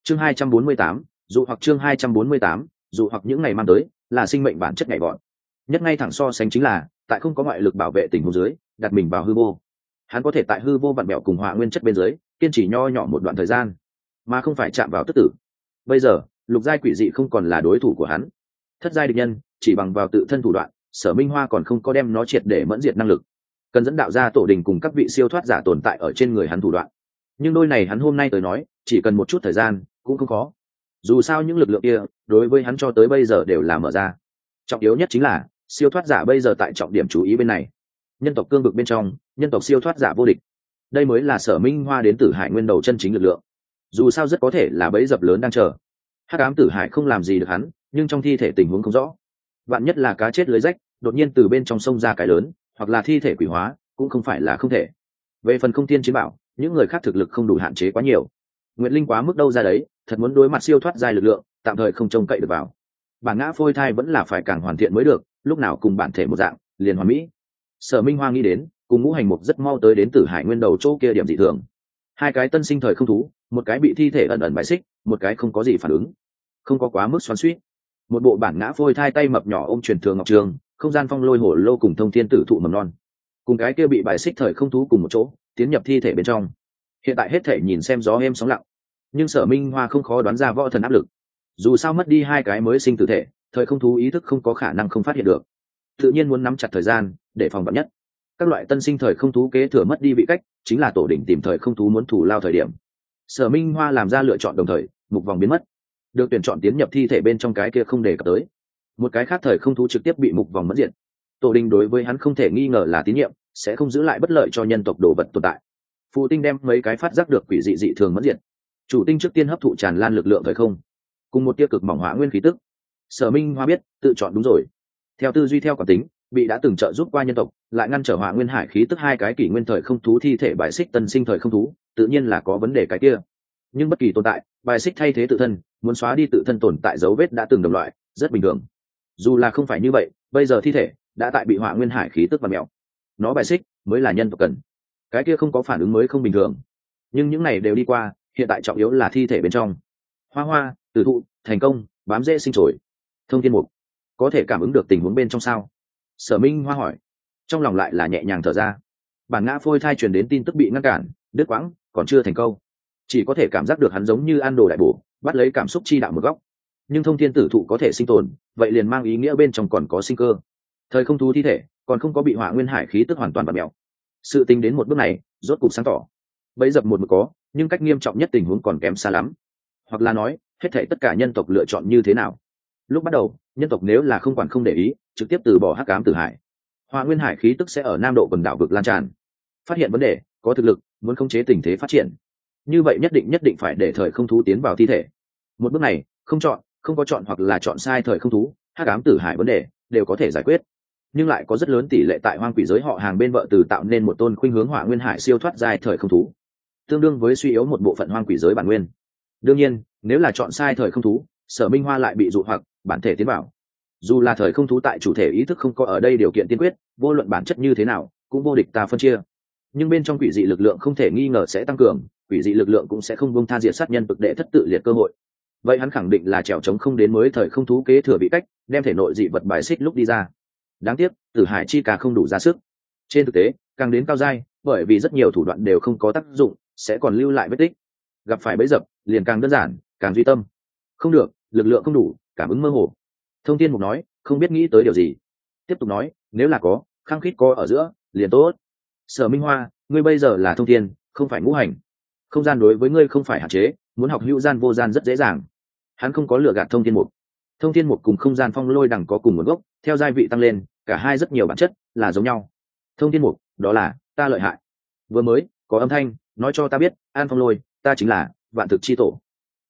chương 248, dụ hoặc chương 248, dụ hoặc những ngày mang tới là sinh mệnh bản chất nhảy vọt. Nhất ngay thẳng so sánh chính là tại không có ngoại lực bảo vệ tình huống dưới đặt mình vào hư vô, hắn có thể tại hư vô vặn bẹo cùng hỏa nguyên chất bên dưới kiên trì nho nhỏ một đoạn thời gian mà không phải chạm vào tức tử. Bây giờ lục giai quỷ dị không còn là đối thủ của hắn, thất giai địch nhân chỉ bằng vào tự thân thủ đoạn Sở Minh Hoa còn không có đem nó triệt để mẫn diệt năng lực, cần dẫn đạo ra tổ đình cùng các vị siêu thoát giả tồn tại ở trên người hắn thủ đoạn. Nhưng đôi này hắn hôm nay tới nói chỉ cần một chút thời gian cũng không khó, dù sao những lực lượng kia đối với hắn cho tới bây giờ đều là mở ra. Trọng yếu nhất chính là siêu thoát giả bây giờ tại trọng điểm chú ý bên này, nhân tộc cương vực bên trong nhân tộc siêu thoát giả vô địch, đây mới là Sở Minh Hoa đến Tử Hải nguyên đầu chân chính lực lượng. Dù sao rất có thể là bẫy dập lớn đang chờ, hắc ám Tử Hải không làm gì được hắn, nhưng trong thi thể tình huống không rõ, vạn nhất là cá chết lưới rách đột nhiên từ bên trong sông ra cái lớn, hoặc là thi thể quỷ hóa cũng không phải là không thể. Về phần không tiên chiến bảo, những người khác thực lực không đủ hạn chế quá nhiều, nguyệt linh quá mức đâu ra đấy, thật muốn đối mặt siêu thoát giai lực lượng tạm thời không trông cậy được vào. Bản ngã phôi thai vẫn là phải càng hoàn thiện mới được, lúc nào cùng bản thể một dạng liền hoàn mỹ. Sở Minh Hoa nghĩ đến cùng ngũ hành mục rất mau tới đến Tử Hải nguyên đầu chỗ kia điểm dị thường, hai cái tân sinh thời không thú, một cái bị thi thể ẩn ẩn bại xích, một cái không có gì phản ứng, không có quá mức xoắn xuýt. Một bộ bản ngã phôi thai tay mập nhỏ ôm truyền thường ngọc trường, không gian phong lôi hổ lô cùng thông thiên tử thụ mầm non, cùng cái kia bị bài xích thời không thú cùng một chỗ tiến nhập thi thể bên trong. Hiện tại hết thể nhìn xem gió êm sóng lặng, nhưng Sở Minh Hoa không khó đoán ra võ thần áp lực. Dù sao mất đi hai cái mới sinh tử thể, thời không thú ý thức không có khả năng không phát hiện được, tự nhiên muốn nắm chặt thời gian để phòng vạn nhất. Các loại tân sinh thời không thú kế thừa mất đi vị cách, chính là tổ đỉnh tìm thời không thú muốn thủ lao thời điểm. Sở Minh Hoa làm ra lựa chọn đồng thời, mục vòng biến mất, được tuyển chọn tiến nhập thi thể bên trong cái kia không đề cập tới. Một cái khác thời không thú trực tiếp bị mục vòng mất diện. Tổ đình đối với hắn không thể nghi ngờ là tín nhiệm, sẽ không giữ lại bất lợi cho nhân tộc đồ vật tồn tại. Phụ tinh đem mấy cái phát giác được quỷ dị dị thường mất diện. Chủ tinh trước tiên hấp thụ tràn lan lực lượng thời không, cùng một tia cực mỏng hỏa nguyên khí tức. Sở Minh Hoa biết tự chọn đúng rồi. Theo tư duy theo cảm tính, bị đã từng trợ giúp qua nhân tộc lại ngăn trở hỏa nguyên hải khí tức hai cái kỷ nguyên thời không thú thi thể bài xích tân sinh thời không thú, tự nhiên là có vấn đề cái kia. Nhưng bất kỳ tồn tại bài xích thay thế tự thân, muốn xóa đi tự thân tồn tại dấu vết đã từng đồng loại, rất bình thường. Dù là không phải như vậy, bây giờ thi thể đã tại bị hỏa nguyên hải khí tức và mèo, nó bài xích mới là nhân tộc cần, cái kia không có phản ứng mới không bình thường. Nhưng những này đều đi qua, hiện tại trọng yếu là thi thể bên trong. Hoa hoa, tử thụ, thành công bám rễ sinh trồi. Thông thiên mục có thể cảm ứng được tình huống bên trong sao? Sở Minh Hoa hỏi, trong lòng lại là nhẹ nhàng thở ra. Bản ngã phôi thai truyền đến tin tức bị ngăn cản, đứt quãng, còn chưa thành câu, chỉ có thể cảm giác được hắn giống như ăn đồ đại bổ, bắt lấy cảm xúc chi đạo một góc. Nhưng thông thiên tử thụ có thể sinh tồn, vậy liền mang ý nghĩa bên trong còn có sinh cơ. Thời không thú thi thể còn không có bị hỏa nguyên hải khí tức hoàn toàn bạt mèo. Sự tính đến một bước này rốt cục sáng tỏ. Bấy dập một mực có, nhưng cách nghiêm trọng nhất tình huống còn kém xa lắm. Hoặc là nói, hết thảy tất cả nhân tộc lựa chọn như thế nào? Lúc bắt đầu, nhân tộc nếu là không quản không để ý, trực tiếp từ bỏ hắc ám Tử Hải, hỏa nguyên hải khí tức sẽ ở nam độ quần đảo vực lan tràn. Phát hiện vấn đề, có thực lực, muốn khống chế tình thế phát triển, như vậy nhất định phải để thời không thú tiến vào thi thể. Một bước này không có chọn hoặc là chọn sai thời không thú, hắc ám Tử Hải vấn đề đều có thể giải quyết. Nhưng lại có rất lớn tỷ lệ tại hoang quỷ giới họ hàng bên vợ từ tạo nên một tôn khuynh hướng hỏa nguyên hải siêu thoát giai thời không thú, tương đương với suy yếu một bộ phận hoang quỷ giới bản nguyên. Đương nhiên, nếu là chọn sai thời không thú, Sở Minh Hoa lại bị dụ hoặc bản thể tiến vào. Dù là thời không thú tại chủ thể ý thức không có ở đây điều kiện tiên quyết, vô luận bản chất như thế nào cũng vô địch ta phân chia. Nhưng bên trong quỷ dị lực lượng không thể nghi ngờ sẽ tăng cường, quỷ dị lực lượng cũng sẽ không buông tha diệt sát nhân vực đệ thất tự liệt cơ hội. Vậy hắn khẳng định là trèo trống không đến mới thời không thú kế thừa bị cách, đem thể nội dị vật bài xích lúc đi ra. Đáng tiếc Tử Hải chi ca không đủ ra sức. Trên thực tế càng đến cao giai, bởi vì rất nhiều thủ đoạn đều không có tác dụng, sẽ còn lưu lại vết tích. Gặp phải bẫy dập liền càng đơn giản, càng duy tâm. Không được, lực lượng không đủ, cảm ứng mơ hồ. Thông thiên mục nói, không biết nghĩ tới điều gì. Tiếp tục nói, nếu là có khăng khít có ở giữa liền tốt. Sở Minh Hoa, ngươi bây giờ là thông thiên, không phải ngũ hành, không gian đối với ngươi không phải hạn chế, muốn học hữu gian vô gian rất dễ dàng. Hắn không có lừa gạt thông thiên mục. Thông thiên mục cùng không gian phong lôi đằng có cùng nguồn gốc, theo giai vị tăng lên, cả hai rất nhiều bản chất là giống nhau. Thông thiên mục, đó là ta lợi hại. Vừa mới có âm thanh nói cho ta biết, an phong lôi, ta chính là vạn thực chi tổ.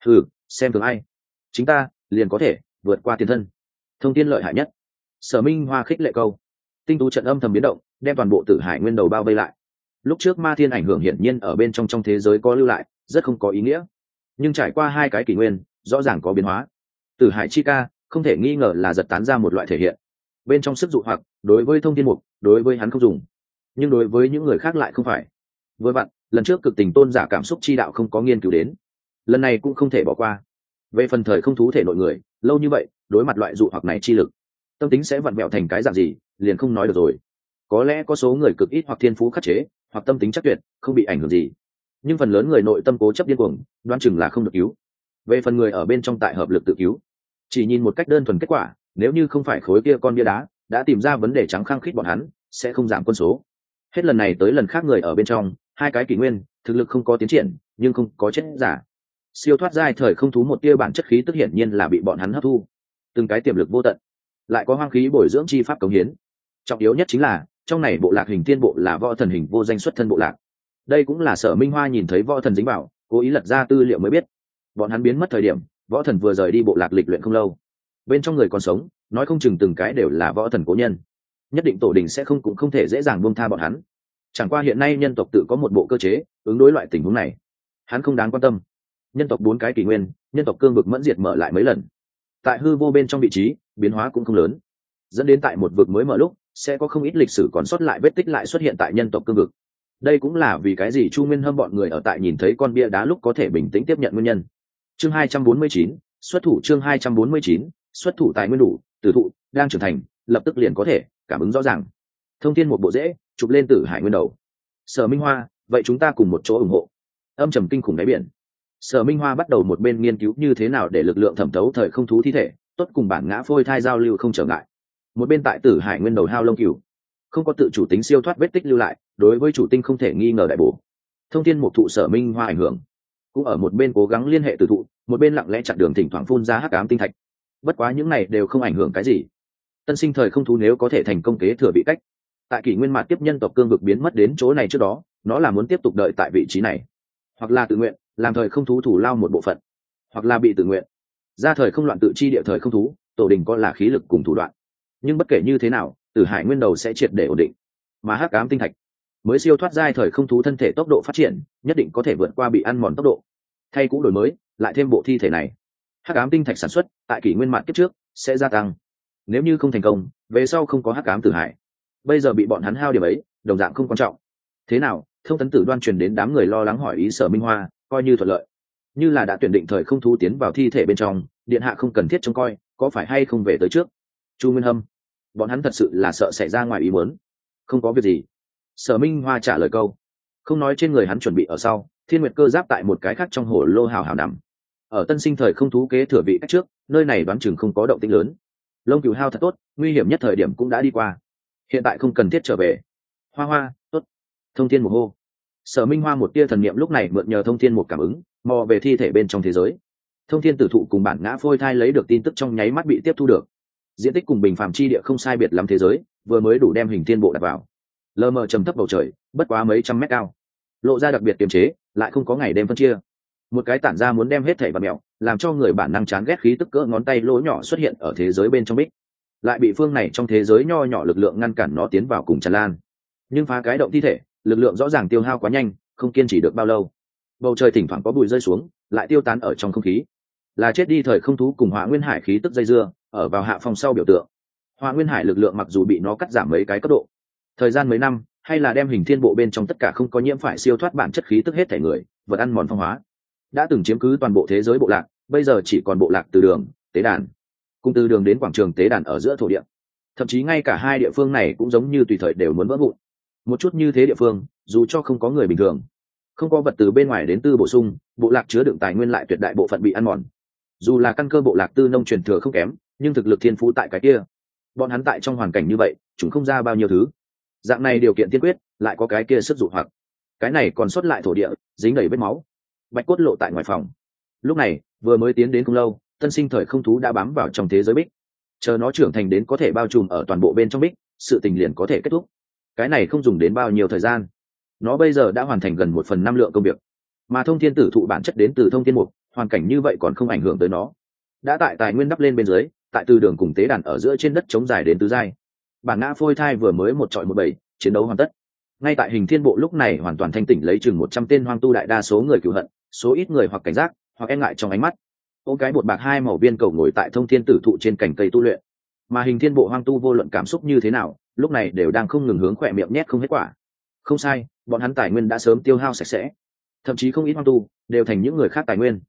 Xem thường ai, chính ta liền có thể vượt qua tiền thân. Thông thiên lợi hại nhất. Sở Minh Hoa khích lệ câu. Tinh tú trận âm thầm biến động, đem toàn bộ Tử Hải nguyên đầu bao vây lại. Lúc trước ma thiên ảnh hưởng hiển nhiên ở bên trong thế giới có lưu lại, rất không có ý nghĩa. Nhưng trải qua hai cái kỷ nguyên, rõ ràng có biến hóa. Tử Hải chi ca không thể nghi ngờ là giật tán ra một loại thể hiện. Bên trong sức dụ hoặc, đối với thông thiên mục, đối với hắn không dùng, nhưng đối với những người khác lại không phải. Vừa vặn, lần trước cực tình tôn giả cảm xúc chi đạo không có nghiên cứu đến. lần này cũng không thể bỏ qua. Về phần thời không thú thể nội người lâu như vậy đối mặt loại dụ hoặc này chi lực, tâm tính sẽ vặn vẹo thành cái dạng gì liền không nói được rồi. Có lẽ có số người cực ít hoặc thiên phú khắc chế hoặc tâm tính chắc tuyệt không bị ảnh hưởng gì, nhưng phần lớn người nội tâm cố chấp điên cuồng đoán chừng là không được cứu. Về phần người ở bên trong tại hợp lực tự cứu, chỉ nhìn một cách đơn thuần kết quả, nếu như không phải khối kia con bia đá đã tìm ra vấn đề trắng khăng khít, bọn hắn sẽ không giảm quân số. Hết lần này tới lần khác người ở bên trong hai cái kỷ nguyên thực lực không có tiến triển nhưng không có chết giả. Siêu thoát giai thời không thú một tia bản chất khí tức hiển nhiên là bị bọn hắn hấp thu, từng cái tiềm lực vô tận, lại có hoang khí bồi dưỡng chi pháp cống hiến. Trọng yếu nhất chính là trong này bộ lạc hình thiên bộ là võ thần hình vô danh xuất thân bộ lạc. Đây cũng là Sở Minh Hoa nhìn thấy võ thần dính bảo cố ý lật ra tư liệu mới biết. Bọn hắn biến mất thời điểm võ thần vừa rời đi bộ lạc lịch luyện không lâu, bên trong người còn sống nói không chừng từng cái đều là võ thần cố nhân, nhất định tổ đình sẽ cũng không thể dễ dàng buông tha bọn hắn. Chẳng qua hiện nay nhân tộc tự có một bộ cơ chế ứng đối loại tình huống này, hắn không đáng quan tâm. Nhân tộc 4 cái kỷ nguyên, nhân tộc cương vực mẫn diệt mở lại mấy lần, tại hư vô bên trong vị trí biến hóa cũng không lớn, dẫn đến tại một vực mới mở lúc sẽ có không ít lịch sử còn sót lại vết tích lại xuất hiện tại nhân tộc cương vực. Đây cũng là vì cái gì Chu Nguyên Hâm bọn người ở tại nhìn thấy con bia đá lúc có thể bình tĩnh tiếp nhận nguyên nhân. Chương 249, xuất thủ. Chương 249, xuất thủ. Tài nguyên đủ, tử thụ đang trưởng thành, lập tức liền có thể cảm ứng rõ ràng. Thông thiên một bộ rễ chụp lên Tử Hải nguyên đầu. Sở Minh Hoa, vậy chúng ta cùng một chỗ ủng hộ. Âm trầm kinh khủng đáy biển, Sở Minh Hoa bắt đầu một bên nghiên cứu như thế nào để lực lượng thẩm thấu thời không thú thi thể tốt cùng bản ngã phôi thai giao lưu không trở ngại, một bên tại Tử Hải nguyên đầu hao lông cừu, không có tự chủ tính siêu thoát vết tích lưu lại, đối với chủ tinh không thể nghi ngờ đại bổ. Thông thiên một thụ Sở Minh Hoa ảnh hưởng, cũng ở một bên cố gắng liên hệ tử thụ, một bên lặng lẽ chặn đường thỉnh thoảng phun ra hắc ám tinh thạch. Bất quá những này đều không ảnh hưởng cái gì. Tân sinh thời không thú nếu có thể thành công kế thừa vị cách, tại kỷ nguyên mạt tiếp nhân tộc cương vực biến mất đến chỗ này trước đó, nó là muốn tiếp tục đợi tại vị trí này, hoặc là tự nguyện làm thời không thú thủ lao một bộ phận, hoặc là bị tự nguyện ra thời không loạn tự chi địa thời không thú tổ đình có là khí lực cùng thủ đoạn. Nhưng bất kể như thế nào Tử Hải nguyên đầu sẽ triệt để ổn định, mà hắc ám tinh thạch mới siêu thoát giai thời không thú thân thể tốc độ phát triển nhất định có thể vượt qua bị ăn mòn tốc độ. Thay cũ đổi mới lại thêm bộ thi thể này, hắc ám tinh thạch sản xuất tại kỷ nguyên mạt kiếp trước sẽ gia tăng. Nếu như không thành công, về sau không có hắc ám Tử Hải, bây giờ bị bọn hắn hao điểm ấy đồng dạng không quan trọng. Thế nào? Thông tấn tử Đoan truyền đến đám người lo lắng hỏi ý Sở Minh Hoa, coi như thuận lợi, như là đã tuyển định thời không thú tiến vào thi thể bên trong, điện hạ không cần thiết trông coi, có phải hay không về tới trước? Chu Nguyên Hâm, bọn hắn thật sự là sợ xảy ra ngoài ý muốn. Không có việc gì. Sở Minh Hoa trả lời câu, không nói trên người hắn chuẩn bị ở sau, Thiên Nguyệt cơ giáp tại một cái khác trong hồ lô hào hào nằm. Ở tân sinh thời không thú kế thừa vị cách trước, nơi này đoán chừng không có động tĩnh lớn. Lông cừu hao thật tốt, nguy hiểm nhất thời điểm cũng đã đi qua, hiện tại không cần thiết trở về. Hoa Hoa, tốt. Thông thiên một hô. Sở Minh Hoa một tia thần niệm lúc này mượn nhờ thông thiên một cảm ứng, mò về thi thể bên trong thế giới. Thông thiên tử thụ cùng bản ngã phôi thai lấy được tin tức trong nháy mắt bị tiếp thu được. Diện tích cùng bình phàm chi địa không sai biệt lắm thế giới, vừa mới đủ đem hình thiên bộ đặt vào. Lờ mờ trầm thấp bầu trời, bất quá mấy trăm mét cao, lộ ra đặc biệt kiềm chế, lại không có ngày đêm phân chia. Một cái tản ra muốn đem hết thảy và mẹo, làm cho người bản năng chán ghét khí tức cỡ ngón tay lỗ nhỏ xuất hiện ở thế giới bên trong bích, lại bị phương này trong thế giới nho nhỏ lực lượng ngăn cản nó tiến vào cùng tràn lan. Nhưng phá cái động thi thể, lực lượng rõ ràng tiêu hao quá nhanh, không kiên trì được bao lâu. Bầu trời thỉnh thoảng có bụi rơi xuống, lại tiêu tán ở trong không khí, là chết đi thời không thú cùng Hỏa Nguyên Hải khí tức dây dưa, ở vào hạ phong sau biểu tượng. Hỏa Nguyên Hải lực lượng mặc dù bị nó cắt giảm mấy cái cấp độ, thời gian mấy năm, hay là đem hình thiên bộ bên trong tất cả không có nhiễm phải siêu thoát bản chất khí tức hết thể người, vật ăn mòn phong hóa. Đã từng chiếm cứ toàn bộ thế giới bộ lạc, bây giờ chỉ còn bộ lạc Từ Đường, Tế Đàn, cùng Từ Đường đến quảng trường Tế Đàn ở giữa thổ địa. Thậm chí ngay cả hai địa phương này cũng giống như tùy thời đều muốn vỡ vụn. Một chút như thế địa phương, dù cho không có người bình thường, không có vật từ bên ngoài đến tư bổ sung, bộ lạc chứa đựng tài nguyên lại tuyệt đại bộ phận bị ăn mòn. Dù là căn cơ bộ lạc tư nông truyền thừa không kém, nhưng thực lực thiên phú tại cái kia, bọn hắn tại trong hoàn cảnh như vậy chúng không ra bao nhiêu thứ. Dạng này điều kiện tiên quyết, lại có cái kia sức dụ hoặc, cái này còn sót lại thổ địa dính đầy vết máu. Bạch cốt lộ tại ngoài phòng, lúc này vừa mới tiến đến không lâu, tân sinh thời không thú đã bám vào trong thế giới bích, chờ nó trưởng thành đến có thể bao trùm ở toàn bộ bên trong bích, sự tình liền có thể kết thúc. Cái này không dùng đến bao nhiêu thời gian, nó bây giờ đã hoàn thành gần 1/5 lượng công việc. Mà thông thiên tử thụ bản chất đến từ thông thiên mục, hoàn cảnh như vậy còn không ảnh hưởng tới nó, đã tại tài nguyên đắp lên bên dưới, tại Từ Đường cùng Tế Đàn ở giữa trên đất chống dài đến tứ giai. Bản ngã phôi thai vừa mới một trọi một bầy, chiến đấu hoàn tất. Ngay tại hình thiên bộ lúc này hoàn toàn thanh tỉnh, lấy chừng 100 tên hoang tu, đại đa số người cựu hận, số ít người hoặc cảnh giác hoặc e ngại trong ánh mắt. Ôm cái bột bạc hai màu viên cầu ngồi tại thông thiên tử thụ trên cành cây tu luyện. Mà hình thiên bộ hoang tu vô luận cảm xúc như thế nào, lúc này đều đang không ngừng hướng khỏe miệng nhét không hết quả. Không sai, bọn hắn tài nguyên đã sớm tiêu hao sạch sẽ, thậm chí không ít hoang tu đều thành những người khác tài nguyên.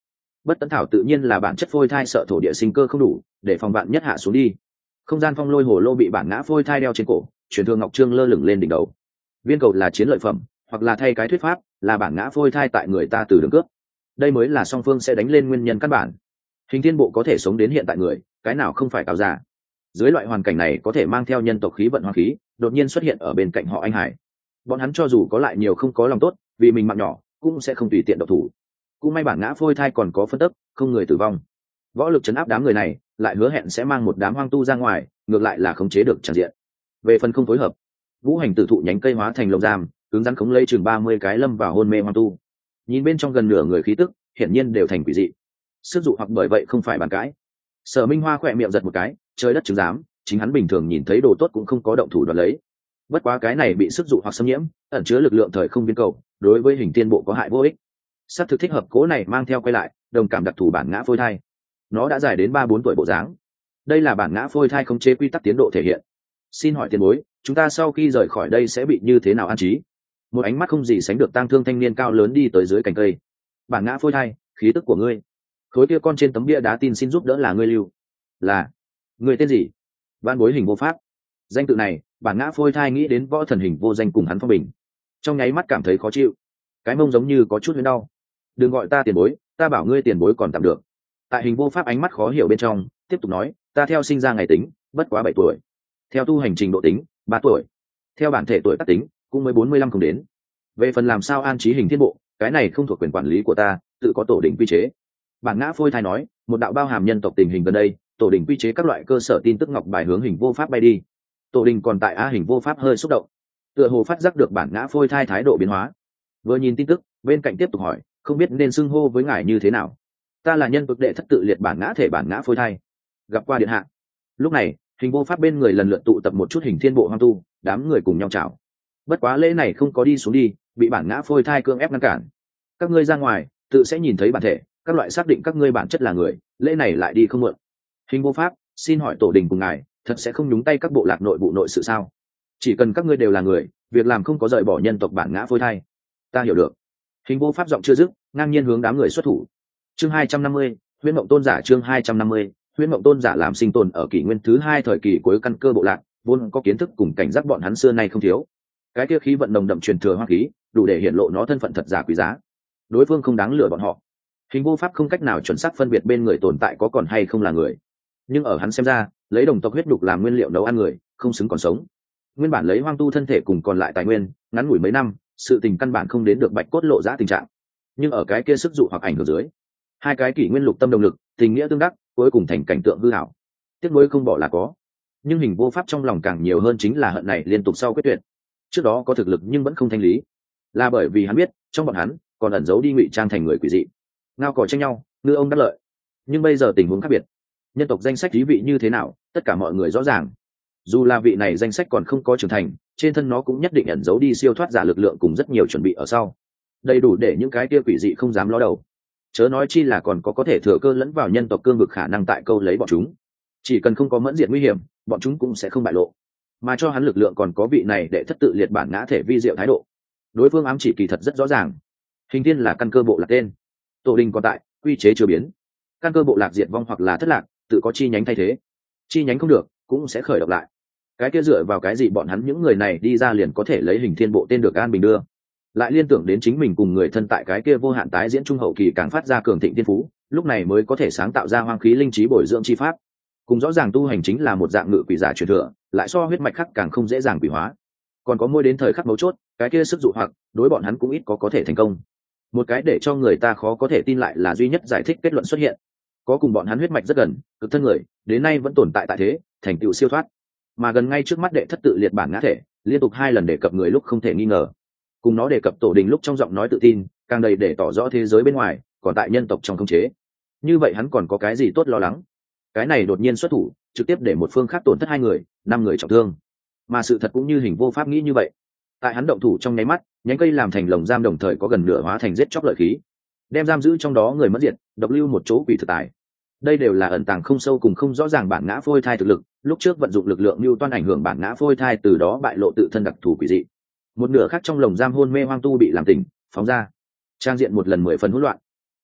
Bất tấn thảo tự nhiên là bản chất phôi thai sợ thổ địa sinh cơ không đủ, để phòng bạn nhất hạ xuống đi. Không gian phong lôi hồ lô bị bản ngã phôi thai đeo trên cổ, truyền thương ngọc trương lơ lửng lên đỉnh đầu. Viên cầu là chiến lợi phẩm, hoặc là thay cái thuyết pháp là bản ngã phôi thai tại người ta từ đường cướp. Đây mới là song phương sẽ đánh lên nguyên nhân căn bản. Hình thiên bộ có thể sống đến hiện tại người, cái nào không phải cao giả. Dưới loại hoàn cảnh này có thể mang theo nhân tộc khí vận hoàng khí, đột nhiên xuất hiện ở bên cạnh họ anh hải. Bọn hắn cho dù có lại nhiều không có lòng tốt, vì mình mạng nhỏ cũng sẽ không tùy tiện độc thủ. Cũng may bản ngã phôi thai còn có phân tức, không người tử vong. Võ lực chấn áp đám người này, lại hứa hẹn sẽ mang một đám hoang tu ra ngoài, ngược lại là khống chế được tràn diện. Về phần không phối hợp, vũ hành tử thụ nhánh cây hóa thành lồng giam, cứng rắn khống lấy chừng 30 cái lâm vào hôn mê hoang tu. Nhìn bên trong gần nửa người khí tức, hiển nhiên đều thành quỷ dị. Sức dụ hoặc bởi vậy không phải bàn cãi. Sở Minh Hoa khỏe miệng giật một cái, trời đất chứng giám, chính hắn bình thường nhìn thấy đồ tốt cũng không có động thủ đoạt lấy. Bất quá cái này bị sức dụ hoặc xâm nhiễm, ẩn chứa lực lượng thời không biến cầu, đối với hình thiên bộ có hại vô ích. Sắp thực thích hợp cố này mang theo quay lại, đồng cảm đặc thù bản ngã phôi thai. Nó đã dài đến 3-4 tuổi bộ dáng. Đây là bản ngã phôi thai khống chế quy tắc tiến độ thể hiện. Xin hỏi tiền bối, chúng ta sau khi rời khỏi đây sẽ bị như thế nào an trí? Một ánh mắt không gì sánh được tang thương thanh niên cao lớn đi tới dưới cành cây. Bản ngã phôi thai, khí tức của ngươi. Khối kia con trên tấm bia đá tin xin giúp đỡ là ngươi lưu. Là, ngươi tên gì? Văn bối hình vô pháp. Danh tự này, bản ngã phôi thai nghĩ đến võ thần hình vô danh cùng hắn phong bình. Trong nháy mắt cảm thấy khó chịu. Cái mông giống như có chút huyết đau. Đừng gọi ta tiền bối, ta bảo ngươi tiền bối còn tạm được. Tại hình vô pháp ánh mắt khó hiểu bên trong, tiếp tục nói, ta theo sinh ra ngày tính, bất quá 7 tuổi. Theo tu hành trình độ tính, 3 tuổi. Theo bản thể tuổi tác tính, cũng mới 45 không đến. Về phần làm sao an trí hình thiên bộ, cái này không thuộc quyền quản lý của ta, tự có tổ đình quy chế. Bản ngã phôi thai nói, một đạo bao hàm nhân tộc tình hình gần đây, tổ đình quy chế các loại cơ sở tin tức ngọc bài hướng hình vô pháp bay đi. Tổ đình còn tại hình vô pháp hơi xúc động, tựa hồ phát giác được bản ngã phôi thai thái độ biến hóa. Vừa nhìn tin tức, bên cạnh tiếp tục hỏi, không biết nên xưng hô với ngài như thế nào? Ta là nhân vực đệ thất tự liệt bản ngã thể bản ngã phôi thai, gặp qua điện hạ. Lúc này, hình vô pháp bên người lần lượt tụ tập một chút hình thiên bộ hoang tu, đám người cùng nhau chào. Bất quá lễ này không có đi xuống đi, bị bản ngã phôi thai cưỡng ép ngăn cản. Các ngươi ra ngoài, tự sẽ nhìn thấy bản thể, các loại xác định các ngươi bản chất là người, lễ này lại đi không mượn. Hình vô pháp, xin hỏi tổ đình cùng ngài, thật sẽ không nhúng tay các bộ lạc nội vụ nội sự sao? Chỉ cần các ngươi đều là người, việc làm không có rời bỏ nhân tộc bản ngã phôi thai. Ta hiểu được. Hình vô pháp giọng chưa dứt, ngang nhiên hướng đám người xuất thủ. Chương 250, Huyễn Mộng Tôn giả chương 250, Huyễn Mộng Tôn giả làm sinh tồn ở kỷ nguyên thứ 2 thời kỳ cuối căn cơ bộ lạc, vốn có kiến thức cùng cảnh giác bọn hắn xưa nay không thiếu. Cái kia khí vận nồng đậm truyền thừa hoang khí, đủ để hiện lộ nó thân phận thật giả quý giá. Đối phương không đáng lừa bọn họ. Hình vô pháp không cách nào chuẩn xác phân biệt bên người tồn tại có còn hay không là người. Nhưng ở hắn xem ra, lấy đồng tộc huyết đục làm nguyên liệu nấu ăn người, không xứng còn sống. Nguyên bản lấy hoang tu thân thể cùng còn lại tài nguyên, ngắn ngủi mấy năm, sự tình căn bản không đến được bạch cốt lộ ra tình trạng. Nhưng ở cái kia sức dụ hoặc ảnh hưởng dưới, hai cái kỷ nguyên lục tâm đồng lực, tình nghĩa tương đắc, cuối cùng thành cảnh tượng hư hảo. Tiếc nuối không bỏ là có, nhưng hình vô pháp trong lòng càng nhiều hơn chính là hận này liên tục sau quyết tuyệt. Trước đó có thực lực nhưng vẫn không thanh lý, là bởi vì hắn biết trong bọn hắn còn ẩn giấu đi ngụy trang thành người quỷ dị, ngao cò tranh nhau, ngư ông đắc lợi. Nhưng bây giờ tình huống khác biệt, nhân tộc danh sách lý vị như thế nào, tất cả mọi người rõ ràng. Dù là vị này danh sách còn không có trưởng thành, trên thân nó cũng nhất định ẩn giấu đi siêu thoát giả lực lượng cùng rất nhiều chuẩn bị ở sau, đầy đủ để những cái kia quỷ dị không dám ló đầu. Chớ nói chi là còn có thể thừa cơ lẫn vào nhân tộc cương vực khả năng tại câu lấy bọn chúng. Chỉ cần không có mẫn diện nguy hiểm, bọn chúng cũng sẽ không bại lộ. Mà cho hắn lực lượng còn có vị này để thất tự liệt bản ngã thể vi diệu thái độ. Đối phương ám chỉ kỳ thật rất rõ ràng. Hình thiên là căn cơ bộ lạc tên, tổ đình còn tại, quy chế chưa biến. Căn cơ bộ lạc diệt vong hoặc là thất lạc, tự có chi nhánh thay thế. Chi nhánh không được, cũng sẽ khởi động lại. Cái kia dựa vào cái gì bọn hắn những người này đi ra liền có thể lấy hình thiên bộ tên được an bình đưa? Lại liên tưởng đến chính mình cùng người thân tại cái kia vô hạn tái diễn trung hậu kỳ càng phát ra cường thịnh thiên phú, lúc này mới có thể sáng tạo ra hoang khí linh trí bồi dưỡng chi pháp. Cùng rõ ràng tu hành chính là một dạng ngự quỷ giả truyền thừa, lại so huyết mạch khác càng không dễ dàng quỷ hóa. Còn có môi đến thời khắc mấu chốt, cái kia sức dụ hoặc đối bọn hắn cũng ít có thể thành công. Một cái để cho người ta khó có thể tin lại là duy nhất giải thích kết luận xuất hiện. Có cùng bọn hắn huyết mạch rất gần, cực thân người, đến nay vẫn tồn tại tại thế, thành tựu siêu thoát. Mà gần ngay trước mắt đệ thất tự liệt bản ngã thể, liên tục 2 lần đề cập người lúc không thể nghi ngờ. Cùng nó đề cập tổ đình lúc trong giọng nói tự tin, càng đầy để tỏ rõ thế giới bên ngoài, còn tại nhân tộc trong khống chế. Như vậy hắn còn có cái gì tốt lo lắng? Cái này đột nhiên xuất thủ, trực tiếp để một phương khác tổn thất 2 người, 5 người trọng thương. Mà sự thật cũng như hình vô pháp nghĩ như vậy. Tại hắn động thủ trong nháy mắt, nhánh cây làm thành lồng giam đồng thời có gần nửa hóa thành giết chóc lợi khí, đem giam giữ trong đó người mất diệt, độc lưu một chỗ quỷ thực tài. Đây đều là ẩn tàng không sâu cùng không rõ ràng bản ngã phôi thai thực lực, lúc trước vận dụng lực lượng lưu toan ảnh hưởng bản ngã phôi thai, từ đó bại lộ tự thân đặc thù quỷ dị. Một nửa khác trong lồng giam hôn mê hoang tu bị làm tỉnh, phóng ra, trang diện một lần 10 phần hỗn loạn.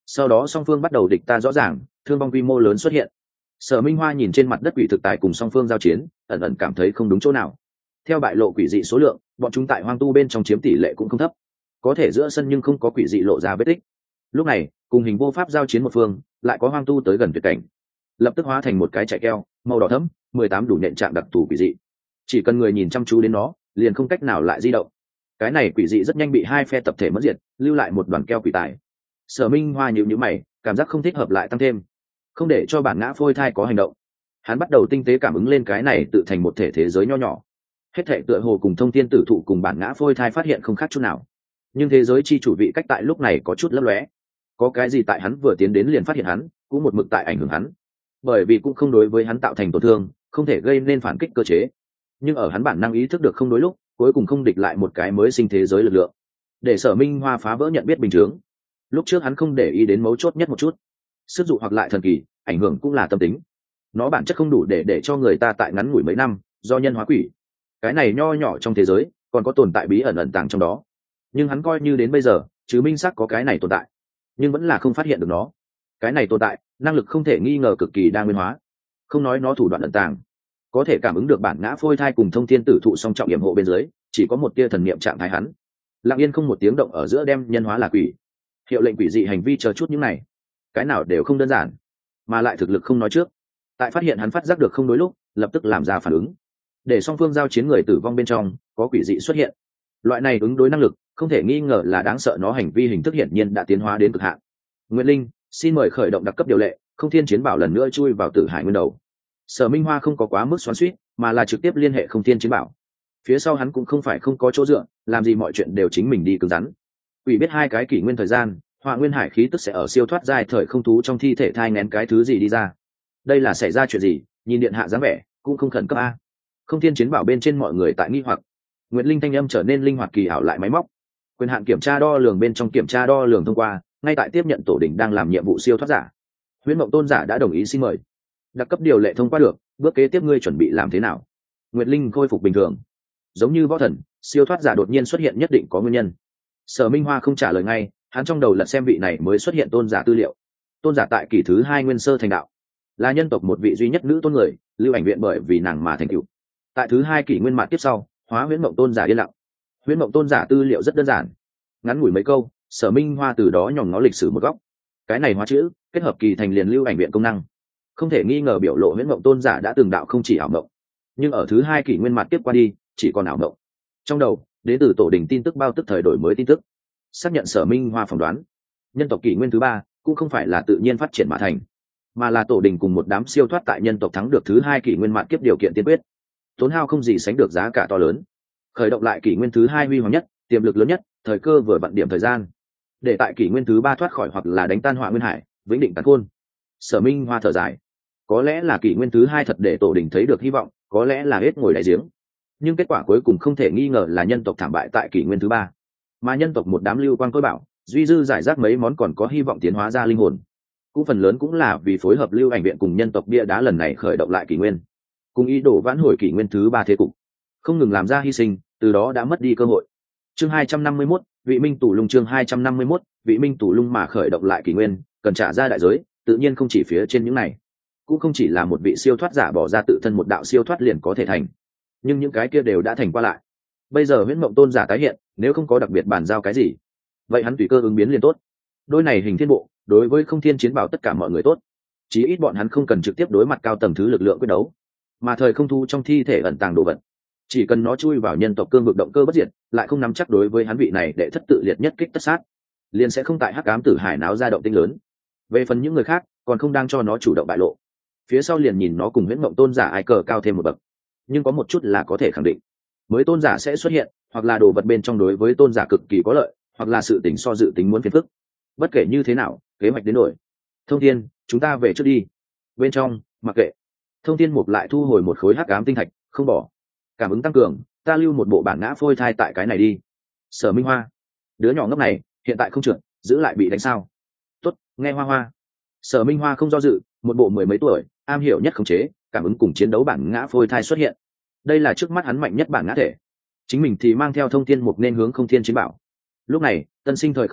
sau đó song phương bắt đầu địch ta rõ ràng, thương vong quy mô lớn xuất hiện. Sở Minh Hoa nhìn trên mặt đất quỷ thực tài cùng song phương giao chiến, ẩn ẩn cảm thấy không đúng chỗ nào. Theo bại lộ quỷ dị số lượng, bọn chúng tại hoang tu bên trong chiếm tỷ lệ cũng không thấp, có thể giữa sân nhưng không có quỷ dị lộ ra vết tích. Lúc này cùng hình vô pháp giao chiến một phương, lại có hoang tu tới gần tuyệt cảnh, lập tức hóa thành một cái chạy keo màu đỏ thẫm, 18 đủ nện trạng đặc thù quỷ dị. Chỉ cần người nhìn chăm chú đến nó, liền không cách nào lại di động. Cái này quỷ dị rất nhanh bị hai phe tập thể mất diệt, lưu lại một đoàn keo quỷ tài. Sở Minh Hoa nhíu nhíu mày, cảm giác không thích hợp lại tăng thêm, không để cho bản ngã phôi thai có hành động. Hắn bắt đầu tinh tế cảm ứng lên cái này tự thành một thể thế giới nho nhỏ. Hết thể tựa hồ cùng thông thiên tử thụ cùng bản ngã phôi thai phát hiện không khác chút nào, nhưng thế giới chi chủ vị cách tại lúc này có chút lấp lóe. Có cái gì tại hắn vừa tiến đến liền phát hiện hắn, cũng một mực tại ảnh hưởng hắn, bởi vì cũng không đối với hắn tạo thành tổn thương, không thể gây nên phản kích cơ chế. Nhưng ở hắn bản năng ý thức được không đối lúc, cuối cùng không địch lại một cái mới sinh thế giới lực lượng, để Sở Minh Hoa phá vỡ nhận biết bình thường. Lúc trước hắn không để ý đến mấu chốt nhất một chút, sức dụ hoặc lại thần kỳ, ảnh hưởng cũng là tâm tính. Nó bản chất không đủ để cho người ta tại ngắn ngủi mấy năm do nhân hóa quỷ. Cái này nho nhỏ trong thế giới còn có tồn tại bí ẩn ẩn tàng trong đó, nhưng hắn coi như đến bây giờ chứ minh xác có cái này tồn tại, nhưng vẫn là không phát hiện được nó. Cái này tồn tại năng lực không thể nghi ngờ cực kỳ đa nguyên hóa, không nói nó thủ đoạn ẩn tàng, có thể cảm ứng được bản ngã phôi thai cùng thông thiên tử thụ song trọng yểm hộ bên dưới chỉ có một tia thần niệm trạng thái, hắn lặng yên không một tiếng động ở giữa đem nhân hóa là quỷ, hiệu lệnh quỷ dị hành vi chờ chút những này, cái nào đều không đơn giản, mà lại thực lực không nói trước. Tại phát hiện hắn phát giác được không đối lúc, lập tức làm ra phản ứng, để song phương giao chiến người tử vong bên trong có quỷ dị xuất hiện. Loại này ứng đối năng lực không thể nghi ngờ là đáng sợ, nó hành vi hình thức hiển nhiên đã tiến hóa đến cực hạn. Nguyệt Linh, xin mời khởi động đặc cấp điều lệ, không thiên chiến bảo lần nữa chui vào tử hải nguyên đầu. Sở Minh Hoa không có quá mức xoắn xuýt, mà là trực tiếp liên hệ không thiên chiến bảo. Phía sau hắn cũng không phải không có chỗ dựa, làm gì mọi chuyện đều chính mình đi cứng rắn. Quỷ biết hai cái kỷ nguyên thời gian, Hỏa Nguyên Hải khí tức sẽ ở siêu thoát giai thời không thú trong thi thể thai nghén cái thứ gì đi ra. Đây là xảy ra chuyện gì? Nhìn điện hạ dáng vẻ, cũng không khẩn cấp a. Không thiên chiến bảo bên trên mọi người tại nghi hoặc. Nguyệt Linh thanh âm trở nên linh hoạt kỳ ảo lại máy móc. Quyền hạn kiểm tra đo lường bên trong kiểm tra đo lường thông qua, ngay tại tiếp nhận tổ đỉnh đang làm nhiệm vụ siêu thoát giả. Huyễn Mộng Tôn giả đã đồng ý, xin mời. Đặc cấp điều lệ thông qua được, bước kế tiếp ngươi chuẩn bị làm thế nào? Nguyệt Linh khôi phục bình thường. Giống như võ thần, siêu thoát giả đột nhiên xuất hiện nhất định có nguyên nhân. Sở Minh Hoa không trả lời ngay, hắn trong đầu lật xem vị này mới xuất hiện tôn giả tư liệu. Tôn giả tại kỷ thứ 2 nguyên sơ thành đạo, là nhân tộc một vị duy nhất nữ tôn người, Lưu Ảnh Viện bởi vì nàng mà thành cựu. Tại thứ 2 kỷ nguyên mạt tiếp sau, hóa Huyễn Mộng Tôn giả yên lặng. Huyễn Mộng Tôn giả tư liệu rất đơn giản, ngắn ngủi mấy câu, Sở Minh Hoa từ đó nhòm ngó lịch sử một góc. Cái này hóa chữ kết hợp kỳ thành liền Lưu Ảnh Viện công năng, không thể nghi ngờ biểu lộ Huyễn Mộng Tôn giả đã từng đạo không chỉ ảo mộng, nhưng ở thứ 2 kỷ nguyên mạt tiếp qua đi, chỉ còn ảo mộng. Trong đầu đến từ tổ đình tin tức bao tức thời đổi mới tin tức, xác nhận Sở Minh Hoa phỏng đoán, nhân tộc kỷ nguyên thứ 3 cũng không phải là tự nhiên phát triển mà thành, mà là tổ đình cùng một đám siêu thoát tại nhân tộc thắng được thứ 2 kỷ nguyên mạt kiếp điều kiện tiên quyết, tốn hao không gì sánh được giá cả to lớn, khởi động lại kỷ nguyên thứ 2 huy hoàng nhất, tiềm lực lớn nhất, thời cơ vừa vặn điểm thời gian, để tại kỷ nguyên thứ 3 thoát khỏi hoặc là đánh tan Hỏa Nguyên Hải, vĩnh định tàn khôn. Sở Minh Hoa thở dài, có lẽ là kỷ nguyên thứ 2 thật để tổ đình thấy được hy vọng, có lẽ là hết ngồi đáy giếng, nhưng kết quả cuối cùng không thể nghi ngờ là nhân tộc thảm bại tại kỷ nguyên thứ 3, mà nhân tộc một đám lưu quan cối bảo duy dư giải rác mấy món còn có hy vọng tiến hóa ra linh hồn, cũng phần lớn cũng là vì phối hợp Lưu Ảnh Viện cùng nhân tộc bia đá lần này khởi động lại kỷ nguyên, cùng ý đồ vãn hồi kỷ nguyên thứ 3 thế cục, không ngừng làm ra hy sinh, từ đó đã mất đi cơ hội. Chương 251, Vị Minh Tù Lung. Chương 251, Vị Minh Tù Lung. Mà khởi động lại kỷ nguyên cần trả ra đại giới, tự nhiên không chỉ phía trên những này, cũng không chỉ là một vị siêu thoát giả bỏ ra tự thân một đạo siêu thoát liền có thể thành, nhưng những cái kia đều đã thành qua lại. Bây giờ Huyễn Mộng Tôn giả tái hiện, nếu không có đặc biệt bàn giao cái gì, vậy hắn tùy cơ ứng biến liền tốt. Đôi này hình thiên bộ đối với không thiên chiến bảo tất cả mọi người tốt, chí ít bọn hắn không cần trực tiếp đối mặt cao tầng thứ lực lượng quyết đấu, mà thời không thu trong thi thể ẩn tàng đồ vật, chỉ cần nó chui vào nhân tộc cương vực động cơ bất diệt, lại không nắm chắc đối với hắn vị này đệ thất tự liệt nhất kích tất sát, liền sẽ không tại hắc ám tử hải náo ra động tĩnh lớn. Về phần những người khác, còn không đang cho nó chủ động bại lộ, phía sau liền nhìn nó cùng Huyễn Mộng Tôn giả ai cờ cao thêm một bậc. Nhưng có một chút là có thể khẳng định, mới tôn giả sẽ xuất hiện, hoặc là đồ vật bên trong đối với tôn giả cực kỳ có lợi, hoặc là sự tình so dự tính muốn phiền phức. Bất kể như thế nào, kế hoạch đến đổi. Thông Thiên, chúng ta về trước đi. Bên trong, mặc kệ. Thông Thiên Mục lại thu hồi một khối hắc ám tinh thạch, không bỏ. Cảm ứng tăng cường, ta lưu một bộ bản ngã phôi thai tại cái này đi. Sở Minh Hoa, đứa nhỏ ngốc này hiện tại không trượt, giữ lại bị đánh sao? Tốt, nghe Hoa Hoa. Sở Minh Hoa không do dự, một bộ 10 mấy tuổi, am hiểu nhất khống chế, cảm ứng cùng chiến đấu bản ngã phôi thai xuất hiện. Đây là trước mắt hắn mạnh nhất bản ngã thể. Chính mình thì mang theo Thông Thiên Mục nên hướng không thiên chiến bảo. Lúc này tân sinh thời không thú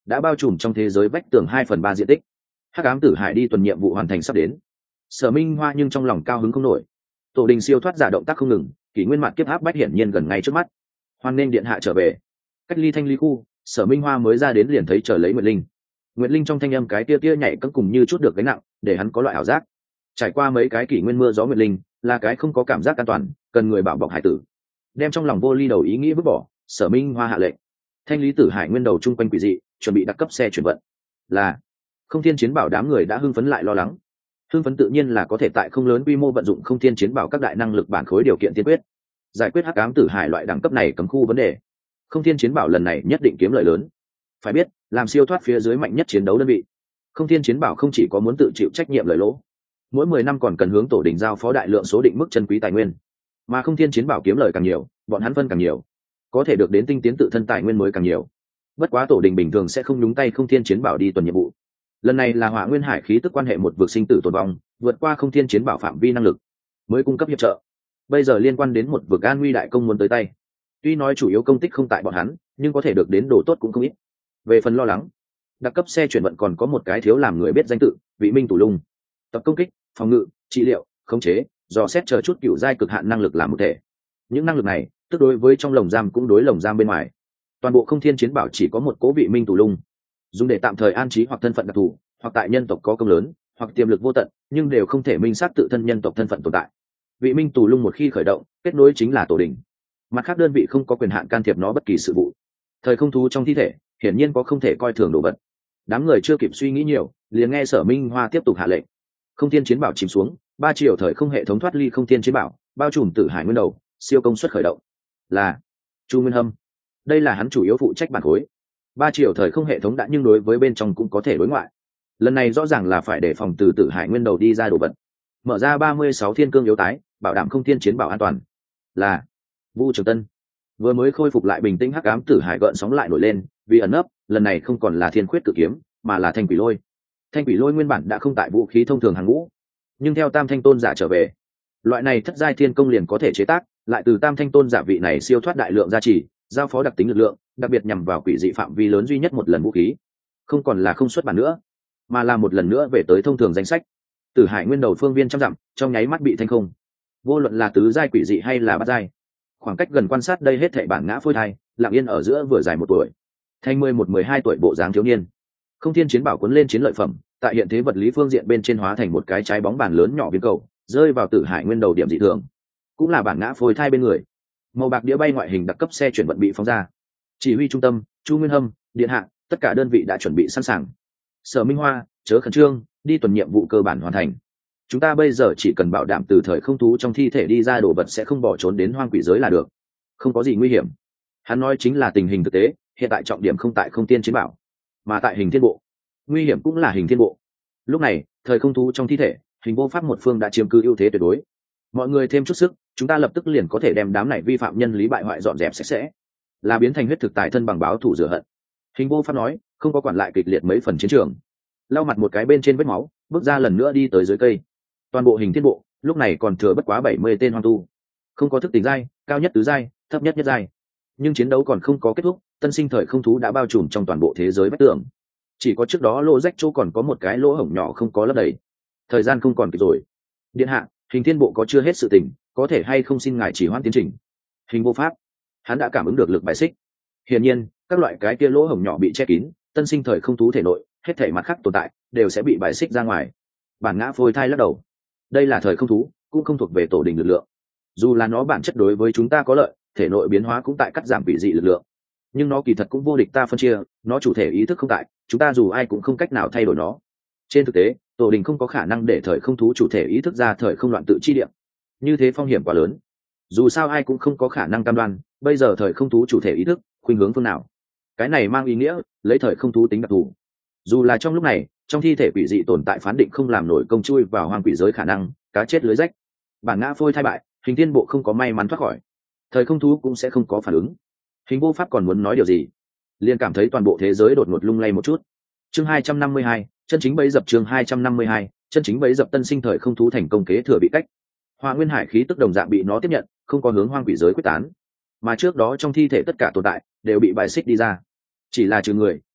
đã bao trùm trong thế giới vách tường 2/3 diện tích. Hắc ám tử hải đi tuần nhiệm vụ hoàn thành sắp đến. Sở Minh Hoa nhưng trong lòng cao hứng không nổi. Tổ đình siêu thoát giả động tác không ngừng, kỷ nguyên mạn kiếp áp bách hiển nhiên gần ngay trước mắt. Hoan nên điện hạ trở về. Cách ly thanh lý khu, Sở Minh Hoa mới ra đến liền thấy chờ lấy Nguyệt Linh. Nguyệt Linh trong thanh âm cái tia nhảy cẫng cùng như chút được gánh nặng, để hắn có loại ảo giác. Trải qua mấy cái kỷ nguyên mưa gió, Nguyệt Linh là cái không có cảm giác an toàn, cần người bảo bọc hải tử. Đem trong lòng vô ly đầu ý nghĩ vứt bỏ, Sở Minh Hoa hạ lệnh thanh lý tử hải nguyên đầu chung quanh quỷ dị, chuẩn bị đặc cấp xe chuyển vận. Là Không Thiên Chiến Bảo đám người đã hưng phấn lại lo lắng. Hưng phấn tự nhiên là có thể tại không lớn quy mô vận dụng Không Thiên Chiến Bảo các đại năng lực bản khối điều kiện tiên quyết, giải quyết hắc ám tử hải loại đẳng cấp này cấm khu vấn đề. Không Thiên Chiến Bảo lần này nhất định kiếm lợi lớn. Phải biết, làm siêu thoát phía dưới mạnh nhất chiến đấu đơn vị, Không Thiên Chiến Bảo không chỉ có muốn tự chịu trách nhiệm lợi lỗ, mỗi 10 năm còn cần hướng tổ đỉnh giao phó đại lượng số định mức chân quý tài nguyên, mà Không Thiên Chiến Bảo kiếm lời càng nhiều, bọn hắn phân càng nhiều, có thể được đến tinh tiến tự thân tài nguyên mới càng nhiều. Bất quá tổ đình bình thường sẽ không nhúng tay Không Thiên Chiến Bảo đi tuần nhiệm vụ. Lần này là Hỏa Nguyên Hải khí tức quan hệ một vực sinh tử tồn vong, vượt qua Không Thiên Chiến Bảo phạm vi năng lực, mới cung cấp hiệp trợ. Bây giờ liên quan đến một vực an nguy đại công muốn tới tay. Tuy nói chủ yếu công tích không tại bọn hắn, nhưng có thể được đến đồ tốt cũng không ít. Về phần lo lắng, đặc cấp xe chuyển vận còn có một cái thiếu làm người biết danh tự, Vị Minh Tù Lung. Tập công kích, phòng ngự, trị liệu, khống chế, dò xét chờ chút cựu giai cực hạn năng lực làm một thể. Những năng lực này, tức đối với trong lồng giam cũng đối lồng giam bên ngoài. Toàn bộ Không Thiên Chiến Bảo chỉ có một cố Vị Minh Tù Lung, dùng để tạm thời an trí hoặc thân phận đặc thù, hoặc tại nhân tộc có công lớn, hoặc tiềm lực vô tận, nhưng đều không thể minh xác tự thân nhân tộc thân phận tồn tại. Vị Minh Tù Lung một khi khởi động, kết nối chính là tổ đình. Mặt khác đơn vị không có quyền hạn can thiệp nó bất kỳ sự vụ. Thời không thú trong thi thể, hiển nhiên có không thể coi thường đồ vật. Đám người chưa kịp suy nghĩ nhiều, liền nghe Sở Minh Hoa tiếp tục hạ lệnh. Không Thiên Chiến Bảo chìm xuống, 3 triệu thời không hệ thống thoát ly Không Thiên Chiến Bảo, bao trùm tử hải nguyên đầu, siêu công suất khởi động. Là Chu Nguyên Hâm. Đây là hắn chủ yếu phụ trách bản khối. 3 triệu thời không hệ thống đã nhưng đối với bên trong cũng có thể đối ngoại. Lần này rõ ràng là phải đề phòng từ tử hải nguyên đầu đi ra đồ vật. Mở ra 36 thiên cương yếu tái, bảo đảm Không Thiên Chiến Bảo an toàn. Là Vu Trường Tân. Vừa mới khôi phục lại bình tĩnh hắc ám tử hải gợn sóng lại nổi lên, vì ẩn nấp, lần này không còn là thiên khuyết cự kiếm, mà là thanh quỷ lôi. Thanh quỷ lôi nguyên bản đã không tại vũ khí thông thường hàng ngũ, nhưng theo Tam Thanh Tôn giả trở về, loại này thất giai thiên công liền có thể chế tác, lại từ Tam Thanh Tôn giả vị này siêu thoát đại lượng gia trì, giao phó đặc tính lực lượng, đặc biệt nhằm vào quỷ dị phạm vi lớn duy nhất một lần vũ khí, không còn là không xuất bản nữa, mà là một lần nữa về tới thông thường danh sách. Tử hải nguyên đầu phương viên trăm dặm, trong nháy mắt bị thanh không. Vô luận là tứ giai quỷ dị hay là bát giai, khoảng cách gần quan sát đây hết thảy bản ngã phôi thai, lặng yên ở giữa vừa dài 1 tuổi, thanh 11-12 tuổi bộ dáng thiếu niên. Không Thiên Chiến Bảo cuốn lên chiến lợi phẩm, tại hiện thế vật lý phương diện bên trên hóa thành một cái trái bóng bàn lớn nhỏ viên cầu, rơi vào tử hải nguyên đầu điểm dị thường, cũng là bản ngã phôi thai bên người. Màu bạc đĩa bay ngoại hình đặc cấp xe chuyển vận bị phóng ra. Chỉ huy trung tâm, Chu Nguyên Hâm, điện hạ, tất cả đơn vị đã chuẩn bị sẵn sàng. Sở Minh Hoa, chớ khẩn trương, đi tuần nhiệm vụ cơ bản hoàn thành. Chúng ta bây giờ chỉ cần bảo đảm từ thời không thú trong thi thể đi ra đồ vật sẽ không bỏ trốn đến hoang quỷ giới là được, không có gì nguy hiểm. Hắn nói chính là tình hình thực tế, hiện tại trọng điểm không tại Không Thiên Chiến Bảo, mà tại hình thiên bộ. Nguy hiểm cũng là hình thiên bộ. Lúc này, thời không thú trong thi thể, hình vô pháp một phương đã chiếm cứ ưu thế tuyệt đối. Mọi người thêm chút sức, chúng ta lập tức liền có thể đem đám này vi phạm nhân lý bại hoại dọn dẹp sạch sẽ, là biến thành huyết thực tại thân bằng báo thủ rửa hận. Hình vô pháp nói, không có quản lại kịch liệt mấy phần chiến trường, lau mặt một cái bên trên vết máu, bước ra lần nữa đi tới dưới cây. Toàn bộ hình thiên bộ lúc này còn thừa bất quá 70 tên hoang tu, không có thức tỉnh giai, cao nhất tứ giai, thấp nhất nhất giai. Nhưng chiến đấu còn không có kết thúc, tân sinh thời không thú đã bao trùm trong toàn bộ thế giới vách tường. Chỉ có trước đó lỗ rách chỗ còn có một cái lỗ hổng nhỏ không có lấp đầy. Thời gian không còn kịp rồi. Điện hạ, hình thiên bộ có chưa hết sự tình, có thể hay không xin ngài chỉ hoãn tiến trình. Hình vô pháp, hắn đã cảm ứng được lực bài xích. Hiển nhiên, các loại cái kia lỗ hổng nhỏ bị che kín, tân sinh thời không thú thể nội, hết thể mặt khác tồn tại đều sẽ bị bài xích ra ngoài. Bản ngã phôi thai lắc đầu. Đây là thời không thú, cũng không thuộc về tổ đình lực lượng. Dù là nó bản chất đối với chúng ta có lợi, thể nội biến hóa cũng tại cắt giảm vị dị lực lượng, nhưng nó kỳ thật cũng vô địch ta phân chia, nó chủ thể ý thức không tại, chúng ta dù ai cũng không cách nào thay đổi nó. Trên thực tế, tổ đình không có khả năng để thời không thú chủ thể ý thức ra thời không loạn tự chi điểm, như thế phong hiểm quá lớn. Dù sao ai cũng không có khả năng cam đoan bây giờ thời không thú chủ thể ý thức khuynh hướng phương nào. Cái này mang ý nghĩa lấy thời không thú tính đặc thù, dù là trong lúc này trong thi thể quỷ dị tồn tại phán định không làm nổi công chui vào hoang quỷ giới khả năng, cá chết lưới rách. Bản ngã phôi thai bại, hình thiên bộ không có may mắn thoát khỏi, thời không thú cũng sẽ không có phản ứng. Hình vô pháp còn muốn nói điều gì, liền cảm thấy toàn bộ thế giới đột ngột lung lay một chút. Chương 252, chân chính bấy dập. Chương 252, chân chính bấy dập. Tân sinh thời không thú thành công kế thừa bị cách. Hoa nguyên hải khí tức đồng dạng bị nó tiếp nhận, không có hướng hoang quỷ giới quyết tán, mà trước đó trong thi thể tất cả tồn tại đều bị bài xích đi ra. Chỉ là trừ người,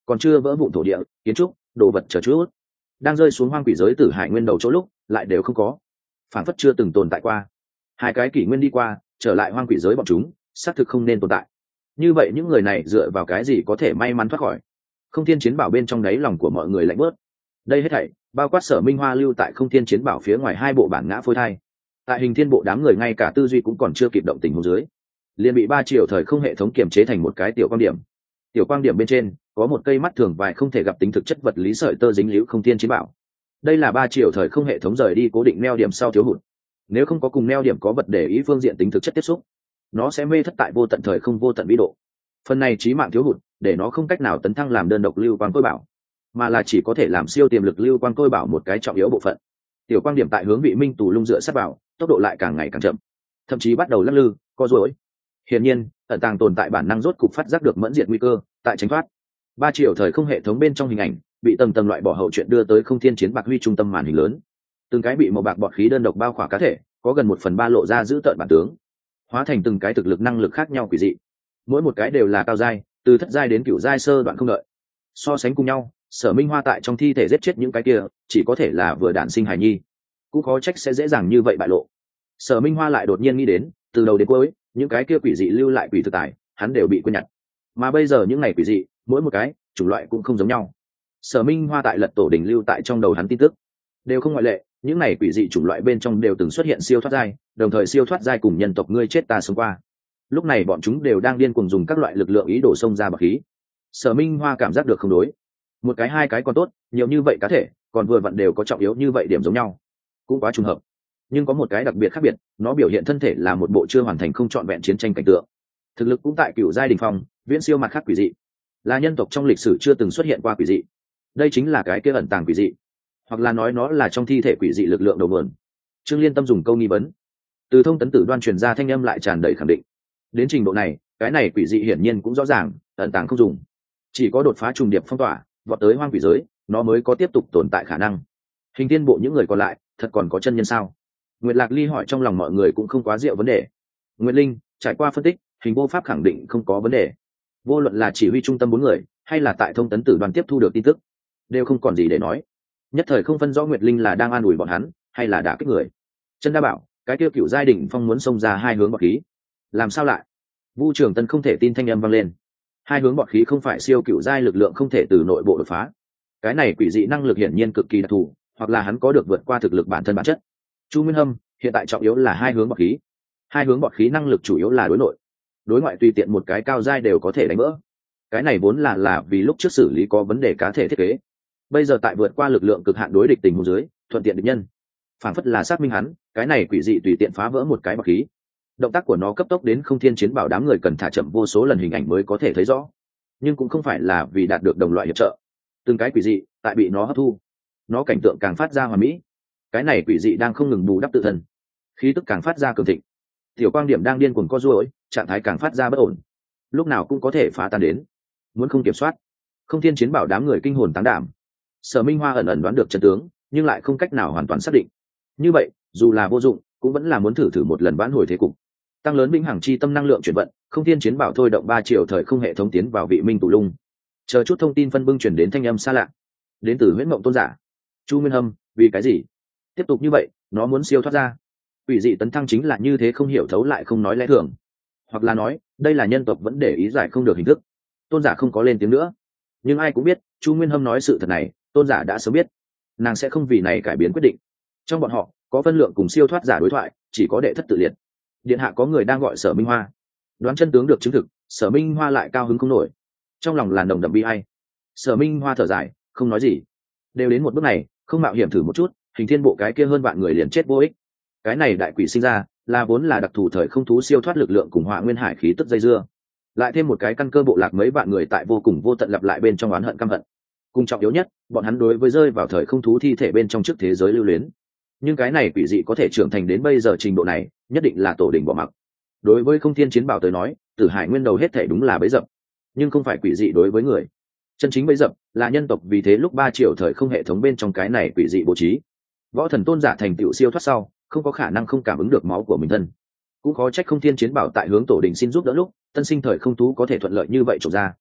còn chưa vỡ vụn thổ địa, kiến trúc, đồ vật chờ chút đang rơi xuống hoang quỷ giới tử hải nguyên đầu chỗ lúc lại đều không có, phản phất chưa từng tồn tại qua. Hai cái kỷ nguyên đi qua, trở lại hoang quỷ giới bọn chúng xác thực không nên tồn tại. Như vậy những người này dựa vào cái gì có thể may mắn thoát khỏi? Không thiên chiến bảo bên trong đáy lòng của mọi người lạnh bớt. Đây hết thảy bao quát Sở Minh Hoa lưu tại không thiên chiến bảo phía ngoài hai bộ bản ngã phôi thai. Tại hình thiên bộ đám người ngay cả tư duy cũng còn chưa kịp động tình huống dưới, liền bị 3 triệu thời không hệ thống kiềm chế thành một cái tiểu quang điểm. Tiểu quang điểm bên trên có một cây mắt thường vài không thể gặp tính thực chất vật lý sợi tơ dính líu không thiên chiến bảo. Đây là 3 triệu thời không hệ thống rời đi cố định neo điểm sau thiếu hụt. Nếu không có cùng neo điểm có vật để ý phương diện tính thực chất tiếp xúc, nó sẽ mê thất tại vô tận thời không vô tận vĩ độ. Phần này chí mạng thiếu hụt để nó không cách nào tấn thăng làm đơn độc lưu quang tôi bảo, mà là chỉ có thể làm siêu tiềm lực lưu quang tôi bảo một cái trọng yếu bộ phận. Tiểu quang điểm tại hướng vị minh tù lung dựa sát vào, tốc độ lại càng ngày càng chậm, thậm chí bắt đầu lắc lư co duỗi. Hiển nhiên ẩn tàng tồn tại bản năng rốt cục phát giác được mẫn diệt nguy cơ, tại tránh thoát. 3 triệu thời không hệ thống bên trong hình ảnh bị tầng tầng loại bỏ hậu chuyện đưa tới không thiên chiến bạc huy trung tâm màn hình lớn. Từng cái bị màu bạc bọt khí đơn độc bao khỏa cá thể có gần 1/3 lộ ra giữ tợn bản tướng, hóa thành từng cái thực lực năng lực khác nhau quỷ dị, mỗi một cái đều là cao giai, từ thất giai đến cửu giai sơ đoạn không đợi. So sánh cùng nhau, Sở Minh Hoa tại trong thi thể giết chết những cái kia chỉ có thể là vừa đản sinh hài nhi, cũng khó trách sẽ dễ dàng như vậy bại lộ. Sở Minh Hoa lại đột nhiên nghĩ đến, từ đầu đến cuối những cái kia quỷ dị lưu lại quỷ thực tài hắn đều bị quên nhặt, mà bây giờ những này quỷ dị mỗi một cái chủng loại cũng không giống nhau. Sở Minh Hoa tại lật tổ đỉnh lưu tại trong đầu hắn tin tức đều không ngoại lệ, những này quỷ dị chủng loại bên trong đều từng xuất hiện siêu thoát giai, đồng thời siêu thoát giai cùng nhân tộc ngươi chết ta sống qua. Lúc này bọn chúng đều đang điên cuồng dùng các loại lực lượng ý đồ xông ra bạc khí. Sở Minh Hoa cảm giác được không đối, một cái hai cái còn tốt, nhiều như vậy cá thể còn vừa vặn đều có trọng yếu như vậy điểm giống nhau, cũng quá trùng hợp. Nhưng có một cái đặc biệt khác biệt, nó biểu hiện thân thể là một bộ chưa hoàn thành không trọn vẹn chiến tranh cảnh tượng, thực lực cũng tại cửu giai đỉnh phong, viễn siêu mặt khác quỷ dị, là nhân tộc trong lịch sử chưa từng xuất hiện qua quỷ dị. Đây chính là cái kia ẩn tàng quỷ dị, hoặc là nói nó là trong thi thể quỷ dị lực lượng đầu nguồn. Trương Liên Tâm dùng câu nghi vấn, từ thông tấn tử đoan truyền ra thanh âm lại tràn đầy khẳng định. Đến trình độ này, cái này quỷ dị hiển nhiên cũng rõ ràng, ẩn tàng không dùng, chỉ có đột phá trùng điệp phong tỏa, vọt tới hoang quỷ giới, nó mới có tiếp tục tồn tại khả năng. Hình thiên bộ những người còn lại, thật còn có chân nhân sao? Nguyệt Lạc Ly hỏi, trong lòng mọi người cũng không quá rượu vấn đề. Nguyệt Linh trải qua phân tích, hình vô pháp khẳng định không có vấn đề. Vô luận là chỉ huy trung tâm 4 người, hay là tại thông tấn tử đoàn tiếp thu được tin tức, đều không còn gì để nói. Nhất thời không phân rõ Nguyệt Linh là đang an ủi bọn hắn, hay là đả kích người. Chân Đa bảo, cái kia cựu giai đỉnh phong muốn xông ra hai hướng bọt khí, làm sao lại? Vu Trường Tân không thể tin thanh âm vang lên. Hai hướng bọt khí không phải siêu cựu giai lực lượng không thể từ nội bộ đột phá. Cái này quỷ dị năng lực hiển nhiên cực kỳ đặc thù, hoặc là hắn có được vượt qua thực lực bản thân bản chất. Chu Nguyên Hâm, hiện tại trọng yếu là hai hướng bọt khí. Hai hướng bọt khí năng lực chủ yếu là đối nội, đối ngoại tùy tiện một cái cao giai đều có thể đánh vỡ. Cái này vốn là vì lúc trước xử lý có vấn đề cá thể thiết kế, bây giờ tại vượt qua lực lượng cực hạn đối địch tình huống dưới, thuận tiện địch nhân, phản phất là xác minh hắn cái này quỷ dị tùy tiện phá vỡ một cái bọt khí. Động tác của nó cấp tốc đến không thiên chiến bảo đám người cần thả chậm vô số lần hình ảnh mới có thể thấy rõ, nhưng cũng không phải là vì đạt được đồng loại hiệp trợ. Từng cái quỷ dị tại bị nó hấp thu, nó cảnh tượng càng phát ra hoàn mỹ. Cái này quỷ dị đang không ngừng bù đắp tự thân, khí tức càng phát ra cường thịnh. Tiểu quang điểm đang điên cuồng co duỗi, trạng thái càng phát ra bất ổn, lúc nào cũng có thể phá tan đến. Muốn không kiểm soát, không thiên chiến bảo đám người kinh hồn táng đảm. Sở Minh Hoa ẩn ẩn đoán được chân tướng, nhưng lại không cách nào hoàn toàn xác định. Như vậy, dù là vô dụng, cũng vẫn là muốn thử một lần vãn hồi thế cục. Tăng lớn vĩnh hằng chi tâm năng lượng chuyển vận, không thiên chiến bảo thôi động 3 triệu thời không hệ thống tiến vào vị minh tụ lung. Chờ chút thông tin phân bưng chuyển đến thanh âm xa lạ, đến từ huyễn mộng tôn giả. Chu Nguyên Hâm, vì cái gì? Tiếp tục như vậy, nó muốn siêu thoát ra. Quỷ dị tấn thăng chính là như thế, không hiểu thấu lại không nói lẽ thường, hoặc là nói, đây là nhân tộc vẫn để ý giải không được hình thức. Tôn giả không có lên tiếng nữa, nhưng ai cũng biết, Chu Nguyên Hâm nói sự thật này, tôn giả đã sớm biết, nàng sẽ không vì này cải biến quyết định. Trong bọn họ có phân lượng cùng siêu thoát giả đối thoại, chỉ có đệ thất tự liệt. Điện hạ có người đang gọi Sở Minh Hoa, đoán chân tướng được chứng thực, Sở Minh Hoa lại cao hứng không nổi, trong lòng là nồng đậm bi ai. Sở Minh Hoa thở dài, không nói gì. Đều đến một bước này, không mạo hiểm thử một chút, hình thiên bộ cái kia hơn vạn người liền chết vô ích. Cái này đại quỷ sinh ra là vốn là đặc thù thời không thú siêu thoát lực lượng cùng hỏa nguyên hải khí tức dây dưa, lại thêm một cái căn cơ bộ lạc mấy vạn người tại vô cùng vô tận lặp lại bên trong oán hận căm hận. Cùng trọng yếu nhất, bọn hắn đối với rơi vào thời không thú thi thể bên trong trước thế giới lưu luyến. Nhưng cái này quỷ dị có thể trưởng thành đến bây giờ trình độ này, nhất định là tổ đình bỏ mặc. Đối với không thiên chiến bảo tới nói, tử hải nguyên đầu hết thể đúng là bấy dập, nhưng không phải quỷ dị đối với người. Chân chính bấy dập là nhân tộc, vì thế lúc 3 triệu thời không hệ thống bên trong cái này quỷ dị bố trí. Võ thần tôn giả thành tựu siêu thoát sau, không có khả năng không cảm ứng được máu của mình thân, cũng khó trách không thiên chiến bảo tại hướng tổ đình xin giúp đỡ lúc tân sinh thời không thú có thể thuận lợi như vậy trổ ra.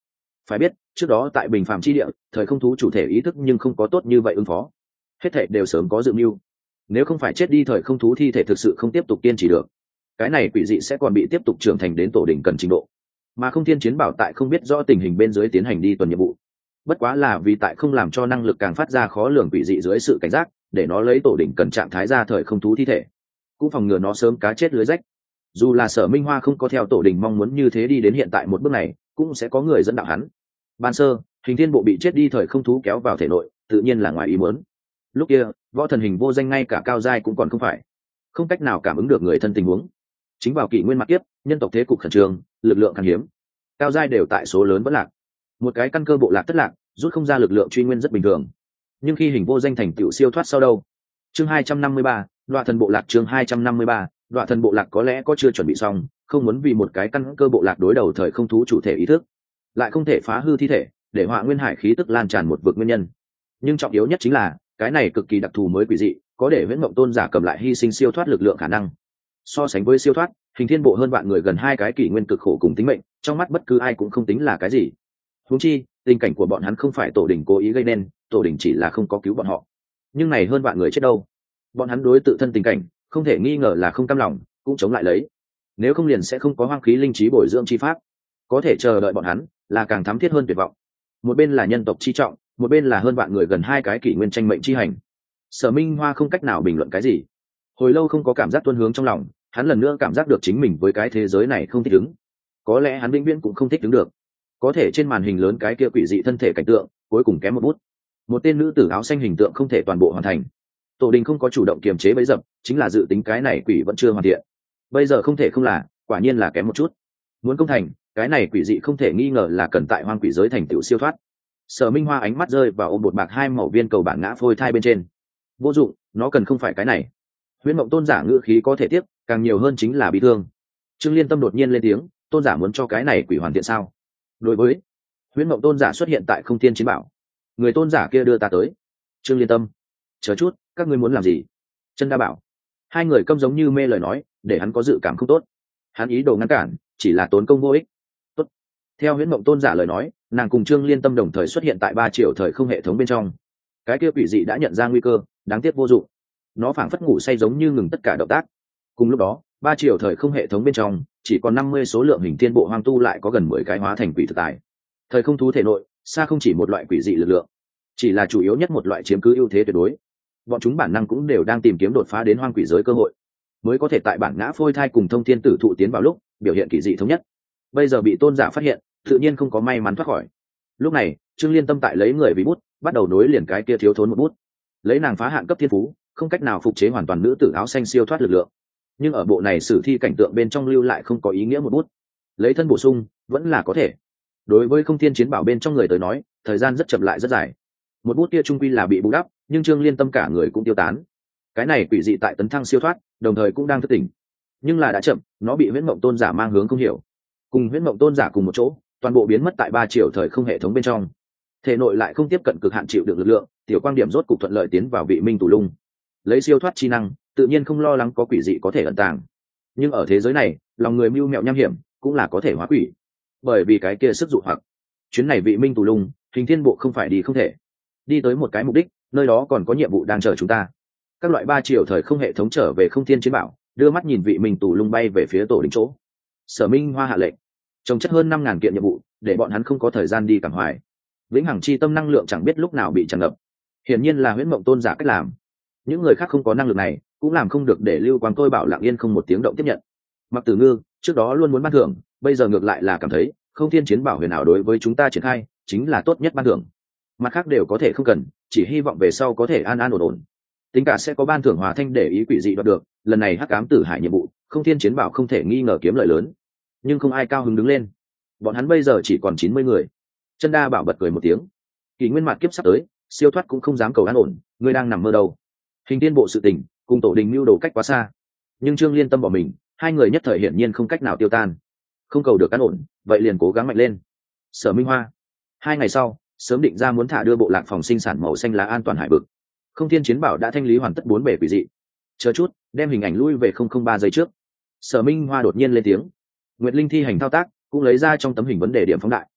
Phải biết trước đó tại bình phàm chi địa, thời không thú chủ thể ý thức nhưng không có tốt như vậy ứng phó, hết thảy đều sớm có dự mưu. Nếu không phải chết đi thời không thú thi thể thực sự không tiếp tục kiên trì được, cái này quỷ dị sẽ còn bị tiếp tục trưởng thành đến tổ đỉnh cần trình độ, mà không thiên chiến bảo tại không biết rõ tình hình bên dưới tiến hành đi tuần nhiệm vụ, bất quá là vì tại không làm cho năng lực càng phát ra khó lường quỷ dị dưới sự cảnh giác, để nó lấy tổ đỉnh cần trạng thái ra thời không thú thi thể, cũng phòng ngừa nó sớm cá chết lưới rách. Dù là Sở Minh Hoa không có theo tổ đỉnh mong muốn như thế đi đến hiện tại một bước này, cũng sẽ có người dẫn đạo hắn. Ban sơ hình thiên bộ bị chết đi thời không thú kéo vào thể nội, tự nhiên là ngoài ý muốn. Lúc kia võ thần hình vô danh ngay cả cao giai cũng còn không phải, không cách nào cảm ứng được người thân tình huống. Chính vào kỷ nguyên mặt kiếp, nhân tộc thế cục khẩn trương, lực lượng khan hiếm, cao giai đều tại số lớn vẫn lạc, một cái căn cơ bộ lạc thất lạc, rút không ra lực lượng truy nguyên rất bình thường. Nhưng khi hình vô danh thành tựu siêu thoát sau đâu? Chương 253, Đoạ thần bộ lạc. Chương 253, Đoạ thần bộ lạc có lẽ có chưa chuẩn bị xong, không muốn vì một cái căn cơ bộ lạc đối đầu thời không thú chủ thể ý thức, lại không thể phá hư thi thể, để họa nguyên hải khí tức lan tràn một vực nguyên nhân. Nhưng trọng yếu nhất chính là cái này cực kỳ đặc thù mới quỷ dị, có để Viễn Mộng Tôn giả cầm lại hy sinh siêu thoát lực lượng khả năng. So sánh với siêu thoát, hình thiên bộ hơn vạn người gần hai cái kỷ nguyên cực khổ cùng tính mệnh, trong mắt bất cứ ai cũng không tính là cái gì. Huống chi tình cảnh của bọn hắn không phải tổ đỉnh cố ý gây nên, tổ đỉnh chỉ là không có cứu bọn họ. Nhưng này hơn vạn người chết đâu? Bọn hắn đối tự thân tình cảnh không thể nghi ngờ là không cam lòng, cũng chống lại lấy. Nếu không liền sẽ không có hoang khí linh trí bồi dưỡng chi pháp, có thể chờ đợi bọn hắn là càng thắm thiết hơn tuyệt vọng. Một bên là nhân tộc chi trọng, một bên là hơn vạn người gần hai cái kỷ nguyên tranh mệnh chi hành. Sở Minh Hoa không cách nào bình luận cái gì. Hồi lâu không có cảm giác tuôn hướng trong lòng, hắn lần nữa cảm giác được chính mình với cái thế giới này không thích ứng. Có lẽ hắn vĩnh viễn cũng không thích ứng được. Có thể trên màn hình lớn cái kia quỷ dị thân thể cảnh tượng, cuối cùng kém một bút. Một tên nữ tử áo xanh hình tượng không thể toàn bộ hoàn thành. Tổ đình không có chủ động kiềm chế bấy dập, chính là dự tính cái này quỷ vẫn chưa hoàn thiện. Bây giờ không thể không là, quả nhiên là kém một chút. Muốn công thành, cái này quỷ dị không thể nghi ngờ là cần tại hoang quỷ giới thành tựu siêu thoát. Sở Minh Hoa ánh mắt rơi vào ôm bột bạc hai màu viên cầu bản ngã phôi thai bên trên. Vô dụng, nó cần không phải cái này. Huyễn Mộng Tôn giả ngữ khí có thể tiếp, càng nhiều hơn chính là bị thương. Trương Liên Tâm đột nhiên lên tiếng, tôn giả muốn cho cái này quỷ hoàn thiện sao? Đối với Huyễn Mộng Tôn giả xuất hiện tại Không Thiên Chiến Bảo, người tôn giả kia đưa ta tới. Trương Liên Tâm, chờ chút, các ngươi muốn làm gì? Chân Đa bảo. Hai người câm giống như mê lời nói, để hắn có dự cảm không tốt. Hắn ý đồ ngăn cản, chỉ là tốn công vô ích. Tốt. Theo Huyễn Mộng Tôn giả lời nói, nàng cùng Trương Liên Tâm đồng thời xuất hiện tại 3 triệu thời không hệ thống bên trong. Cái kia quỷ dị đã nhận ra nguy cơ, đáng tiếc vô dụng. Nó phảng phất ngủ say giống như ngừng tất cả động tác. Cùng lúc đó 3 triệu thời không hệ thống bên trong chỉ còn 50 số lượng hình thiên bộ hoang tu lại có gần 10 cái hóa thành quỷ thực tài. Thời không thú thể nội xa không chỉ một loại quỷ dị lực lượng, chỉ là chủ yếu nhất một loại chiếm cứ ưu thế tuyệt đối. Bọn chúng bản năng cũng đều đang tìm kiếm đột phá đến hoang quỷ giới cơ hội, mới có thể tại bản ngã phôi thai cùng thông thiên tử thụ tiến vào lúc biểu hiện kỳ dị thống nhất. Bây giờ bị tôn giả phát hiện, tự nhiên không có may mắn thoát khỏi. Lúc này Trương Liên Tâm tại lấy người vì bút, bắt đầu nối liền cái kia thiếu thốn một bút. Lấy nàng phá hạn cấp thiên phú, không cách nào phục chế hoàn toàn nữ tử áo xanh siêu thoát lực lượng, nhưng ở bộ này sử thi cảnh tượng bên trong lưu lại không có ý nghĩa một bút. Lấy thân bổ sung vẫn là có thể. Đối với Không Thiên Chiến Bảo bên trong người tới nói, thời gian rất chậm lại rất dài. Một bút kia trung quy là bị bù đắp, nhưng Trương Liên Tâm cả người cũng tiêu tán. Cái này quỷ dị tại tấn thăng siêu thoát, đồng thời cũng đang thức tỉnh, nhưng là đã chậm, nó bị Huyễn Mộng Tôn giả mang hướng không hiểu. Cùng Huyễn Mộng Tôn giả cùng một chỗ, toàn bộ biến mất tại 3 triệu thời không hệ thống bên trong. Thể nội lại không tiếp cận cực hạn chịu được lực lượng, tiểu quang điểm rốt cục thuận lợi tiến vào vị minh tù lung. Lấy siêu thoát chi năng, tự nhiên không lo lắng có quỷ dị có thể ẩn tàng. Nhưng ở thế giới này, lòng người mưu mẹo nham hiểm, cũng là có thể hóa quỷ. Bởi vì cái kia sức dụ hoặc. Chuyến này vị minh tù lung, hình thiên bộ không phải đi không thể. Đi tới một cái mục đích, nơi đó còn có nhiệm vụ đang chờ chúng ta. Các loại 3 triệu thời không hệ thống trở về Không Thiên Chiến Bảo, đưa mắt nhìn vị minh tù lung bay về phía tổ đỉnh chỗ. Sở Minh Hoa hạ lệnh, trồng chất hơn 5.000 kiện nhiệm vụ, để bọn hắn không có thời gian đi cảm hoài. Vĩnh hằng chi tâm năng lượng chẳng biết lúc nào bị tràn ngập. Hiển nhiên là Huyễn Mộng Tôn giả cách làm. Những người khác không có năng lực này, cũng làm không được để Lưu Quang Tôi bảo lặng yên không một tiếng động tiếp nhận. Mặc Tử Ngư trước đó luôn muốn ban thưởng, bây giờ ngược lại là cảm thấy Không Thiên Chiến Bảo huyền ảo đối với chúng ta triển khai chính là tốt nhất ban thưởng. Mặt khác đều có thể không cần, chỉ hy vọng về sau có thể an an ổn ổn. Tính cả sẽ có ban thưởng hòa thanh để ý quỷ dị đoạt được, lần này Hắc Ám Tử Hải nhiệm vụ, Không Thiên Chiến Bảo không thể nghi ngờ kiếm lợi lớn. Nhưng không ai cao hứng đứng lên. Bọn hắn bây giờ chỉ còn 90 người. Chân Đa bảo bật cười một tiếng. Kỷ nguyên mạt kiếp sắp tới, siêu thoát cũng không dám cầu an ổn, ngươi đang nằm mơ đâu. Hình tiên bộ sự tình, cùng tổ đình mưu đồ cách quá xa. Nhưng Trương Liên Tâm bỏ mình, hai người nhất thời hiển nhiên không cách nào tiêu tan. Không cầu được an ổn, vậy liền cố gắng mạnh lên. Sở Minh Hoa. 2 ngày sau, sớm định ra muốn thả đưa bộ lạc phòng sinh sản màu xanh lá an toàn hải vực. Không Thiên Chiến Bảo đã thanh lý hoàn tất 4 bể quỷ dị. Chờ chút, đem hình ảnh lui về 003 giây trước. Sở Minh Hoa đột nhiên lên tiếng. Nguyệt Linh thi hành thao tác, cũng lấy ra trong tấm hình vấn đề điểm phóng đại.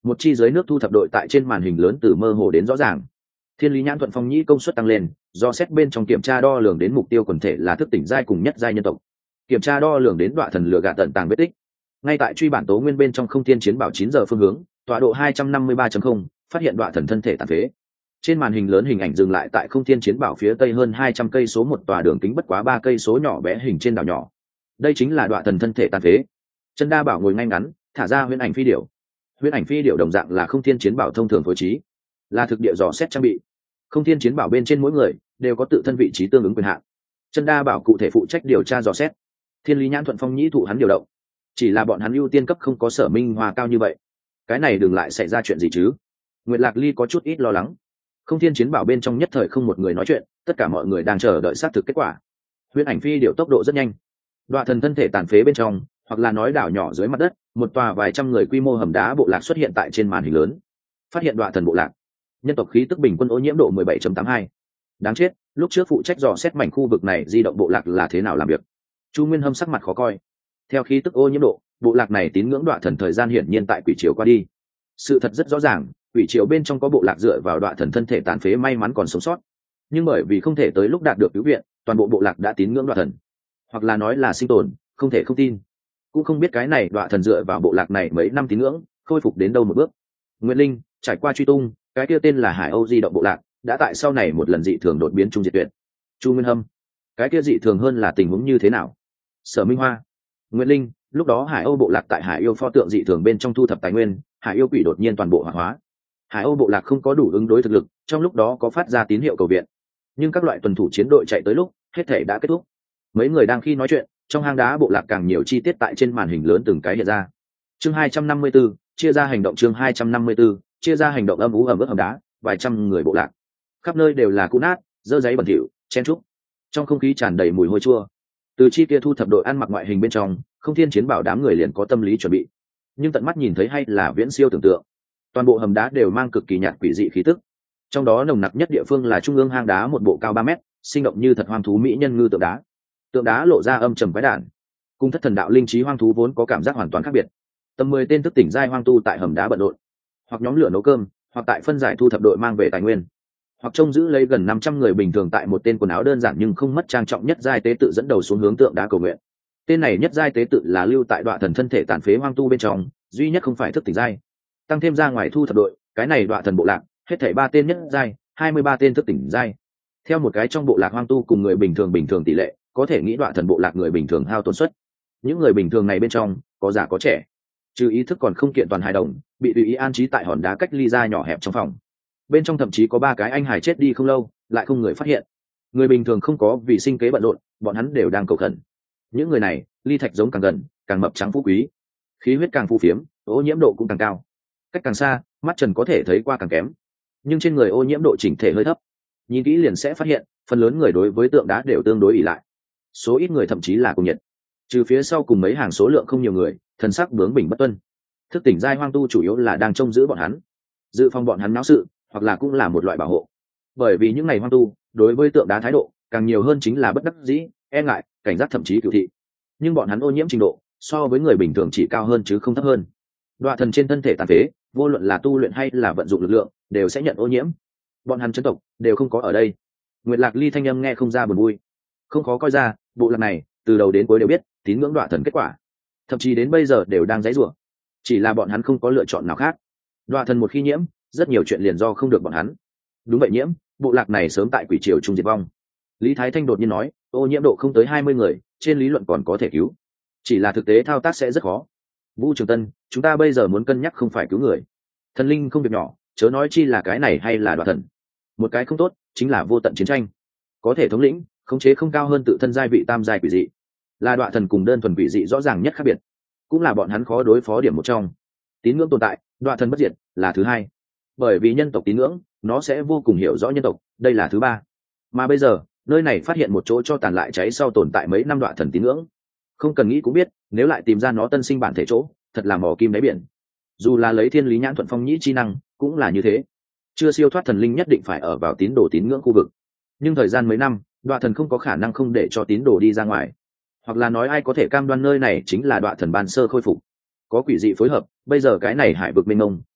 một chi dưới nước thu thập đội tại trên màn hình lớn từ mơ hồ đến rõ ràng. Thiên lý nhãn thuận phong nhĩ công suất tăng lên, do xét bên trong kiểm tra đo lường đến mục tiêu quần thể là thức tỉnh giai cùng nhất giai nhân tộc. Kiểm tra đo lường đến đoạn thần lừa gạt tận tàng vết tích. Ngay tại truy bản tố nguyên bên trong không thiên chiến bảo 9 giờ phương hướng, tọa độ 253.0, phát hiện đoạn thần thân thể tàn phế. Trên màn hình lớn hình ảnh dừng lại tại không thiên chiến bảo phía tây hơn 200 cây số một tòa đường kính bất quá 3 cây số nhỏ bé hình trên đảo nhỏ. Đây chính là đoạn thần thân thể tàn phế. Chân Đa Bảo ngồi ngay ngắn, thả ra huyễn ảnh phi điểu. Huyễn ảnh phi điểu đồng dạng là không thiên chiến bảo thông thường phối trí, là thực địa dò xét trang bị. Không thiên chiến bảo bên trên mỗi người đều có tự thân vị trí tương ứng quyền hạn. Chân Đa Bảo cụ thể phụ trách điều tra dò xét, thiên lý nhãn thuận phong nhĩ thụ hắn điều động. Chỉ là bọn hắn ưu tiên cấp không có Sở Minh Hoa cao như vậy, cái này đừng lại xảy ra chuyện gì chứ. Nguyệt Lạc Ly có chút ít lo lắng. Không thiên chiến bảo bên trong nhất thời không một người nói chuyện, tất cả mọi người đang chờ đợi xác thực kết quả. Huyễn ảnh phi điệu tốc độ rất nhanh. Đoạn thần thân thể tàn phế bên trong, hoặc là nói đảo nhỏ dưới mặt đất, một tòa vài trăm người quy mô hầm đá bộ lạc xuất hiện tại trên màn hình lớn. Phát hiện đoạn thần bộ lạc, nhân tộc khí tức bình quân ô nhiễm độ 17.82. Đáng chết, lúc trước phụ trách dò xét mảnh khu vực này di động bộ lạc là thế nào làm việc? Chu Nguyên Hâm sắc mặt khó coi. Theo khí tức ô nhiễm độ, bộ lạc này tín ngưỡng đoạn thần thời gian hiển nhiên tại quỷ triều qua đi. Sự thật rất rõ ràng, quỷ triều bên trong có bộ lạc dựa vào đoạn thần thân thể tàn phế may mắn còn sống sót, nhưng bởi vì không thể tới lúc đạt được cứu viện, toàn bộ bộ lạc đã tín ngưỡng đoạn thần, hoặc là nói là sinh tồn, không thể không tin. Cũng không biết cái này đoạn thần dựa vào bộ lạc này mấy năm tín ngưỡng khôi phục đến đâu một bước. Nguyên Linh trải qua truy tung, cái kia tên là Hải Âu di động bộ lạc đã tại sau này một lần dị thường đột biến trung diệt tuyệt. Chu Nguyên Hâm, cái kia dị thường hơn là tình huống như thế nào? Sở Minh Hoa, Nguyên Linh, lúc đó Hải Âu bộ lạc tại Hải Yêu pho tượng dị thường bên trong thu thập tài nguyên, Hải Yêu quỷ đột nhiên toàn bộ hoạt hóa. Hải Âu bộ lạc không có đủ ứng đối thực lực, trong lúc đó có phát ra tín hiệu cầu viện, nhưng các loại tuần thủ chiến đội chạy tới lúc hết thể đã kết thúc. Mấy người đang khi nói chuyện, trong hang đá bộ lạc càng nhiều chi tiết tại trên màn hình lớn từng cái hiện ra. Chương 254, chia ra hành động. Chương 254, chia ra hành động. Âm ú ẩm ướt hầm đá, vài trăm người bộ lạc, khắp nơi đều là cũ nát, dơ giấy bẩn thỉu, chen trúc, trong không khí tràn đầy mùi hôi chua. Từ chi kia thu thập đội ăn mặc ngoại hình bên trong, không thiên chiến bảo đám người liền có tâm lý chuẩn bị, nhưng tận mắt nhìn thấy hay là viễn siêu tưởng tượng. Toàn bộ hầm đá đều mang cực kỳ nhạt quỷ dị khí tức, trong đó nồng nặc nhất địa phương là trung ương hang đá một bộ cao 3 mét, sinh động như thật hoang thú mỹ nhân ngư tượng đá lộ ra âm trầm quái đản, cung thất thần đạo linh trí hoang thú vốn có cảm giác hoàn toàn khác biệt. Tầm 10 tên thức tỉnh giai hoang tu tại hầm đá bận rộn, hoặc nhóm lửa nấu cơm, hoặc tại phân giải thu thập đội mang về tài nguyên, hoặc trông giữ lấy gần 500 người bình thường tại một tên quần áo đơn giản nhưng không mất trang trọng nhất giai tế tự dẫn đầu xuống hướng tượng đá cầu nguyện. Tên này nhất giai tế tự là lưu tại đoạn thần thân thể tàn phế hoang tu bên trong, duy nhất không phải thức tỉnh giai. Tăng thêm ra ngoài thu thập đội, cái này đoạn thần bộ lạc hết thảy 3 tên nhất giai, 23 tên thức tỉnh giai. Theo một cái trong bộ lạc hoang tu cùng người bình thường tỷ lệ, có thể nghĩ đoạn thần bộ lạc người bình thường hao tổn suất. Những người bình thường này bên trong có già có trẻ, trừ ý thức còn không kiện toàn hài đồng, bị tùy ý an trí tại hòn đá cách ly ra nhỏ hẹp trong phòng. Bên trong thậm chí có 3 cái anh hài chết đi không lâu, lại không người phát hiện. Người bình thường không có vì sinh kế bận rộn, bọn hắn đều đang cầu khẩn. Những người này, ly thạch giống càng gần, càng mập trắng phú quý, khí huyết càng phù phiếm, ô nhiễm độ cũng càng cao. Cách càng xa, mắt trần có thể thấy qua càng kém, nhưng trên người ô nhiễm độ chỉnh thể hơi thấp. Nhìn kỹ liền sẽ phát hiện, phần lớn người đối với tượng đá đều tương đối ỷ lại, số ít người thậm chí là cùng nhiệt. Trừ phía sau cùng mấy hàng số lượng không nhiều người, thần sắc bướng bỉnh bất tuân. Thức tỉnh giai hoang tu chủ yếu là đang trông giữ bọn hắn, dự phòng bọn hắn náo sự, hoặc là cũng là một loại bảo hộ. Bởi vì những ngày hoang tu đối với tượng đá thái độ càng nhiều hơn chính là bất đắc dĩ, e ngại, cảnh giác thậm chí cửu thị. Nhưng bọn hắn ô nhiễm trình độ so với người bình thường chỉ cao hơn chứ không thấp hơn. Đoạn thần trên thân thể tàn phế, vô luận là tu luyện hay là vận dụng lực lượng đều sẽ nhận ô nhiễm. Bọn hắn chân tộc đều không có ở đây. Nguyệt Lạc Ly thanh âm nghe không ra buồn vui, không khó coi ra, bộ lạc này từ đầu đến cuối đều biết tín ngưỡng đoạn thần kết quả, thậm chí đến bây giờ đều đang giãy giụa, chỉ là bọn hắn không có lựa chọn nào khác. Đoạn thần một khi nhiễm, rất nhiều chuyện liền do không được bọn hắn. Đúng vậy, nhiễm, bộ lạc này sớm tại quỷ triều trung diệt vong. Lý Thái Thanh đột nhiên nói, ô nhiễm độ không tới 20 người, trên lý luận còn có thể cứu, chỉ là thực tế thao tác sẽ rất khó. Vũ Trường Tân, chúng ta bây giờ muốn cân nhắc không phải cứu người, thần linh không việc nhỏ, chớ nói chi là cái này hay là đoạn thần. Một cái không tốt chính là vô tận chiến tranh, có thể thống lĩnh khống chế không cao hơn tự thân giai vị tam giai quỷ dị, là đoạn thần cùng đơn thuần quỷ dị rõ ràng nhất khác biệt, cũng là bọn hắn khó đối phó điểm một trong. Tín ngưỡng tồn tại, đoạn thần bất diệt là thứ hai, bởi vì nhân tộc tín ngưỡng nó sẽ vô cùng hiểu rõ nhân tộc, đây là thứ ba. Mà bây giờ nơi này phát hiện một chỗ cho tàn lại cháy sau tồn tại mấy năm đoạn thần tín ngưỡng, không cần nghĩ cũng biết nếu lại tìm ra nó tân sinh bản thể chỗ, thật là mò kim đáy biển. Dù là lấy thiên lý nhãn thuận phong nhĩ chi năng cũng là như thế, chưa siêu thoát thần linh nhất định phải ở vào tín đồ tín ngưỡng khu vực. Nhưng thời gian mấy năm, đoạn thần không có khả năng không để cho tín đồ đi ra ngoài, hoặc là nói ai có thể cam đoan nơi này chính là đoạn thần ban sơ khôi phục. Có quỷ dị phối hợp, bây giờ cái này hải vực mênh mông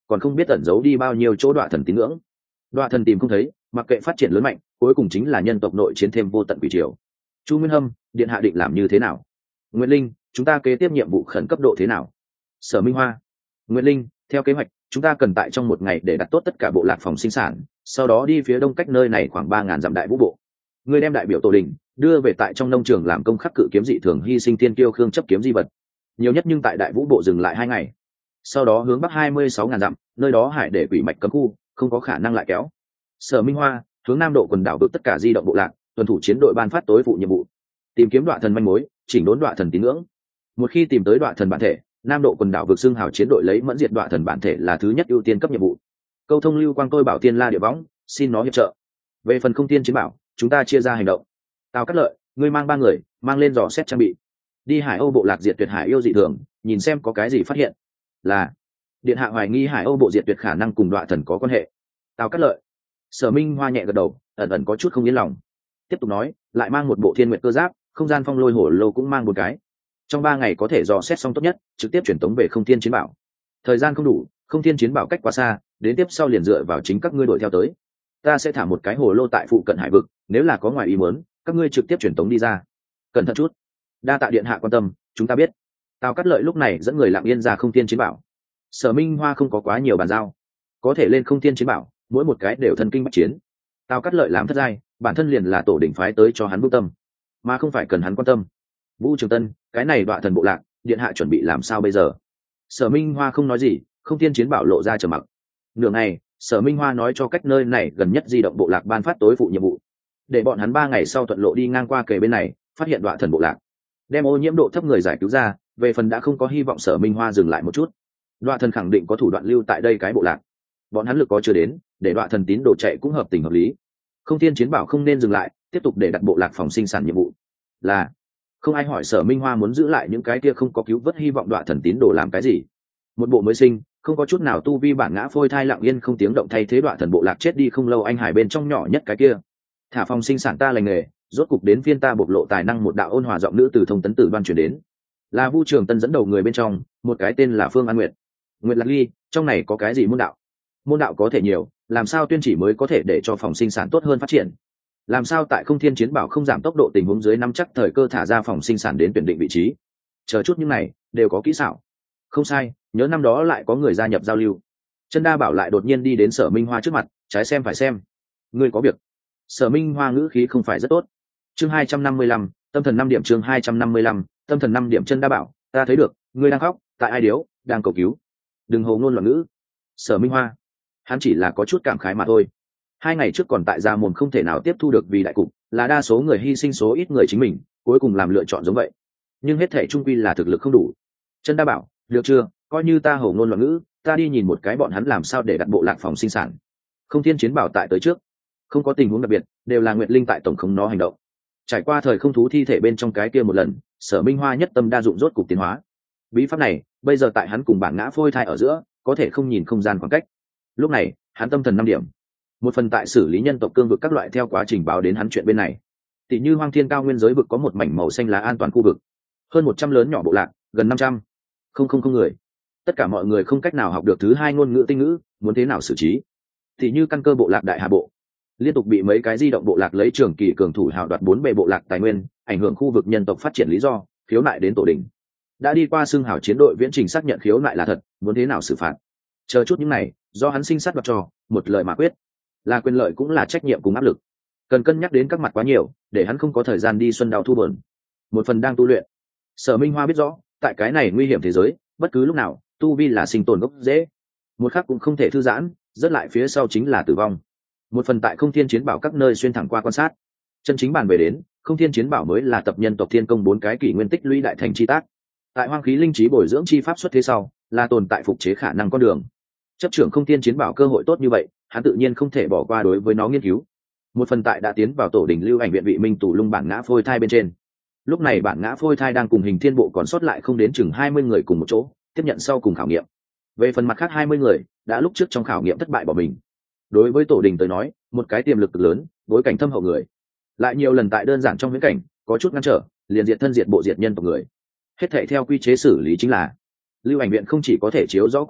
còn không biết ẩn giấu đi bao nhiêu chỗ đọa thần tín ngưỡng. Đọa thần tìm không thấy, mặc kệ phát triển lớn mạnh, cuối cùng chính là nhân tộc nội chiến thêm vô tận quỷ triều. Chu Nguyên Hâm, điện hạ định làm như thế nào? Nguyệt Linh, chúng ta kế tiếp nhiệm vụ khẩn cấp độ thế nào? Sở Minh Hoa, Nguyệt Linh, theo kế hoạch, chúng ta cần tại trong một ngày để đặt tốt tất cả bộ lạc phòng sinh sản, sau đó đi phía đông cách nơi này khoảng 3.000 dặm đại vũ bộ. Người đem đại biểu tổ đình đưa về tại trong nông trường làm công khắc cự kiếm dị thường hy sinh tiên kiêu khương chấp kiếm di vật, nhiều nhất nhưng tại đại vũ bộ dừng lại 2 ngày. Sau đó hướng bắc 26.000 dặm, nơi đó hải để quỷ mạch cấm khu, không có khả năng lại kéo. Sở Minh Hoa, hướng nam độ quần đảo vực tất cả di động bộ lạc, tuần thủ chiến đội ban phát tối phụ nhiệm vụ, tìm kiếm đọa thần manh mối, chỉnh đốn đọa thần tín ngưỡng. Một khi tìm tới đọa thần bản thể, nam độ quần đảo vực xưng hào chiến đội lấy mẫn diệt đọa thần bản thể là thứ nhất ưu tiên cấp nhiệm vụ. Câu thông lưu quang tôi bảo tiên la địa võng, xin nó hiệp trợ. Về phần không tiên chiến bảo, chúng ta chia ra hành động. Tào Cát Lợi, ngươi mang 3 người, mang lên dò xét trang bị, đi Hải Âu bộ lạc diệt tuyệt hải yêu dị thường, nhìn xem có cái gì phát hiện. Là điện hạ hoài nghi Hải Âu bộ diệt tuyệt khả năng cùng đọa thần có quan hệ. Tào Cát Lợi. Sở Minh Hoa nhẹ gật đầu, ẩn ẩn có chút không yên lòng. Tiếp tục nói, lại mang một bộ thiên nguyệt cơ giáp, không gian phong lôi hổ lô cũng mang 1 cái. Trong 3 ngày có thể dò xét xong tốt nhất, trực tiếp chuyển tống về không thiên chiến bảo. Thời gian không đủ, không thiên chiến bảo cách quá xa, đến tiếp sau liền dựa vào chính các ngươi đuổi theo tới. Ta sẽ thả một cái hồ lô tại phụ cận hải vực, nếu là có ngoài ý muốn, các ngươi trực tiếp chuyển tống đi ra. Cẩn thận chút. Đa tạ điện hạ quan tâm, chúng ta biết. Tào Cát Lợi lúc này dẫn người lặng yên ra không thiên chiến bảo. Sở Minh Hoa không có quá nhiều bàn giao, có thể lên không thiên chiến bảo, mỗi một cái đều thần kinh bách chiến. Tào Cát Lợi làm thất giai, bản thân liền là tổ đỉnh phái tới cho hắn bước tâm, mà không phải cần hắn quan tâm. Vũ Trường Tân, cái này đọa thần bộ lạc, điện hạ chuẩn bị làm sao bây giờ? Sở Minh Hoa không nói gì, không thiên chiến bảo lộ ra trầm mặc. Nửa ngày, Sở Minh Hoa nói cho cách nơi này gần nhất di động bộ lạc ban phát tối phụ nhiệm vụ, để bọn hắn 3 ngày sau thuận lộ đi ngang qua kề bên này, phát hiện đọa thần bộ lạc, đem ô nhiễm độ thấp người giải cứu ra. Về phần đã không có hy vọng, Sở Minh Hoa dừng lại một chút. Đọa thần khẳng định có thủ đoạn lưu tại đây cái bộ lạc, bọn hắn lực có chưa đến, để đọa thần tín đồ chạy cũng hợp tình hợp lý. Không thiên chiến bảo không nên dừng lại, tiếp tục để đặt bộ lạc phòng sinh sản nhiệm vụ. Là không ai hỏi Sở Minh Hoa muốn giữ lại những cái kia không có cứu vớt hy vọng đọa thần tín đồ làm cái gì. Một bộ mới sinh, không có chút nào tu vi bản ngã phôi thai lặng yên không tiếng động thay thế đọa thần bộ lạc chết đi không lâu anh hải bên trong nhỏ nhất cái kia. Thả phòng sinh sản ta lành nghề, rốt cục đến phiên ta bộc lộ tài năng. Một đạo ôn hòa giọng nữ từ thông tấn tử đoan truyền đến, là Vu Trường Tân dẫn đầu người bên trong, một cái tên là Phương An Nguyệt. Nguyệt Lạc Ly, trong này có cái gì môn đạo? Môn đạo có thể nhiều, làm sao tuyên chỉ mới có thể để cho phòng sinh sản tốt hơn phát triển? Làm sao tại không thiên chiến bảo không giảm tốc độ tình huống dưới nắm chắc thời cơ thả ra phòng sinh sản đến tuyển định vị trí? Chờ chút những này đều có kỹ xảo. Không sai, nhớ năm đó lại có người gia nhập giao lưu. Chân Đa Bảo lại đột nhiên đi đến Sở Minh Hoa trước mặt, trái xem phải xem. Ngươi có việc. Sở Minh Hoa ngữ khí không phải rất tốt. Chương 255, tâm thần 5 điểm. Chương 255, tâm thần 5 điểm. Chân Đa Bảo, ta thấy được, ngươi đang khóc, tại ai điếu, đang cầu cứu. Đừng hồ ngôn loạn ngữ. Sở Minh Hoa, hắn chỉ là có chút cảm khái mà thôi. 2 ngày trước còn tại gia mồm không thể nào tiếp thu được vì đại cục, là đa số người hy sinh số ít người chính mình, cuối cùng làm lựa chọn giống vậy. Nhưng hết thể trung quy là thực lực không đủ. Chân Đa Bảo, được chưa, coi như ta hồ ngôn loạn ngữ, ta đi nhìn một cái bọn hắn làm sao để đặt bộ lạc phòng sinh sản. Không thiên chiến bảo tại tới trước, không có tình huống đặc biệt, đều là Nguyệt Linh tại tổng không nó hành động. Trải qua thời không thú thi thể bên trong cái kia một lần, Sở Minh Hoa nhất tâm đa dụng rốt cục tiến hóa. Bí pháp này bây giờ tại hắn cùng bản ngã phôi thai ở giữa, có thể không nhìn không gian khoảng cách. Lúc này hắn tâm thần 5 điểm. Một phần tại xử lý nhân tộc cương vực các loại theo quá trình báo đến hắn chuyện bên này. Tỷ như Hoang Thiên Cao Nguyên giới vực có một mảnh màu xanh lá an toàn khu vực, hơn 100 lớn nhỏ bộ lạc, gần 500 không người. Tất cả mọi người không cách nào học được thứ 2 ngôn ngữ tinh ngữ, muốn thế nào xử trí? Tỷ như căn cơ bộ lạc Đại Hà bộ, liên tục bị mấy cái di động bộ lạc lấy trường kỳ cường thủ hào đoạt 4 bề bộ lạc tài nguyên, ảnh hưởng khu vực nhân tộc phát triển lý do, khiếu nại đến tổ đình. Đã đi qua xương hào chiến đội viễn trình xác nhận khiếu nại là thật, muốn thế nào xử phạt? Chờ chút những này, do hắn sinh sát đoạt cho, một lời mà quyết. Là quyền lợi cũng là trách nhiệm cùng áp lực. Cần cân nhắc đến các mặt quá nhiều, để hắn không có thời gian đi xuân đào thu bờn. Một phần đang tu luyện. Sở Minh Hoa biết rõ, tại cái này nguy hiểm thế giới, bất cứ lúc nào, tu vi là sinh tồn gốc dễ. Một khắc cũng không thể thư giãn, rất lại phía sau chính là tử vong. Một phần tại không thiên chiến bảo các nơi xuyên thẳng qua quan sát. Chân chính bàn về đến, không thiên chiến bảo mới là tập nhân tộc thiên công 4 cái kỷ nguyên tích lũy đại thành chi tác. Tại hoang khí linh trí bồi dưỡng chi pháp xuất thế sau, là tồn tại phục chế khả năng con đường. Chấp trưởng không thiên chiến bảo cơ hội tốt như vậy, hắn tự nhiên không thể bỏ qua đối với nó nghiên cứu. Một phần tại đã tiến vào tổ đình lưu ảnh viện vị minh tù lung bản ngã phôi thai bên trên. Lúc này bản ngã phôi thai đang cùng hình thiên bộ còn sót lại không đến chừng 20 người cùng một chỗ, tiếp nhận sau cùng khảo nghiệm. Về phần mặt khác 20 người, đã lúc trước trong khảo nghiệm thất bại bỏ mình. Đối với tổ đình tới nói, một cái tiềm lực cực lớn, bối cảnh thâm hậu người. Lại nhiều lần tại đơn giản trong viễn cảnh, có chút ngăn trở, liền diệt thân diệt bộ diệt nhân tộc người. Hết thảy theo quy chế xử lý chính là, lưu ảnh viện không chỉ có thể chiếu rõ qua lại,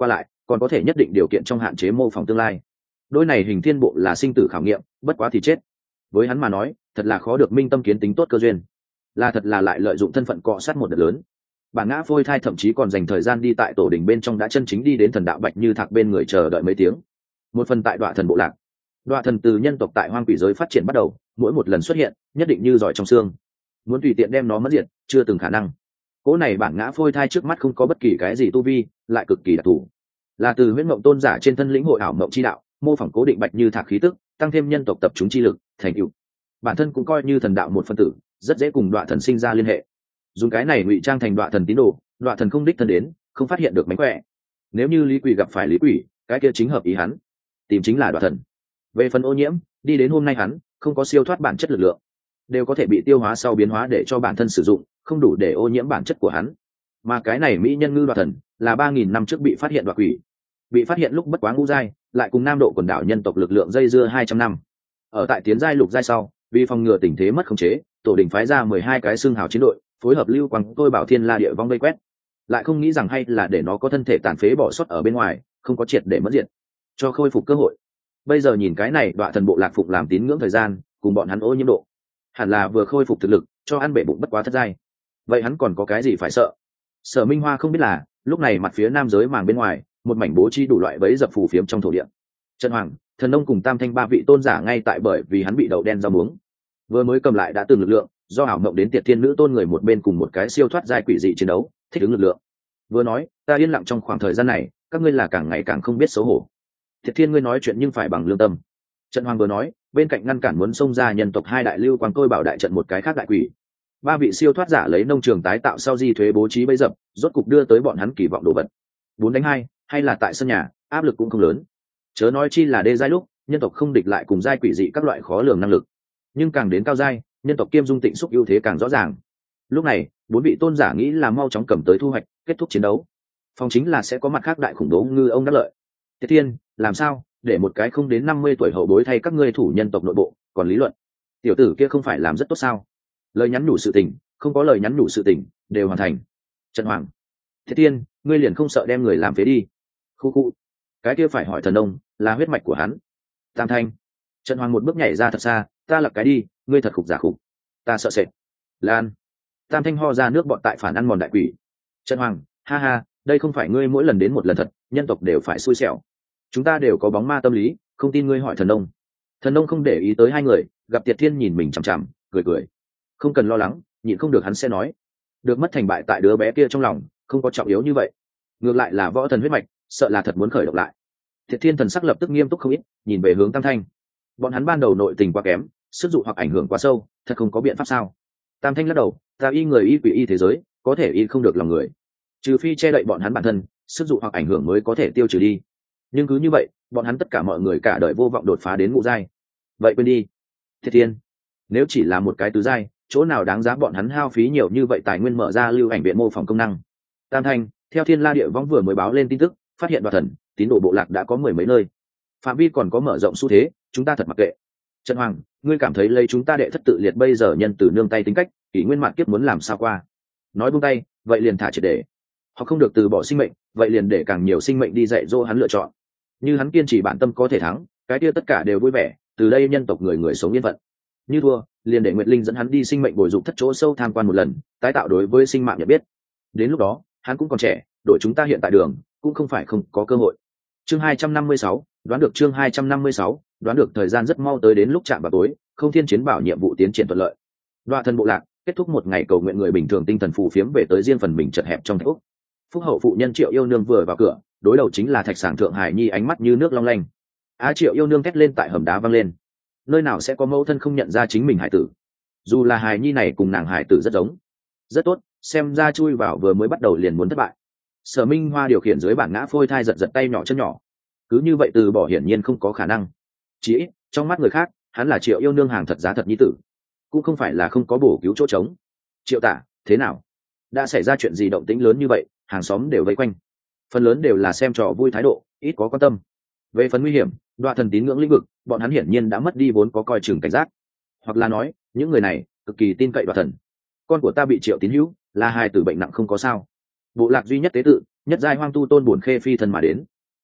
còn có thể nhất định điều kiện trong hạn chế mô phỏng tương lai. Đôi này hình thiên bộ là sinh tử khảo nghiệm, bất quá thì chết. Với hắn mà nói, thật là khó được minh tâm kiến tính tốt cơ duyên, là thật là lại lợi dụng thân phận cọ sát một đợt lớn. Bản ngã phôi thai thậm chí còn dành thời gian đi tại tổ đình bên trong, đã chân chính đi đến thần đạo Bạch Như Thạc bên người chờ đợi mấy tiếng. Một phần tại Đoạ Thần bộ lạc. Đoạ Thần từ nhân tộc tại hoang quỷ giới phát triển bắt đầu, mỗi một lần xuất hiện nhất định như giỏi trong xương, muốn tùy tiện đem nó mất diệt chưa từng khả năng. Cỗ này bản ngã phôi thai trước mắt không có bất kỳ cái gì tu vi, lại cực kỳ đặc thù, là từ huyễn mộng tôn giả trên thân lĩnh hội ảo mộng chi đạo, mô phỏng cố định Bạch Như Thạc khí tức, tăng thêm nhân tộc tập trung chi lực, thành tựu bản thân cũng coi như thần đạo một phân tử, rất dễ cùng Đoạ Thần sinh ra liên hệ. Dùng cái này ngụy trang thành Đoạ Thần tín đồ, Đoạ Thần không đích thân đến, không phát hiện được mánh khỏe. Nếu như Lý Quỷ gặp phải Lý Quỷ, cái kia chính hợp ý hắn, tìm chính là Đoạ Thần. Về phần ô nhiễm, đi đến hôm nay hắn không có siêu thoát bản chất lực lượng, đều có thể bị tiêu hóa sau biến hóa để cho bản thân sử dụng, không đủ để ô nhiễm bản chất của hắn. Mà cái này mỹ nhân ngư Đoạ Thần là 3000 năm trước bị phát hiện đoạ quỷ, bị phát hiện lúc bất quá ngũ giai, lại cùng nam độ quần đảo nhân tộc lực lượng dây dưa 200 năm. Ở tại tiến giai lục giai sau, vì phòng ngừa tình thế mất khống chế, tổ đình phái ra 12 cái xương hào chiến đội, phối hợp lưu quang tôi bảo thiên la địa vong vây quét. Lại không nghĩ rằng hay là để nó có thân thể tàn phế bỏ sót ở bên ngoài, không có triệt để mất diệt, cho khôi phục cơ hội. Bây giờ nhìn cái này Đoạ Thần bộ lạc phụng làm tín ngưỡng thời gian, cùng bọn hắn ô nhiễm độ, hẳn là vừa khôi phục thực lực, cho ăn bể bụng bất quá thất giai. Vậy hắn còn có cái gì phải sợ? Sở Minh Hoa không biết là, lúc này mặt phía nam giới màng bên ngoài, một mảnh bố trí đủ loại bẫy dập phù phiếm trong thổ địa. Trần Hoàng, Thần Nông cùng Tam Thanh ba vị tôn giả ngay tại bởi vì hắn bị đậu đen rau muống, vừa mới cầm lại đã từng lực lượng, do ảo mộng đến Tiệt Thiên nữ tôn người một bên cùng một cái siêu thoát giai quỷ dị chiến đấu, thích ứng lực lượng. Vừa nói, ta yên lặng trong khoảng thời gian này, các ngươi là càng ngày càng không biết xấu hổ. Tiệt Thiên ngươi nói chuyện nhưng phải bằng lương tâm. Trần Hoàng vừa nói, bên cạnh ngăn cản muốn xông ra nhân tộc hai đại lưu quang tôi bảo đại trận một cái khác đại quỷ. Ba vị siêu thoát giả lấy nông trường tái tạo sau di thuế bố trí bẫy dập, rốt cục đưa tới bọn hắn kỳ vọng đồ vật. 4-2, hay là tại sân nhà, áp lực cũng không lớn. Chớ nói chi là đê giai lúc, nhân tộc không địch lại cùng giai quỷ dị các loại khó lường năng lực. Nhưng càng đến cao giai, nhân tộc kiêm dung tịnh xúc ưu thế càng rõ ràng. Lúc này, bốn vị tôn giả nghĩ là mau chóng cầm tới thu hoạch, kết thúc chiến đấu. Phòng chính là sẽ có mặt khác đại khủng bố ngư ông đắc lợi. Thế Thiên, làm sao để một cái không đến 50 tuổi hậu bối thay các ngươi thủ nhân tộc nội bộ, còn lý luận, tiểu tử kia không phải làm rất tốt sao? Lời nhắn nhủ sự tình, không có lời nhắn nhủ sự tình, đều hoàn thành. Trần Hoàng, Thế Thiên, ngươi liền không sợ đem người làm phế đi? Khu khu, cái kia phải hỏi Thần Nông, là huyết mạch của hắn. Tam Thanh, Trần Hoàng một bước nhảy ra thật xa, ta lập cái đi, ngươi thật khục giả khục, ta sợ sệt. Lan, Tam Thanh ho ra nước bọn tại phản ăn mòn đại quỷ. Trần Hoàng, ha ha, đây không phải ngươi mỗi lần đến một lần thật, nhân tộc đều phải xui xẻo. Chúng ta đều có bóng ma tâm lý, không tin ngươi hỏi Thần Nông. Thần Nông không để ý tới hai người, gặp Tiệt Thiên nhìn mình chằm chằm, cười cười. Không cần lo lắng, nhịn không được hắn sẽ nói. Được mất thành bại tại đứa bé kia trong lòng, không có trọng yếu như vậy. Ngược lại là võ thần huyết mạch, sợ là thật muốn khởi động lại. Tiệt Thiên thần sắc lập tức nghiêm túc không ít, nhìn về hướng Tam Thanh. Bọn hắn ban đầu nội tình quá kém, sức dụ hoặc ảnh hưởng quá sâu, thật không có biện pháp sao? Tam Thanh lắc đầu, ta y người y quỷ y thế giới, có thể y không được lòng người. Trừ phi che đậy bọn hắn bản thân, sức dụ hoặc ảnh hưởng mới có thể tiêu trừ đi. Nhưng cứ như vậy, bọn hắn tất cả mọi người cả đời vô vọng đột phá đến ngũ giai. Vậy quên đi. Thiết Thiên, nếu chỉ là một cái tứ giai, chỗ nào đáng giá bọn hắn hao phí nhiều như vậy tài nguyên mở ra lưu ảnh viện mô phỏng công năng. Tam Thanh, theo Thiên La Địa Võng vừa mới báo lên tin tức, phát hiện Đoạ Thần tín đồ bộ lạc đã có 10 mấy nơi, phạm vi còn có mở rộng xu thế, chúng ta thật mặc kệ. Trần Hoàng, ngươi cảm thấy lấy chúng ta đệ thất tự liệt bây giờ nhân từ nương tay tính cách, kỷ nguyên mạn kiếp muốn làm sao qua? Nói buông tay, vậy liền thả triệt để. Họ không được từ bỏ sinh mệnh, vậy liền để càng nhiều sinh mệnh đi dạy dỗ hắn lựa chọn. Như hắn kiên trì bản tâm có thể thắng, cái kia tất cả đều vui vẻ, từ đây nhân tộc người người sống yên phận. Như thua, liền để Nguyệt Linh dẫn hắn đi sinh mệnh bồi dục thất chỗ sâu tham quan một lần, tái tạo đối với sinh mạng nhận biết. Đến lúc đó, hắn cũng còn trẻ, đội chúng ta hiện tại đường, cũng không phải không có cơ hội. Chương 256, đoán được chương 256, đoán được thời gian rất mau tới đến lúc chạm vào tối, Không Thiên Chiến Bảo nhiệm vụ tiến triển thuận lợi. Đoạ Thần bộ lạc kết thúc một ngày cầu nguyện người bình thường tinh thần phù phiếm về tới riêng phần mình chật hẹp trong thạch úc. Phúc hậu phụ nhân Triệu Yêu Nương vừa vào cửa, đối đầu chính là thạch sảng thượng hải nhi ánh mắt như nước long lanh. Triệu Yêu Nương thét lên tại hầm đá văng lên. Nơi nào sẽ có mẫu thân không nhận ra chính mình hải tử? Dù là hài nhi này cùng nàng hải tử rất giống. Rất tốt, xem ra chui vào vừa mới bắt đầu liền muốn thất bại. Sở Minh Hoa điều khiển dưới bản ngã phôi thai giật giật tay nhỏ chân nhỏ. Cứ như vậy từ bỏ hiển nhiên không có khả năng. Chỉ ít, trong mắt người khác, hắn là Triệu Yêu Nương hàng thật giá thật nhi tử, cũng không phải là không có bổ cứu chỗ trống. Triệu Tả, thế nào? Đã xảy ra chuyện gì động tĩnh lớn như vậy? Hàng xóm đều vây quanh, phần lớn đều là xem trò vui thái độ, ít có quan tâm. Về phần nguy hiểm, Đoạ Thần tín ngưỡng lĩnh vực, bọn hắn hiển nhiên đã mất đi vốn có coi chừng cảnh giác, hoặc là nói, những người này cực kỳ tin cậy Đoạ Thần. Con của ta bị Triệu Tín Hữu, là hài tử bệnh nặng không có sao. Bộ lạc duy nhất tế tự, nhất giai hoang tu tôn buồn khê phi thân mà đến.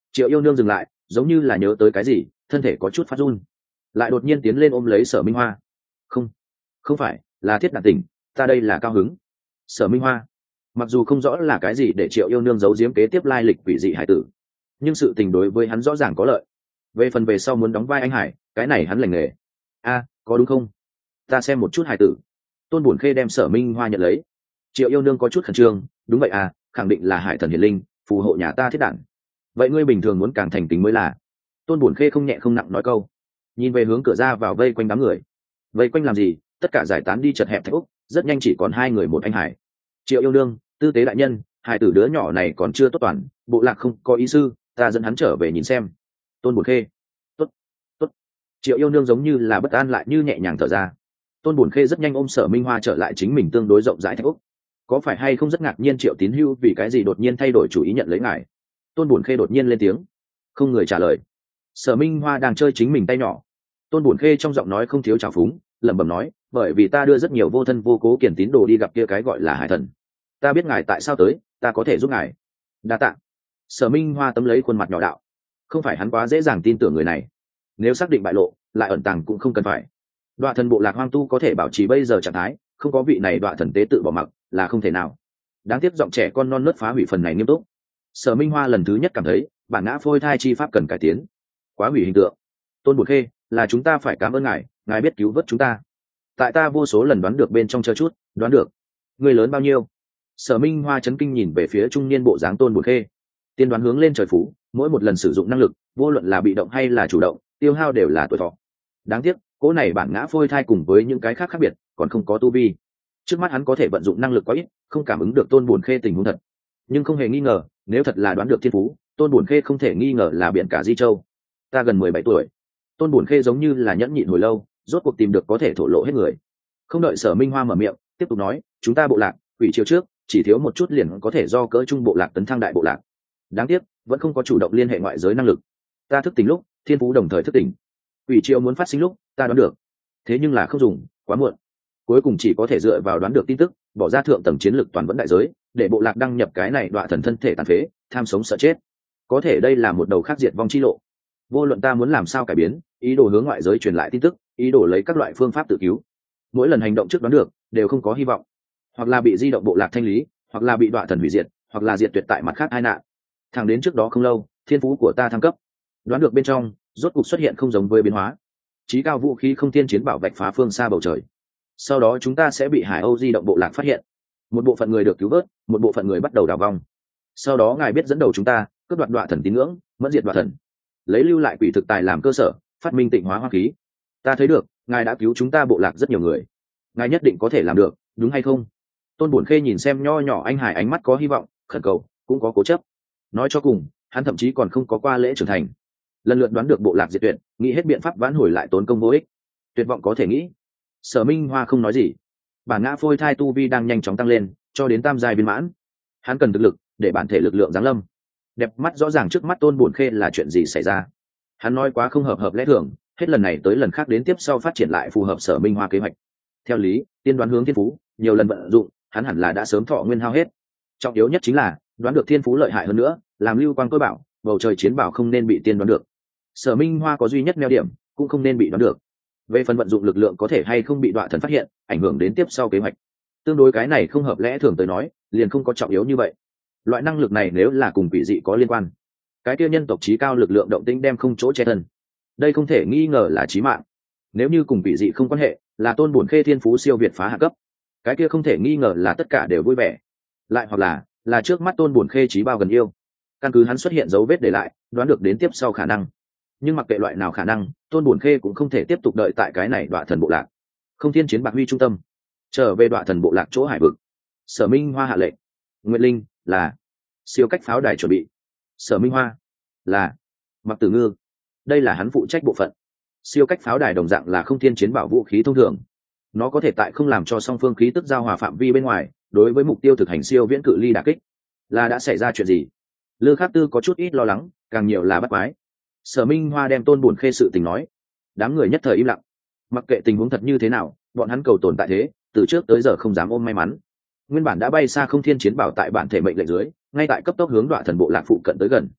Triệu Yêu Nương dừng lại, giống như là nhớ tới cái gì, thân thể có chút phát run, lại đột nhiên tiến lên ôm lấy Sở Minh Hoa. Không, không phải, là Thiết Đản tỉnh, ta đây là cao hứng. Sở Minh Hoa, mặc dù không rõ là cái gì để Triệu Yêu Nương giấu giếm kế tiếp lai lịch quỷ dị hải tử, nhưng sự tình đối với hắn rõ ràng có lợi. Về phần về sau muốn đóng vai anh hải, cái này hắn lành nghề. A, có đúng không? Ta xem một chút hải tử. Tôn Bổn Khê đem Sở Minh Hoa nhận lấy. Triệu Yêu Nương có chút khẩn trương, đúng vậy à, khẳng định là hải thần hiển linh, phù hộ nhà ta Thiết Đản. Vậy ngươi bình thường muốn càng thành kính mới là. Tôn Bổn Khê không nhẹ không nặng nói câu, nhìn về hướng cửa ra vào vây quanh đám người. Vây quanh làm gì? Tất cả giải tán đi chật hẹp thạch úc, rất nhanh chỉ còn hai người một anh hải. Triệu Yêu Nương, tư tế đại nhân, hải tử đứa nhỏ này còn chưa tốt toàn, bộ lạc không có ý sư, ta dẫn hắn trở về nhìn xem. Tôn Bổn Khê, tốt, tốt. Triệu Yêu Nương giống như là bất an lại như nhẹ nhàng thở ra. Tôn Bổn Khê rất nhanh ôm Sở Minh Hoa trở lại chính mình tương đối rộng rãi thạch úc. Có phải hay không rất ngạc nhiên Triệu Tín Hưu vì cái gì đột nhiên thay đổi chủ ý nhận lấy ngài? Tôn Bổn Khê đột nhiên lên tiếng. Không người trả lời. Sở Minh Hoa đang chơi chính mình tay nhỏ. Tôn Bổn Khê trong giọng nói không thiếu trào phúng, lẩm bẩm nói, bởi vì ta đưa rất nhiều vô thân vô cố kiển tín đồ đi gặp kia cái gọi là hải thần. Ta biết ngài tại sao tới, ta có thể giúp ngài. Đa tạ. Sở Minh Hoa tấm lấy khuôn mặt nhỏ đạo. Không phải hắn quá dễ dàng tin tưởng người này. Nếu xác định bại lộ, lại ẩn tàng cũng không cần phải. Đoạ thần bộ lạc hoang tu có thể bảo trì bây giờ trạng thái, không có vị này đoạ thần tế tự bỏ mặc là không thể nào. Đáng tiếc giọng trẻ con non nớt phá hủy phần này nghiêm túc. Sở Minh Hoa lần thứ nhất cảm thấy bản ngã phôi thai chi pháp cần cải tiến. Quá hủy hình tượng. Tôn Bổn Khê, là chúng ta phải cảm ơn ngài, ngài biết cứu vớt chúng ta. Tại ta vô số lần đoán được bên trong chờ chút, đoán được. Người lớn bao nhiêu? Sở Minh Hoa chấn kinh nhìn về phía trung niên bộ dáng Tôn Bổn Khê. Tiên đoán hướng lên trời phú, mỗi một lần sử dụng năng lực, vô luận là bị động hay là chủ động, tiêu hao đều là tuổi thọ. Đáng tiếc, cỗ này bản ngã phôi thai cùng với những cái khác khác biệt, còn không có tu vi. Trước mắt hắn có thể vận dụng năng lực quá ít, không cảm ứng được Tôn Bổn Khê tình huống thật. Nhưng không hề nghi ngờ, nếu thật là đoán được thiên phú, Tôn Bổn Khê không thể nghi ngờ là biển cả Di Châu. Ta gần 17 tuổi. Tôn Bổn Khê giống như là nhẫn nhịn hồi lâu, rốt cuộc tìm được có thể thổ lộ hết người. Không đợi Sở Minh Hoa mở miệng, tiếp tục nói, chúng ta bộ lạc, quỷ triều trước, chỉ thiếu một chút liền có thể do cỡ trung bộ lạc tấn thăng đại bộ lạc. Đáng tiếc, vẫn không có chủ động liên hệ ngoại giới năng lực. Ta thức tỉnh lúc, thiên phú đồng thời thức tỉnh. Quỷ triều muốn phát sinh lúc, ta đoán được. Thế nhưng là không dùng, quá muộn. Cuối cùng chỉ có thể dựa vào đoán được tin tức, bỏ ra thượng tầng chiến lược toàn vẫn đại giới, để bộ lạc đăng nhập cái này đoạ thần thân thể tàn phế, tham sống sợ chết. Có thể đây là một đầu khác diệt vong chi lộ. Vô luận ta muốn làm sao cải biến, ý đồ hướng ngoại giới truyền lại tin tức, ý đồ lấy các loại phương pháp tự cứu, mỗi lần hành động trước đoán được đều không có hy vọng, hoặc là bị di động bộ lạc thanh lý, hoặc là bị đoạ thần hủy diệt, hoặc là diệt tuyệt tại mặt khác hai nạn. Thẳng đến trước đó không lâu, thiên phú của ta thăng cấp, đoán được bên trong rốt cục xuất hiện không giống với biến hóa. Chí cao vũ khí không thiên chiến bảo vạch phá phương xa bầu trời. Sau đó chúng ta sẽ bị Hải Âu di động bộ lạc phát hiện, một bộ phận người được cứu vớt, một bộ phận người bắt đầu đào vong. Sau đó ngài biết dẫn đầu chúng ta cướp đoạt đoạ thần tín ngưỡng, mẫn diệt đoạ thần, lấy lưu lại quỷ thực tài làm cơ sở, phát minh tịnh hóa hoa khí. Ta thấy được ngài đã cứu chúng ta bộ lạc rất nhiều người, ngài nhất định có thể làm được, đúng hay không? Tôn Bổn Khê nhìn xem nho nhỏ anh hải, ánh mắt có hy vọng, khẩn cầu, cũng có cố chấp. Nói cho cùng, hắn thậm chí còn không có qua lễ trưởng thành, lần lượt đoán được bộ lạc diệt tuyệt, nghĩ hết biện pháp vãn hồi lại tốn công vô ích. Tuyệt vọng có thể nghĩ. Sở Minh Hoa không nói gì. Bản ngã phôi thai tu vi đang nhanh chóng tăng lên, cho đến tam giai viên mãn. Hắn cần thực lực để bản thể lực lượng giáng lâm. Đẹp mắt rõ ràng trước mắt Tôn Bổn Khê là chuyện gì xảy ra. Hắn nói quá không hợp lẽ thường, hết lần này tới lần khác đến tiếp sau phát triển lại phù hợp Sở Minh Hoa kế hoạch. Theo lý, tiên đoán hướng thiên phú, nhiều lần vận dụng, hắn hẳn là đã sớm thọ nguyên hao hết. Trọng yếu nhất chính là đoán được thiên phú lợi hại hơn nữa, làm lưu quang tôi bảo, bầu trời chiến bảo không nên bị tiên đoán được. Sở Minh Hoa có duy nhất neo điểm, cũng không nên bị đoán được. Về phần vận dụng lực lượng có thể hay không bị đoạ thần phát hiện, ảnh hưởng đến tiếp sau kế hoạch. Tương đối cái này không hợp lẽ thường tới nói, liền không có trọng yếu như vậy. Loại năng lực này nếu là cùng quỷ dị có liên quan, cái kia nhân tộc trí cao lực lượng động tĩnh đem không chỗ che thân. Đây không thể nghi ngờ là chí mạng. Nếu như cùng quỷ dị không quan hệ, là Tôn Bổn Khê thiên phú siêu việt phá hạ cấp, cái kia không thể nghi ngờ là tất cả đều vui vẻ. Lại hoặc là trước mắt Tôn Bổn Khê trí bao gần yêu, căn cứ hắn xuất hiện dấu vết để lại, đoán được đến tiếp sau khả năng. Nhưng mặc kệ loại nào khả năng, Tôn Bổn Khê cũng không thể tiếp tục đợi tại cái này đoạ thần bộ lạc. Không thiên chiến bạc huy trung tâm, trở về đoạ thần bộ lạc chỗ hải vực. Sở Minh Hoa hạ lệnh. Nguyệt Linh là siêu cách pháo đài chuẩn bị. Sở Minh Hoa là Mặc Tử Ngư, đây là hắn phụ trách bộ phận. Siêu cách pháo đài đồng dạng là không thiên chiến bảo vũ khí thông thường, nó có thể tại không làm cho song phương khí tức giao hòa phạm vi bên ngoài, đối với mục tiêu thực hành siêu viễn cự ly đả kích. Là đã xảy ra chuyện gì? Lư Khắc Tư có chút ít lo lắng, càng nhiều là bắt quái. Sở Minh Hoa đem Tôn Bổn Khê sự tình nói, đám người nhất thời im lặng. Mặc kệ tình huống thật như thế nào, bọn hắn cầu tồn tại thế, từ trước tới giờ không dám ôm may mắn. Nguyên bản đã bay xa không thiên chiến bảo tại bản thể mệnh lệnh dưới, ngay tại cấp tốc hướng đoạ thần bộ lạc phụ cận tới gần.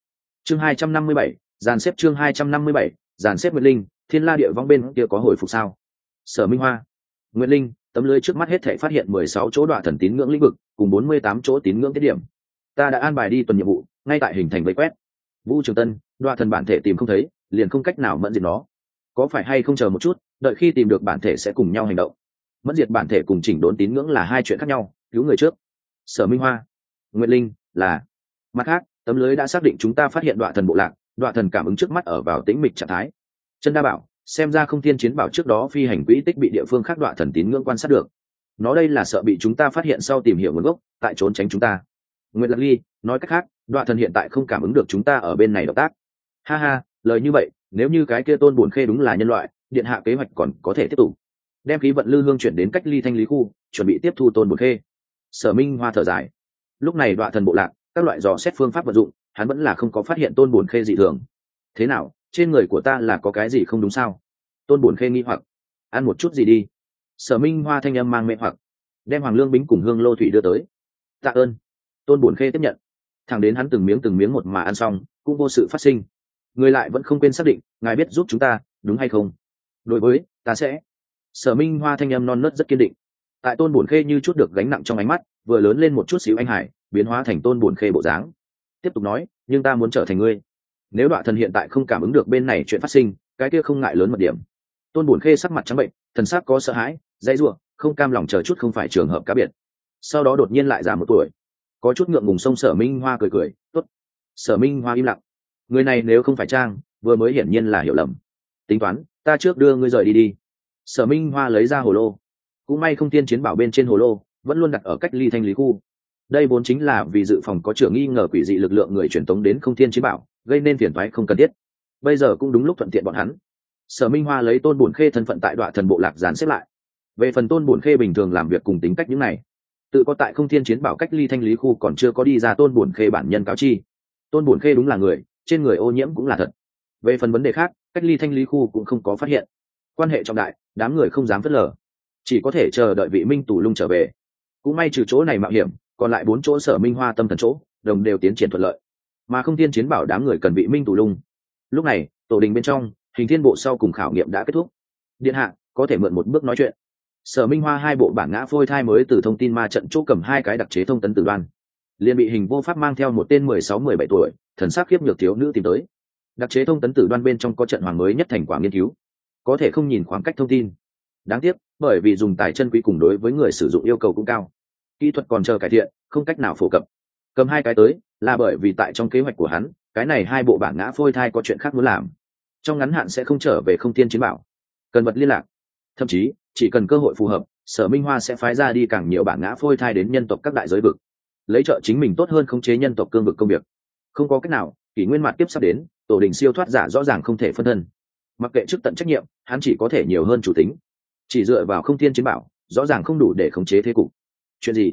Chương 257, dàn xếp chương 257, dàn xếp Nguyệt Linh, Thiên La địa vong bên kia có hồi phục sao? Sở Minh Hoa. Nguyệt Linh, tấm lưới trước mắt hết thảy phát hiện 16 chỗ đoạn thần tín ngưỡng lĩnh vực, cùng 48 chỗ tín ngưỡng tiết điểm. Ta đã an bài đi tuần nhiệm vụ, ngay tại hình thành vây quét. Vũ Trường Tân, đoạn thần bản thể tìm không thấy, liền không cách nào mẫn diệt nó. Có phải hay không chờ một chút, đợi khi tìm được bản thể sẽ cùng nhau hành động. Mẫn diệt bản thể cùng chỉnh đốn tín ngưỡng là hai chuyện khác nhau, cứu người trước. Sở Minh Hoa. Nguyệt Linh, là. Mặt khác, tấm lưới đã xác định chúng ta phát hiện đoạn thần bộ lạc, đoạn thần cảm ứng trước mắt ở vào tĩnh mịch trạng thái. Chân Đa bảo, xem ra không thiên chiến bảo trước đó phi hành quỹ tích bị địa phương khác đoạn thần tín ngưỡng quan sát được. Nó đây là sợ bị chúng ta phát hiện sau tìm hiểu nguồn gốc, tại trốn tránh chúng ta. Nguyệt Lạc Ly, nói cách khác, đoạn thần hiện tại không cảm ứng được chúng ta ở bên này động tác. Ha ha, lời như vậy, nếu như cái kia Tôn Bổn Khê đúng là nhân loại, điện hạ kế hoạch còn có thể tiếp tục. Đem khí vận lư hương chuyển đến cách ly thanh lý khu, chuẩn bị tiếp thu Tôn Bổn Khê. Sở Minh Hoa thở dài. Lúc này đoạn thần bộ lạc, các loại dò xét phương pháp vận dụng, hắn vẫn là không có phát hiện Tôn Bổn Khê dị thường. Thế nào, trên người của ta là có cái gì không đúng sao? Tôn Bổn Khê nghi hoặc. Ăn một chút gì đi. Sở Minh Hoa thanh âm mang mê hoặc. Đem Hoàng Lương Bính cùng Hương Lô Thủy đưa tới. Tạ ơn. Tôn Bổn Khê tiếp nhận. Thẳng đến hắn từng miếng một mà ăn xong, cũng vô sự phát sinh. Người lại vẫn không quên xác định, ngài biết giúp chúng ta, đúng hay không? Đối với, ta sẽ. Sở Minh Hoa thanh âm non nớt rất kiên định. Tại Tôn Bổn Khê như chút được gánh nặng trong ánh mắt, vừa lớn lên một chút xíu anh hải, biến hóa thành Tôn Bổn Khê bộ dáng. Tiếp tục nói, nhưng ta muốn trở thành ngươi. Nếu đoạn thần hiện tại không cảm ứng được bên này chuyện phát sinh, cái kia không ngại lớn một điểm. Tôn Bổn Khê sắc mặt trắng bệnh, thần sắc có sợ hãi, dãy rủa, không cam lòng chờ chút không phải trường hợp cá biệt. Sau đó đột nhiên lại già 1 tuổi, có chút ngượng ngùng. Xông Sở Minh Hoa cười cười, tốt. Sở Minh Hoa im lặng. Người này nếu không phải trang, vừa mới hiển nhiên là hiểu lầm. Tính toán, ta trước đưa ngươi rời đi đi. Sở Minh Hoa lấy ra hồ lô. Cũng may không tiên chiến bảo bên trên hồ lô vẫn luôn đặt ở cách ly thanh lý khu. Đây vốn chính là vì dự phòng có trưởng nghi ngờ quỷ dị lực lượng người truyền tống đến không thiên chiến bảo, gây nên phiền toái không cần thiết. Bây giờ cũng đúng lúc thuận tiện bọn hắn. Sở Minh Hoa lấy Tôn Bổn Khê thân phận tại Đoạ Thần bộ lạc dàn xếp lại. Về phần Tôn Bổn Khê bình thường làm việc cùng tính cách những này, tự có tại không thiên chiến bảo cách ly thanh lý khu còn chưa có đi ra Tôn Bổn Khê bản nhân cáo chi. Tôn Bổn Khê đúng là người, trên người ô nhiễm cũng là thật. Về phần vấn đề khác, cách ly thanh lý khu cũng không có phát hiện. Quan hệ trọng đại, đám người không dám phớt lờ, chỉ có thể chờ đợi vị Minh Tù Lung trở về. Cũng may trừ chỗ này mạo hiểm, còn lại 4 chỗ Sở Minh Hoa tâm thần chỗ, đồng đều tiến triển thuận lợi. Mà không thiên chiến bảo đám người cần vị Minh Tù Lung. Lúc này, tổ đình bên trong, Hình Thiên bộ sau cùng khảo nghiệm đã kết thúc. Điện hạ, có thể mượn một bước nói chuyện. Sở Minh Hoa 2 bộ bản ngã phôi thai mới từ thông tin ma trận chỗ cầm 2 cái đặc chế thông tấn tử đoan, liền bị Hình Vô Pháp mang theo một tên 16-17 tuổi, thần sắc khiếp nhược thiếu nữ tìm tới. Đặc chế thông tấn tử đoan bên trong có trận hoàng mới nhất thành quả nghiên cứu, có thể không nhìn khoảng cách thông tin. Đáng tiếc, bởi vì dùng tài chân quý cùng đối với người sử dụng yêu cầu cũng cao, kỹ thuật còn chờ cải thiện, không cách nào phổ cập. Cầm 2 cái tới, là bởi vì tại trong kế hoạch của hắn, cái này 2 bộ bản ngã phôi thai có chuyện khác muốn làm. Trong ngắn hạn sẽ không trở về không thiên chiến bảo, cần vật liên lạc. Thậm chí, chỉ cần cơ hội phù hợp, Sở Minh Hoa sẽ phái ra đi càng nhiều bản ngã phôi thai đến nhân tộc các đại giới vực, lấy trợ chính mình tốt hơn khống chế nhân tộc cương vực công việc. Không có cách nào, kỷ nguyên mạt tiếp sắp đến, tổ đình siêu thoát giả rõ ràng không thể phân thân. Mặc kệ chức tận trách nhiệm, hắn chỉ có thể nhiều hơn chủ tính. Chỉ dựa vào không thiên chiến bảo, rõ ràng không đủ để khống chế thế cục. Chuyện gì?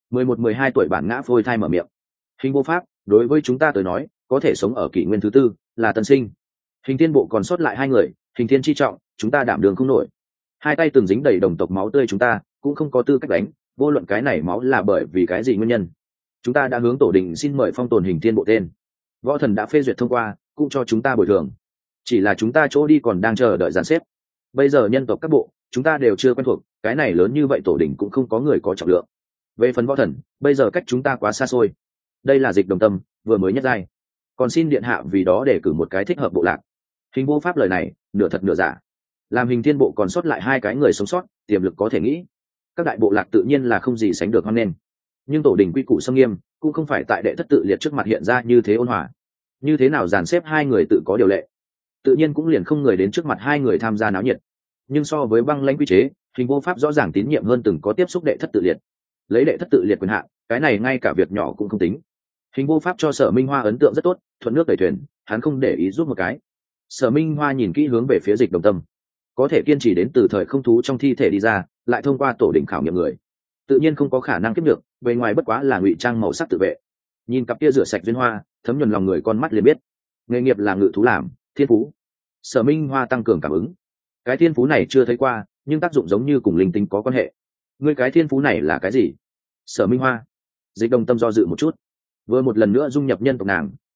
11-12 tuổi bản ngã phôi thai mở miệng. Hình Vô Pháp, đối với chúng ta tới nói, có thể sống ở kỷ nguyên thứ 4, là tân sinh. Hình Thiên bộ còn sót lại 2 người, Hình Thiên chi trọng, chúng ta đảm đường không nổi. 2 tay từng dính đầy đồng tộc máu tươi chúng ta, cũng không có tư cách đánh, vô luận cái này máu là bởi vì cái gì nguyên nhân. Chúng ta đã hướng tổ đình xin mời phong tồn Hình Thiên bộ tên. Võ thần đã phê duyệt thông qua, cũng cho chúng ta bồi thường. Chỉ là chúng ta chỗ đi còn đang chờ đợi dàn xếp. Bây giờ nhân tộc các bộ, chúng ta đều chưa quen thuộc, cái này lớn như vậy tổ đình cũng không có người có trọng lượng. Về phần võ thần, bây giờ cách chúng ta quá xa xôi. Đây là dịch đồng tâm, vừa mới nhất giai. Còn xin điện hạ vì đó để cử một cái thích hợp bộ lạc. Hình Vô Pháp lời này, nửa thật nửa giả. Làm Hình Thiên bộ còn sót lại 2 cái người sống sót, tiềm lực có thể nghĩ. Các đại bộ lạc tự nhiên là không gì sánh được hoan nghênh. Nhưng tổ đình quy củ xâm nghiêm, cũng không phải tại đệ thất tự liệt trước mặt hiện ra như thế ôn hòa. Như thế nào dàn xếp 2 người tự có điều lệ, tự nhiên cũng liền không người đến trước mặt 2 người tham gia náo nhiệt. Nhưng so với băng lãnh quy chế, Hình Vô Pháp rõ ràng tín nhiệm hơn từng có tiếp xúc đệ thất tự liệt. Lấy đệ thất tự liệt quyền hạn, cái này ngay cả việc nhỏ cũng không tính. Hình Vô Pháp cho Sở Minh Hoa ấn tượng rất tốt, thuận nước đẩy thuyền, hắn không để ý giúp một cái. Sở Minh Hoa nhìn kỹ hướng về phía dịch đồng tâm, có thể kiên trì đến từ thời không thú trong thi thể đi ra, lại thông qua tổ đỉnh khảo nghiệm người, tự nhiên không có khả năng kiếp được, bề ngoài bất quá là ngụy trang màu sắc tự vệ. Nhìn cặp kia rửa sạch duyên hoa, thấm nhuần lòng người, con mắt liền biết nghề nghiệp là ngự thú làm, thiên phú. Sở Minh Hoa tăng cường cảm ứng, cái thiên phú này chưa thấy qua, nhưng tác dụng giống như cùng linh tinh có quan hệ. Ngươi cái thiên phú này là cái gì? Sở Minh Hoa. Dịch đồng tâm do dự một chút, vừa một lần nữa dung nhập nhân tộc nàng,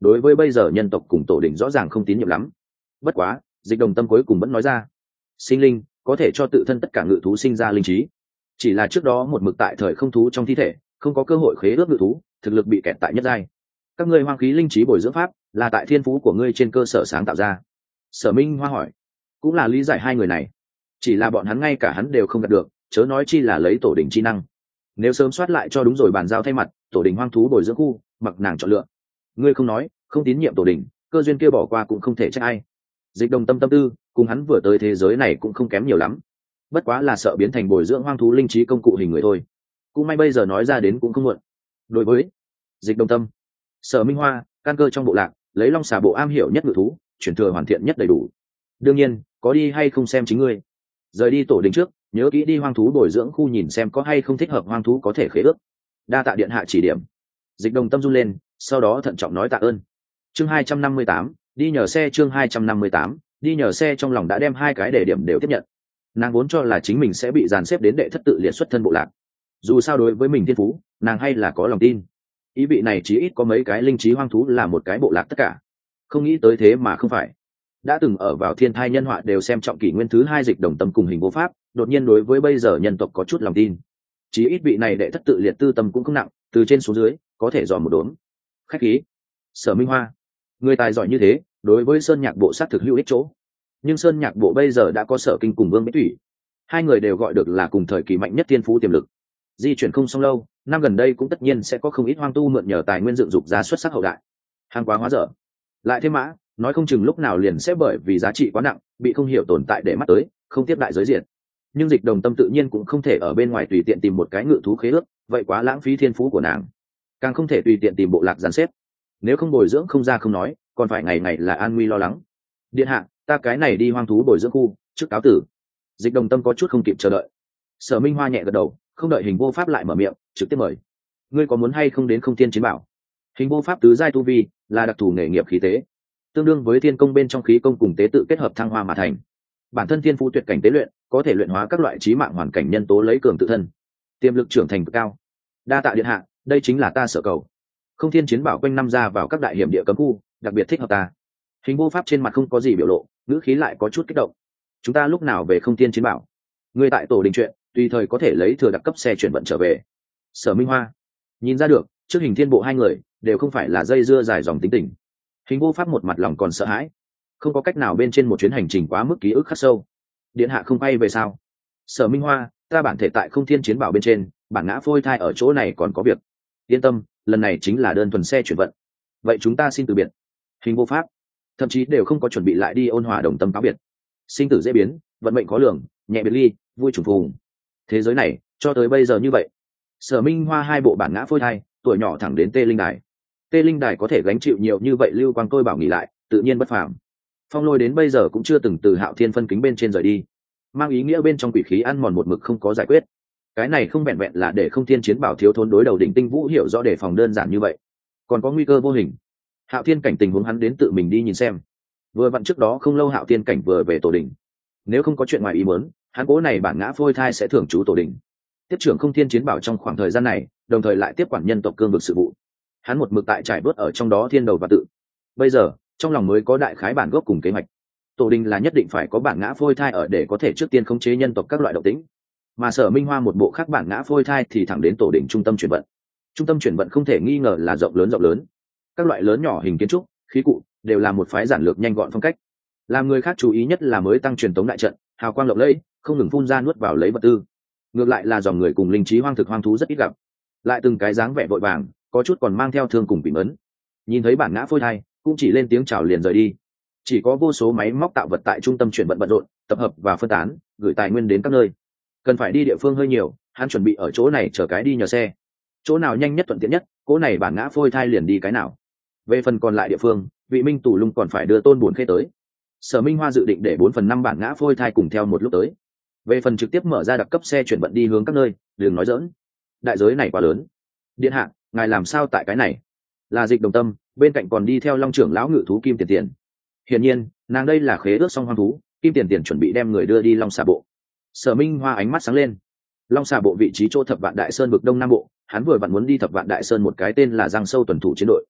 đối với bây giờ nhân tộc cùng tổ đình rõ ràng không tín nhiệm lắm. Bất quá Dịch Đồng Tâm cuối cùng vẫn nói ra, sinh linh có thể cho tự thân tất cả ngự thú sinh ra linh trí, chỉ là trước đó một mực tại thời không thú trong thi thể, không có cơ hội khế ước ngự thú, thực lực bị kẹt tại nhất giai. Các ngươi hoang khí linh trí bồi dưỡng pháp là tại thiên phú của ngươi trên cơ sở sáng tạo ra. Sở Minh Hoa hỏi. Cũng là lý giải hai người này, chỉ là bọn hắn ngay cả hắn đều không đạt được, chớ nói chi là lấy tổ đình chi năng. Nếu sớm soát lại cho đúng rồi bàn giao thay mặt tổ đình hoang thú bồi dưỡng khu, mặc nàng chọn lựa. Ngươi không nói, không tín nhiệm tổ đình, cơ duyên kia bỏ qua cũng không thể trách ai. Dịch Đồng Tâm tâm tư cùng hắn vừa tới thế giới này cũng không kém nhiều lắm, bất quá là sợ biến thành bồi dưỡng hoang thú linh trí công cụ hình người thôi. Cũng may bây giờ nói ra đến cũng không muộn. Đối với Dịch Đồng Tâm, Sở Minh Hoa căn cơ trong bộ lạc, lấy long xà bộ am hiểu nhất ngự thú, chuyển thừa hoàn thiện nhất đầy đủ. Đương nhiên có đi hay không xem chính ngươi. Rời đi tổ đình trước, nhớ kỹ đi hoang thú bồi dưỡng khu nhìn xem có hay không thích hợp hoang thú có thể khế ước. Đa tạ điện hạ chỉ điểm. Dịch Đồng Tâm run lên, sau đó thận trọng nói tạ ơn. Chương 258, đi nhờ xe. Chương 258, đi nhờ xe. Trong lòng đã đem hai cái đề điểm đều tiếp nhận. Nàng vốn cho là chính mình sẽ bị dàn xếp đến đệ thất tự liệt xuất thân bộ lạc, dù sao đối với mình thiên phú nàng hay là có lòng tin. Ý vị này chí ít có mấy cái linh trí hoang thú là một cái bộ lạc tất cả. Không nghĩ tới thế mà không phải. Đã từng ở vào thiên thai nhân họa đều xem trọng kỷ nguyên thứ hai Dịch Đồng Tâm cùng Hình Vô Pháp, đột nhiên đối với bây giờ nhân tộc có chút lòng tin. Chí ít vị này đệ thất tự liệt tư tâm cũng không nặng, từ trên xuống dưới có thể dò một đốn. Khách khí. Sở Minh Hoa, người tài giỏi như thế, đối với Sơn Nhạc bộ sát thực hữu ích chỗ. Nhưng Sơn Nhạc bộ bây giờ đã có Sở Kinh cùng Vương Bích Thủy, hai người đều gọi được là cùng thời kỳ mạnh nhất thiên phú tiềm lực. Di chuyển không xong lâu, năm gần đây cũng tất nhiên sẽ có không ít hoang tu mượn nhờ tài nguyên dựng dục ra xuất sắc hậu đại. Hàng quá hóa dở, lại thêm mã, nói không chừng lúc nào liền sẽ bởi vì giá trị quá nặng bị không hiểu tồn tại để mắt tới, không tiếp đại giới diện. Nhưng Dịch Đồng Tâm tự nhiên cũng không thể ở bên ngoài tùy tiện tìm một cái ngự thú khế ước, vậy quá lãng phí thiên phú của nàng. Càng không thể tùy tiện tìm bộ lạc dàn xếp, nếu không bồi dưỡng không ra không nói, còn phải ngày ngày là an nguy lo lắng. Điện hạ, ta cái này đi hoang thú bồi dưỡng khu, trước cáo tử. Dịch Đồng Tâm có chút không kịp chờ đợi. Sở Minh Hoa nhẹ gật đầu, không đợi Hình Vô Pháp lại mở miệng, trực tiếp mời. Ngươi có muốn hay không đến Không Thiên Chiến Bảo? Hình Vô Pháp tứ giai tu vi, là đặc thù nghề nghiệp khí tế, tương đương với thiên công bên trong khí công cùng tế tự kết hợp thăng hoa mà thành. Bản thân thiên phú tuyệt cảnh tế luyện, có thể luyện hóa các loại chí mạng hoàn cảnh nhân tố lấy cường tự thân, tiềm lực trưởng thành cực cao. Đa tạ điện hạ, đây chính là ta sở cầu. Không Thiên Chiến Bảo quanh năm ra vào các đại hiểm địa cấm khu, đặc biệt thích hợp ta. Hình Vô Pháp trên mặt không có gì biểu lộ, ngữ khí lại có chút kích động. Chúng ta lúc nào về Không Thiên Chiến Bảo? Ngươi tại tổ đình chuyện, tùy thời có thể lấy thừa đặc cấp xe chuyển vận trở về. Sở Minh Hoa nhìn ra được, trước Hình Thiên bộ hai người đều không phải là dây dưa dài dòng tính tình. Hình Vô Pháp một mặt lòng còn sợ hãi, không có cách nào bên trên một chuyến hành trình quá mức ký ức khắc sâu. Điện hạ không bay về sao? Sở Minh Hoa, ta bản thể tại Không Thiên Chiến Bảo bên trên, bản ngã phôi thai ở chỗ này còn có việc. Yên tâm, lần này chính là đơn thuần xe chuyển vận. Vậy chúng ta xin từ biệt. Hình Vô Pháp thậm chí đều không có chuẩn bị lại đi ôn hòa đồng tâm cáo biệt. Sinh tử dễ biến, vận mệnh khó lường, nhẹ biệt ly, vui trùng phùng. Thế giới này cho tới bây giờ như vậy. Sở Minh Hoa hai bộ bản ngã phôi thai, tuổi nhỏ thẳng đến Tê Linh Đài. Tê Linh Đài có thể gánh chịu nhiều như vậy lưu quang tôi bảo nghỉ lại, tự nhiên bất phàm. Phong Lôi đến bây giờ cũng chưa từng từ Hạo Thiên phân kính bên trên rời đi, mang ý nghĩa bên trong quỷ khí ăn mòn một mực không có giải quyết. Cái này không vẹn vẹn là để Không Thiên Chiến Bảo thiếu thốn đối đầu đỉnh tinh vũ hiểu rõ đề phòng đơn giản như vậy, còn có nguy cơ vô hình. Hạo Thiên cảnh tình huống hắn đến tự mình đi nhìn xem. Vừa vặn trước đó không lâu Hạo Thiên cảnh vừa về tổ đình, nếu không có chuyện ngoài ý muốn, hắn cố này bản ngã phôi thai sẽ thưởng chú tổ đình, tiếp trưởng Không Thiên Chiến Bảo trong khoảng thời gian này, đồng thời lại tiếp quản nhân tộc cương vực sự vụ. Hắn một mực tại trải bớt ở trong đó thiên đầu và tự. Bây giờ trong lòng mới có đại khái bản gốc cùng kế hoạch. Tổ đình là nhất định phải có bản ngã phôi thai ở để có thể trước tiên khống chế nhân tộc các loại động tĩnh, mà Sở Minh Hoa một bộ khác bản ngã phôi thai thì thẳng đến tổ đình trung tâm chuyển vận. Trung tâm chuyển vận không thể nghi ngờ là rộng lớn, các loại lớn nhỏ hình kiến trúc, khí cụ đều là một phái giản lược nhanh gọn phong cách. Làm người khác chú ý nhất là mới tăng truyền tống đại trận, hào quang lộng lẫy, không ngừng phun ra nuốt vào lấy vật tư. Ngược lại là dòng người cùng linh trí hoang thực hoang thú rất ít gặp, lại từng cái dáng vẻ vội vàng, có chút còn mang theo thương cùng bị ấn. Nhìn thấy bản ngã phôi thai, cũng chỉ lên tiếng chào liền rời đi. Chỉ có vô số máy móc tạo vật tại trung tâm chuyển vận bận rộn, tập hợp và phân tán, gửi tài nguyên đến các nơi. Cần phải đi địa phương hơi nhiều, hắn chuẩn bị ở chỗ này chờ cái đi nhờ xe. Chỗ nào nhanh nhất thuận tiện nhất, cỗ này bản ngã phôi thai liền đi cái nào. Về phần còn lại địa phương, vị Minh Tù Lung còn phải đưa Tôn Buồn Khê tới. Sở Minh Hoa dự định để 4/5 bản ngã phôi thai cùng theo một lúc tới. Về phần trực tiếp mở ra đặc cấp xe chuyển vận đi hướng các nơi, đừng nói dỡn. Đại giới này quá lớn. Điện hạ, ngài làm sao tại cái này? Là Dịch Đồng Tâm, bên cạnh còn đi theo Long trưởng lão ngự thú Kim Tiền Tiền. Hiển nhiên, nàng đây là khế ước xong hoang thú, Kim Tiền Tiền chuẩn bị đem người đưa đi Long Xà Bộ. Sở Minh Hoa ánh mắt sáng lên. Long Xà Bộ vị trí chỗ Thập Vạn Đại Sơn vực Đông Nam Bộ, hắn vừa vặn muốn đi Thập Vạn Đại Sơn một cái tên là Giang Sâu tuần thủ chiến đội.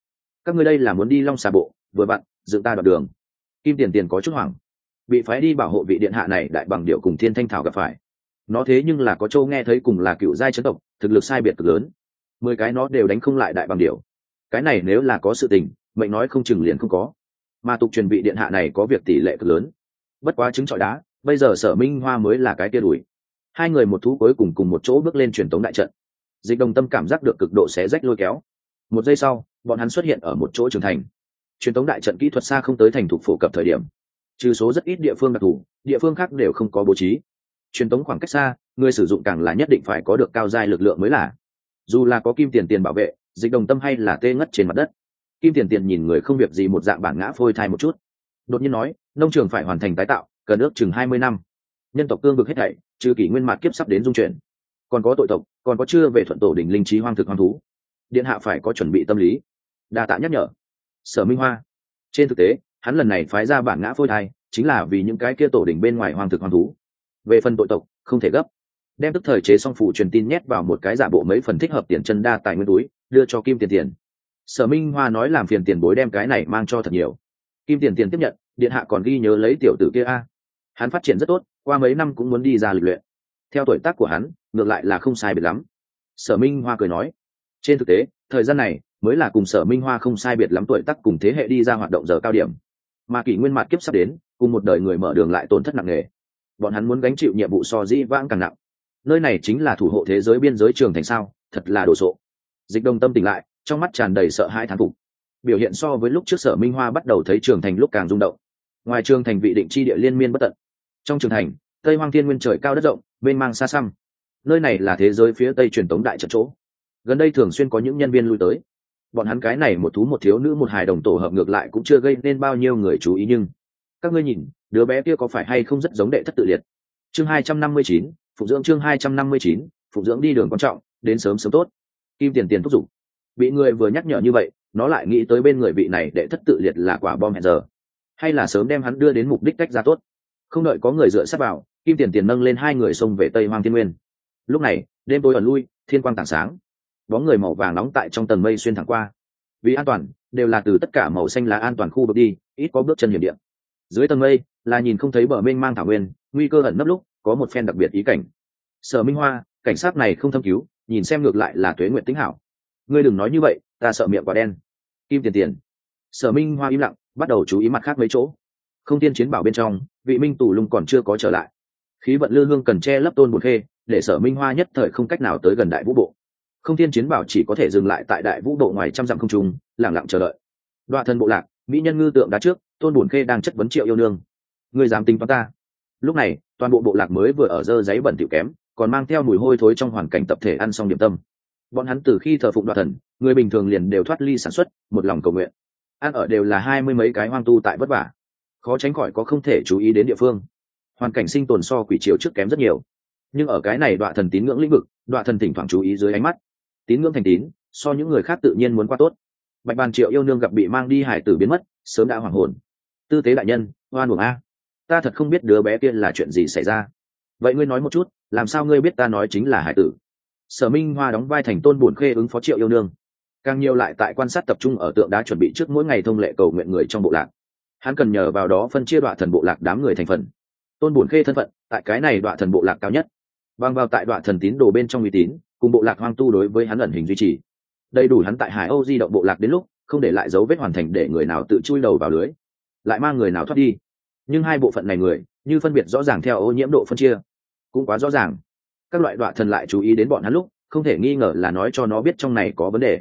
các ngươi đây là muốn đi Long Xà Bộ, vừa vặn dựng ta đoạn đường. Kim Tiền Tiền có chút hoảng, bị phái đi bảo hộ vị điện hạ này đại bằng điệu cùng Thiên Thanh Thảo gặp phải. Nó thế nhưng là có châu nghe thấy cùng là cựu giai chấn tộc, thực lực sai biệt cực lớn, 10 cái nó đều đánh không lại đại bằng điệu. Cái này nếu là có sự tình, mệnh nói không chừng liền không có. Mà tục truyền vị điện hạ này có việc tỷ lệ cực lớn. Bất quá trứng trọi đá, bây giờ Sở Minh Hoa mới là cái kia đuổi. Hai người một thú cuối cùng một chỗ bước lên truyền tống đại trận. Dịch Đồng Tâm cảm giác được cực độ xé rách lôi kéo. Một giây sau, bọn hắn xuất hiện ở một chỗ trường thành. Truyền tống đại trận kỹ thuật xa không tới thành thục phổ cập thời điểm, trừ số rất ít địa phương đặc thù, địa phương khác đều không có bố trí. Truyền tống khoảng cách xa, người sử dụng càng là nhất định phải có được cao giai lực lượng mới là. Dù là có Kim Tiền Tiền bảo vệ, Dịch Đồng Tâm hay là tê ngất trên mặt đất. Kim Tiền Tiền nhìn người không việc gì một dạng bản ngã phôi thai một chút, đột nhiên nói, nông trường phải hoàn thành tái tạo, cần ước chừng 20 năm. Nhân tộc cương vực hết thảy, trừ kỷ nguyên mạt kiếp sắp đến dung chuyển, còn có tội tộc, còn có chưa về thuận tổ đỉnh linh trí hoang thực hoang thú, điện hạ phải có chuẩn bị tâm lý. Đa tạ nhắc nhở. Sở Minh Hoa, trên thực tế hắn lần này phái ra bản ngã phôi thai chính là vì những cái kia tổ đỉnh bên ngoài hoang thực hoang thú. Về phần tội tộc không thể gấp, đem tức thời chế xong phủ truyền tin nhét vào một cái giả bộ mấy phần thích hợp tiền chân đa tài nguyên túi, đưa cho Kim Tiền Tiền. Sở Minh Hoa nói làm phiền tiền bối đem cái này mang cho thật nhiều. Kim Tiền Tiền tiếp nhận, điện hạ còn ghi nhớ lấy tiểu tử kia a, hắn phát triển rất tốt, qua mấy năm cũng muốn đi ra lịch luyện. Theo tuổi tác của hắn ngược lại là không sai biệt lắm. Sở Minh Hoa cười nói, trên thực tế thời gian này mới là cùng Sở Minh Hoa không sai biệt lắm tuổi tác cùng thế hệ đi ra hoạt động giờ cao điểm, mà kỷ nguyên mạt kiếp sắp đến, cùng một đời người mở đường lại tổn thất nặng nề, bọn hắn muốn gánh chịu nhiệm vụ so dĩ vãng càng nặng. Nơi này chính là thủ hộ thế giới biên giới trường thành sao, thật là đồ sộ. Dịch Đồng Tâm tỉnh lại, trong mắt tràn đầy sợ hãi thán phục. Biểu hiện so với lúc trước Sở Minh Hoa bắt đầu thấy trường thành lúc càng rung động. Ngoài trường thành vị định chi địa liên miên bất tận, trong trường thành Tây Hoang Thiên Nguyên trời cao đất rộng, mênh mang xa xăm. Nơi này là thế giới phía tây truyền tống đại trận chỗ, gần đây thường xuyên có những nhân viên lui tới. Bọn hắn cái này một thú một thiếu nữ một hài đồng tổ hợp ngược lại cũng chưa gây nên bao nhiêu người chú ý, nhưng các ngươi nhìn, đứa bé kia có phải hay không rất giống đệ thất tự liệt. Chương 259, phụ dưỡng. Chương 259, phụ dưỡng đi đường quan trọng, đến sớm sớm tốt. Kim Tiền Tiền thúc giục. Bị người vừa nhắc nhở như vậy, nó lại nghĩ tới bên người vị này đệ thất tự liệt là quả bom hẹn giờ, hay là sớm đem hắn đưa đến mục đích cách ra tốt. Không đợi có người dựa sát vào, Kim Tiền Tiền nâng lên hai người xông về Tây Hoang Thiên Nguyên. Lúc này đêm tối ẩn lui, thiên quang tảng sáng, bóng người màu vàng nóng tại trong tầng mây xuyên thẳng qua. Vì an toàn, đều là từ tất cả màu xanh lá an toàn khu vực đi, ít có bước chân hiểm địa. Dưới tầng mây là nhìn không thấy bờ mênh mang thảo nguyên, nguy cơ ẩn nấp lúc có một phen đặc biệt ý cảnh. Sở Minh Hoa, cảnh sát này không thâm cứu, nhìn xem ngược lại là tuế nguyện tính hảo. Ngươi đừng nói như vậy, ta sợ miệng quả đen. Kim Tiền Tiền. Sở Minh Hoa im lặng, bắt đầu chú ý mặt khác mấy chỗ. Không tiên chiến bảo bên trong, vị minh tù lung còn chưa có trở lại. Khí vận lư hương cần che lấp Tôn Bùn Khê, để Sở Minh Hoa nhất thời không cách nào tới gần Đại Vũ Bộ. Không tiên chiến bảo chỉ có thể dừng lại tại Đại Vũ Bộ ngoài trăm dặm không trung, lặng lặng chờ đợi. Đoạ Thần bộ lạc, mỹ nhân ngư tượng đá trước, Tôn Bùn Khê đang chất vấn Triệu Yêu Nương. Ngươi dám tính toán ta? Lúc này toàn bộ bộ lạc mới vừa ở dơ giấy bẩn tiểu kém, còn mang theo mùi hôi thối trong hoàn cảnh tập thể ăn xong điểm tâm. Bọn hắn từ khi thờ phụng Đoạ Thần, người bình thường liền đều thoát ly sản xuất, một lòng cầu nguyện. Ăn ở đều là 20 mấy cái hoang tu tại vất vả, khó tránh khỏi có không thể chú ý đến địa phương. Hoàn cảnh sinh tồn so quỷ triều trước kém rất nhiều, nhưng ở cái này Đoạ Thần tín ngưỡng lĩnh vực, Đoạ Thần thỉnh thoảng chú ý dưới ánh mắt. Tín ngưỡng thành tín, so những người khác tự nhiên muốn qua tốt. Bạch Bàn Triệu Yêu Nương gặp bị mang đi hải tử biến mất, sớm đã hoảng hồn. Tư tế đại nhân, oan uổng a, ta thật không biết đứa bé kia là chuyện gì xảy ra. Vậy ngươi nói một chút, làm sao ngươi biết ta nói chính là hải tử? Sở Minh Hoa đóng vai thành Tôn Bùn Khê ứng phó Triệu Yêu Nương, càng nhiều lại tại quan sát tập trung ở tượng đá chuẩn bị trước mỗi ngày thông lệ cầu nguyện người trong bộ lạc. Hắn cần nhờ vào đó phân chia Đoạ Thần bộ lạc đám người thành phần. Tôn Bùn Khê thân phận tại cái này Đoạ Thần bộ lạc cao nhất, bằng vào tại Đoạ Thần tín đồ bên trong uy tín, cùng bộ lạc hoang tu đối với hắn ẩn hình duy trì, đầy đủ hắn tại Hải Âu di động bộ lạc đến lúc không để lại dấu vết hoàn thành để người nào tự chui đầu vào lưới, lại mang người nào thoát đi. Nhưng hai bộ phận này người như phân biệt rõ ràng theo ô nhiễm độ phân chia, cũng quá rõ ràng. Các loại Đoạ Thần lại chú ý đến bọn hắn lúc, không thể nghi ngờ là nói cho nó biết trong này có vấn đề.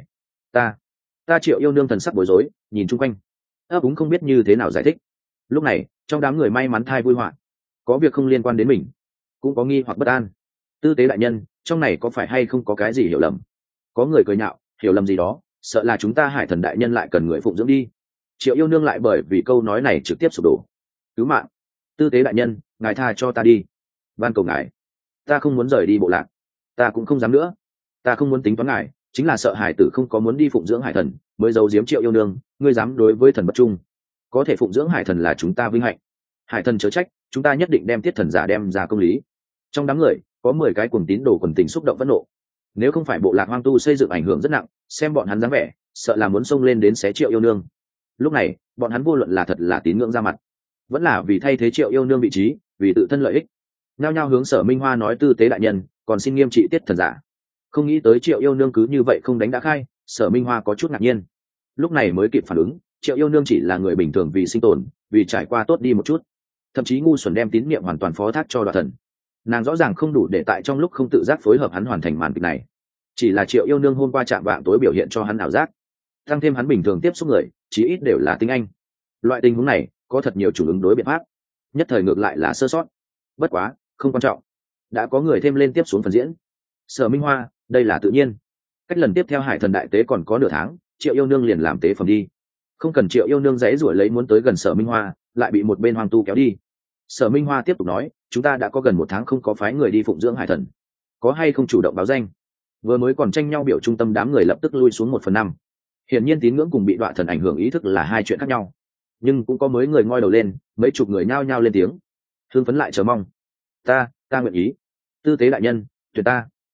Ta Triệu Yêu Nương thần sắc bối rối, nhìn chung quanh, cũng không biết như thế nào giải thích. Lúc này trong đám người may mắn thai vui họa, có việc không liên quan đến mình, cũng có nghi hoặc bất an. Tư tế đại nhân, trong này có phải hay không có cái gì hiểu lầm? Có người cười nhạo, hiểu lầm gì đó, sợ là chúng ta Hải Thần đại nhân lại cần người phụng dưỡng đi. Triệu Yêu Nương lại bởi vì câu nói này trực tiếp sụp đổ. Cứu mạng, tư tế đại nhân, ngài tha cho ta đi, van cầu ngài, ta không muốn rời đi bộ lạc, ta cũng không dám nữa, ta không muốn tính toán ngài, chính là sợ hải tử không có muốn đi phụng dưỡng Hải Thần mới giấu giếm Triệu Yêu Nương. Ngươi dám đối với thần bất trung, có thể phụng dưỡng Hải Thần là chúng ta vinh hạnh. Hải Thần chớ trách, chúng ta nhất định đem Tiết Thần giả đem ra công lý. Trong đám người có 10 cái cuồng tín đồ quần tình xúc động phẫn nộ. Nếu không phải bộ lạc hoang tu xây dựng ảnh hưởng rất nặng, xem bọn hắn dáng vẻ sợ là muốn xông lên đến xé Triệu Yêu Nương. Lúc này bọn hắn vô luận là thật là tín ngưỡng ra mặt, vẫn là vì thay thế Triệu Yêu Nương vị trí, vì tự thân lợi ích, nhao nhao hướng Sở Minh Hoa nói tư tế đại nhân, còn xin nghiêm trị tiết thần giả. Không nghĩ tới Triệu Yêu Nương cứ như vậy không đánh đã khai, Sở Minh Hoa có chút ngạc nhiên, lúc này mới kịp phản ứng, Triệu Yêu Nương chỉ là người bình thường vì sinh tồn, vì trải qua tốt đi một chút, thậm chí ngu xuẩn đem tín niệm hoàn toàn phó thác cho Đoạ Thần. Nàng rõ ràng không đủ để tại trong lúc không tự giác phối hợp hắn hoàn thành màn kịch này, chỉ là Triệu Yêu Nương hôm qua chạm vạng tối biểu hiện cho hắn ảo giác, tăng thêm hắn bình thường tiếp xúc người chí ít đều là tinh anh, loại tình huống này có thật nhiều chủ ứng đối biện pháp, nhất thời ngược lại là sơ sót. Bất quá không quan trọng, đã có người thêm lên tiếp xuống phần diễn. Sở Minh Hoa, đây là tự nhiên, cách lần tiếp theo Hải Thần đại tế còn có nửa tháng, Triệu Yêu Nương liền làm tế phẩm đi, không cần Triệu Yêu Nương giãy giụa lấy muốn tới gần Sở Minh Hoa, lại bị một bên Hoang Tu kéo đi. Sở Minh Hoa tiếp tục nói, chúng ta đã có gần 1 tháng không có phái người đi phụng dưỡng Hải Thần, có hay không chủ động báo danh? Vừa mới còn tranh nhau biểu trung tâm đám người lập tức lui xuống 1/5. Hiển nhiên tín ngưỡng cùng bị Đoạ Thần ảnh hưởng ý thức là hai chuyện khác nhau, nhưng cũng có mới người ngoi đầu lên, mấy chục người nhao nhao lên tiếng, hưng phấn lại chờ mong. Ta nguyện ý. Tư tế đại nhân, tuyệt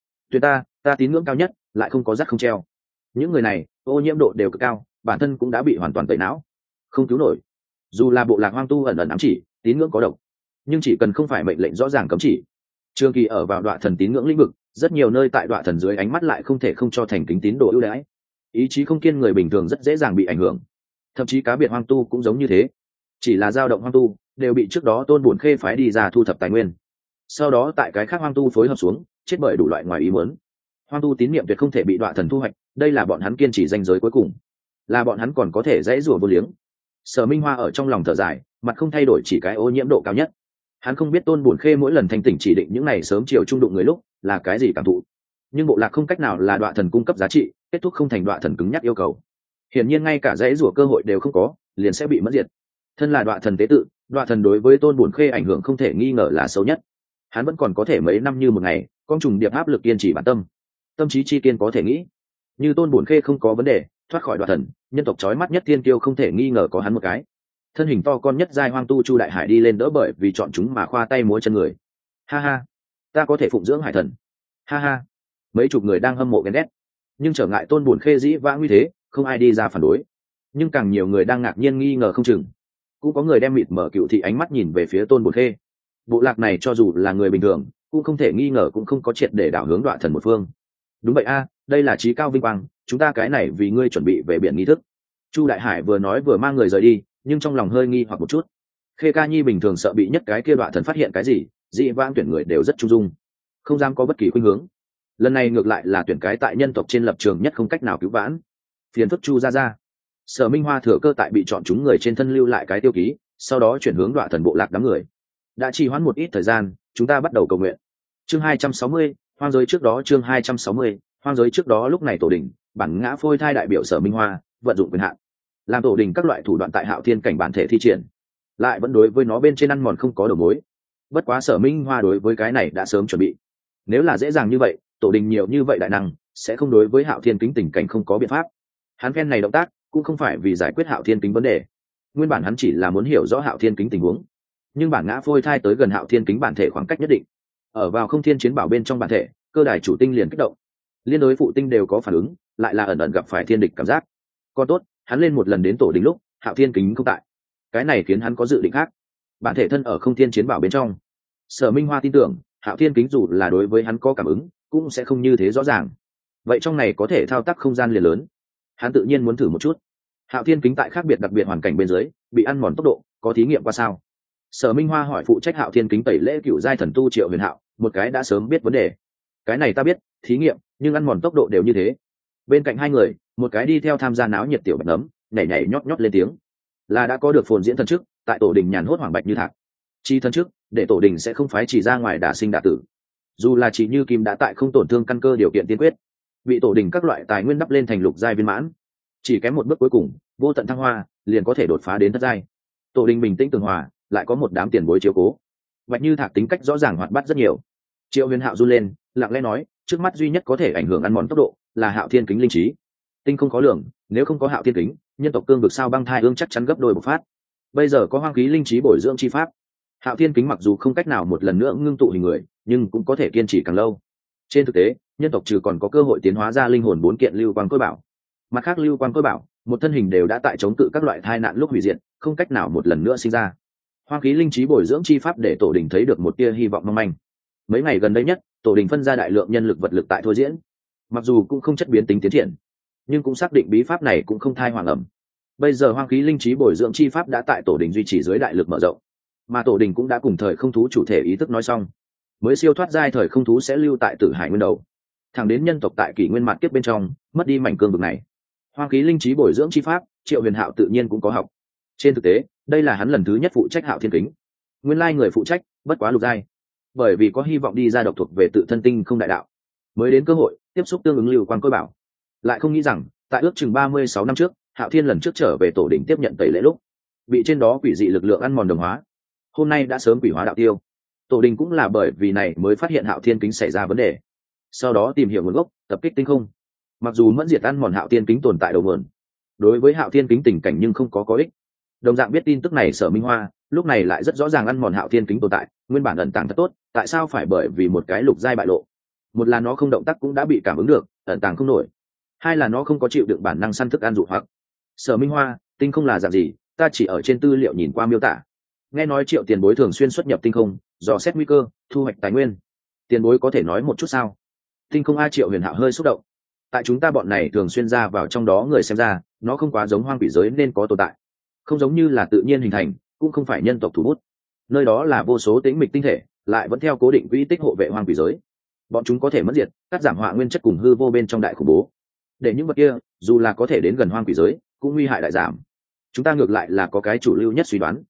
ta tín ngưỡng cao nhất, lại không có rắc không treo. Những người này ô nhiễm độ đều cực cao, bản thân cũng đã bị hoàn toàn tẩy não, không cứu nổi. Dù là bộ lạc Hoang Tu ẩn ẩn ám chỉ tín ngưỡng có độc, nhưng chỉ cần không phải mệnh lệnh rõ ràng cấm chỉ, trường kỳ ở vào Đoạ Thần tín ngưỡng lĩnh vực, rất nhiều nơi tại Đoạ Thần dưới ánh mắt lại không thể không cho thành kính tín đồ ưu đãi. Ý chí không kiên người bình thường rất dễ dàng bị ảnh hưởng, thậm chí cá biệt Hoang Tu cũng giống như thế. Chỉ là dao động Hoang Tu đều bị trước đó Tôn Bổn Khê phái đi ra thu thập tài nguyên, sau đó tại cái khác Hoang Tu phối hợp xuống, chết bởi đủ loại ngoài ý muốn. Hoang Tu tín niệm tuyệt không thể bị Đoạ Thần thu hoạch, đây là bọn hắn kiên trì ranh giới cuối cùng, là bọn hắn còn có thể dãy rủa vô liếng. Sở Minh Hoa ở trong lòng thở dài, mặt không thay đổi chỉ cái ô nhiễm độ cao nhất. Hắn không biết Tôn Bổn Khê mỗi lần thanh tỉnh chỉ định những này sớm chiều trung đụng người lúc là cái gì cảm thụ, nhưng bộ lạc không cách nào là Đoạ Thần cung cấp giá trị, kết thúc không thành Đoạ Thần cứng nhắc yêu cầu. Hiển nhiên ngay cả dãy rủa cơ hội đều không có, liền sẽ bị mất diệt. Thân là Đoạ Thần tế tự, Đoạ Thần đối với Tôn Bổn Khê ảnh hưởng không thể nghi ngờ là xấu nhất. Hắn vẫn còn có thể mấy năm như một ngày, con trùng điệp áp lực kiên trì bản tâm trí chi kiên có thể nghĩ. Như Tôn Bổn Khê không có vấn đề, thoát khỏi Đoạ Thần, nhân tộc chói mắt nhất thiên kiêu không thể nghi ngờ có hắn một cái. Thân hình to con nhất giai Hoang Tu Chu Đại Hải đi lên đỡ bởi vì chọn chúng mà khoa tay múa chân người. Ha ha, ta có thể phụng dưỡng Hải Thần. Ha ha, mấy chục người đang hâm mộ ghen ghét, nhưng trở ngại Tôn Bổn Khê dĩ vãng như thế, không ai đi ra phản đối. Nhưng càng nhiều người đang ngạc nhiên nghi ngờ không chừng, cũng có người đem mịt mở cựu thị ánh mắt nhìn về phía Tôn Bổn Khê. Bộ lạc này cho dù là người bình thường, cũng không thể nghi ngờ cũng không có triệt để đảo hướng Đoạ Thần một phương. Đúng vậy a, đây là chí cao vinh quang, chúng ta cái này vì ngươi chuẩn bị về biển nghi thức. Chu Đại Hải vừa nói vừa mang người rời đi, nhưng trong lòng hơi nghi hoặc một chút. Khê Ca Nhi bình thường sợ bị nhất cái kia Đoạ Thần phát hiện cái gì, dị vãng tuyển người đều rất trung dung, không dám có bất kỳ khuynh hướng. Lần này ngược lại là tuyển cái tại nhân tộc trên lập trường nhất không cách nào cứu vãn. Phiền phức Chu ra. Sở Minh Hoa thừa cơ tại bị chọn chúng người trên thân lưu lại cái tiêu ký, sau đó chuyển hướng Đoạ Thần bộ lạc đám người. Đã trì hoãn một ít thời gian, chúng ta bắt đầu cầu nguyện. Chương 260, hoang giới trước đó. Chương 260, hoang giới trước đó. Lúc này tổ đình, bản ngã phôi thai đại biểu Sở Minh Hoa vận dụng quyền hạn, làm tổ đình các loại thủ đoạn tại Hạo Thiên cảnh bản thể thi triển, lại vẫn đối với nó bên trên ăn mòn không có đầu mối. Bất quá Sở Minh Hoa đối với cái này đã sớm chuẩn bị, nếu là dễ dàng như vậy, tổ đình nhiều như vậy đại năng sẽ không đối với Hạo Thiên kính tình cảnh không có biện pháp. Hắn phen này động tác cũng không phải vì giải quyết Hạo Thiên kính vấn đề, nguyên bản hắn chỉ là muốn hiểu rõ Hạo Thiên kính tình huống. Nhưng bản ngã phôi thai tới gần Hạo Thiên kính bản thể khoảng cách nhất định, ở vào không thiên chiến bảo bên trong bản thể, cơ đài chủ tinh liền kích động, liên đối phụ tinh đều có phản ứng, lại là ẩn ẩn gặp phải thiên địch cảm giác. Còn tốt, hắn lên một lần đến tổ đình lúc Hạo Thiên kính không tại, cái này khiến hắn có dự định khác. Bản thể thân ở không thiên chiến bảo bên trong, Sở Minh Hoa tin tưởng Hạo Thiên kính dù là đối với hắn có cảm ứng, cũng sẽ không như thế rõ ràng. Vậy trong này có thể thao tác không gian liền lớn, hắn tự nhiên muốn thử một chút. Hạo Thiên kính tại khác biệt đặc biệt hoàn cảnh bên dưới bị ăn mòn tốc độ, có thí nghiệm qua sao? Sở Minh Hoa hỏi phụ trách Hạo Thiên kính tẩy lễ cựu giai thần tu Triệu Huyền Hạo, một cái đã sớm biết vấn đề. Cái này ta biết, thí nghiệm, nhưng ăn mòn tốc độ đều như thế. Bên cạnh hai người, một cái đi theo tham gia náo nhiệt tiểu bạch nấm, nhảy nhảy nhót nhót lên tiếng, là đã có được phồn diễn thần chức, tại tổ đình nhàn hốt hoàng bạch như thạc. Chi thần chức, để tổ đình sẽ không phái chỉ ra ngoài đả sinh đả tử. Dù là chỉ như kim đã tại không tổn thương căn cơ điều kiện tiên quyết, bị tổ đình các loại tài nguyên đắp lên thành lục giai viên mãn, chỉ kém một bước cuối cùng, vô tận thăng hoa, liền có thể đột phá đến thất giai. Tổ đình bình tĩnh tường hòa, lại có một đám tiền bối chiếu cố. Bạch Như Thạc tính cách rõ ràng hoạt bát rất nhiều. Triệu Huyền Hạo run lên, lặng lẽ nói, trước mắt duy nhất có thể ảnh hưởng ăn mòn tốc độ là Hạo Thiên kính linh trí. Tinh không có lượng, nếu không có Hạo Thiên kính, nhân tộc cương vực sao băng thai ương chắc chắn gấp đôi bộc phát. Bây giờ có hoang khí linh trí bồi dưỡng chi pháp, Hạo Thiên kính mặc dù không cách nào một lần nữa ngưng tụ hình người, nhưng cũng có thể kiên trì càng lâu. Trên thực tế, nhân tộc trừ còn có cơ hội tiến hóa ra linh hồn 4 kiện lưu quang cối bảo, Mặt khác lưu quan cơ bảo một thân hình đều đã tại chống cự các loại tai nạn lúc hủy diệt, không cách nào một lần nữa sinh ra. Hoang khí linh trí bồi dưỡng chi pháp để tổ đình thấy được một tia hy vọng mong manh. Mấy ngày gần đây nhất, tổ đình phân ra đại lượng nhân lực vật lực tại thôi diễn, mặc dù cũng không chất biến tính tiến triển, nhưng cũng xác định bí pháp này cũng không thai hoàng ẩm. Bây giờ hoang khí linh trí bồi dưỡng chi pháp đã tại tổ đình duy trì dưới đại lực mở rộng, mà tổ đình cũng đã cùng thời không thú chủ thể ý thức nói xong, mới siêu thoát giai thời không thú sẽ lưu tại Tử Hải nguyên đầu, thẳng đến nhân tộc tại kỷ nguyên mạt kiếp bên trong mất đi mảnh cương vực này. Hoang khí linh trí bồi dưỡng chi pháp, Triệu Huyền Hạo tự nhiên cũng có học. Trên thực tế, đây là hắn lần thứ nhất phụ trách Hạo Thiên Kính. Nguyên lai người phụ trách bất quá lục giai, bởi vì có hy vọng đi ra độc thuộc về tự thân tinh không đại đạo, mới đến cơ hội tiếp xúc tương ứng lưu quan côi bảo. Lại không nghĩ rằng tại ước chừng 36 năm trước, Hạo Thiên lần trước trở về tổ đỉnh tiếp nhận tẩy lễ lúc, bị trên đó quỷ dị lực lượng ăn mòn đồng hóa, hôm nay đã sớm quỷ hóa đạo tiêu. Tổ đình cũng là bởi vì này mới phát hiện Hạo Thiên Kính xảy ra vấn đề, sau đó tìm hiểu nguồn gốc, tập kích tinh không. Mặc dù mẫn diệt ăn mòn Hạo Thiên Kính tồn tại đầu nguồn, đối với Hạo Thiên Kính tình cảnh nhưng không có ích. Đồng dạng biết tin tức này Sở Minh Hoa lúc này lại rất rõ ràng ăn mòn Hạo Thiên Kính tồn tại, nguyên bản ẩn tàng thật tốt, tại sao phải bởi vì một cái lục giai bại lộ? Một là nó không động tác cũng đã bị cảm ứng được, ẩn tàng không nổi. Hai là nó không có chịu đựng bản năng săn thức ăn dụ hoặc. Sở Minh Hoa, tinh không là dạng gì, ta chỉ ở trên tư liệu nhìn qua miêu tả. Nghe nói Triệu tiền bối thường xuyên xuất nhập tinh không, dò xét nguy cơ, thu hoạch tài nguyên. Tiền bối có thể nói một chút sao? Tinh không. Triệu Huyền Hạo hơi xúc động. Tại chúng ta bọn này thường xuyên ra vào trong đó người xem ra, nó không quá giống hoang quỷ giới nên có tồn tại, không giống như là tự nhiên hình thành, cũng không phải nhân tộc thủ bút. Nơi đó là vô số tĩnh mịch tinh thể, lại vẫn theo cố định quỹ tích hộ vệ hoang quỷ giới. Bọn chúng có thể mất diệt, cắt giảm họa nguyên chất cùng hư vô bên trong đại khủng bố. Để những vật kia, dù là có thể đến gần hoang quỷ giới, cũng nguy hại đại giảm. Chúng ta ngược lại là có cái chủ lưu nhất suy đoán.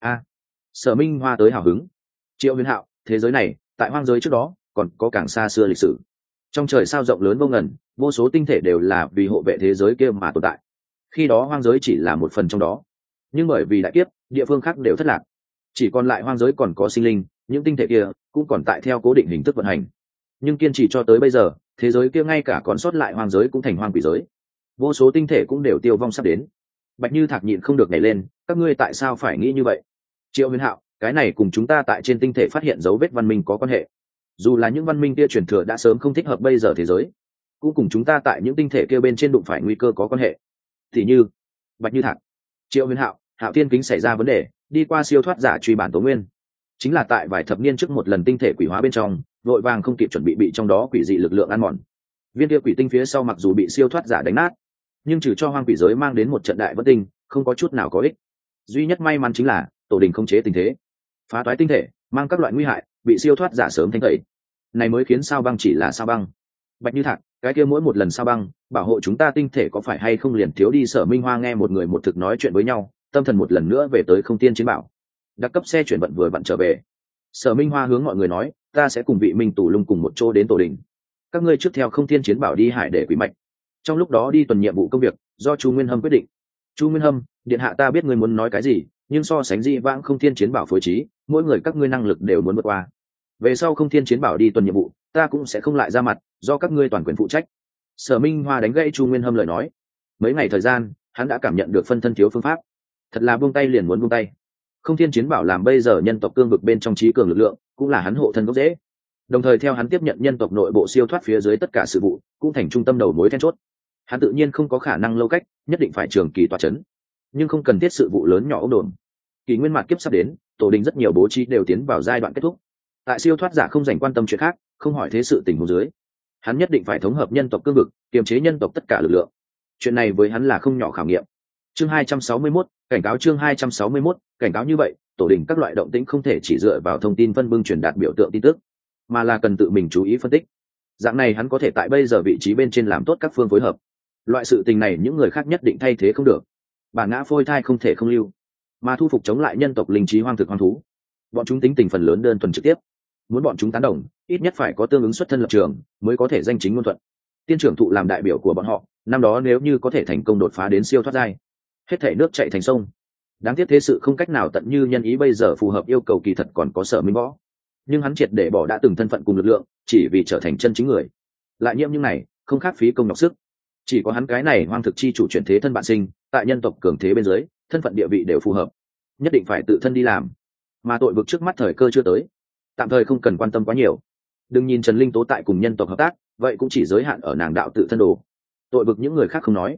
Sở Minh Hoa tới hào hứng. Triệu Huyền Hạo, thế giới này, tại hoang giới trước đó, còn có càng xa xưa lịch sử. Trong trời sao rộng lớn vô ngần, vô số tinh thể đều là vì hộ vệ thế giới kia mà tồn tại. Khi đó hoang giới chỉ là một phần trong đó, nhưng bởi vì đại kiếp, địa phương khác đều thất lạc, chỉ còn lại hoang giới còn có sinh linh, những tinh thể kia cũng còn tại theo cố định hình thức vận hành. Nhưng kiên trì cho tới bây giờ, thế giới kia ngay cả còn sót lại hoang giới cũng thành hoang quỷ giới, vô số tinh thể cũng đều tiêu vong sắp đến. Bạch Như Thạc nhịn không được nhảy lên, các ngươi tại sao phải nghĩ như vậy? Triệu Huyền Hạo, cái này cùng chúng ta tại trên tinh thể phát hiện dấu vết văn minh có quan hệ. Dù là những văn minh kia truyền thừa đã sớm không thích hợp bây giờ thế giới, cũng cùng chúng ta tại những tinh thể kia bên trên đụng phải nguy cơ có quan hệ. Thì như Bạch Như Thạc, Triệu Huyền Hạo, Hạo Thiên Kính xảy ra vấn đề, đi qua siêu thoát giả truy bản tố nguyên, chính là tại vài thập niên trước một lần tinh thể quỷ hóa bên trong, vội vàng không kịp chuẩn bị trong đó quỷ dị lực lượng ăn mòn. Viên kia quỷ tinh phía sau mặc dù bị siêu thoát giả đánh nát, nhưng trừ cho hoang quỷ giới mang đến một trận đại vỡ tinh, không có chút nào có ích. Duy nhất may mắn chính là tổ đình không chế tình thế, phá toái tinh thể, mang các loại nguy hại, bị siêu thoát giả sớm thanh tẩy, này mới khiến sao băng chỉ là sao băng. Bạch Như Thạc, cái kia mỗi một lần sao băng bảo hộ chúng ta tinh thể có phải hay không liền thiếu đi? Sở Minh Hoa nghe một người một thực nói chuyện với nhau, tâm thần một lần nữa về tới không tiên chiến bảo. Đặc cấp xe chuyển vận vừa vặn trở về. Sở Minh Hoa hướng mọi người nói, ta sẽ cùng vị Minh Tù Lung cùng một chỗ đến tổ đình, các ngươi trước theo không tiên chiến bảo đi hải để quỷ mạch, trong lúc đó đi tuần nhiệm vụ công việc do Chu Nguyên Hâm quyết định. Chu Nguyên Hâm, điện hạ ta biết ngươi muốn nói cái gì, nhưng so sánh di vãng không tiên chiến bảo phối trí, mỗi người các ngươi năng lực đều muốn vượt qua. Về sau không tiên chiến bảo đi tuần nhiệm vụ, ta cũng sẽ không lại ra mặt, do các ngươi toàn quyền phụ trách. Sở Minh Hoa đánh gãy Chu Nguyên Hâm lời nói. Mấy ngày thời gian, hắn đã cảm nhận được phân thân thiếu phương pháp, thật là buông tay liền muốn buông tay. Không thiên chiến bảo làm bây giờ nhân tộc cương vực bên trong trí cường lực lượng, cũng là hắn hộ thân gốc rễ. Đồng thời theo hắn tiếp nhận nhân tộc nội bộ siêu thoát phía dưới tất cả sự vụ, cũng thành trung tâm đầu mối then chốt. Hắn tự nhiên không có khả năng lâu cách, nhất định phải trường kỳ tọa chấn, nhưng không cần thiết sự vụ lớn nhỏ ốc đồn. Kỳ nguyên mạt kiếp sắp đến, tổ đình rất nhiều bố trí đều tiến vào giai đoạn kết thúc. Tại siêu thoát giả không dành quan tâm chuyện khác, không hỏi thế sự tình huống dưới, hắn nhất định phải thống hợp nhân tộc cương vực, kiềm chế nhân tộc tất cả lực lượng. Chuyện này với hắn là không nhỏ khảo nghiệm. Chương 261, cảnh cáo. Chương 261, cảnh cáo. Như vậy, tổ đình các loại động tĩnh không thể chỉ dựa vào thông tin phân bưng truyền đạt biểu tượng tin tức, mà là cần tự mình chú ý phân tích. Dạng này hắn có thể tại bây giờ vị trí bên trên làm tốt các phương phối hợp. Loại sự tình này những người khác nhất định thay thế không được. Bản ngã phôi thai không thể không lưu, mà thu phục chống lại nhân tộc linh trí hoang thực hoang thú, bọn chúng tính tình phần lớn đơn thuần trực tiếp, muốn bọn chúng tán đồng, ít nhất phải có tương ứng xuất thân lập trường mới có thể danh chính ngôn thuận. Tiên trưởng thụ làm đại biểu của bọn họ, năm đó nếu như có thể thành công đột phá đến siêu thoát giai, hết thảy nước chảy thành sông. Đáng tiếc thế sự không cách nào tận như nhân ý, bây giờ phù hợp yêu cầu kỳ thật còn có Sở Minh Võ, nhưng hắn triệt để bỏ đã từng thân phận cùng lực lượng, chỉ vì trở thành chân chính người. Lại nhiễm những này, không khác phí công nhọc sức. Chỉ có hắn cái này hoang thực chi chủ chuyển thế thân bạn sinh, tại nhân tộc cường thế bên dưới, thân phận địa vị đều phù hợp, nhất định phải tự thân đi làm. Mà tội vực trước mắt thời cơ chưa tới, tạm thời không cần quan tâm quá nhiều. Đừng nhìn Trần Linh Tố tại cùng nhân tộc hợp tác, vậy cũng chỉ giới hạn ở nàng đạo tự thân đồ. Tội vực những người khác không nói,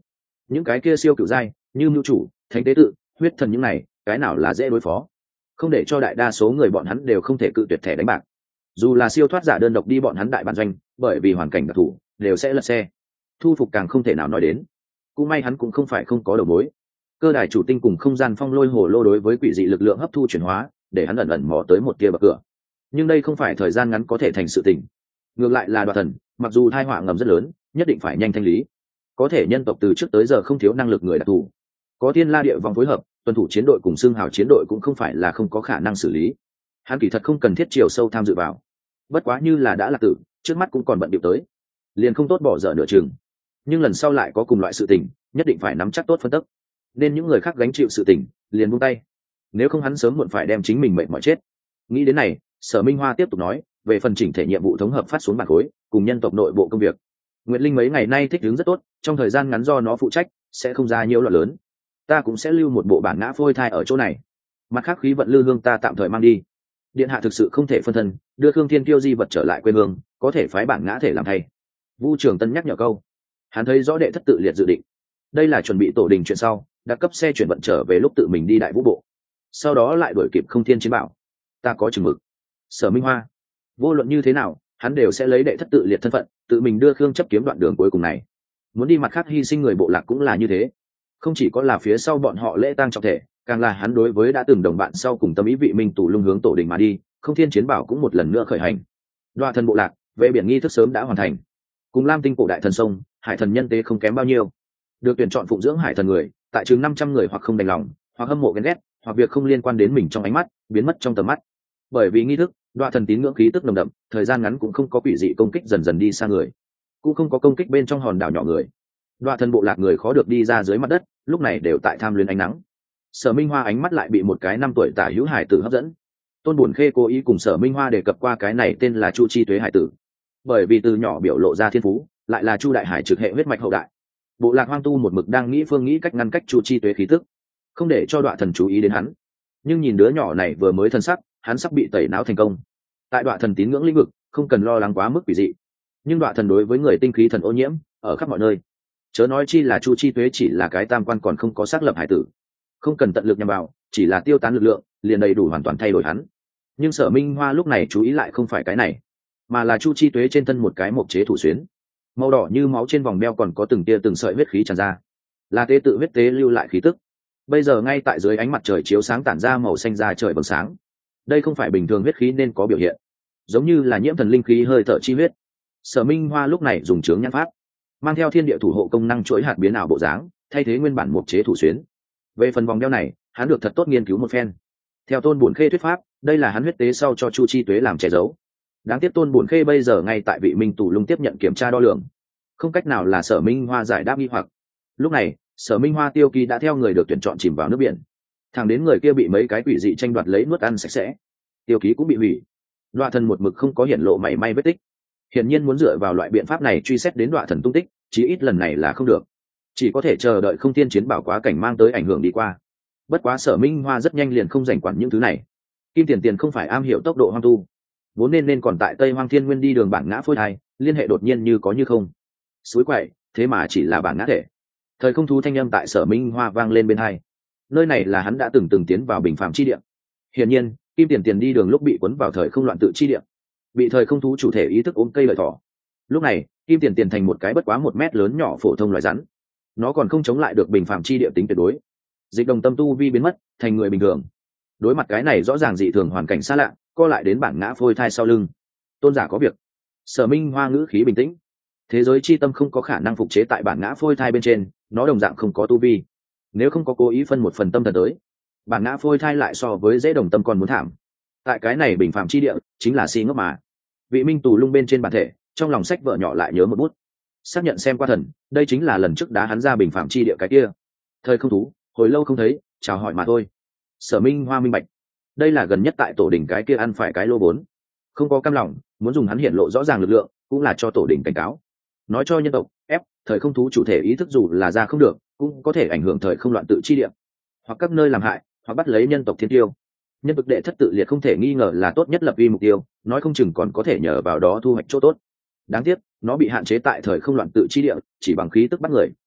những cái kia siêu cựu giai như mưu chủ, thánh tế tự, huyết thần những này cái nào là dễ đối phó. Không để cho đại đa số người bọn hắn đều không thể cự tuyệt thẻ đánh bạc. Dù là siêu thoát giả đơn độc đi bọn hắn đại bản doanh, bởi vì hoàn cảnh đặc thù đều sẽ lật xe. Thu phục càng không thể nào nói đến. Cũng may hắn cũng không phải không có đầu mối. Cơ đài chủ tinh cùng không gian phong lôi hồ lô đối với quỷ dị lực lượng hấp thu chuyển hóa, để hắn ẩn ẩn mò tới một tia bậc cửa. Nhưng đây không phải thời gian ngắn có thể thành sự tình. Ngược lại là Đoạt Thần, mặc dù tai họa ngầm rất lớn, nhất định phải nhanh thanh lý. Có thể nhân tộc từ trước tới giờ không thiếu năng lực người đặc thù, có Thiên La Địa vòng phối hợp, tuân thủ chiến đội cùng xương hào chiến đội cũng không phải là không có khả năng xử lý. Hắn kỳ thật không cần thiết chiều sâu tham dự vào. Bất quá như là đã là tử, trước mắt cũng còn bận điệu tới, liền không tốt bỏ dở nửa chừng. Nhưng lần sau lại có cùng loại sự tình, nhất định phải nắm chắc tốt phân tích. Nên những người khác gánh chịu sự tình, liền buông tay. Nếu không hắn sớm muộn phải đem chính mình mệt mỏi chết. Nghĩ đến này, Sở Minh Hoa tiếp tục nói, về phần chỉnh thể nhiệm vụ thống hợp phát xuống bản khối, cùng nhân tộc nội bộ công việc. Nguyệt Linh mấy ngày nay thích ứng rất tốt, trong thời gian ngắn do nó phụ trách, sẽ không ra nhiều loạn lớn. Ta cũng sẽ lưu một bộ bản ngã phôi thai ở chỗ này. Mặt khác khí vận lư hương ta tạm thời mang đi. Điện hạ thực sự không thể phân thân, đưa Khương Thiên Kiêu di vật trở lại quê hương, có thể phái bản ngã thể làm thay. Vu Trường Tân nhắc nhở câu. Hắn thấy rõ đệ thất tự liệt dự định. Đây là chuẩn bị tổ đình chuyện sau, đặc cấp xe chuyển vận trở về lúc tự mình đi đại vũ bộ. Sau đó lại đuổi kịp Không Thiên Chiến Bảo. Ta có chừng mực. Sở Minh Hoa, vô luận như thế nào, hắn đều sẽ lấy đệ thất tự liệt thân phận, tự mình đưa Khương chấp kiếm đoạn đường cuối cùng này. Muốn đi mặt khác hy sinh người bộ lạc cũng là như thế. Không chỉ có là phía sau bọn họ lễ tang trọng thể, càng là hắn đối với đã từng đồng bạn sau cùng tâm ý vị minh tù lung hướng tổ đình mà đi. Không Thiên Chiến Bảo cũng một lần nữa khởi hành. Đoạ thần bộ lạc về biển nghi thức sớm đã hoàn thành, cùng Lam Tinh cổ đại thần sông hải thần nhân tế không kém bao nhiêu. Được tuyển chọn phụng dưỡng hải thần người, tại chừng 500 người hoặc không đành lòng, hoặc hâm mộ ghen ghét, hoặc việc không liên quan đến mình trong ánh mắt, biến mất trong tầm mắt. Bởi vì nghi thức, Đoạ thần tín ngưỡng khí tức nồng đậm, thời gian ngắn cũng không có quỷ dị công kích dần dần đi xa người, cũng không có công kích bên trong hòn đảo nhỏ người. Đoạ thần bộ lạc người khó được đi ra dưới mặt đất, lúc này đều tại tham luyến ánh nắng. Sở Minh Hoa ánh mắt lại bị một cái 5 tuổi tả hữu hải tử hấp dẫn. Tôn Bổn Khê cố ý cùng Sở Minh Hoa đề cập qua cái này tên là Chu Chi Tuế hải tử, bởi vì từ nhỏ biểu lộ ra thiên phú, lại là Chu đại hải trực hệ huyết mạch hậu đại. Bộ lạc hoang tu một mực đang nghĩ cách ngăn cách Chu Chi Tuế khí tức, không để cho Đoạ thần chú ý đến hắn. Nhưng nhìn đứa nhỏ này vừa mới thân sắc, hắn sắp bị tẩy não thành công. Tại Đoạ thần tín ngưỡng lĩnh vực, không cần lo lắng quá mức quỷ dị. Nhưng Đoạ thần đối với người tinh khí thần ô nhiễm, ở khắp mọi nơi. Chớ nói chi là Chu Chi Tuế chỉ là cái tam quan còn không có xác lập hải tử, không cần tận lực nhằm vào, chỉ là tiêu tán lực lượng, liền đầy đủ hoàn toàn thay đổi hắn. Nhưng Sở Minh Hoa lúc này chú ý lại không phải cái này, mà là Chu Chi Tuế trên thân một cái mộc chế thủ xuyến, màu đỏ như máu, trên vòng đeo còn có từng tia từng sợi huyết khí tràn ra, là tế tự huyết tế lưu lại khí tức. Bây giờ ngay tại dưới ánh mặt trời chiếu sáng tản ra màu xanh da trời bừng sáng. Đây không phải bình thường huyết khí nên có biểu hiện, giống như là nhiễm thần linh khí hơi thở chi huyết. Sở Minh Hoa lúc này dùng chướng nhãn pháp, mang theo thiên địa thủ hộ công năng chuỗi hạt biến ảo bộ dáng, thay thế nguyên bản mộc chế thủ xuyến. Về phần vòng đeo này, hắn được thật tốt nghiên cứu một phen. Theo Tôn Bổn Khê thuyết pháp, đây là hắn huyết tế sau cho Chu Chi Tuế làm che giấu. Đáng tiếc Tôn Bổn Khê bây giờ ngay tại vị minh tù lung tiếp nhận kiểm tra đo lường, không cách nào là Sở Minh Hoa giải đáp nghi hoặc. Lúc này, Sở Minh Hoa tiêu kỳ đã theo người được tuyển chọn chìm vào nước biển, thẳng đến người kia bị mấy cái quỷ dị tranh đoạt lấy nuốt ăn sạch sẽ, tiêu ký cũng bị hủy. Đoạ thần một mực không có hiển lộ mảy may vết tích, hiển nhiên muốn dựa vào loại biện pháp này truy xét đến Đoạ thần tung tích, chí ít lần này là không được, chỉ có thể chờ đợi Không Thiên Chiến Bảo quá cảnh mang tới ảnh hưởng đi qua. Bất quá Sở Minh Hoa rất nhanh liền không rảnh quản những thứ này. Kim Tiền Tiền không phải am hiểu tốc độ hoang tu, vốn nên còn tại Tây Hoang Thiên Nguyên đi đường bản ngã phôi thai, liên hệ đột nhiên như có như không. Suối quậy, thế mà chỉ là bản ngã thể. Thời không thú thanh âm tại Sở Minh Hoa vang lên bên hai. Nơi này là hắn đã từng tiến vào bình phàm chi địa. Hiển nhiên, Kim Tiền Tiền đi đường lúc bị cuốn vào thời không loạn tự chi địa, bị thời không thú chủ thể ý thức ôm cây lợi thỏ. Lúc này, Kim Tiền Tiền thành một cái bất quá 1 mét lớn nhỏ phổ thông loài rắn. Nó còn không chống lại được bình phàm chi địa tính tuyệt đối. Dịch đồng tâm tu vi biến mất, thành người bình thường. Đối mặt cái này rõ ràng dị thường hoàn cảnh xa lạ, co lại đến bản ngã phôi thai sau lưng. Tôn giả có việc. Sở Minh Hoa ngữ khí bình tĩnh. Thế giới chi tâm không có khả năng phục chế tại bản ngã phôi thai bên trên, nó đồng dạng không có tu vi. Nếu không có cố ý phân một phần tâm thần tới, bản ngã phôi thai lại so với dễ đồng tâm còn muốn thảm. Tại cái này bình phàm chi địa, chính là si ngốc mà. Vị minh tù lung bên trên bản thể, trong lòng sách vợ nhỏ lại nhớ một bút. Xác nhận xem qua thần, đây chính là lần trước đá hắn ra bình phàm chi địa cái kia. Thời không thú, hồi lâu không thấy, chào hỏi mà thôi. Sở Minh Hoa minh bạch, đây là gần nhất tại tổ đỉnh cái kia ăn phải cái lô vốn, không có cam lòng, muốn dùng hắn hiện lộ rõ ràng lực lượng, cũng là cho tổ đỉnh cảnh cáo, nói cho nhân tộc ép thời không thú chủ thể ý thức dù là ra không được, cũng có thể ảnh hưởng thời không loạn tự chi địa, hoặc các nơi làm hại, hoặc bắt lấy nhân tộc thiên tiêu. Nhân vực đệ thất tự liệt không thể nghi ngờ là tốt nhất lập uy mục tiêu, nói không chừng còn có thể nhờ vào đó thu hoạch chỗ tốt. Đáng tiếc, nó bị hạn chế tại thời không loạn tự chi địa, chỉ bằng khí tức bắt người,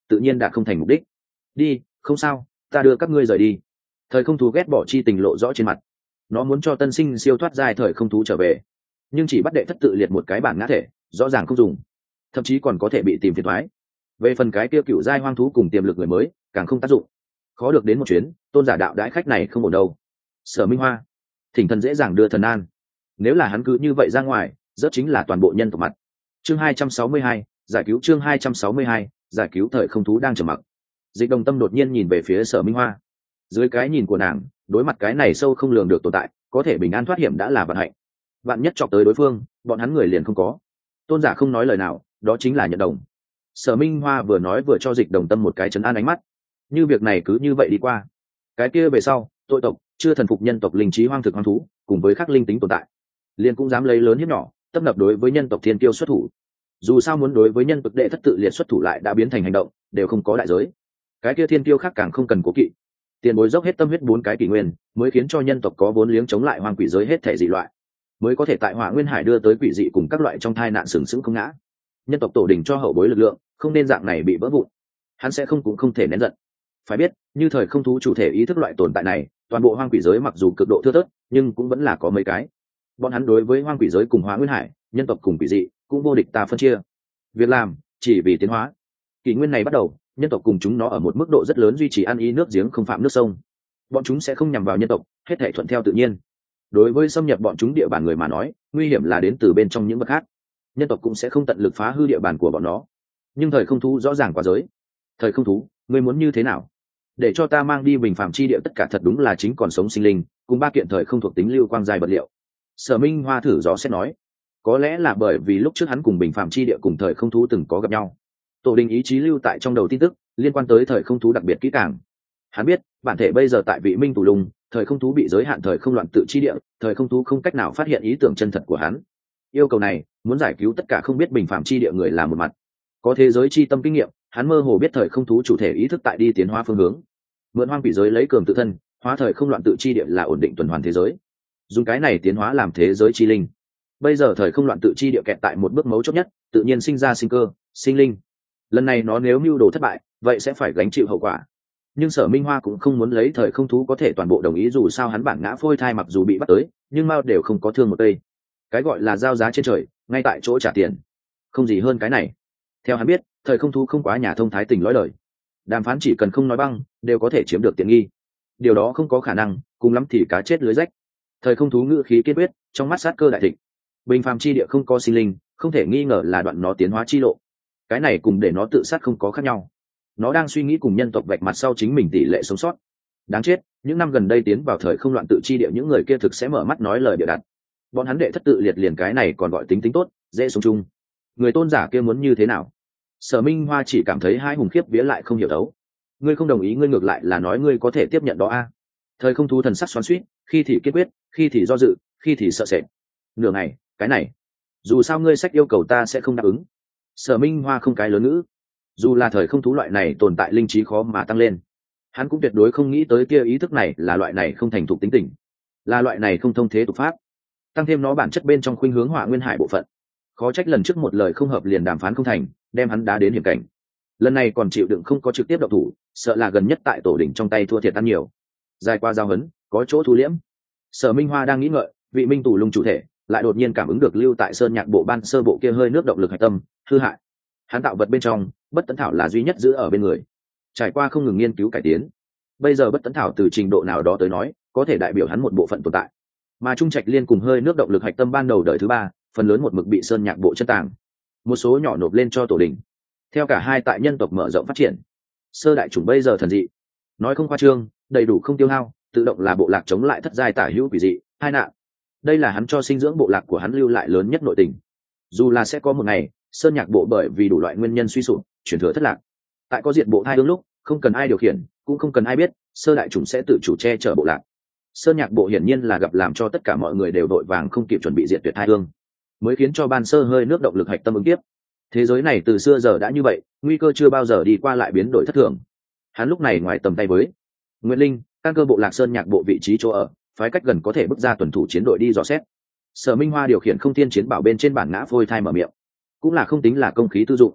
tự nhiên đã không thành mục đích. Đi, không sao, ta đưa các ngươi rời đi. Thời không thú ghét bỏ chi tình lộ rõ trên mặt. Nó muốn cho tân sinh siêu thoát giai thời không thú trở về, nhưng chỉ bắt đệ thất tự liệt một cái bản ngã thể, rõ ràng không dùng, thậm chí còn có thể bị tìm phiền thoái. Về phần cái kia cựu giai hoang thú cùng tiềm lực người mới, càng không tác dụng. Khó được đến một chuyến, tôn giả đạo đãi khách này không ổn đâu. Sở Minh Hoa, thỉnh thần dễ dàng đưa thần an. Nếu là hắn cứ như vậy ra ngoài, rất chính là toàn bộ nhân tộc mặt. Chương 262, giải cứu. Chương 262, giải cứu. Thời không thú đang trầm mặc. Dịch Đồng Tâm đột nhiên nhìn về phía Sở Minh Hoa. Dưới cái nhìn của nàng, đối mặt cái này sâu không lường được tồn tại, có thể bình an thoát hiểm đã là vận hạnh. Vạn nhất chọc tới đối phương, bọn hắn người liền không có. Tôn giả không nói lời nào, đó chính là nhận đồng. Sở Minh Hoa vừa nói vừa cho Dịch Đồng Tâm một cái trấn an ánh mắt. Như việc này cứ như vậy đi qua, cái kia về sau, tội tộc chưa thần phục nhân tộc linh trí hoang thực hoang thú, cùng với khắc linh tính tồn tại, liền cũng dám lấy lớn hiếp nhỏ, tấp nập đối với nhân tộc thiên kiêu xuất thủ. Dù sao muốn đối với nhân tộc đệ thất tự liệt xuất thủ lại đã biến thành hành động, đều không có đại giới. Cái kia thiên kiêu khác càng không cần cố kỵ. Tiền bối dốc hết tâm huyết 4 cái kỷ nguyên, mới khiến cho nhân tộc có vốn liếng chống lại hoang quỷ giới hết thể dị loại, mới có thể tại Hỏa Nguyên Hải đưa tới quỷ dị cùng các loại trong thai nạn sừng sững không ngã. Nhân tộc tổ đình cho hậu bối lực lượng, không nên dạng này bị vỡ vụn. Hắn sẽ không cũng không thể nén giận. Phải biết, như thời không thú chủ thể ý thức loại tồn tại này, toàn bộ hoang quỷ giới mặc dù cực độ thưa thớt, nhưng cũng vẫn là có mấy cái. Bọn hắn đối với hoang quỷ giới cùng Hỏa Nguyên Hải, nhân tộc cùng quỷ dị, cũng vô địch ta phân chia. Việc làm chỉ vì tiến hóa. Kỷ nguyên này bắt đầu, nhân tộc cùng chúng nó ở một mức độ rất lớn duy trì ăn ý nước giếng không phạm nước sông. Bọn chúng sẽ không nhằm vào nhân tộc, hết thảy thuận theo tự nhiên. Đối với xâm nhập bọn chúng địa bàn người mà nói, nguy hiểm là đến từ bên trong những vật khác. Nhân tộc cũng sẽ không tận lực phá hư địa bàn của bọn nó. Nhưng thời không thú rõ ràng quá giới. Thời không thú, ngươi muốn như thế nào? Để cho ta mang đi bình phàm chi địa tất cả thật đúng là chính còn sống sinh linh, cùng 3 kiện thời không thuộc tính lưu quang dài vật liệu. Sở Minh Hoa thử gió xét nói, có lẽ là bởi vì lúc trước hắn cùng bình phàm chi địa cùng thời không thú từng có gặp nhau. Tổ đình ý chí lưu tại trong đầu tin tức liên quan tới thời không thú đặc biệt kỹ càng. Hắn biết bản thể bây giờ tại vị minh tù lùng, thời không thú bị giới hạn thời không loạn tự chi địa, thời không thú không cách nào phát hiện ý tưởng chân thật của hắn. Yêu cầu này muốn giải cứu tất cả không biết bình phàm chi địa người là một mặt, có thế giới chi tâm kinh nghiệm, hắn mơ hồ biết thời không thú chủ thể ý thức tại đi tiến hóa phương hướng. Mượn hoang quỷ giới lấy cường tự thân, hóa thời không loạn tự chi địa là ổn định tuần hoàn thế giới, dùng cái này tiến hóa làm thế giới chi linh. Bây giờ thời không loạn tự chi địa kẹt tại một bước mấu chốt nhất, tự nhiên sinh ra sinh cơ, sinh linh. Lần này nó nếu mưu đồ thất bại, vậy sẽ phải gánh chịu hậu quả. Nhưng Sở Minh Hoa cũng không muốn lấy thời không thú có thể toàn bộ đồng ý, dù sao hắn bản ngã phôi thai mặc dù bị bắt tới, nhưng mao đều không có thương một cây. Cái gọi là giao giá trên trời, ngay tại chỗ trả tiền, không gì hơn cái này. Theo hắn biết, thời không thú không quá nhà thông thái tình lõi lời, đàm phán chỉ cần không nói băng, đều có thể chiếm được tiện nghi. Điều đó không có khả năng, cùng lắm thì cá chết lưới rách. Thời không thú ngữ khí kiên quyết, trong mắt sát cơ đại thịnh. Bình phàm chi địa không có sinh linh, không thể nghi ngờ là đoạn nó tiến hóa chi lộ. Cái này cùng để nó tự sát không có khác nhau. Nó đang suy nghĩ cùng nhân tộc vạch mặt sau chính mình tỷ lệ sống sót. Đáng chết, những năm gần đây tiến vào thời không loạn tự chi địa, những người kia thực sẽ mở mắt nói lời bịa đặt. Bọn hắn đệ thất tự liệt liền cái này còn gọi tính tốt, dễ sống chung. Người tôn giả kia muốn như thế nào? Sở Minh Hoa chỉ cảm thấy hai hùng khiếp vía lại không hiểu đấu. Ngươi không đồng ý, ngươi ngược lại là nói ngươi có thể tiếp nhận đó a? Thời không thú thần sắc xoắn xuýt, khi thì kiên quyết, khi thì do dự, khi thì sợ sệt. Nửa ngày, cái này, dù sao ngươi sách yêu cầu ta sẽ không đáp ứng. Sở Minh Hoa không cái lớn ngữ. Dù là thời không thú loại này tồn tại linh trí khó mà tăng lên, hắn cũng tuyệt đối không nghĩ tới kia ý thức này là loại này không thành thục tính tình, là loại này không thông thế tục pháp, tăng thêm nó bản chất bên trong khuynh hướng Hỏa Nguyên Hải bộ phận. Khó trách lần trước một lời không hợp liền đàm phán không thành, đem hắn đá đến hiểm cảnh. Lần này còn chịu đựng không có trực tiếp động thủ, sợ là gần nhất tại tổ đỉnh trong tay thua thiệt ăn nhiều. Dài qua giao hấn, có chỗ thu liễm. Sở Minh Hoa đang nghĩ ngợi, vị minh tù lung chủ thể lại đột nhiên cảm ứng được lưu tại sơn nhạc bộ ban sơ bộ kia hơi nước động lực hạch tâm hư hại. Hắn tạo vật bên trong, bất tấn thảo là duy nhất giữ ở bên người, trải qua không ngừng nghiên cứu cải tiến. Bây giờ bất tấn thảo từ trình độ nào đó tới nói, có thể đại biểu hắn một bộ phận tồn tại. Mà trung trạch liên cùng hơi nước động lực hạch tâm ban đầu đời thứ 3, phần lớn một mực bị sơn nhạc bộ chân tàng, một số nhỏ nộp lên cho tổ đình. Theo cả hai tại nhân tộc mở rộng phát triển, sơ đại chủng bây giờ thần dị, nói không khoa trương, đầy đủ không tiêu hao, tự động là bộ lạc chống lại thất giai tả hữu quỷ dị hai nạn. Đây là hắn cho sinh dưỡng bộ lạc của hắn lưu lại lớn nhất nội tình. Dù là sẽ có một ngày sơn nhạc bộ bởi vì đủ loại nguyên nhân suy sụp, chuyển thừa thất lạc, tại có diện bộ hai hướng lúc không cần ai điều khiển, cũng không cần ai biết, sơ đại chủng sẽ tự chủ che chở bộ lạc. Sơn nhạc bộ hiển nhiên là gặp làm cho tất cả mọi người đều đội vàng không kịp chuẩn bị diệt tuyệt hai hương, mới khiến cho ban sơ hơi nước động lực hạch tâm ứng tiếp. Thế giới này từ xưa giờ đã như vậy, nguy cơ chưa bao giờ đi qua lại biến đổi thất thường. Hắn lúc này ngoài tầm tay với Nguyễn Linh, căn cơ bộ lạc sơn nhạc bộ vị trí chỗ ở, phái cách gần có thể bước ra tuần thủ chiến đội đi dò xét. Sở Minh Hoa điều khiển không thiên chiến bảo bên trên bản ngã phôi thai mở miệng, cũng là không tính là công khí tư dụng.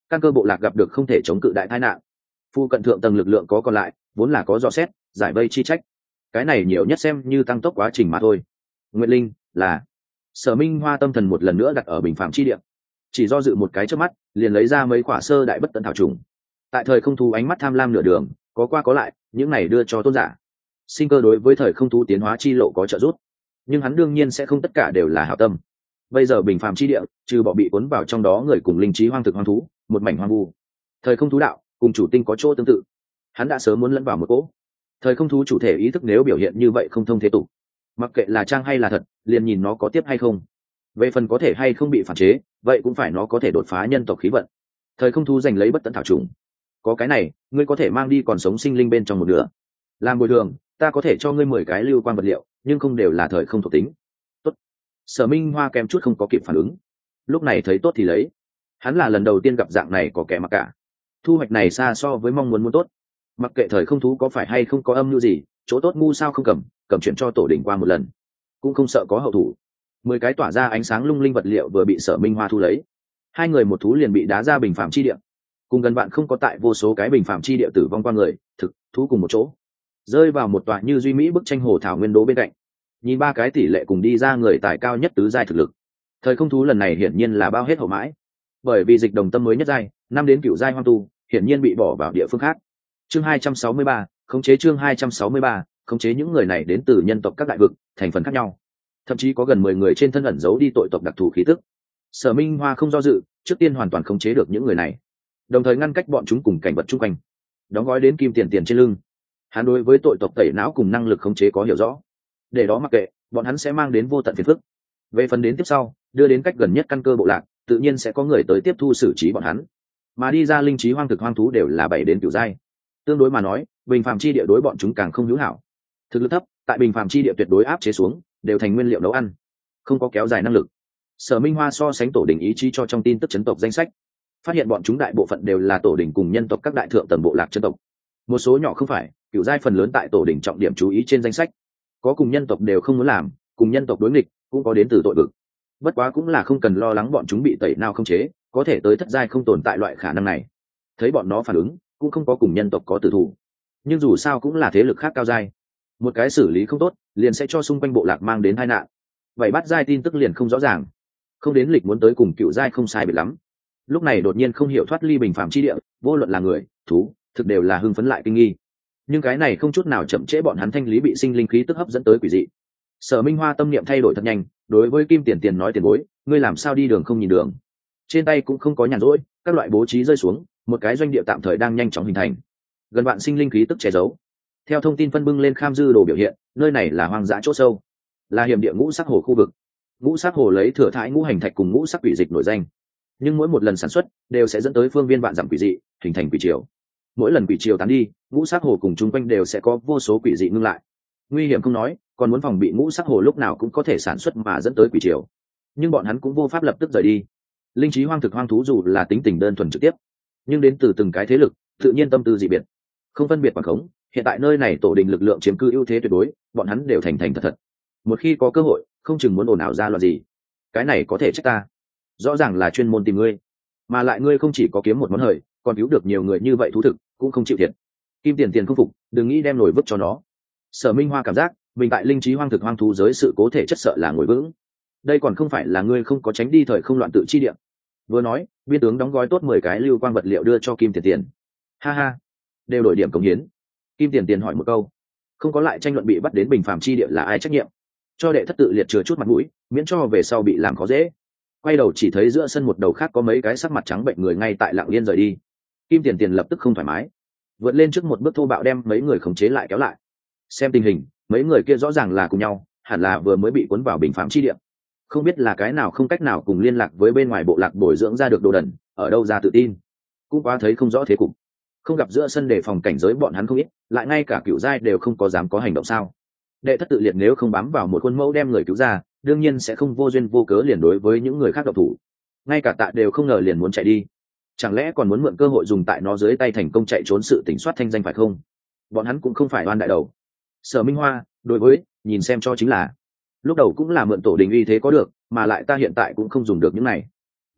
căn cơ bộ lạc gặp được không thể chống cự đại tai nạn. Phu cận thượng tầng lực lượng có còn lại vốn là có dò xét giải vây chi trách, cái này nhiều nhất xem như tăng tốc quá trình mà thôi. Nguyệt Linh là Sở Minh Hoa tâm thần một lần nữa đặt ở bình phạm chi địa, chỉ do dự một cái trước mắt liền lấy ra mấy quả sơ đại bất tận thảo trùng. Tại thời không thú ánh mắt tham lam nửa đường có qua có lại, những này đưa cho tôn giả sinh cơ đối với thời không thú tiến hóa chi lộ có trợ giúp, nhưng hắn đương nhiên sẽ không tất cả đều là hảo tâm. Bây giờ bình phàm chi địa trừ bỏ bị cuốn vào trong đó người cùng linh trí hoang thực hoang thú, một mảnh hoang vu. Thời không thú đạo cùng chủ tinh có chỗ tương tự, hắn đã sớm muốn lẫn vào một cỗ. Thời không thú chủ thể ý thức nếu biểu hiện như vậy không thông thế tục, mặc kệ là trang hay là thật, liền nhìn nó có tiếp hay không. Về phần có thể hay không bị phản chế, vậy cũng phải nó có thể đột phá nhân tộc khí vận. Thời không thú giành lấy bất tận thảo trùng, có cái này ngươi có thể mang đi còn sống sinh linh bên trong một nửa làm bồi thường, ta có thể cho ngươi 10 cái lưu quan vật liệu, nhưng không đều là thời không thuộc tính. Tốt. Sở Minh Hoa kém chút không có kịp phản ứng, lúc này thấy tốt thì lấy. Hắn là lần đầu tiên gặp dạng này có kẻ mặc cả, thu hoạch này xa so với mong muốn tốt. Mặc kệ thời không thú có phải hay không có âm mưu gì, chỗ tốt ngu sao không cầm chuyện cho tổ đỉnh qua một lần, cũng không sợ có hậu thủ. 10 cái tỏa ra ánh sáng lung linh vật liệu vừa bị Sở Minh Hoa thu lấy, hai người một thú liền bị đá ra bình phạm chi địa. Cùng gần bạn không có tại vô số cái bình phạm chi địa tử vong qua người, thực thú cùng một chỗ, rơi vào một tòa như duy mỹ bức tranh hồ thảo nguyên đố bên cạnh. Nhìn ba cái tỷ lệ cùng đi ra người tài cao nhất tứ giai thực lực, thời không thú lần này hiển nhiên là bao hết hậu mãi, bởi vì dịch đồng tâm mới nhất giai năm đến cửu giai hoang tu hiển nhiên bị bỏ vào địa phương khác. Chương 263, khống chế. Chương 263, khống chế. Những người này đến từ nhân tộc các đại vực, thành phần khác nhau, thậm chí có gần 10 người trên thân ẩn giấu đi tội tộc đặc thù khí tức. Sở Minh Hoa không do dự, trước tiên hoàn toàn khống chế được những người này, đồng thời ngăn cách bọn chúng cùng cảnh vật chung quanh, đóng gói đến kim tiền trên lưng. Hắn đối với tội tộc tẩy não cùng năng lực khống chế có hiểu rõ, để đó mặc kệ bọn hắn sẽ mang đến vô tận phiền phức. Về phần đến tiếp sau đưa đến cách gần nhất căn cơ bộ lạc, tự nhiên sẽ có người tới tiếp thu xử trí bọn hắn. Mà đi ra linh trí hoang thực hoang thú đều là 7 đến 9 giai, tương đối mà nói bình phàm chi địa đối bọn chúng càng không hữu hảo. Thực lực thấp tại bình phàm chi địa tuyệt đối áp chế xuống, đều thành nguyên liệu nấu ăn, không có kéo dài năng lực. Sở Minh Hoa so sánh tổ đình ý chí cho trong tin tức chấn tộc danh sách, phát hiện bọn chúng đại bộ phận đều là tổ đình cùng nhân tộc các đại thượng tầng bộ lạc chân tộc, một số nhỏ không phải, cửu giai phần lớn tại tổ đình trọng điểm chú ý trên danh sách. Có cùng nhân tộc đều không muốn làm, cùng nhân tộc đối nghịch, cũng có đến từ tội vực. Bất quá cũng là không cần lo lắng bọn chúng bị tẩy nào không chế, có thể tới thất giai không tồn tại loại khả năng này. Thấy bọn nó phản ứng, cũng không có cùng nhân tộc có tử thủ, nhưng dù sao cũng là thế lực khác cao giai, một cái xử lý không tốt liền sẽ cho xung quanh bộ lạc mang đến tai nạn. Vậy bắt giai tin tức liền không rõ ràng, không đến lịch muốn tới cùng cựu giai không sai biệt lắm. Lúc này đột nhiên không hiểu thoát ly bình phạm chi địa, vô luận là người thú thực đều là hưng phấn lại kinh nghi, nhưng cái này không chút nào chậm trễ bọn hắn thanh lý bị sinh linh khí tức hấp dẫn tới quỷ dị. Sở Minh Hoa tâm niệm thay đổi thật nhanh, đối với Kim Tiền Tiền nói: tiền bối, ngươi làm sao đi đường không nhìn đường? Trên tay cũng không có nhàn rỗi, các loại bố trí rơi xuống, một cái doanh địa tạm thời đang nhanh chóng hình thành, gần vạn sinh linh khí tức che giấu. Theo thông tin phân bưng lên kham dư đồ biểu hiện, nơi này là hoang dã chỗ sâu, là hiểm địa ngũ sắc hồ khu vực. Ngũ sắc hồ lấy thừa thãi ngũ hành thạch cùng ngũ sắc quỷ dịch nổi danh, nhưng mỗi một lần sản xuất đều sẽ dẫn tới phương viên vạn dặm quỷ dị, hình thành quỷ triều. Mỗi lần quỷ triều tán đi, ngũ sắc hồ cùng chung quanh đều sẽ có vô số quỷ dị ngưng lại. Nguy hiểm không nói, còn muốn phòng bị ngũ sắc hồ lúc nào cũng có thể sản xuất mà dẫn tới quỷ triều. Nhưng bọn hắn cũng vô pháp lập tức rời đi. Linh trí hoang thực hoang thú dù là tính tình đơn thuần trực tiếp, nhưng đến từ từng cái thế lực, tự nhiên tâm tư dị biệt, không phân biệt quản khống. Hiện tại nơi này tổ đình lực lượng chiếm cư ưu thế tuyệt đối, bọn hắn đều thành thành thật thật. Một khi có cơ hội, không chừng muốn ồn ào ra loạn gì. Cái này có thể trách ta, rõ ràng là chuyên môn tìm ngươi, mà lại ngươi không chỉ có kiếm một món hời, còn cứu được nhiều người như vậy, thú thực cũng không chịu thiệt. Kim Tiền Tiền không phục, đừng nghĩ đem nổi vứt cho nó. Sở Minh Hoa cảm giác mình tại linh trí hoang thực hoang thú giới sự cố thể chất sợ là ngồi vững. Đây còn không phải là ngươi không có tránh đi thời không loạn tự chi điểm. Vừa nói, biên tướng đóng gói tốt 10 cái lưu quang vật liệu đưa cho Kim Tiền Tiền. Ha ha, đều đổi điểm cống hiến. Kim Tiền Tiền hỏi một câu, không có lại tranh luận bị bắt đến bình phàm chi địa là ai trách nhiệm, cho đệ thất tự liệt chừa chút mặt mũi, miễn cho về sau bị làm khó dễ. Quay đầu chỉ thấy giữa sân một đầu khác có mấy cái sắc mặt trắng bệnh người ngay tại lặng yên rời đi. Kim Tiền Tiền lập tức không thoải mái, vượt lên trước một bước thô bạo đem mấy người khống chế lại kéo lại. Xem tình hình, mấy người kia rõ ràng là cùng nhau, hẳn là vừa mới bị cuốn vào bình phàm chi địa. Không biết là cái nào không cách nào cùng liên lạc với bên ngoài bộ lạc bồi dưỡng ra được đồ đần, ở đâu ra tự tin. Cũng quá thấy không rõ thế cục. Không gặp giữa sân đề phòng cảnh giới bọn hắn không ít, lại ngay cả cửu giai đều không có dám có hành động sao? Đệ thất tự liệt nếu không bám vào một khuôn mẫu đem người cứu ra, đương nhiên sẽ không vô duyên vô cớ liền đối với những người khác độc thủ. Ngay cả Tạ đều không ngờ liền muốn chạy đi, chẳng lẽ còn muốn mượn cơ hội dùng tại nó dưới tay thành công chạy trốn sự tỉnh soát thanh danh phải không? Bọn hắn cũng không phải oan đại đầu. Sở Minh Hoa đối với nhìn xem cho chính là lúc đầu cũng là mượn tổ đình uy thế có được, mà lại ta hiện tại cũng không dùng được những này.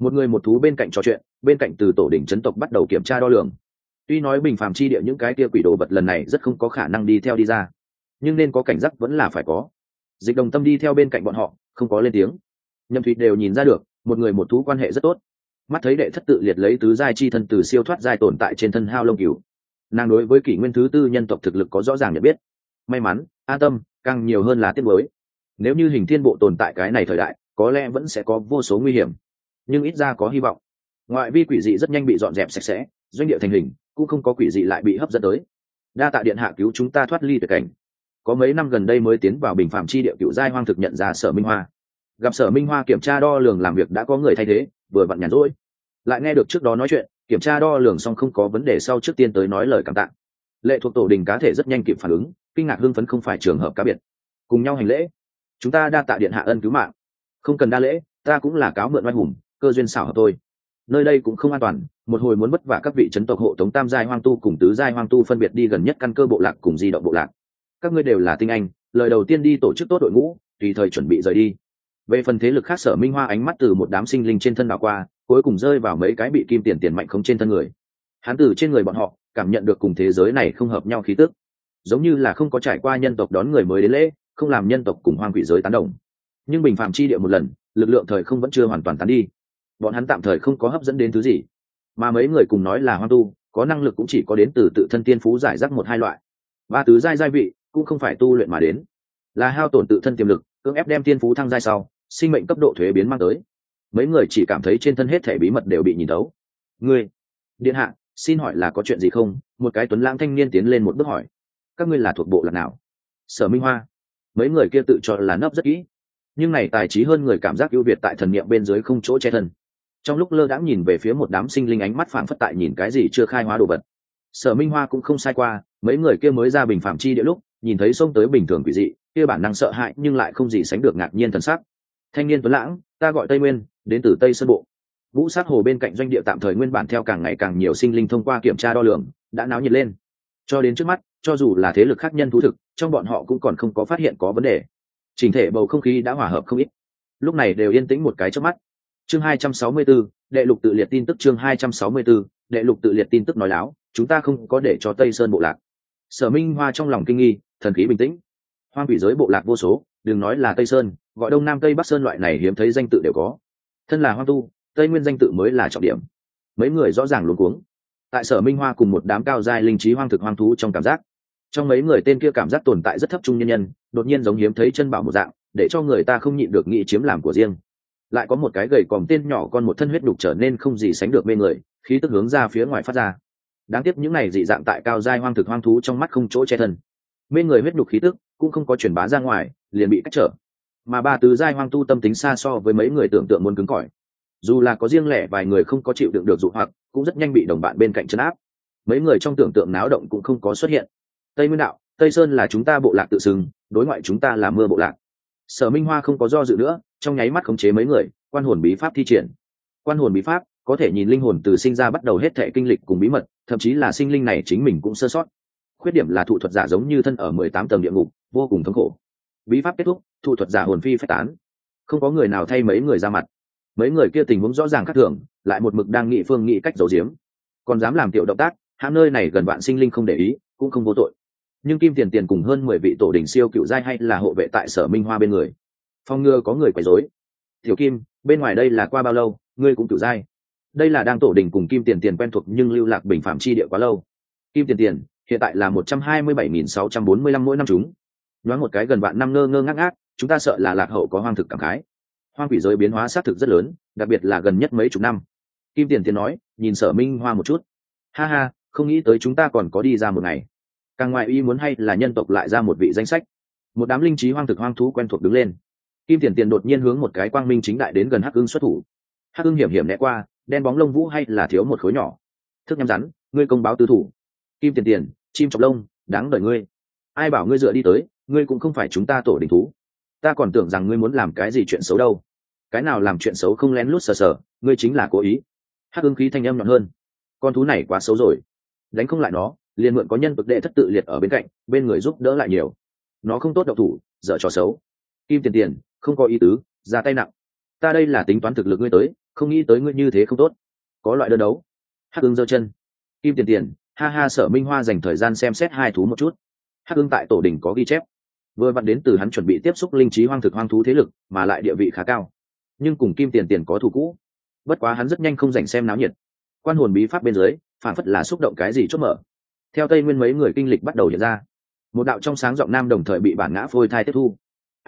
Một người một thú bên cạnh trò chuyện, bên cạnh từ tổ đỉnh chấn tộc bắt đầu kiểm tra đo lường. Tuy nói bình phàm chi địa những cái kia quỷ đồ vật lần này rất không có khả năng đi theo đi ra, nhưng nên có cảnh giác vẫn là phải có. Dịch Đồng Tâm đi theo bên cạnh bọn họ, không có lên tiếng. Nhâm Thụy đều nhìn ra được, một người một thú quan hệ rất tốt. Mắt thấy đệ thất tự liệt lấy tứ giai chi thân từ siêu thoát giai tồn tại trên thân Hao Long Cửu, nàng đối với kỷ nguyên thứ tư nhân tộc thực lực có rõ ràng nhận biết. May mắn, an tâm, càng nhiều hơn là tiếc nuối. Nếu như hình thiên bộ tồn tại cái này thời đại, có lẽ vẫn sẽ có vô số nguy hiểm, nhưng ít ra có hy vọng. Ngoại vi quỷ dị rất nhanh bị dọn dẹp sạch sẽ, doanh địa thành hình, cũng không có quỷ dị lại bị hấp dẫn tới. Đa tạ điện hạ cứu chúng ta thoát ly tuyệt cảnh. Có mấy năm gần đây mới tiến vào bình phàm chi địa cựu giai hoang thực nhận ra Sở Minh Hoa. Gặp Sở Minh Hoa kiểm tra đo lường làm việc đã có người thay thế, vừa vặn nhàn rỗi, lại nghe được trước đó nói chuyện, kiểm tra đo lường xong không có vấn đề sau trước tiên tới nói lời cảm tạ. Lệ thuộc tổ đình cá thể rất nhanh kịp phản ứng, kinh ngạc hưng phấn không phải trường hợp cá biệt, cùng nhau hành lễ. Chúng ta đa tạ điện hạ ân cứu mạng. Không cần đa lễ, ta cũng là cáo mượn oai hùng, cơ duyên xảo hợp thôi. Nơi đây cũng không an toàn, một hồi muốn vất vả các vị chấn tộc hộ tống tam giai hoang tu cùng tứ giai hoang tu phân biệt đi gần nhất căn cơ bộ lạc cùng di động bộ lạc. Các ngươi đều là tinh anh, lời đầu tiên đi tổ chức tốt đội ngũ, tùy thời chuẩn bị rời đi. Về phần thế lực khác, Sở Minh Hoa ánh mắt từ một đám sinh linh trên thân đảo qua, cuối cùng rơi vào mấy cái bị kim tiền mạnh không trên thân người. Hắn từ trên người bọn họ cảm nhận được cùng thế giới này không hợp nhau khí tức, giống như là không có trải qua nhân tộc đón người mới đến lễ, không làm nhân tộc cùng hoang quỷ giới tán đồng. Nhưng bình phạm chi địa một lần, lực lượng thời không vẫn chưa hoàn toàn tán đi, bọn hắn tạm thời không có hấp dẫn đến thứ gì, mà mấy người cùng nói là hoang tu, có năng lực cũng chỉ có đến từ tự thân tiên phú giải rác một hai loại. Ba tứ giai giai vị cũng không phải tu luyện mà đến, là hao tổn tự thân tiềm lực, cưỡng ép đem tiên phú thăng giai sau, sinh mệnh cấp độ thuế biến mang tới. Mấy người chỉ cảm thấy trên thân hết thể bí mật đều bị nhìn thấu. Ngươi, điện hạ, xin hỏi là có chuyện gì không? Một cái tuấn lãng thanh niên tiến lên một bước hỏi. Các ngươi là thuộc bộ lạc nào? Sở Minh Hoa. Mấy người kia tự cho là nấp rất kỹ, nhưng này tài trí hơn người cảm giác ưu việt tại thần niệm bên dưới không chỗ che thân. Trong lúc lơ đãng nhìn về phía một đám sinh linh, ánh mắt phảng phất tại nhìn cái gì chưa khai hóa đồ vật. Sở Minh Hoa cũng không sai qua, mấy người kia mới ra bình phạm chi địa lúc, nhìn thấy xông tới bình thường quỷ dị, kia bản năng sợ hãi nhưng lại không gì sánh được ngạc nhiên thần sắc. Thanh niên tuấn lãng, ta gọi Tây Nguyên, đến từ Tây Sơn Bộ. Vũ Sát Hồ bên cạnh doanh địa tạm thời nguyên bản theo càng ngày càng nhiều sinh linh thông qua kiểm tra đo lường, đã náo nhiệt lên. Cho đến trước mắt, cho dù là thế lực khác nhân thú thực, trong bọn họ cũng còn không có phát hiện có vấn đề. Chỉnh thể bầu không khí đã hòa hợp không ít. Lúc này đều yên tĩnh một cái chớp mắt. Chương 264, đệ lục tự liệt tin tức. Chương 264, đệ lục tự liệt tin tức nói láo, chúng ta không có để cho Tây Sơn bộ lạc. Sở Minh Hoa trong lòng kinh nghi, thần khí bình tĩnh. Hoang quỷ giới bộ lạc vô số, đừng nói là Tây Sơn, gọi Đông Nam Tây Bắc Sơn loại này hiếm thấy danh tự đều có. Thân là hoang tu, Tây Nguyên danh tự mới là trọng điểm. Mấy người rõ ràng luống cuống. Tại Sở Minh Hoa cùng một đám cao giai linh trí hoang thực hoang thú trong cảm giác, trong mấy người tên kia cảm giác tồn tại rất thấp trung nhân nhân, đột nhiên giống hiếm thấy chân bảo một dạng, để cho người ta không nhịn được nghĩ chiếm làm của riêng. Lại có một cái gầy còm tên nhỏ con một thân huyết đục trở nên không gì sánh được mê người, khí tức hướng ra phía ngoài phát ra. Đáng tiếc những này dị dạng tại cao giai hoang thực hoang thú trong mắt không chỗ che thân, mê người huyết đục khí tức cũng không có truyền bá ra ngoài, liền bị cách trở. Mà ba tứ giai hoang tu tâm tính xa so với mấy người tưởng tượng muốn cứng cỏi, dù là có riêng lẻ vài người không có chịu đựng được dụ hoặc, cũng rất nhanh bị đồng bạn bên cạnh trấn áp. Mấy người trong tưởng tượng náo động cũng không có xuất hiện. Tây Nguyên đạo, Tây Sơn là chúng ta bộ lạc tự xưng, đối ngoại chúng ta là mưa bộ lạc. Sở Minh Hoa không có do dự nữa, trong nháy mắt khống chế mấy người, quan hồn bí pháp thi triển. Quan hồn bí pháp có thể nhìn linh hồn từ sinh ra bắt đầu hết thệ kinh lịch cùng bí mật, thậm chí là sinh linh này chính mình cũng sơ sót. Khuyết điểm là thụ thuật giả giống như thân ở 18 tầng địa ngục, vô cùng thống khổ. Bí pháp kết thúc, thụ thuật giả hồn phi phách tán, không có người nào thay mấy người ra mặt. Mấy người kia tình huống rõ ràng khác thường, lại một mực đang nghị phương nghị cách giấu giếm, còn dám làm tiểu động tác, hãm nơi này gần vạn sinh linh không để ý, cũng không vô tội. Nhưng Kim Tiền cùng hơn 10 vị tổ đỉnh siêu cựu giai hay là hộ vệ tại Sở Minh Hoa bên người, phòng ngừa có người quấy rối. Tiểu Kim, bên ngoài đây là qua bao lâu, ngươi cũng cựu giai? Đây là đang tổ đỉnh cùng Kim Tiền quen thuộc nhưng lưu lạc bình phạm chi địa quá lâu. Kim Tiền hiện tại là 127.645 mỗi năm chúng. Nói một cái gần vạn năm ngơ ngơ ngác ngác, chúng ta sợ là lạc hậu có hoang thực cảm khái. Hoang quỷ giới biến hóa xác thực rất lớn, đặc biệt là gần nhất mấy chục năm. Kim Tiền nói, nhìn Sở Minh Hoa một chút. Ha ha, không nghĩ tới chúng ta còn có đi ra một ngày. Càng ngoài ý muốn hay là nhân tộc lại ra một vị danh sách. Một đám linh trí hoang thực hoang thú quen thuộc đứng lên. Kim Tiền đột nhiên hướng một cái quang minh chính đại đến gần Hắc Ưng xuất thủ. Hắc Ưng hiểm hiểm né qua, đen bóng lông vũ hay là thiếu một khối nhỏ. Thức nhắm rắn, ngươi công báo tư thủ. Kim Tiền, chim chọc lông, đáng đời ngươi. Ai bảo ngươi dựa đi tới, ngươi cũng không phải chúng ta tổ đình thú. Ta còn tưởng rằng ngươi muốn làm cái gì chuyện xấu đâu. Cái nào làm chuyện xấu không lén lút sờ sờ, ngươi chính là cố ý. Hắc Ưng khí thanh âm nhọn hơn. Con thú này quá xấu rồi, đánh không lại nó, liền mượn có nhân vực đệ thất tự liệt ở bên cạnh, bên người giúp đỡ lại nhiều. Nó không tốt độc thủ, dở trò xấu. Kim Tiền không có ý tứ, ra tay nặng. Ta đây là tính toán thực lực ngươi tới, không nghĩ tới ngươi như thế không tốt, có loại đơn đấu. Hắc ưng giơ chân. Kim Tiền Tiền, ha ha. Sở Minh Hoa dành thời gian xem xét hai thú một chút. Hắc ưng tại tổ đình có ghi chép, vừa vặn đến từ hắn chuẩn bị tiếp xúc linh trí hoang thực hoang thú thế lực, mà lại địa vị khá cao, nhưng cùng Kim Tiền Tiền có thù cũ. Bất quá hắn rất nhanh không dành xem náo nhiệt, quan hồn bí pháp bên dưới phản phất là xúc động cái gì chốt mở. Theo Tây Nguyên mấy người kinh lịch bắt đầu hiện ra, một đạo trong sáng giọng nam đồng thời bị bản ngã phôi thai tiếp thu.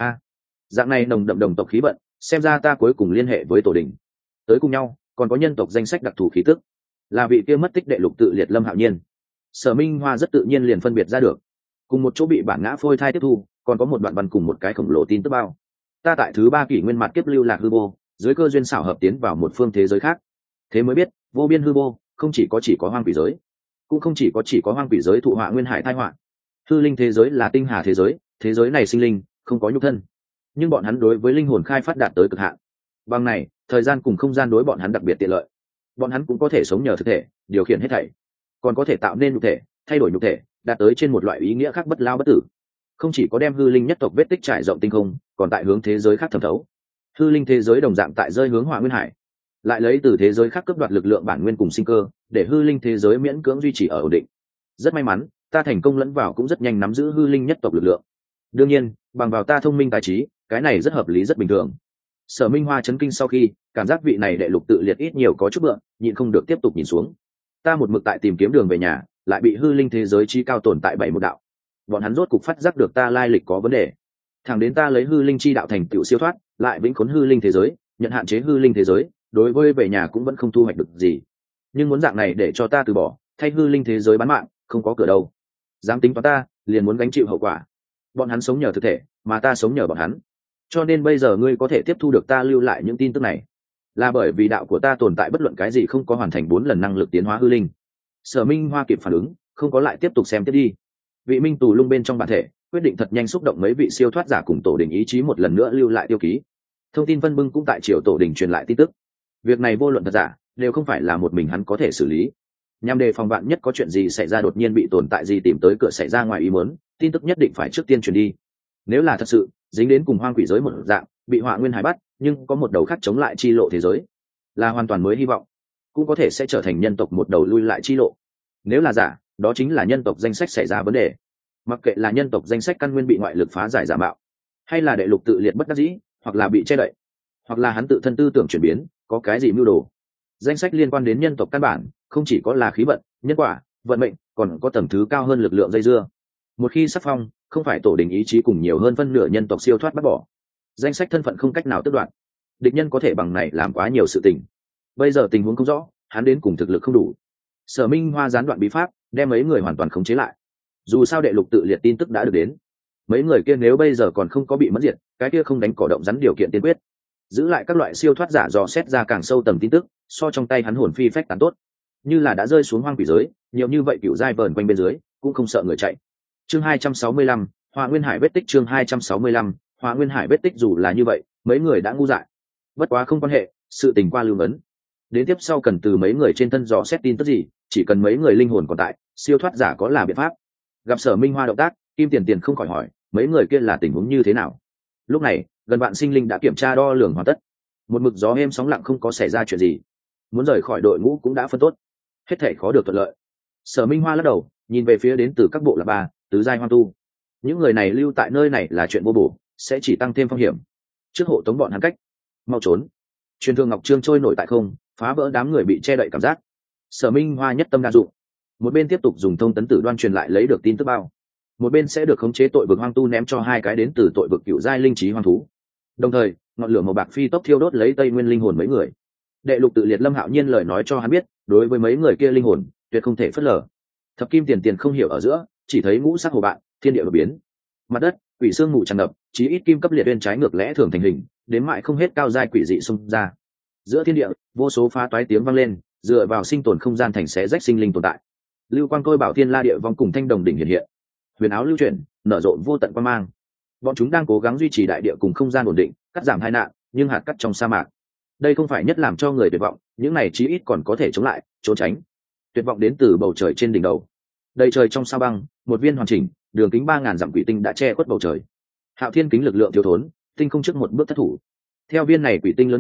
Dạng này nồng đậm đồng tộc khí vận, xem ra ta cuối cùng liên hệ với tổ đình. Tới cùng nhau còn có nhân tộc danh sách đặc thù khí tức, là vị kia mất tích đệ lục tự liệt Lâm Hạo Nhiên. Sở Minh Hoa rất tự nhiên liền phân biệt ra được, cùng một chỗ bị bản ngã phôi thai tiếp thu còn có một đoạn văn cùng một cái khổng lồ tin tức bao. Ta tại thứ 3 kỷ nguyên mặt kiếp lưu lạc hư vô, dưới cơ duyên xảo hợp tiến vào một phương thế giới khác, thế mới biết vô biên hư vô không chỉ có hoang quỷ giới, cũng không chỉ có hoang quỷ giới thụ họa nguyên hải tai họa. Hư linh thế giới là tinh hà thế giới, thế giới này sinh linh không có nhục thân, nhưng bọn hắn đối với linh hồn khai phát đạt tới cực hạn. Bằng này, thời gian cùng không gian đối bọn hắn đặc biệt tiện lợi, bọn hắn cũng có thể sống nhờ thực thể điều khiển hết thảy, còn có thể tạo nên nhục thể, thay đổi nhục thể, đạt tới trên một loại ý nghĩa khác bất lao bất tử. Không chỉ có đem hư linh nhất tộc vết tích trải rộng tinh không, còn tại hướng thế giới khác thẩm thấu. Hư linh thế giới đồng dạng tại rơi hướng hỏa nguyên hải, lại lấy từ thế giới khác cướp đoạt lực lượng bản nguyên cùng sinh cơ, để hư linh thế giới miễn cưỡng duy trì ở ổn định. Rất may mắn, ta thành công lẫn vào cũng rất nhanh nắm giữ hư linh nhất tộc lực lượng. Đương nhiên, bằng vào ta thông minh tài trí, cái này rất hợp lý rất bình thường. Sở Minh Hoa chấn kinh sau khi cảm giác vị này đệ lục tự liệt ít nhiều có chút bựa, nhịn không được tiếp tục nhìn xuống. Ta một mực tại tìm kiếm đường về nhà, lại bị hư linh thế giới chi cao tồn tại bảy một đạo. Bọn hắn rốt cục phát giác được ta lai lịch có vấn đề. Thẳng đến ta lấy hư linh chi đạo thành tựu siêu thoát, lại vĩnh khốn hư linh thế giới, nhận hạn chế hư linh thế giới, đối với về nhà cũng vẫn không thu hoạch được gì. Nhưng muốn dạng này để cho ta từ bỏ, thay hư linh thế giới bán mạng, không có cửa đâu. Dám tính toán ta, liền muốn gánh chịu hậu quả. Bọn hắn sống nhờ thực thể, mà ta sống nhờ bọn hắn. Cho nên bây giờ ngươi có thể tiếp thu được ta lưu lại những tin tức này, là bởi vì đạo của ta tồn tại bất luận cái gì không có hoàn thành 4 lần năng lực tiến hóa hư linh. Sở Minh Hoa kịp phản ứng, không có lại tiếp tục xem tiếp đi. Vị minh tù lung bên trong bản thể quyết định thật nhanh xúc động mấy vị siêu thoát giả cùng tổ đình ý chí một lần nữa lưu lại tiêu ký. Thông tin phân bưng cũng tại triều tổ đình truyền lại tin tức. Việc này vô luận thật giả đều không phải là một mình hắn có thể xử lý. Nhằm đề phòng vạn nhất có chuyện gì xảy ra đột nhiên bị tồn tại gì tìm tới cửa xảy ra ngoài ý muốn, tin tức nhất định phải trước tiên truyền đi. Nếu là thật sự dính đến cùng hoang quỷ giới một dạng, bị họa nguyên hải bắt, nhưng có một đầu khác chống lại chi lộ thế giới, là hoàn toàn mới hy vọng, cũng có thể sẽ trở thành nhân tộc một đầu lui lại chi lộ. Nếu là giả, đó chính là nhân tộc danh sách xảy ra vấn đề. Mặc kệ là nhân tộc danh sách căn nguyên bị ngoại lực phá giải giả mạo, hay là đệ lục tự liệt bất đắc dĩ, hoặc là bị che đậy, hoặc là hắn tự thân tư tưởng chuyển biến, có cái gì mưu đồ. Danh sách liên quan đến nhân tộc căn bản, không chỉ có là khí vận, nhân quả, vận mệnh, còn có tầng thứ cao hơn lực lượng dây dưa. Một khi sắc phong, không phải tổ đình ý chí cùng nhiều hơn phân nửa nhân tộc siêu thoát bắt bỏ, danh sách thân phận không cách nào tước đoạt. Địch nhân có thể bằng này làm quá nhiều sự tình. Bây giờ tình huống không rõ, hắn đến cùng thực lực không đủ. Sở Minh Hoa gián đoạn bí pháp, đem mấy người hoàn toàn khống chế lại. Dù sao đệ lục tự liệt tin tức đã được đến, mấy người kia nếu bây giờ còn không có bị mất diệt, cái kia không đánh cỏ động rắn điều kiện tiên quyết, giữ lại các loại siêu thoát giả dò xét ra càng sâu tầng tin tức, so trong tay hắn hồn phi phách tán tốt. Như là đã rơi xuống hoang quỷ giới, nhiều như vậy cựu giai vờn quanh bên dưới, cũng không sợ người chạy. Chương 265, Hỏa Nguyên Hải vết tích. Chương 265, Hỏa Nguyên Hải vết tích. Dù là như vậy, mấy người đã ngu dại. Bất quá không quan hệ, sự tình qua lưu ấn. Đến tiếp sau cần từ mấy người trên thân dò xét tin tức gì, chỉ cần mấy người linh hồn còn tại, siêu thoát giả có là biện pháp. Gặp Sở Minh Hoa động tác, Kim Tiền Tiền không khỏi hỏi, mấy người kia là tình huống như thế nào? Lúc này, gần vạn sinh linh đã kiểm tra đo lường hoàn tất. Một mực gió êm sóng lặng, không có xảy ra chuyện gì. Muốn rời khỏi đội ngũ cũng đã phân tốt, hết thảy khó được thuận lợi. Sở Minh Hoa lắc đầu, nhìn về phía đến từ các bộ là 3, tứ giai hoang tu. Những người này lưu tại nơi này là chuyện vô bổ, sẽ chỉ tăng thêm phong hiểm. Trước hộ tống bọn hắn cách, mau trốn. Truyền thương ngọc trương trôi nổi tại không, phá vỡ đám người bị che đậy cảm giác. Sở Minh Hoa nhất tâm đa dụng, một bên tiếp tục dùng thông tấn tử đoan truyền lại lấy được tin tức bao, một bên sẽ được khống chế tội vực hoang tu ném cho 2 cái đến từ tội vực cựu giai linh trí hoang thú. Đồng thời, ngọn lửa màu bạc phi tốc thiêu đốt lấy Tây Nguyên linh hồn mấy người. Đệ lục tự liệt Lâm Hạo Nhiên lời nói cho hắn biết, đối với mấy người kia linh hồn tuyệt không thể phớt lờ. Thập Kim Tiền Tiền không hiểu ở giữa, chỉ thấy ngũ sắc hồ bạn, thiên địa đột biến, mặt đất quỷ xương mù tràn ngập, chí ít kim cấp liệt uyên trái ngược lẽ thường thành hình, đến mại không hết cao giai quỷ dị xung ra. Giữa thiên địa, vô số phá toái tiếng vang lên, dựa vào sinh tồn không gian thành xé rách sinh linh tồn tại. Lưu quang tôi bảo thiên la địa vong cùng thanh đồng đỉnh hiện hiện, huyền áo lưu chuyển, nở rộ vô tận quang mang. Bọn chúng đang cố gắng duy trì đại địa cùng không gian ổn định, cắt giảm tai nạn, nhưng hạt cắt trong sa mạc. Đây không phải nhất làm cho người tuyệt vọng, những này chí ít còn có thể chống lại, trốn tránh. Tuyệt vọng đến từ bầu trời trên đỉnh đầu. Đầy trời trong sao băng, một viên hoàn chỉnh, đường kính 3000 dặm quỷ tinh đã che khuất bầu trời. Hạo Thiên kính lực lượng thiếu thốn, tinh không trước một bước thất thủ. Theo viên này quỷ tinh lớn nhỏ,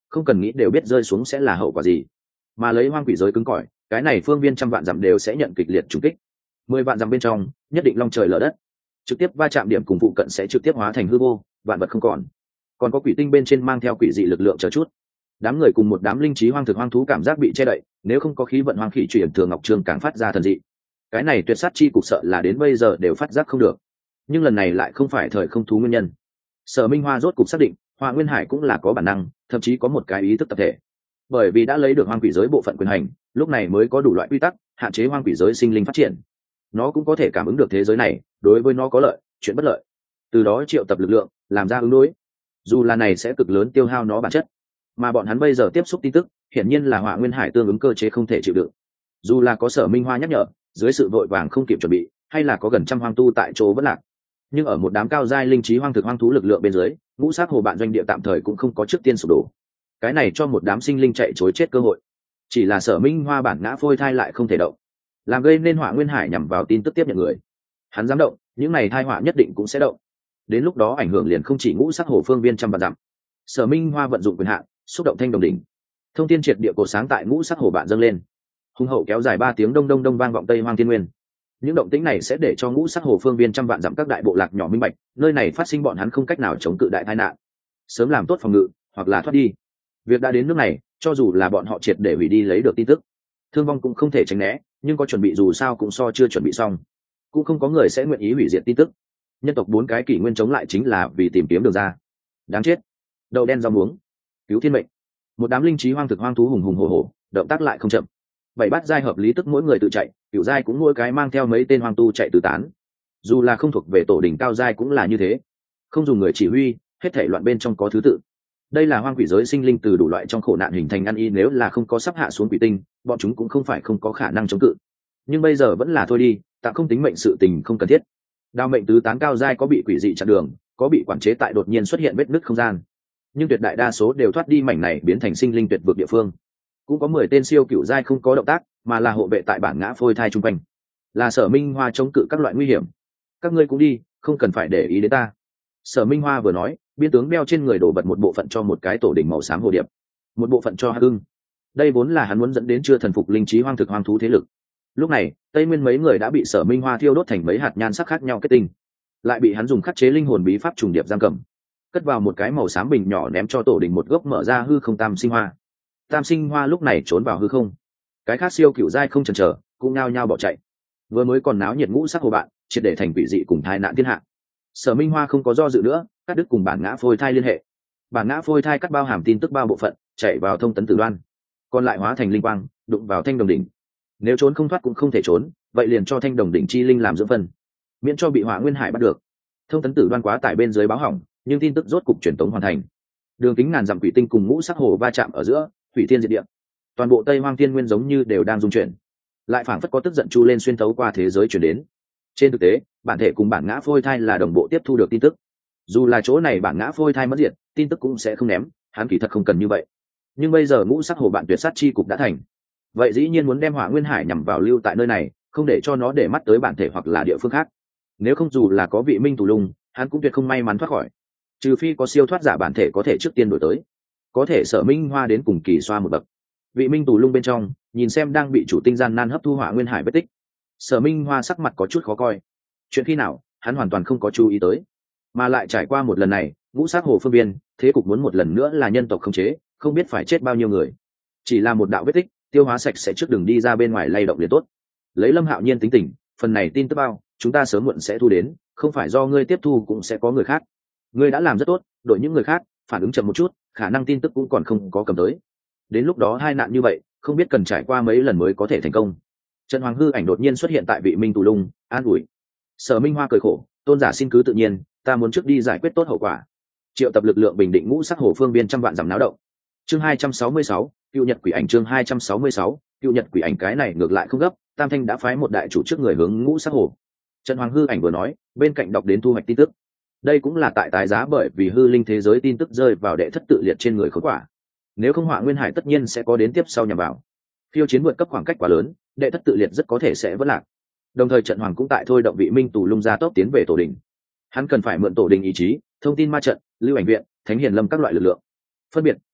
không cần nghĩ đều biết rơi xuống sẽ là hậu quả gì. Mà lấy hoang quỷ giới cứng cỏi, cái này phương viên trăm vạn dặm đều sẽ nhận kịch liệt trùng kích. 10 vạn dặm bên trong nhất định long trời lở đất, trực tiếp va chạm điểm cùng phụ cận sẽ trực tiếp hóa thành hư vô, vạn vật không còn có quỷ tinh bên trên mang theo quỷ dị lực lượng chờ chút. Đám người cùng một đám linh trí hoang thực hoang thú cảm giác bị che đậy, nếu không có khí vận hoang khỉ chuyển thường ngọc trương càng phát ra thần dị. Cái này tuyệt sát chi cục sợ là đến bây giờ đều phát giác không được, nhưng lần này lại không phải thời không thú nguyên nhân. Sở Minh Hoa rốt cục xác định Hỏa Nguyên Hải cũng là có bản năng, thậm chí có một cái ý thức tập thể, bởi vì đã lấy được hoang quỷ giới bộ phận quyền hành, lúc này mới có đủ loại quy tắc hạn chế hoang quỷ giới sinh linh phát triển. Nó cũng có thể cảm ứng được thế giới này đối với nó có lợi, chuyện bất lợi, từ đó triệu tập lực lượng làm ra ứng đối, dù là này sẽ cực lớn tiêu hao nó bản chất. Mà bọn hắn bây giờ tiếp xúc tin tức hiển nhiên là Hỏa Nguyên Hải tương ứng cơ chế không thể chịu đựng. Dù là có Sở Minh Hoa nhắc nhở, dưới sự vội vàng không kịp chuẩn bị, hay là có gần trăm hoang tu tại chỗ vẫn lạc, nhưng ở một đám cao giai linh trí hoang thực hoang thú lực lượng bên dưới, ngũ sát hồ bạn doanh địa tạm thời cũng không có trước tiên sụp đổ. Cái này cho một đám sinh linh chạy trối chết cơ hội. Chỉ là Sở Minh Hoa bản ngã phôi thai lại không thể động, làm gây nên Hỏa Nguyên Hải nhằm vào tin tức tiếp nhận người. Hắn dám động, những này thai họa nhất định cũng sẽ động. Đến lúc đó ảnh hưởng liền không chỉ ngũ sắc hồ phương viên trăm vạn dặm. Sở Minh Hoa vận dụng quyền hạn, xúc động thanh đồng đỉnh, thông thiên triệt địa cổ sáng tại ngũ sắc hồ bạn dâng lên, hung hậu kéo dài 3 tiếng đông đông đông vang vọng tây hoang thiên nguyên. Những động tĩnh này sẽ để cho ngũ sắc hồ phương viên trăm vạn dặm các đại bộ lạc nhỏ minh bạch, nơi này phát sinh bọn hắn không cách nào chống cự đại tai nạn, sớm làm tốt phòng ngự hoặc là thoát đi. Việc đã đến nước này, cho dù là bọn họ triệt để hủy đi lấy được tin tức, thương vong cũng không thể tránh né, nhưng có chuẩn bị dù sao cũng so chưa chuẩn bị xong. Cũng không có người sẽ nguyện ý hủy diệt tin tức. Nhân tộc 4 cái kỷ nguyên chống lại chính là vì tìm kiếm đường ra. Đáng chết, đậu đen rau muống, cứu thiên mệnh. Một đám linh trí hoang thực hoang thú hùng hùng hổ hổ, động tác lại không chậm. 7 bát giai hợp lý tức mỗi người tự chạy, cửu giai cũng mỗi cái mang theo mấy tên hoang tu chạy tứ tán. Dù là không thuộc về tổ đỉnh cao giai cũng là như thế, không dùng người chỉ huy, hết thảy loạn bên trong có thứ tự. Đây là hoang quỷ giới sinh linh từ đủ loại trong khổ nạn hình thành ăn y, nếu là không có sắp hạ xuống quỷ tinh, bọn chúng cũng không phải không có khả năng chống cự. Nhưng bây giờ vẫn là thôi đi, tạm không tính mệnh sự tình không cần thiết. Đao mệnh tứ tán cao giai có bị quỷ dị chặn đường, có bị quản chế tại đột nhiên xuất hiện vết nứt không gian, nhưng tuyệt đại đa số đều thoát đi mảnh này biến thành sinh linh tuyệt vực địa phương. Cũng có 10 tên siêu cửu giai không có động tác, mà là hộ vệ tại bản ngã phôi thai trung quanh, là Sở Minh Hoa chống cự các loại nguy hiểm. Các ngươi cũng đi, không cần phải để ý đến ta. Sở Minh Hoa vừa nói, biên tướng đeo trên người đổ bật một bộ phận cho một cái tổ đỉnh màu xám hồ điệp, một bộ phận cho Hắc Ưng. Đây vốn là hắn muốn dẫn đến chưa thần phục linh trí hoang thực hoang thú thế lực. Lúc này Tây Nguyên mấy người đã bị Sở Minh Hoa thiêu đốt thành mấy hạt nhan sắc khác nhau kết tinh, lại bị hắn dùng khắc chế linh hồn bí pháp trùng điệp giam cầm, cất vào một cái màu xám bình nhỏ ném cho tổ đình một gốc mở ra hư không tam sinh hoa. Tam sinh hoa lúc này trốn vào hư không, cái khác siêu cựu giai không chần chờ cũng nao nhao bỏ chạy. Vừa mới còn náo nhiệt ngũ sắc hồ bạn triệt để thành quỷ dị cùng tai nạn thiên hạ. Sở Minh Hoa không có do dự nữa, cắt đứt cùng bản ngã phôi thai liên hệ. Bản ngã phôi thai cắt bao hàm tin tức bao bộ phận, chạy vào thông tấn tử đoan, còn lại hóa thành linh quang đụng vào thanh đồng đỉnh. Nếu trốn không thoát cũng không thể trốn, vậy liền cho thanh đồng đỉnh chi linh làm dưỡng phân, miễn cho bị Hỏa Nguyên Hải bắt được. Thông tấn tử đoan quá tải bên dưới báo hỏng, nhưng tin tức rốt cục truyền tống hoàn thành. Đường kính ngàn dặm quỷ tinh cùng ngũ sắc hồ va chạm ở giữa, hủy thiên diệt địa. Toàn bộ Tây Hoang Thiên Nguyên giống như đều đang rung chuyển, lại phảng phất có tức giận chu lên xuyên thấu qua thế giới truyền đến. Trên thực tế, bản thể cùng bản ngã phôi thai là đồng bộ tiếp thu được tin tức. Dù là chỗ này bản ngã phôi thai mất diệt, tin tức cũng sẽ không ném, hắn kỳ thật không cần như vậy. Nhưng bây giờ ngũ sắc hồ bạn tuyệt sát chi cục đã thành, vậy dĩ nhiên muốn đem Hỏa Nguyên Hải nhằm vào lưu tại nơi này, không để cho nó để mắt tới bản thể hoặc là địa phương khác. Nếu không dù là có vị minh tù lung, hắn cũng tuyệt không may mắn thoát khỏi, trừ phi có siêu thoát giả bản thể có thể trước tiên đổi tới, có thể Sở Minh Hoa đến cùng kỳ xoa một bậc. Vị minh tù lung bên trong nhìn xem đang bị chủ tinh gian nan hấp thu Hỏa Nguyên Hải vết tích, Sở Minh Hoa sắc mặt có chút khó coi. Chuyện khi nào hắn hoàn toàn không có chú ý tới, mà lại trải qua một lần này ngũ sắc hồ phương viên thế cục muốn một lần nữa là nhân tộc khống chế, không biết phải chết bao nhiêu người. Chỉ là một đạo vết tích, tiêu hóa sạch sẽ trước đường đi ra bên ngoài lay động liền tốt. Lấy Lâm Hạo Nhiên tính tình, phần này tin tức bao chúng ta sớm muộn sẽ thu đến, không phải do ngươi tiếp thu cũng sẽ có người khác. Ngươi đã làm rất tốt, đội những người khác phản ứng chậm một chút, khả năng tin tức cũng còn không có cầm tới. Đến lúc đó hai nạn như vậy, không biết cần trải qua mấy lần mới có thể thành công. Trần Hoàng hư ảnh đột nhiên xuất hiện tại vị minh tù lung, an ủi. Sở Minh Hoa cười khổ, tôn giả xin cứ tự nhiên, ta muốn trước đi giải quyết tốt hậu quả. Triệu tập lực lượng bình định ngũ sắc hồ phương biên trăm vạn giảm náo động. Chương 266, Cựu Nhật Quỷ Ảnh. Chương 266, Cựu Nhật Quỷ Ảnh. Cái này ngược lại không gấp, Tam Thanh đã phái một đại chủ trước người hướng ngũ sắc hồ. Trần Hoàng hư ảnh vừa nói, bên cạnh đọc đến thu hoạch tin tức. Đây cũng là tại tái giá bởi vì hư linh thế giới tin tức rơi vào đệ thất tự liệt trên người khốn quả. Nếu không Hỏa Nguyên Hải tất nhiên sẽ có đến tiếp sau nhằm vào. Phiêu chiến vượt cấp khoảng cách quá lớn, đệ thất tự liệt rất có thể sẽ vỡ lạc. Đồng thời Trận Hoàng cũng tại thôi động vị minh tù lung ra tốc tiến về tổ đình. Hắn cần phải mượn tổ đình ý chí, thông tin ma trận, lưu ảnh viện, thánh hiền lâm các loại lực lượng, phân biệt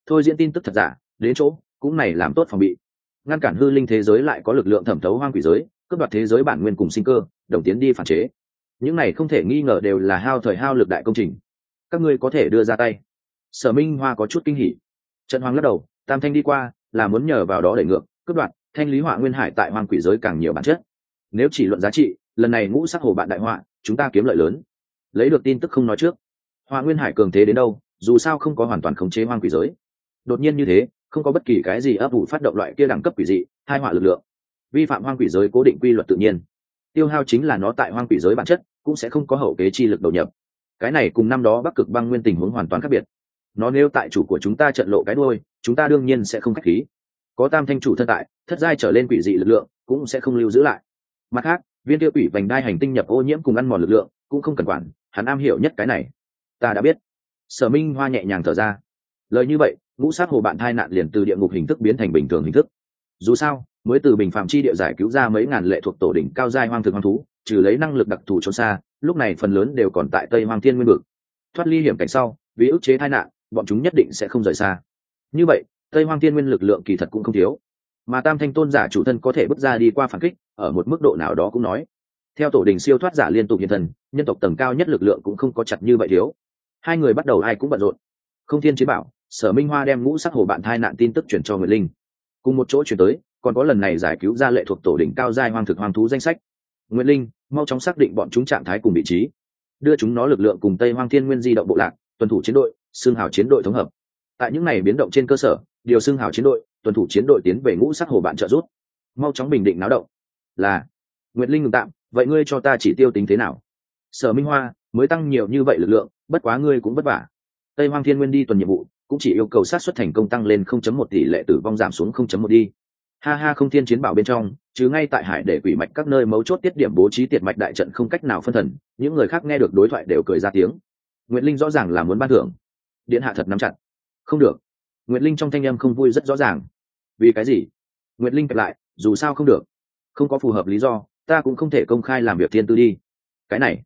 thôi diễn tin tức thật giả đến chỗ cũng này làm tốt phòng bị, ngăn cản hư linh thế giới lại có lực lượng thẩm thấu hoang quỷ giới, cướp đoạt thế giới bản nguyên cùng sinh cơ, đồng tiến đi phản chế. Những này không thể nghi ngờ đều là hao thời hao lực đại công trình. Các ngươi có thể đưa ra tay. Sở Minh Hoa có chút kinh hỉ. Trận Hoàng lắc đầu, Tam Thanh đi qua là muốn nhờ vào đó đẩy ngược, cướp đoạt, thanh lý họa nguyên hải tại hoang quỷ giới càng nhiều bản chất. Nếu chỉ luận giá trị, lần này ngũ sắc hồ bạn đại họa, chúng ta kiếm lợi lớn. Lấy được tin tức không nói trước. Họa nguyên hải cường thế đến đâu, dù sao không có hoàn toàn khống chế hoang quỷ giới. Đột nhiên như thế, không có bất kỳ cái gì ấp ủ phát động loại kia đẳng cấp quỷ dị, hai họa lực lượng. Vi phạm hoang quỷ giới cố định quy luật tự nhiên. Tiêu hao chính là nó tại hoang quỷ giới bản chất, cũng sẽ không có hậu kế chi lực đầu nhập. Cái này cùng năm đó Bắc Cực băng nguyên tình huống hoàn toàn khác biệt. Nó nếu tại chủ của chúng ta trận lộ cái đuôi, chúng ta đương nhiên sẽ không khách khí. Có Tam Thanh chủ thân tại, thất giai trở lên quỷ dị lực lượng cũng sẽ không lưu giữ lại. Mặt khác, viên tiêu quỷ vành đai hành tinh nhập ô nhiễm cùng ăn mòn lực lượng cũng không cần quản, hắn am hiểu nhất cái này. Ta đã biết. Sở Minh Hoa nhẹ nhàng thở ra. Lời như vậy, ngũ sát hồ bạn thai nạn liền từ địa ngục hình thức biến thành bình thường hình thức. Dù sao, mới từ bình phạm chi địa giải cứu ra mấy ngàn lệ thuộc tổ đỉnh cao giai hoang thực hoang thú, trừ lấy năng lực đặc thù trốn xa, lúc này phần lớn đều còn tại Tây Hoang Thiên Nguyên vực. Thoát ly hiểm cảnh sau, vì ức chế tai nạn, bọn chúng nhất định sẽ không rời xa. Như vậy, Tây Hoang Thiên Nguyên lực lượng kỳ thật cũng không thiếu, mà Tam Thanh tôn giả chủ thân có thể bước ra đi qua phản kích, ở một mức độ nào đó cũng nói. Theo tổ đình siêu thoát giả liên tục hiện thần, nhân tộc tầng cao nhất lực lượng cũng không có chặt như vậy thiếu. Hai người bắt đầu ai cũng bận rộn. Không Thiên Chiến Bảo, Sở Minh Hoa đem ngũ sắc hồ bạn thai nạn tin tức chuyển cho Nguyệt Linh. Cùng một chỗ chuyển tới, còn có lần này giải cứu ra lệ thuộc tổ đỉnh cao giai hoang thực hoang thú danh sách. Nguyệt Linh, mau chóng xác định bọn chúng trạng thái cùng vị trí, đưa chúng nó lực lượng cùng Tây Hoang Thiên Nguyên di động bộ lạc, tuần thủ chiến đội, xương hào chiến đội thống hợp. Tại những này biến động trên cơ sở, điều xương hào chiến đội, tuần thủ chiến đội tiến về ngũ sắc hồ bạn trợ giúp. Mau chóng bình định náo động. Là. Nguyệt Linh ngừng tạm, vậy ngươi cho ta chỉ tiêu tính thế nào? Sở Minh Hoa, mới tăng nhiều như vậy lực lượng, bất quá ngươi cũng vất vả. Tây Hoang Thiên Nguyên đi tuần nhiệm vụ, cũng chỉ yêu cầu sát suất thành công tăng lên 0.1 tỷ lệ tử vong giảm xuống 0.1 đi. Ha ha, Không Thiên Chiến Bảo bên trong, chứ ngay tại hải để quỷ mạch các nơi mấu chốt tiết điểm bố trí tiệt mạch đại trận không cách nào phân thần, những người khác nghe được đối thoại đều cười ra tiếng. Nguyệt Linh rõ ràng là muốn ban thưởng. Điện hạ thật nắm chặt. Không được. Nguyệt Linh trong thanh âm không vui rất rõ ràng. Vì cái gì? Nguyệt Linh kẹp lại, dù sao không được. Không có phù hợp lý do, ta cũng không thể công khai làm việc thiên tư đi. Cái này,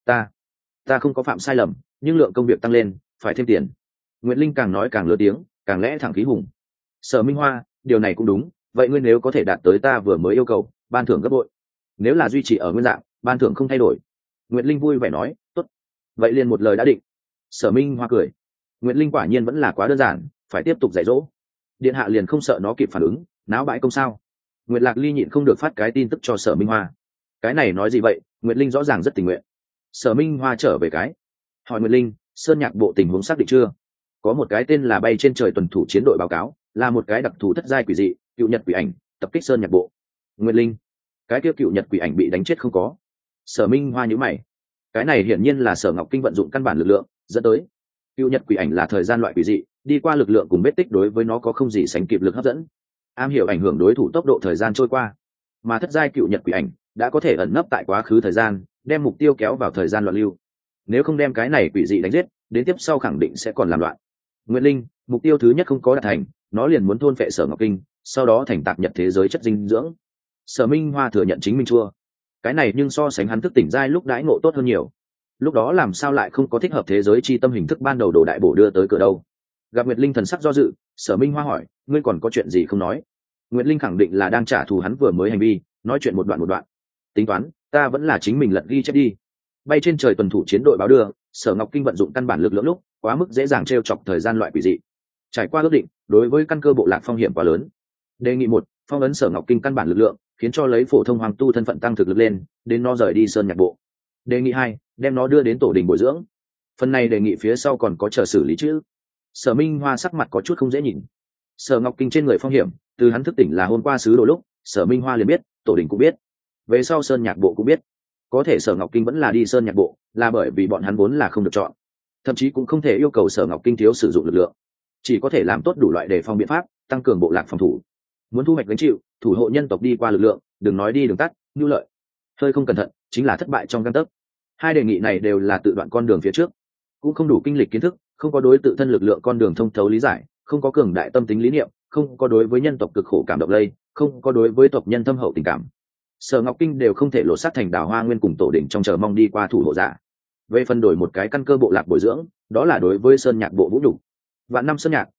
ta không có phạm sai lầm, nhưng lượng công việc tăng lên, phải thêm tiền. Nguyệt Linh càng nói càng lớn tiếng, càng lẽ thẳng khí hùng. Sở Minh Hoa, điều này cũng đúng, vậy ngươi nếu có thể đạt tới ta vừa mới yêu cầu, ban thưởng gấp bội. Nếu là duy trì ở nguyên dạng, ban thưởng không thay đổi. Nguyệt Linh vui vẻ nói, tốt. Vậy liền một lời đã định. Sở Minh Hoa cười. Nguyệt Linh quả nhiên vẫn là quá đơn giản, phải tiếp tục dạy dỗ. Điện hạ liền không sợ nó kịp phản ứng, náo bãi công sao? Nguyệt Lạc Ly nhịn không được phát cái tin tức cho Sở Minh Hoa. Cái này nói gì vậy? Nguyệt Linh rõ ràng rất tình nguyện. Sở Minh Hoa trở về cái. Hỏi Nguyệt Linh, Sơn Nhạc bộ tình huống xác định chưa? Có một cái tên là bay trên trời tuần thủ chiến đội báo cáo, là một cái đặc thù thất giai quỷ dị, cựu nhật quỷ ảnh, tập kích Sơn Nhạc bộ. Nguyệt Linh, cái kia cựu nhật quỷ ảnh bị đánh chết không có? Sở Minh Hoa nhíu mày. Cái này hiển nhiên là Sở Ngọc Kinh vận dụng căn bản lực lượng dẫn tới. Cựu nhật quỷ ảnh là thời gian loại quỷ dị, đi qua lực lượng cùng vết tích đối với nó có không gì sánh kịp lực hấp dẫn, am hiểu ảnh hưởng đối thủ tốc độ thời gian trôi qua. Mà thất giai cựu nhật quỷ ảnh đã có thể ẩn nấp tại quá khứ thời gian, đem mục tiêu kéo vào thời gian loạn lưu. Nếu không đem cái này quỷ dị đánh giết, đến tiếp sau khẳng định sẽ còn làm loạn. Nguyệt Linh, mục tiêu thứ nhất không có đạt thành, nó liền muốn thôn phệ Sở Ngọc Kinh, sau đó thành tạc nhật thế giới chất dinh dưỡng. Sở Minh Hoa thừa nhận chính mình chua. Cái này nhưng so sánh hắn thức tỉnh giai lúc đãi ngộ tốt hơn nhiều. Lúc đó làm sao lại không có thích hợp thế giới chi tâm hình thức ban đầu đồ đại bổ đưa tới cửa đâu? Gặp Nguyệt Linh thần sắc do dự, Sở Minh Hoa hỏi, ngươi còn có chuyện gì không nói? Nguyệt Linh khẳng định là đang trả thù hắn vừa mới hành vi, nói chuyện một đoạn. Tính toán, ta vẫn là chính mình lật ghi chép đi. Bay trên trời tuần thủ chiến đội báo đưa, Sở Ngọc Kinh vận dụng căn bản lực lượng lúc quá mức dễ dàng trêu chọc thời gian loại quỷ dị. Trải qua ước định, đối với căn cơ bộ lạc phong hiểm quá lớn. Đề nghị 1, phong ấn Sở Ngọc Kinh căn bản lực lượng, khiến cho lấy phổ thông hoàng tu thân phận tăng thực lực lên, đến nó rời đi Sơn Nhạc bộ. Đề nghị 2, đem nó đưa đến tổ đình bồi dưỡng. Phần này đề nghị phía sau còn có chờ xử lý chứ. Sở Minh Hoa sắc mặt có chút không dễ nhìn. Sở Ngọc Kinh trên người phong hiểm, từ hắn thức tỉnh là hôm qua sứ đồ lúc, Sở Minh Hoa liền biết, tổ đình cũng biết, về sau Sơn Nhạc bộ cũng biết. Có thể Sở Ngọc Kinh vẫn là đi Sơn Nhạc bộ, là bởi vì bọn hắn vốn là không được chọn, thậm chí cũng không thể yêu cầu Sở Ngọc Kinh thiếu sử dụng lực lượng, chỉ có thể làm tốt đủ loại đề phòng biện pháp, tăng cường bộ lạc phòng thủ. Muốn thu hoạch gánh chịu, thủ hộ nhân tộc đi qua lực lượng, đừng nói đi đường tắt, nhu lợi. Hơi không cẩn thận, chính là thất bại trong gang tấc. Hai đề nghị này đều là tự đoạn con đường phía trước, cũng không đủ kinh lịch kiến thức, không có đối tự thân lực lượng con đường thông thấu lý giải, không có cường đại tâm tính lý niệm, không có đối với nhân tộc cực khổ cảm động lây, không có đối với tộc nhân thâm hậu tình cảm. Sở Ngọc Kinh đều không thể lộ sát thành Đào Hoa Nguyên cùng tổ đỉnh trong chờ mong đi qua thủ hộ giả. Về phân đổi một cái căn cơ bộ lạc bồi dưỡng, đó là đối với Sơn Nhạc bộ vũ đủ. Vạn năm Sơn Nhạc,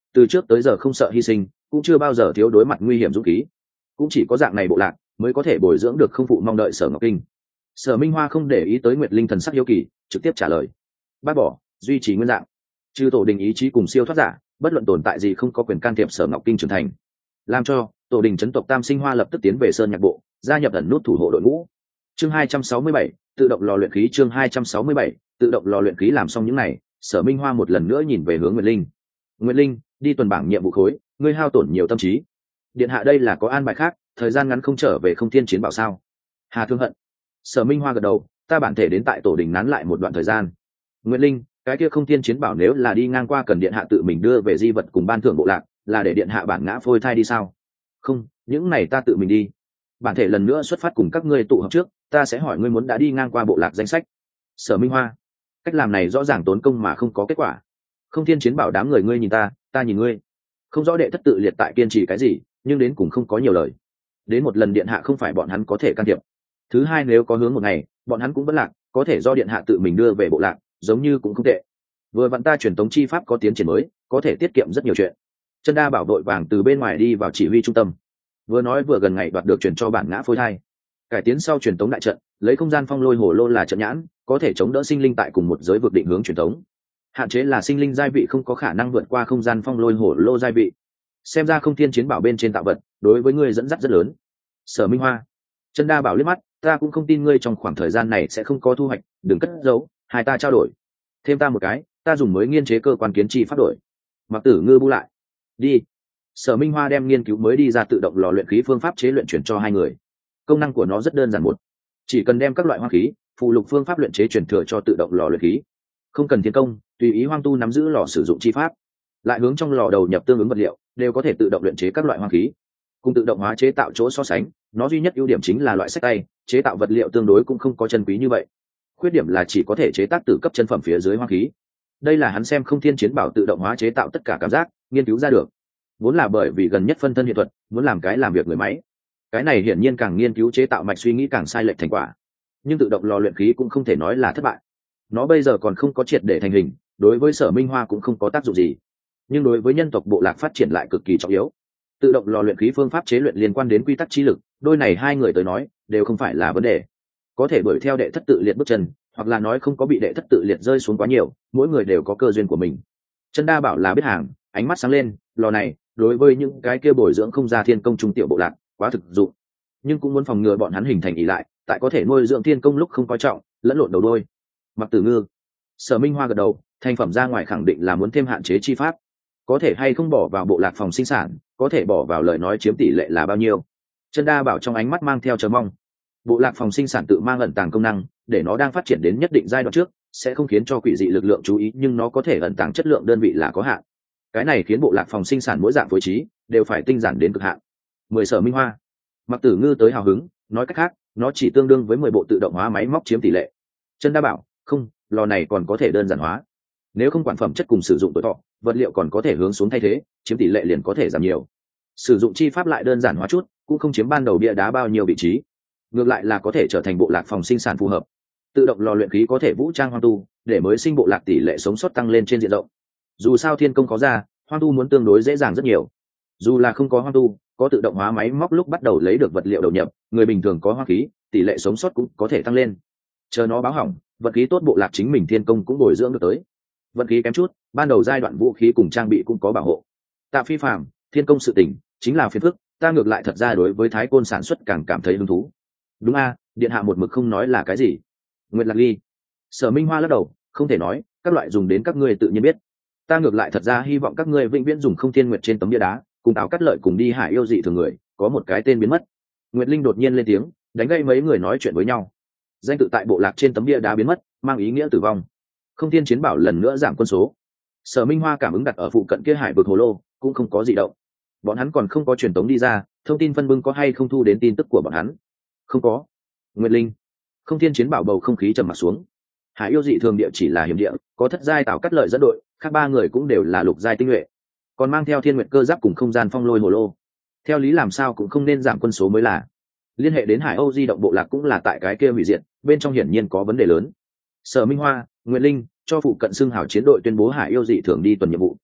từ trước tới giờ không sợ hy sinh, cũng chưa bao giờ thiếu đối mặt nguy hiểm dũng khí. Cũng chỉ có dạng này bộ lạc mới có thể bồi dưỡng được không phụ mong đợi Sở Ngọc Kinh. Sở Minh Hoa không để ý tới Nguyệt Linh thần sắc hiếu kỳ, trực tiếp trả lời: bác bỏ, duy trì nguyên dạng. Trừ tổ đình ý chí cùng siêu thoát giả, bất luận tồn tại gì không có quyền can thiệp Sở Ngọc Kinh trưởng thành. Làm cho tổ đình chấn tộc Tam Sinh Hoa lập tức tiến về Sơn Nhạc Bộ, gia nhập ẩn nút thủ hộ đội ngũ. Chương 267, tự động lò luyện khí. Chương 267, tự động lò luyện khí. Làm xong những này, Sở Minh Hoa một lần nữa nhìn về hướng Nguyệt Linh. Nguyệt Linh, đi tuần bảng nhiệm vụ khối, ngươi hao tổn nhiều tâm trí. Điện hạ đây là có an bài khác, thời gian ngắn không trở về Không Thiên Chiến Bảo sao? Hà Thương Hận. Sở Minh Hoa gật đầu, ta bản thể đến tại tổ đình nán lại một đoạn thời gian. Nguyệt Linh, cái kia Không Thiên Chiến Bảo nếu là đi ngang qua cần điện hạ tự mình đưa về di vật cùng ban thưởng bộ lạc, là để điện hạ bản ngã phôi thai đi sao? Không, những này ta tự mình đi. Bản thể lần nữa xuất phát cùng các ngươi tụ họp trước, ta sẽ hỏi ngươi muốn đã đi ngang qua bộ lạc danh sách. Sở Minh Hoa, cách làm này rõ ràng tốn công mà không có kết quả. Không Thiên Chiến Bảo đám người ngươi nhìn ta, ta nhìn ngươi, không rõ đệ thất tự liệt tại kiên trì cái gì, nhưng đến cùng không có nhiều lời. Đến một lần điện hạ không phải bọn hắn có thể can thiệp. Thứ hai, nếu có hướng một ngày bọn hắn cũng vẫn lạc, có thể do điện hạ tự mình đưa về bộ lạc, giống như cũng không tệ. Vừa vặn ta truyền tống chi pháp có tiến triển mới, có thể tiết kiệm rất nhiều chuyện. Chân Đa Bảo vội vàng từ bên ngoài đi vào chỉ huy trung tâm, vừa nói vừa gần ngày đoạt được truyền cho bản ngã phôi thai. Cải tiến sau truyền tống đại trận, lấy không gian phong lôi hồ lô là trận nhãn, có thể chống đỡ sinh linh tại cùng một giới vực định hướng truyền tống. Hạn chế là sinh linh giai vị không có khả năng vượt qua không gian phong lôi hồ lô giai vị. Xem ra Không Thiên Chiến Bảo bên trên tạo vật đối với ngươi dẫn dắt rất lớn. Sở Minh Hoa. Chân Đa Bảo liếc mắt, ta cũng không tin ngươi trong khoảng thời gian này sẽ không có thu hoạch, đừng cất giấu, hai ta trao đổi. Thêm ta một cái, ta dùng mới nghiên chế cơ quan kiến trì phát đổi. Mặc Tử Ngư bu lại. Đi. Sở Minh Hoa đem nghiên cứu mới đi ra tự động lò luyện khí phương pháp chế luyện chuyển cho hai người. Công năng của nó rất đơn giản, một, chỉ cần đem các loại hoa khí, phụ lục phương pháp luyện chế truyền thừa cho tự động lò luyện khí, không cần thiên công, tùy ý hoang tu nắm giữ lò sử dụng chi pháp, lại hướng trong lò đầu nhập tương ứng vật liệu, đều có thể tự động luyện chế các loại hoa khí. Cùng tự động hóa chế tạo chỗ so sánh, nó duy nhất ưu điểm chính là loại sách tay, chế tạo vật liệu tương đối cũng không có chân quý như vậy. Khuyết điểm là chỉ có thể chế tác từ cấp chân phẩm phía dưới hoa khí. Đây là hắn xem Không Thiên Chiến Bảo tự động hóa chế tạo tất cả cảm giác, nghiên cứu ra được. Vốn là bởi vì gần nhất phân thân hiện thuật, muốn làm cái làm việc người máy. Cái này hiển nhiên càng nghiên cứu chế tạo mạch suy nghĩ càng sai lệch thành quả. Nhưng tự động lò luyện khí cũng không thể nói là thất bại. Nó bây giờ còn không có triệt để thành hình, đối với Sở Minh Hoa cũng không có tác dụng gì. Nhưng đối với nhân tộc bộ lạc phát triển lại cực kỳ trọng yếu. Tự động lò luyện khí phương pháp chế luyện liên quan đến quy tắc chi lực, đôi này hai người tới nói đều không phải là vấn đề. Có thể đuổi theo đệ thất tự liệt bước chân, hoặc là nói không có bị đệ thất tự liệt rơi xuống quá nhiều, mỗi người đều có cơ duyên của mình. Chân Đa Bảo là biết hàng, ánh mắt sáng lên, lò này đối với những cái kia bồi dưỡng không ra thiên công trung tiểu bộ lạc quá thực dụng, nhưng cũng muốn phòng ngừa bọn hắn hình thành ỷ lại, tại có thể nuôi dưỡng thiên công lúc không coi trọng lẫn lộn đầu đôi. Mặc Tử Ngư. Sở Minh Hoa gật đầu, thành phẩm ra ngoài khẳng định là muốn thêm hạn chế chi pháp. Có thể hay không bỏ vào bộ lạc phòng sinh sản, có thể bỏ vào lời nói chiếm tỷ lệ là bao nhiêu? Chân Đa Bảo trong ánh mắt mang theo chờ mong. Bộ lạc phòng sinh sản tự mang ẩn tàng công năng, để nó đang phát triển đến nhất định giai đoạn trước sẽ không khiến cho quỷ dị lực lượng chú ý, nhưng nó có thể ẩn tàng chất lượng đơn vị là có hạn. Cái này khiến bộ lạc phòng sinh sản mỗi dạng phối trí đều phải tinh giản đến cực hạn. 10 Sở Minh Hoa. Mặc Tử Ngư tới hào hứng, nói cách khác nó chỉ tương đương với 10 bộ tự động hóa máy móc chiếm tỷ lệ. Chân Đa Bảo, không, lò này còn có thể đơn giản hóa. Nếu không quản phẩm chất cùng sử dụng tuổi thọ, vật liệu còn có thể hướng xuống thay thế, chiếm tỷ lệ liền có thể giảm nhiều. Sử dụng chi pháp lại đơn giản hóa chút, cũng không chiếm ban đầu bia đá bao nhiêu vị trí, ngược lại là có thể trở thành bộ lạc phòng sinh sản phù hợp. Tự động lò luyện khí có thể vũ trang hoang tu, để mới sinh bộ lạc tỷ lệ sống sót tăng lên trên diện rộng. Dù sao thiên công có ra, hoang tu muốn tương đối dễ dàng rất nhiều. Dù là không có hoang tu, có tự động hóa máy móc lúc bắt đầu lấy được vật liệu đầu nhập, người bình thường có hoang khí, tỷ lệ sống sót cũng có thể tăng lên. Chờ nó báo hỏng, vật khí tốt bộ lạc chính mình thiên công cũng bồi dưỡng được tới. Vận khí kém chút, ban đầu giai đoạn vũ khí cùng trang bị cũng có bảo hộ. Tạ Phi Phàm, thiên công sự tình chính là phiền phức, ta ngược lại thật ra đối với Thái Côn sản xuất càng cảm thấy hứng thú. Đúng a, điện hạ một mực không nói là cái gì? Nguyệt Lạc Ly. Sở Minh Hoa lắc đầu, không thể nói, các loại dùng đến các ngươi tự nhiên biết. Ta ngược lại thật ra hy vọng các ngươi vĩnh viễn dùng Không Thiên Nguyệt trên tấm bia đá, cùng Tào Cắt Lợi cùng đi Hải Yêu Dị thường người, có một cái tên biến mất. Nguyệt Linh đột nhiên lên tiếng, đánh gây mấy người nói chuyện với nhau. Danh tự tại bộ lạc trên tấm bia đá biến mất, mang ý nghĩa tử vong. Không Thiên Chiến Bảo lần nữa giảm quân số. Sở Minh Hoa cảm ứng đặt ở phụ cận kia hải vực hồ lô cũng không có gì động. Bọn hắn còn không có truyền tống đi ra, thông tin phân bưng có hay không thu đến tin tức của bọn hắn? Không có. Nguyệt Linh. Không Thiên Chiến Bảo bầu không khí trầm mặc xuống. Hải Yêu Dị thường địa chỉ là hiểm địa, có thất giai Tào Cắt Lợi dẫn đội, khác ba người cũng đều là lục giai tinh nhuệ, còn mang theo Thiên Nguyệt cơ giáp cùng không gian phong lôi hồ lô. Theo lý làm sao cũng không nên giảm quân số mới là. Liên hệ đến Hải Âu Di động bộ lạc cũng là tại cái kia hủy diệt, bên trong hiển nhiên có vấn đề lớn. Sở Minh Hoa, Nguyệt Linh cho phụ cận xưng hào chiến đội tuyên bố Hải Yêu Dị thường đi tuần nhiệm vụ.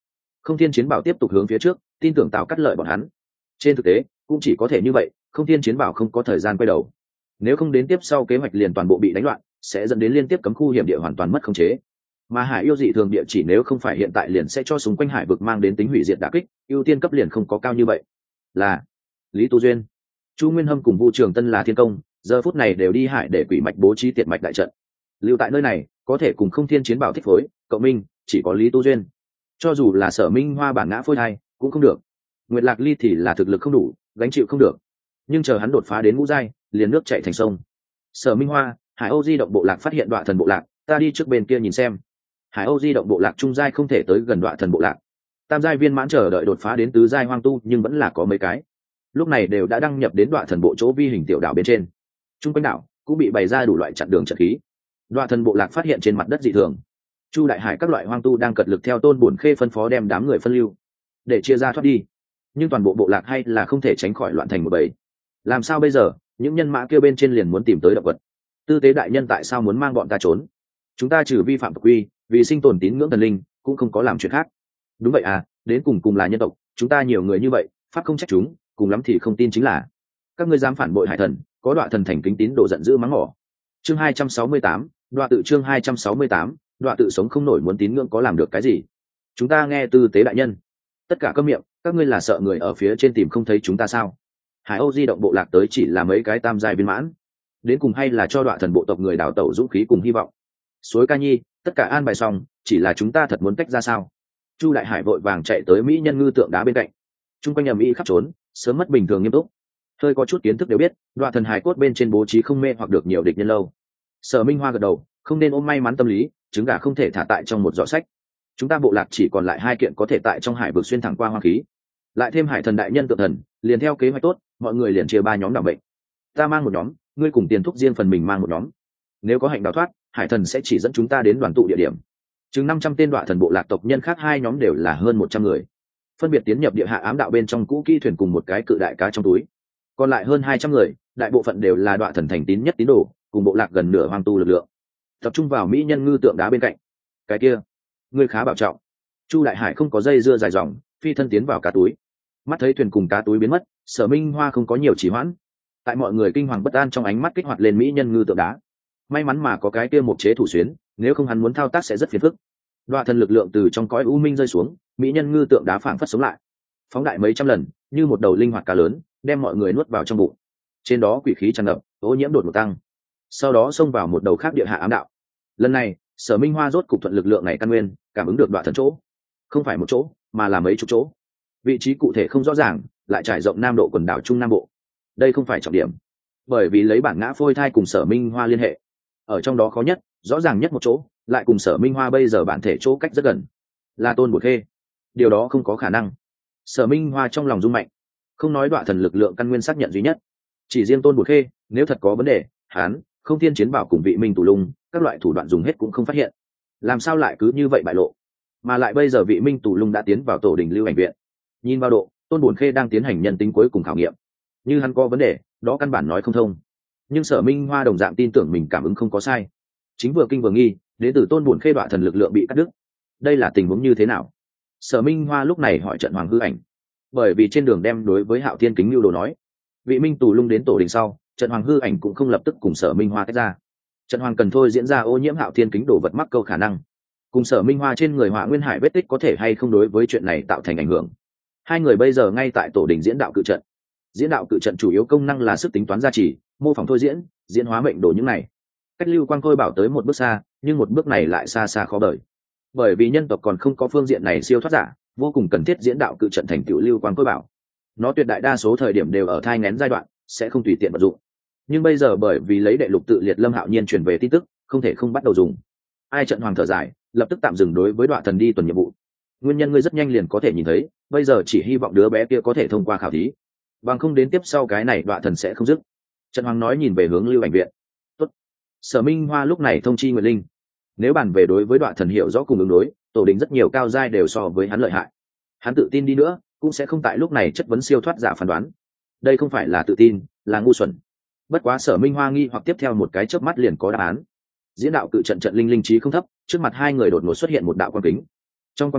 Không Thiên Chiến Bảo tiếp tục hướng phía trước, tin tưởng Tào Cắt Lợi bọn hắn. Trên thực tế, cũng chỉ có thể như vậy, Không Thiên Chiến Bảo không có thời gian quay đầu. Nếu không đến tiếp sau kế hoạch liền toàn bộ bị đánh loạn, sẽ dẫn đến liên tiếp cấm khu hiểm địa hoàn toàn mất khống chế. Mà Hải yêu dị thường địa chỉ nếu không phải hiện tại liền sẽ cho xung quanh hải vực mang đến tính hủy diệt đả kích, ưu tiên cấp liền không có cao như vậy. Là Lý Tu Duyên, Chu Nguyên Hâm cùng Vu Trường Tân là thiên công, giờ phút này đều đi hải để quỷ mạch bố trí tiệt mạch đại trận. Lưu tại nơi này, có thể cùng Không Thiên Chiến Bảo thích phối, cộng minh, chỉ có Lý Tu Duyên. Cho dù là Sở Minh Hoa bản ngã phôi thai, cũng không được. Nguyệt Lạc Ly thì là thực lực không đủ, gánh chịu không được. Nhưng chờ hắn đột phá đến ngũ giai, liền nước chảy thành sông. Sở Minh Hoa, Hải Âu Di động bộ lạc phát hiện Đoạ Thần bộ lạc, ta đi trước bên kia nhìn xem. Hải Âu Di động bộ lạc trung giai không thể tới gần Đoạ Thần bộ lạc. Tam giai viên mãn chờ đợi đột phá đến tứ giai hoang tu, nhưng vẫn là có mấy cái. Lúc này đều đã đăng nhập đến Đoạ Thần bộ chỗ vi hình tiểu đảo bên trên. Trung quanh đảo cũng bị bày ra đủ loại chặn đường trận khí. Đoạ Thần bộ lạc phát hiện trên mặt đất dị thường. Chu Đại Hải các loại hoang tu đang cật lực theo Tôn Bổn Khê phân phó đem đám người phân lưu, để chia ra thoát đi. Nhưng toàn bộ bộ lạc hay là không thể tránh khỏi loạn thành một bầy. Làm sao bây giờ? Những nhân mã kia bên trên liền muốn tìm tới động vật. Tư tế đại nhân tại sao muốn mang bọn ta trốn? Chúng ta trừ vi phạm tộc quy, vì sinh tồn tín ngưỡng thần linh, cũng không có làm chuyện khác. Đúng vậy à, đến cùng là nhân tộc, chúng ta nhiều người như vậy, pháp không trách chúng, cùng lắm thì không tin chính là. Các ngươi dám phản bội hải thần, có Đoạ Thần thành kính tín đồ giận dữ mắng mỏ. Chương 268, Đoạ tự chương 268, Đoạ tự sống không nổi muốn tín ngưỡng có làm được cái gì? Chúng ta nghe tư tế đại nhân. Tất cả câm miệng, các ngươi là sợ người ở phía trên tìm không thấy chúng ta sao? Hải Âu Di động bộ lạc tới chỉ là mấy cái tam giai viên mãn, đến cùng hay là cho Đoạ Thần bộ tộc người đào tẩu dũng khí cùng hy vọng. Suối Ca Nhi, tất cả an bài xong, chỉ là chúng ta thật muốn tách ra sao? Chu Đại Hải vội vàng chạy tới mỹ nhân ngư tượng đá bên cạnh. Trung quanh ầm ĩ khắp trốn, sớm mất bình thường nghiêm túc. Hơi có chút kiến thức đều biết, Đoạ Thần hải cốt bên trên bố trí không mê hoặc được nhiều địch nhân lâu. Sở Minh Hoa gật đầu, không nên ôm may mắn tâm lý, trứng gà không thể thả tại trong một giỏ sách. Chúng ta bộ lạc chỉ còn lại 2 kiện có thể tại trong hải vực xuyên thẳng qua hoang khí, lại thêm hải thần đại nhân tượng thần, liền theo kế hoạch tốt, mọi người liền chia 3 nhóm đảm bệnh. Ta mang một nhóm, ngươi cùng Tiền Thúc riêng phần mình mang một nhóm. Nếu có hạnh đào thoát, hải thần sẽ chỉ dẫn chúng ta đến đoàn tụ địa điểm. Chừng 500 tên Đoạ Thần bộ lạc tộc nhân khác 2 nhóm đều là hơn 100 người, phân biệt tiến nhập địa hạ ám đạo bên trong cũ kỹ thuyền cùng một cái cự đại cá trong túi. Còn lại hơn 200 người, đại bộ phận đều là Đoạ Thần thành tín nhất tín đồ, cùng bộ lạc gần nửa hoang tu lực lượng, tập trung vào mỹ nhân ngư tượng đá bên cạnh. Cái kia, ngươi khá bảo trọng. Chu Đại Hải không có dây dưa dài dòng, phi thân tiến vào cá túi. Mắt thấy thuyền cùng cá túi biến mất, Sở Minh Hoa không có nhiều trì hoãn. Tại mọi người kinh hoàng bất an trong ánh mắt kích hoạt lên mỹ nhân ngư tượng đá. May mắn mà có cái kia một chế thủ xuyến, nếu không hắn muốn thao tác sẽ rất phiền phức. Đoạ Thần lực lượng từ trong cõi u minh rơi xuống, mỹ nhân ngư tượng đá phảng phất sống lại, phóng đại mấy trăm lần, như một đầu linh hoạt cá lớn, đem mọi người nuốt vào trong bụng. Trên đó quỷ khí tràn ngập, ô nhiễm đột ngột tăng, sau đó xông vào một đầu khác địa hạ ám đạo. Lần này, Sở Minh Hoa rốt cục thuận lực lượng này căn nguyên, cảm ứng được Đoạ Thần chỗ, không phải một chỗ, mà là mấy chục chỗ. Vị trí cụ thể không rõ ràng, lại trải rộng nam độ quần đảo Trung Nam Bộ. Đây không phải trọng điểm, bởi vì lấy bản ngã phôi thai cùng Sở Minh Hoa liên hệ, ở trong đó khó nhất, rõ ràng nhất một chỗ, lại cùng Sở Minh Hoa bây giờ bản thể chỗ cách rất gần, là Tôn Bột Khê. Điều đó không có khả năng. Sở Minh Hoa trong lòng rung mạnh, không nói Đoạ Thần lực lượng căn nguyên xác nhận duy nhất, chỉ riêng Tôn Bột Khê, nếu thật có vấn đề, hắn, Không Thiên Chiến Bảo cùng Vị Minh Tù Lung, các loại thủ đoạn dùng hết cũng không phát hiện, làm sao lại cứ như vậy bại lộ? Mà lại bây giờ Vị Minh Tù Lung đã tiến vào tổ đình lưu ảnh viện, nhìn vào độ, Tôn Bột Khê đang tiến hành nhân tính cuối cùng khảo nghiệm, như hắn có vấn đề, đó căn bản nói không thông. Nhưng Sở Minh Hoa đồng dạng tin tưởng mình cảm ứng không có sai, chính vừa kinh vừa nghi, đến từ Tôn Bổn Khê Đoạ Thần lực lượng bị cắt đứt. Đây là tình huống như thế nào? Sở Minh Hoa lúc này hỏi Trận Hoàng hư ảnh, bởi vì trên đường đem đối với Hạo Thiên Kính lưu đồ nói, Vị Minh Tù Lung đến tổ đình sau, Trận Hoàng hư ảnh cũng không lập tức cùng Sở Minh Hoa tách ra. Trận Hoàng cần thôi diễn ra ô nhiễm Hạo Thiên Kính đồ vật mắc câu khả năng, cùng Sở Minh Hoa trên người Hỏa Nguyên Hải vết tích có thể hay không đối với chuyện này tạo thành ảnh hưởng. 2 người bây giờ ngay tại tổ đình diễn đạo cự trận. Diễn đạo cự trận chủ yếu công năng là sức tính toán gia trì, mô phỏng thôi diễn, diễn hóa mệnh đồ những này. Cách lưu quang thôi bảo tới một bước xa, nhưng một bước này lại xa xa khó đợi, bởi vì nhân tộc còn không có phương diện này siêu thoát giả, vô cùng cần thiết diễn đạo cự trận thành tựu lưu quang thôi bảo. Nó tuyệt đại đa số thời điểm đều ở thai nghén giai đoạn, sẽ không tùy tiện vận dụng. Nhưng bây giờ bởi vì lấy đệ lục tự liệt Lâm Hạo Nhiên truyền về tin tức, không thể không bắt đầu dùng. Ai Trận Hoàng thở dài, lập tức tạm dừng đối với Đoạ Thần đi tuần nhiệm vụ. Nguyên nhân ngươi rất nhanh liền có thể nhìn thấy, bây giờ chỉ hy vọng đứa bé kia có thể thông qua khảo thí, bằng không đến tiếp sau cái này Đoạ Thần sẽ không dứt. Trận Hoàng nói nhìn về hướng lưu ảnh viện. Tốt. Sở Minh Hoa lúc này thông chi Nguyệt Linh, nếu bàn về đối với Đoạ Thần hiểu rõ cùng ứng đối, tổ đình rất nhiều cao giai đều so với hắn lợi hại. Hắn tự tin đi nữa, cũng sẽ không tại lúc này chất vấn siêu thoát giả phán đoán. Đây không phải là tự tin, là ngu xuẩn. Bất quá Sở Minh Hoa nghi hoặc tiếp theo một cái chớp mắt liền có đáp án. Diễn đạo cự trận trận linh linh trí không thấp, trước mặt 2 người đột ngột xuất hiện một đạo quang kính. Trong quang kính,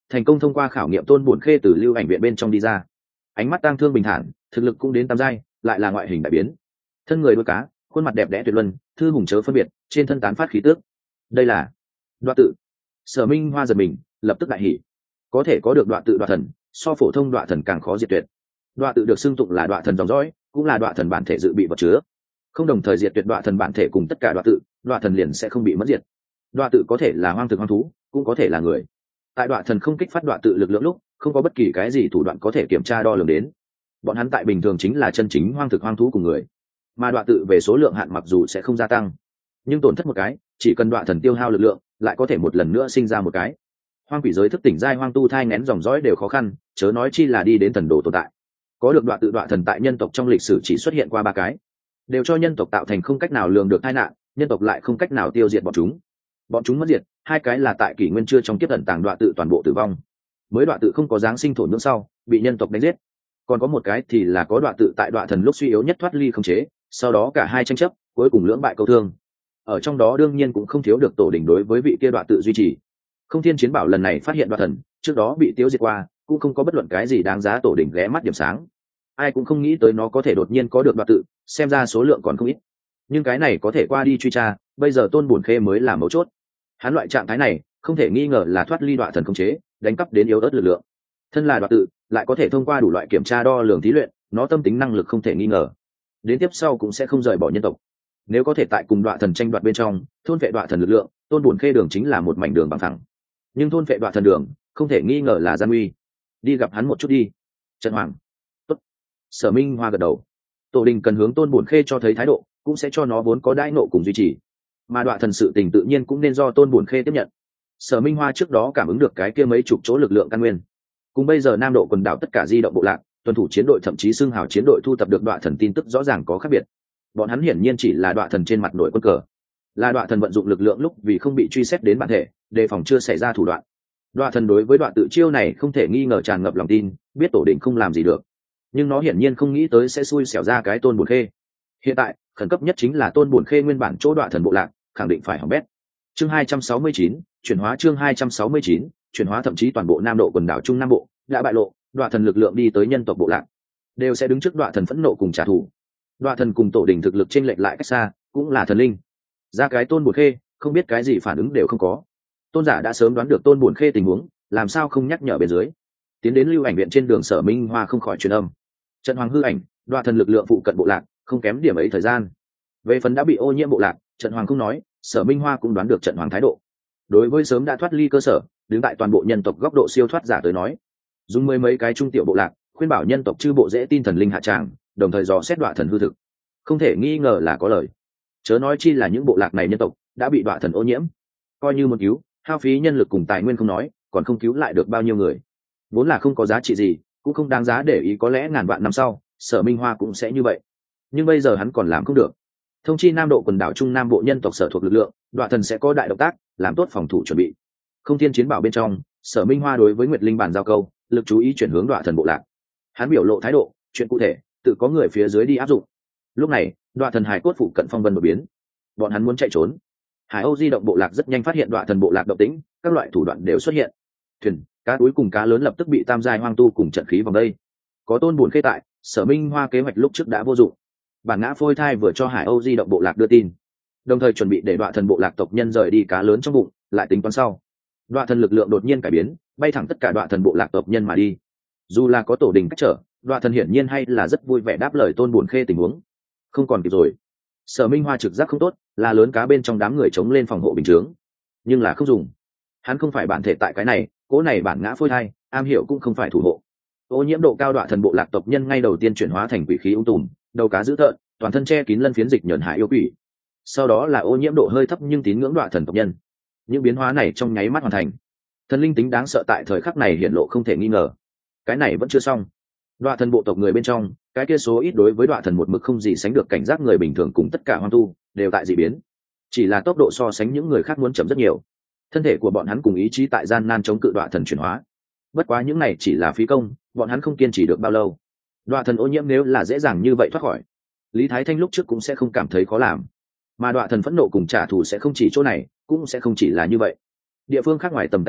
thành công thông qua khảo nghiệm tôn bổn khê từ lưu ảnh viện bên trong đi ra. Ánh mắt tang thương bình thản, thực lực cũng đến tam giai, lại là ngoại hình đại biến. Thân người đuôi cá, khuôn mặt đẹp đẽ tuyệt luân, thư hùng chớ phân biệt, trên thân tán phát khí tước. Đây là Đoạ tự. Sở Minh Hoa giật mình, lập tức đại hỉ. Có thể có được Đoạ tự Đoạ thần, so phổ thông Đoạ thần càng khó diệt tuyệt. Đoạ tự được xưng tụng là Đoạ thần dòng dõi, cũng là Đoạ thần bản thể dự bị vật chứa. Không đồng thời diệt tuyệt Đoạ thần bản thể cùng tất cả Đoạ tự, Đoạ thần liền sẽ không bị mất diệt. Đoạ tự có thể là hoang thực hoang thú, cũng có thể là người. Tại Đoạ thần không kích phát Đoạ tự lực lượng lúc, không có bất kỳ cái gì thủ đoạn có thể kiểm tra đo lường đến. Bọn hắn tại bình thường chính là chân chính hoang thực hoang thú cùng người, mà Đoạ tự về số lượng hạn mặc dù sẽ không gia tăng, nhưng tổn thất một cái, chỉ cần Đoạ thần tiêu hao lực lượng, lại có thể một lần nữa sinh ra một cái. Hoang quỷ giới thức tỉnh giai hoang tu thai nghén dòng dõi đều khó khăn, chớ nói chi là đi đến thần đồ tồn tại. Có được Đoạ tự Đoạ thần tại nhân tộc trong lịch sử chỉ xuất hiện qua 3 cái, đều cho nhân tộc tạo thành không cách nào lường được tai nạn, nhân tộc lại không cách nào tiêu diệt bọn chúng. Bọn chúng mất diệt, 2 cái là tại kỷ nguyên chưa trong kiếp ẩn tàng Đoạ tự toàn bộ tử vong, mới Đoạ tự không có dáng sinh thổ nhưỡng sau, bị nhân tộc đánh giết. Còn có một cái thì là có Đoạ tự tại Đoạ thần lúc suy yếu nhất thoát ly khống chế, sau đó cả hai tranh chấp, cuối cùng lưỡng bại câu thương. Ở trong đó đương nhiên cũng không thiếu được tổ đình đối với vị kia Đoạ tự duy trì. Không Thiên Chiến Bảo lần này phát hiện Đoạ thần, trước đó bị tiêu diệt qua, cũng không có bất luận cái gì đáng giá tổ đình ghé mắt điểm sáng. Ai cũng không nghĩ tới nó có thể đột nhiên có được Đoạ tự, xem ra số lượng còn không ít. Nhưng cái này có thể qua đi truy tra, bây giờ Tôn Bổn Khê mới là mấu chốt. Hắn loại trạng thái này, không thể nghi ngờ là thoát ly Đoạ thần khống chế, đánh cắp đến yếu ớt lực lượng. Thân là Đoạ tự, lại có thể thông qua đủ loại kiểm tra đo lường thí luyện, nó tâm tính năng lực không thể nghi ngờ. Đến tiếp sau cũng sẽ không rời bỏ nhân tộc. Nếu có thể tại cùng Đoạ thần tranh đoạt bên trong, thôn vệ Đoạ thần lực lượng, Tôn Bổn Khê đường chính là một mảnh đường bằng phẳng. Nhưng thôn vệ Đoạ thần đường, không thể nghi ngờ là gian nguy. Đi gặp hắn một chút đi. Trận Hoàng. Tốt. Sở Minh Hoa gật đầu. Tổ đình cần hướng Tôn Bổn Khê cho thấy thái độ, cũng sẽ cho nó vốn có đãi nộ cùng duy trì. Mà Đoạ thần sự tình tự nhiên cũng nên do Tôn Bổn Khê tiếp nhận. Sở Minh Hoa trước đó cảm ứng được cái kia mấy chục chỗ lực lượng căn nguyên, cùng bây giờ Nam Độ quần đảo tất cả di động bộ lạc, tuần thủ chiến đội thậm chí xưng hào chiến đội thu thập được Đoạ thần tin tức rõ ràng có khác biệt. Bọn hắn hiển nhiên chỉ là Đoạ thần trên mặt nổi quân cờ, là Đoạ thần vận dụng lực lượng lúc vì không bị truy xét đến bản thể, đề phòng chưa xảy ra thủ đoạn. Đoạ thần đối với Đoạ tự chiêu này không thể nghi ngờ tràn ngập lòng tin, biết tổ định không làm gì được, nhưng nó hiển nhiên không nghĩ tới sẽ xui xẻo ra cái Tôn Bổn Khê. Hiện tại khẩn cấp nhất chính là Tôn Bổn Khê nguyên bản chỗ Đoạ thần bộ lạc khẳng định phải hỏng bét. Chương 269, chuyển hóa. Chương 269, chuyển hóa. Thậm chí toàn bộ Nam Độ quần đảo Trung Nam Bộ đã bại lộ, Đoạ thần lực lượng đi tới nhân tộc bộ lạc, đều sẽ đứng trước Đoạ thần phẫn nộ cùng trả thù. Đoạ thần cùng tổ đình thực lực chênh lệch lại cách xa, cũng là thần linh. Ra cái Tôn Bổn Khê, không biết cái gì phản ứng đều không có. Tôn giả đã sớm đoán được Tôn Bổn Khê tình huống, làm sao không nhắc nhở bên dưới. Tiến đến lưu ảnh viện trên đường Sở Minh Hoa không khỏi truyền âm. Trận Hoàng hư ảnh, Đoạ thần lực lượng phụ cận bộ lạc, không kém điểm ấy thời gian. Về phần đã bị ô nhiễm bộ lạc, Trận Hoàng không nói, Sở Minh Hoa cũng đoán được Trận Hoàng thái độ. Đối với sớm đã thoát ly cơ sở, đứng tại toàn bộ nhân tộc góc độ siêu thoát giả tới nói, dùng 10 mấy cái trung tiểu bộ lạc, khuyên bảo nhân tộc chư bộ dễ tin thần linh hạ tràng, đồng thời dò xét Đoạ thần hư thực, không thể nghi ngờ là có lời. Chớ nói chi là những bộ lạc này nhân tộc đã bị Đoạ thần ô nhiễm, coi như một cứu, hao phí nhân lực cùng tài nguyên không nói, còn không cứu lại được bao nhiêu người, vốn là không có giá trị gì, cũng không đáng giá để ý. Có lẽ ngàn vạn năm sau, Sở Minh Hoa cũng sẽ như vậy, nhưng bây giờ hắn còn làm không được. Thông chi Nam Độ quần đảo Trung Nam Bộ nhân tộc sở thuộc lực lượng, Đoạ thần sẽ có đại động tác, làm tốt phòng thủ chuẩn bị. Không Thiên Chiến Bảo bên trong, Sở Minh Hoa đối với Nguyệt Linh bàn giao câu, lực chú ý chuyển hướng Đoạ thần bộ lạc. Hắn biểu lộ thái độ, chuyện cụ thể tự có người phía dưới đi áp dụng. Lúc này, Đoạ thần hải cốt phụ cận phong vân đột biến, bọn hắn muốn chạy trốn. Hải Âu di động bộ lạc rất nhanh phát hiện Đoạ thần bộ lạc động tĩnh, các loại thủ đoạn đều xuất hiện. Thuyền, cá túi cùng cá lớn lập tức bị tam giai hoang tu cùng trận khí vòng đây. Có Tôn Bổn Khê tại, Sở Minh Hoa kế hoạch lúc trước đã vô dụng. Bản ngã phôi thai vừa cho Hải Âu di động bộ lạc đưa tin, đồng thời chuẩn bị để Đoạ thần bộ lạc tộc nhân rời đi cá lớn trong bụng, lại tính toán sau. Đoạ thần lực lượng đột nhiên cải biến, bay thẳng tất cả Đoạ thần bộ lạc tộc nhân mà đi. Dù là có tổ đình cách trở, Đoạ thần hiển nhiên hay là rất vui vẻ đáp lời Tôn Bổn Khê tình huống. Không còn kịp rồi. Sở Minh Hoa trực giác không tốt, là lớn cá bên trong đám người chống lên phòng hộ bình chướng, nhưng là không dùng. Hắn không phải bản thể tại cái này, cố này bản ngã phôi thai, am hiểu cũng không phải thủ hộ. Ô nhiễm độ cao Đoạ thần bộ lạc tộc nhân ngay đầu tiên chuyển hóa thành quỷ khí ung tùm, đầu cá dữ tợn, toàn thân che kín lân phiến dịch nhẫn hại yêu quỷ. Sau đó là ô nhiễm độ hơi thấp nhưng tín ngưỡng Đoạ thần tộc nhân. Những biến hóa này trong nháy mắt hoàn thành. Thần linh tính đáng sợ tại thời khắc này hiển lộ không thể nghi ngờ. Cái này vẫn chưa xong. Đoạ thần bộ tộc người bên trong, cái kia số ít đối với Đoạ thần một mực không gì sánh được cảnh giác người bình thường cùng tất cả hoang tu đều tại dị biến. Chỉ là tốc độ so sánh những người khác muốn chậm rất nhiều. Thân thể của bọn hắn cùng ý chí tại gian nan chống cự Đoạ thần chuyển hóa. Bất quá những này chỉ là phí công, bọn hắn không kiên trì được bao lâu. Đoạ thần ô nhiễm nếu là dễ dàng như vậy thoát khỏi, Lý Thái Thanh lúc trước cũng sẽ không cảm thấy khó làm. Mà Đoạ thần phẫn nộ cùng trả thù sẽ không chỉ chỗ này, cũng sẽ không chỉ là như vậy. Địa phương khác ngoài tầm tay với,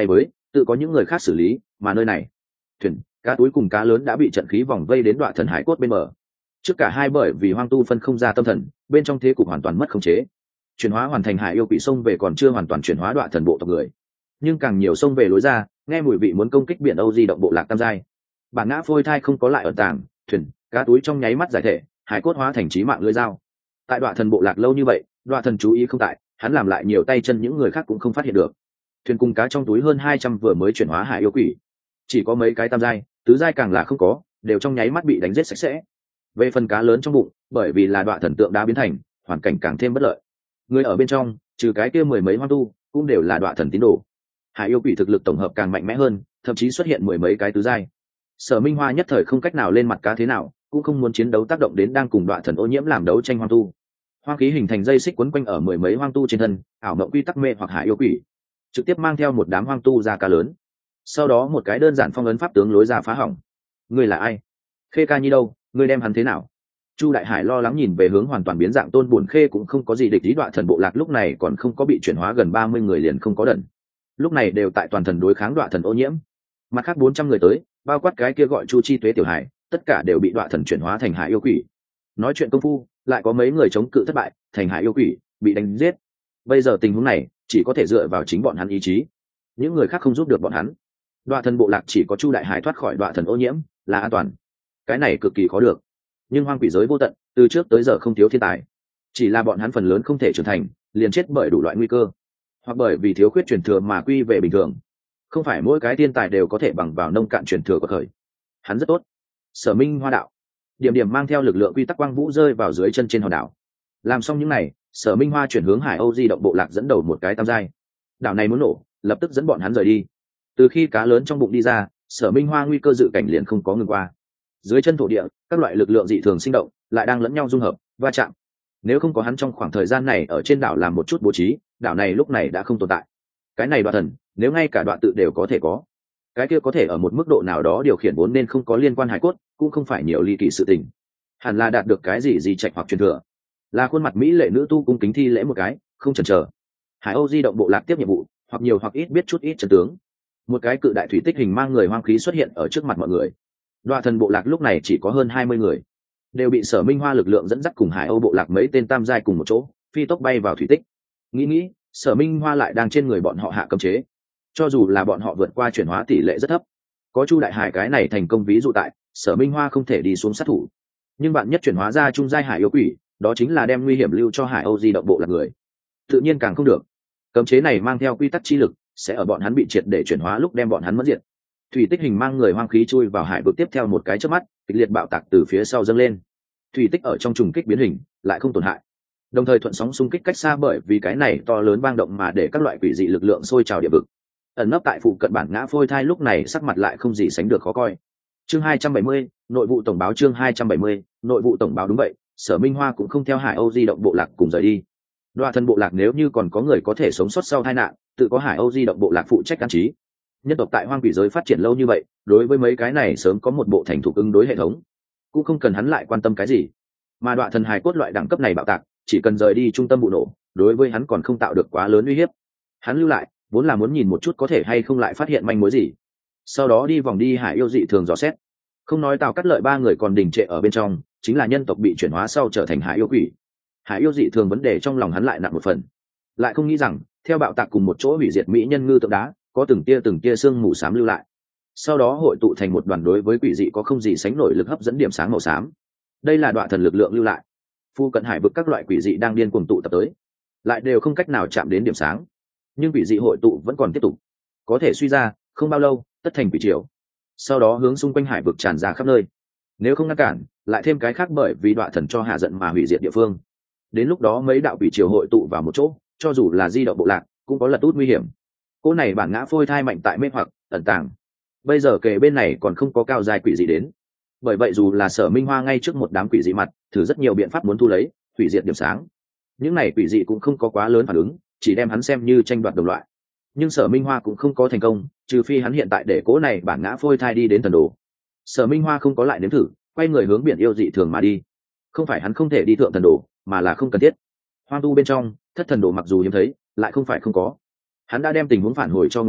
tự có những người khác xử lý, mà nơi này thuyền cá túi cùng cá lớn đã bị trận khí vòng vây đến đoạn thần hải cốt bên bờ. Trước cả hai bởi vì hoang tu phân không ra tâm thần, bên trong thế cục hoàn toàn mất khống chế. Chuyển hóa hoàn thành hải yêu quỷ sông về còn chưa hoàn toàn chuyển hóa đoạn thần bộ tộc người, nhưng càng nhiều sông về lối ra, nghe mùi vị muốn công kích biển Âu di động bộ lạc tam giai. Bản ngã phôi thai không có lại ẩn tàng, thuyền cá túi trong nháy mắt giải thể, hải cốt hóa thành chí mạng lưỡi dao. Tại đoạn thần bộ lạc lâu như vậy, đoạn thần chú ý không tại, hắn làm lại nhiều tay chân những người khác cũng không phát hiện được. Thuyền cùng cá trong túi hơn 200 vừa mới chuyển hóa hải yêu quỷ, chỉ có mấy cái tam giai, tứ giai càng là không có, đều trong nháy mắt bị đánh giết sạch sẽ. Về phần cá lớn trong bụng, bởi vì là đoạn thần tượng đã biến thành, hoàn cảnh càng thêm bất lợi. Người ở bên trong, trừ cái kia mười mấy hoang tu, cũng đều là đoạn thần tín đồ. Hải yêu quỷ thực lực tổng hợp càng mạnh mẽ hơn, thậm chí xuất hiện mười mấy cái tứ giai. Sở Minh Hoa nhất thời không cách nào lên mặt cá thế nào, cũng không muốn chiến đấu tác động đến đang cùng đoạn thần ô nhiễm làm đấu tranh hoang tu. Hoang khí hình thành dây xích quấn quanh ở mười mấy hoang tu trên thân, ảo mộng quy tắc mê hoặc hải yêu quỷ, trực tiếp mang theo một đám hoang tu ra cá lớn. Sau đó một cái đơn giản phong ấn pháp tướng lối ra phá hỏng. Ngươi là ai? Khê Ca Nhi đâu? Ngươi đem hắn thế nào? Chu Đại Hải lo lắng nhìn về hướng hoàn toàn biến dạng Tôn Buồn Khê cũng không có gì địch ý, đoạn thần bộ lạc lúc này còn không có bị chuyển hóa gần 30 người liền không có đần. Lúc này đều tại toàn thần đối kháng đoạn thần ô nhiễm. Mặt khác 400 người tới, bao quát cái kia gọi Chu Chi Tuế tiểu hải, tất cả đều bị đoạn thần chuyển hóa thành hải yêu quỷ. Nói chuyện công phu, lại có mấy người chống cự thất bại, thành hải yêu quỷ, bị đánh giết. Bây giờ tình huống này, chỉ có thể dựa vào chính bọn hắn ý chí. Những người khác không giúp được bọn hắn. Đoạn thần bộ lạc chỉ có Chu Đại Hải thoát khỏi đoạn thần ô nhiễm, là an toàn. Cái này cực kỳ khó được. Nhưng hoang quỷ giới vô tận, từ trước tới giờ không thiếu thiên tài. Chỉ là bọn hắn phần lớn không thể trưởng thành, liền chết bởi đủ loại nguy cơ, hoặc bởi vì thiếu khuyết truyền thừa mà quy về bình thường. Không phải mỗi cái thiên tài đều có thể bằng vào nông cạn truyền thừa của khởi. Hắn rất tốt. Sở Minh Hoa đạo. Điểm điểm mang theo lực lượng quy tắc quang vũ rơi vào dưới chân trên hòn đảo. Làm xong những này, Sở Minh Hoa chuyển hướng Hải Âu di động bộ lạc dẫn đầu một cái tam giai. Đảo này muốn nổ, lập tức dẫn bọn hắn rời đi. Từ khi cá lớn trong bụng đi ra, Sở Minh Hoa nguy cơ dự cảnh liền không có ngừng qua. Dưới chân thổ địa, các loại lực lượng dị thường sinh động, lại đang lẫn nhau dung hợp, va chạm. Nếu không có hắn trong khoảng thời gian này ở trên đảo làm một chút bố trí, đảo này lúc này đã không tồn tại. Cái này đoạn thần, nếu ngay cả đoạn tự đều có thể có, cái kia có thể ở một mức độ nào đó điều khiển vốn nên không có liên quan hải cốt, cũng không phải nhiều ly kỳ sự tình. Hẳn là đạt được cái gì trạch hoặc truyền thừa. Là khuôn mặt mỹ lệ nữ tu cung kính thi lễ một cái, không chần chờ. Hải Âu di động bộ lạc tiếp nhiệm vụ, hoặc nhiều hoặc ít biết chút ít chân tướng. Một cái cự đại thủy tích hình mang người hoang khí xuất hiện ở trước mặt mọi người. Đoạn thần bộ lạc lúc này chỉ có hơn 20 người, đều bị Sở Minh Hoa lực lượng dẫn dắt cùng Hải Âu bộ lạc mấy tên tam giai cùng một chỗ, phi tốc bay vào thủy tích. Nghĩ, Sở Minh Hoa lại đang trên người bọn họ hạ cấm chế. Cho dù là bọn họ vượt qua chuyển hóa tỷ lệ rất thấp, có Chu Đại Hải cái này thành công ví dụ tại, Sở Minh Hoa không thể đi xuống sát thủ. Nhưng bạn nhất chuyển hóa ra trung giai hải yêu quỷ, đó chính là đem nguy hiểm lưu cho Hải Âu di động bộ lạc người. Tự nhiên càng không được. Cấm chế này mang theo quy tắc chi lực, sẽ ở bọn hắn bị triệt để chuyển hóa lúc đem bọn hắn mất diệt. Thủy tích hình mang người hoang khí chui vào hải vực tiếp theo một cái chớp mắt, kịch liệt bạo tạc từ phía sau dâng lên. Thủy tích ở trong trùng kích biến hình, lại không tổn hại. Đồng thời thuận sóng xung kích cách xa, bởi vì cái này to lớn vang động mà để các loại quỷ dị lực lượng sôi trào địa vực. Ẩn nấp tại phụ cận bản ngã phôi thai lúc này sắc mặt lại không gì sánh được khó coi. Chương 270, nội vụ tổng báo. Chương 270, nội vụ tổng báo. Đúng vậy, Sở Minh Hoa cũng không theo Hải Âu di động bộ lạc cùng rời đi. Đoạn thần bộ lạc nếu như còn có người có thể sống sót sau tai nạn, tự có Hải Âu di động bộ lạc phụ trách an trí. Nhân tộc tại hoang quỷ giới phát triển lâu như vậy, đối với mấy cái này sớm có một bộ thành thục ứng đối hệ thống, cũng không cần hắn lại quan tâm cái gì. Mà đoạn thần hài cốt loại đẳng cấp này bạo tạc, chỉ cần rời đi trung tâm vụ nổ, đối với hắn còn không tạo được quá lớn uy hiếp. Hắn lưu lại vốn là muốn nhìn một chút có thể hay không lại phát hiện manh mối gì, sau đó đi vòng đi Hải Yêu dị thường dò xét. Không nói Tào Cắt Lợi ba người còn đình trệ ở bên trong, chính là nhân tộc bị chuyển hóa sau trở thành Hải Yêu quỷ. Hải Yêu dị thường vấn đề trong lòng hắn lại nặng một phần, lại không nghĩ rằng theo bạo tạc cùng một chỗ hủy diệt mỹ nhân ngư tượng đá, có từng tia sương mù xám lưu lại, sau đó hội tụ thành một đoàn đối với quỷ dị có không gì sánh nổi lực hấp dẫn điểm sáng màu xám. Đây là đoạn thần lực lượng lưu lại. Phu cận hải vực các loại quỷ dị đang điên cuồng tụ tập tới, lại đều không cách nào chạm đến điểm sáng, nhưng quỷ dị hội tụ vẫn còn tiếp tục, có thể suy ra không bao lâu tất thành quỷ triều, sau đó hướng xung quanh hải vực tràn ra khắp nơi. Nếu không ngăn cản, lại thêm cái khác bởi vì đoạn thần cho hạ giận mà hủy diệt địa phương, đến lúc đó mấy đạo quỷ triều hội tụ vào một chỗ, cho dù là di động bộ lạc cũng có lật út nguy hiểm. Cô này bản ngã phôi thai mạnh tại mê hoặc ẩn tàng, bây giờ kề bên này còn không có cao dài quỷ dị đến. Bởi vậy dù là Sở Minh Hoa ngay trước một đám quỷ dị mặt, thử rất nhiều biện pháp muốn thu lấy hủy diệt điểm sáng, những này quỷ dị cũng không có quá lớn phản ứng, chỉ đem hắn xem như tranh đoạt đồng loại. Nhưng Sở Minh Hoa cũng không có thành công, trừ phi hắn hiện tại để cố này bản ngã phôi thai đi đến thần đồ. Sở Minh Hoa không có lại nếm thử, quay người hướng biển yêu dị thường mà đi. Không phải hắn không thể đi thượng thần đồ, mà là không cần thiết. Hoang tu bên trong thất thần đồ mặc dù hiếm thấy, lại không phải không có. Hắn đã đem tình huống phản hồi cho Nguyệt Linh,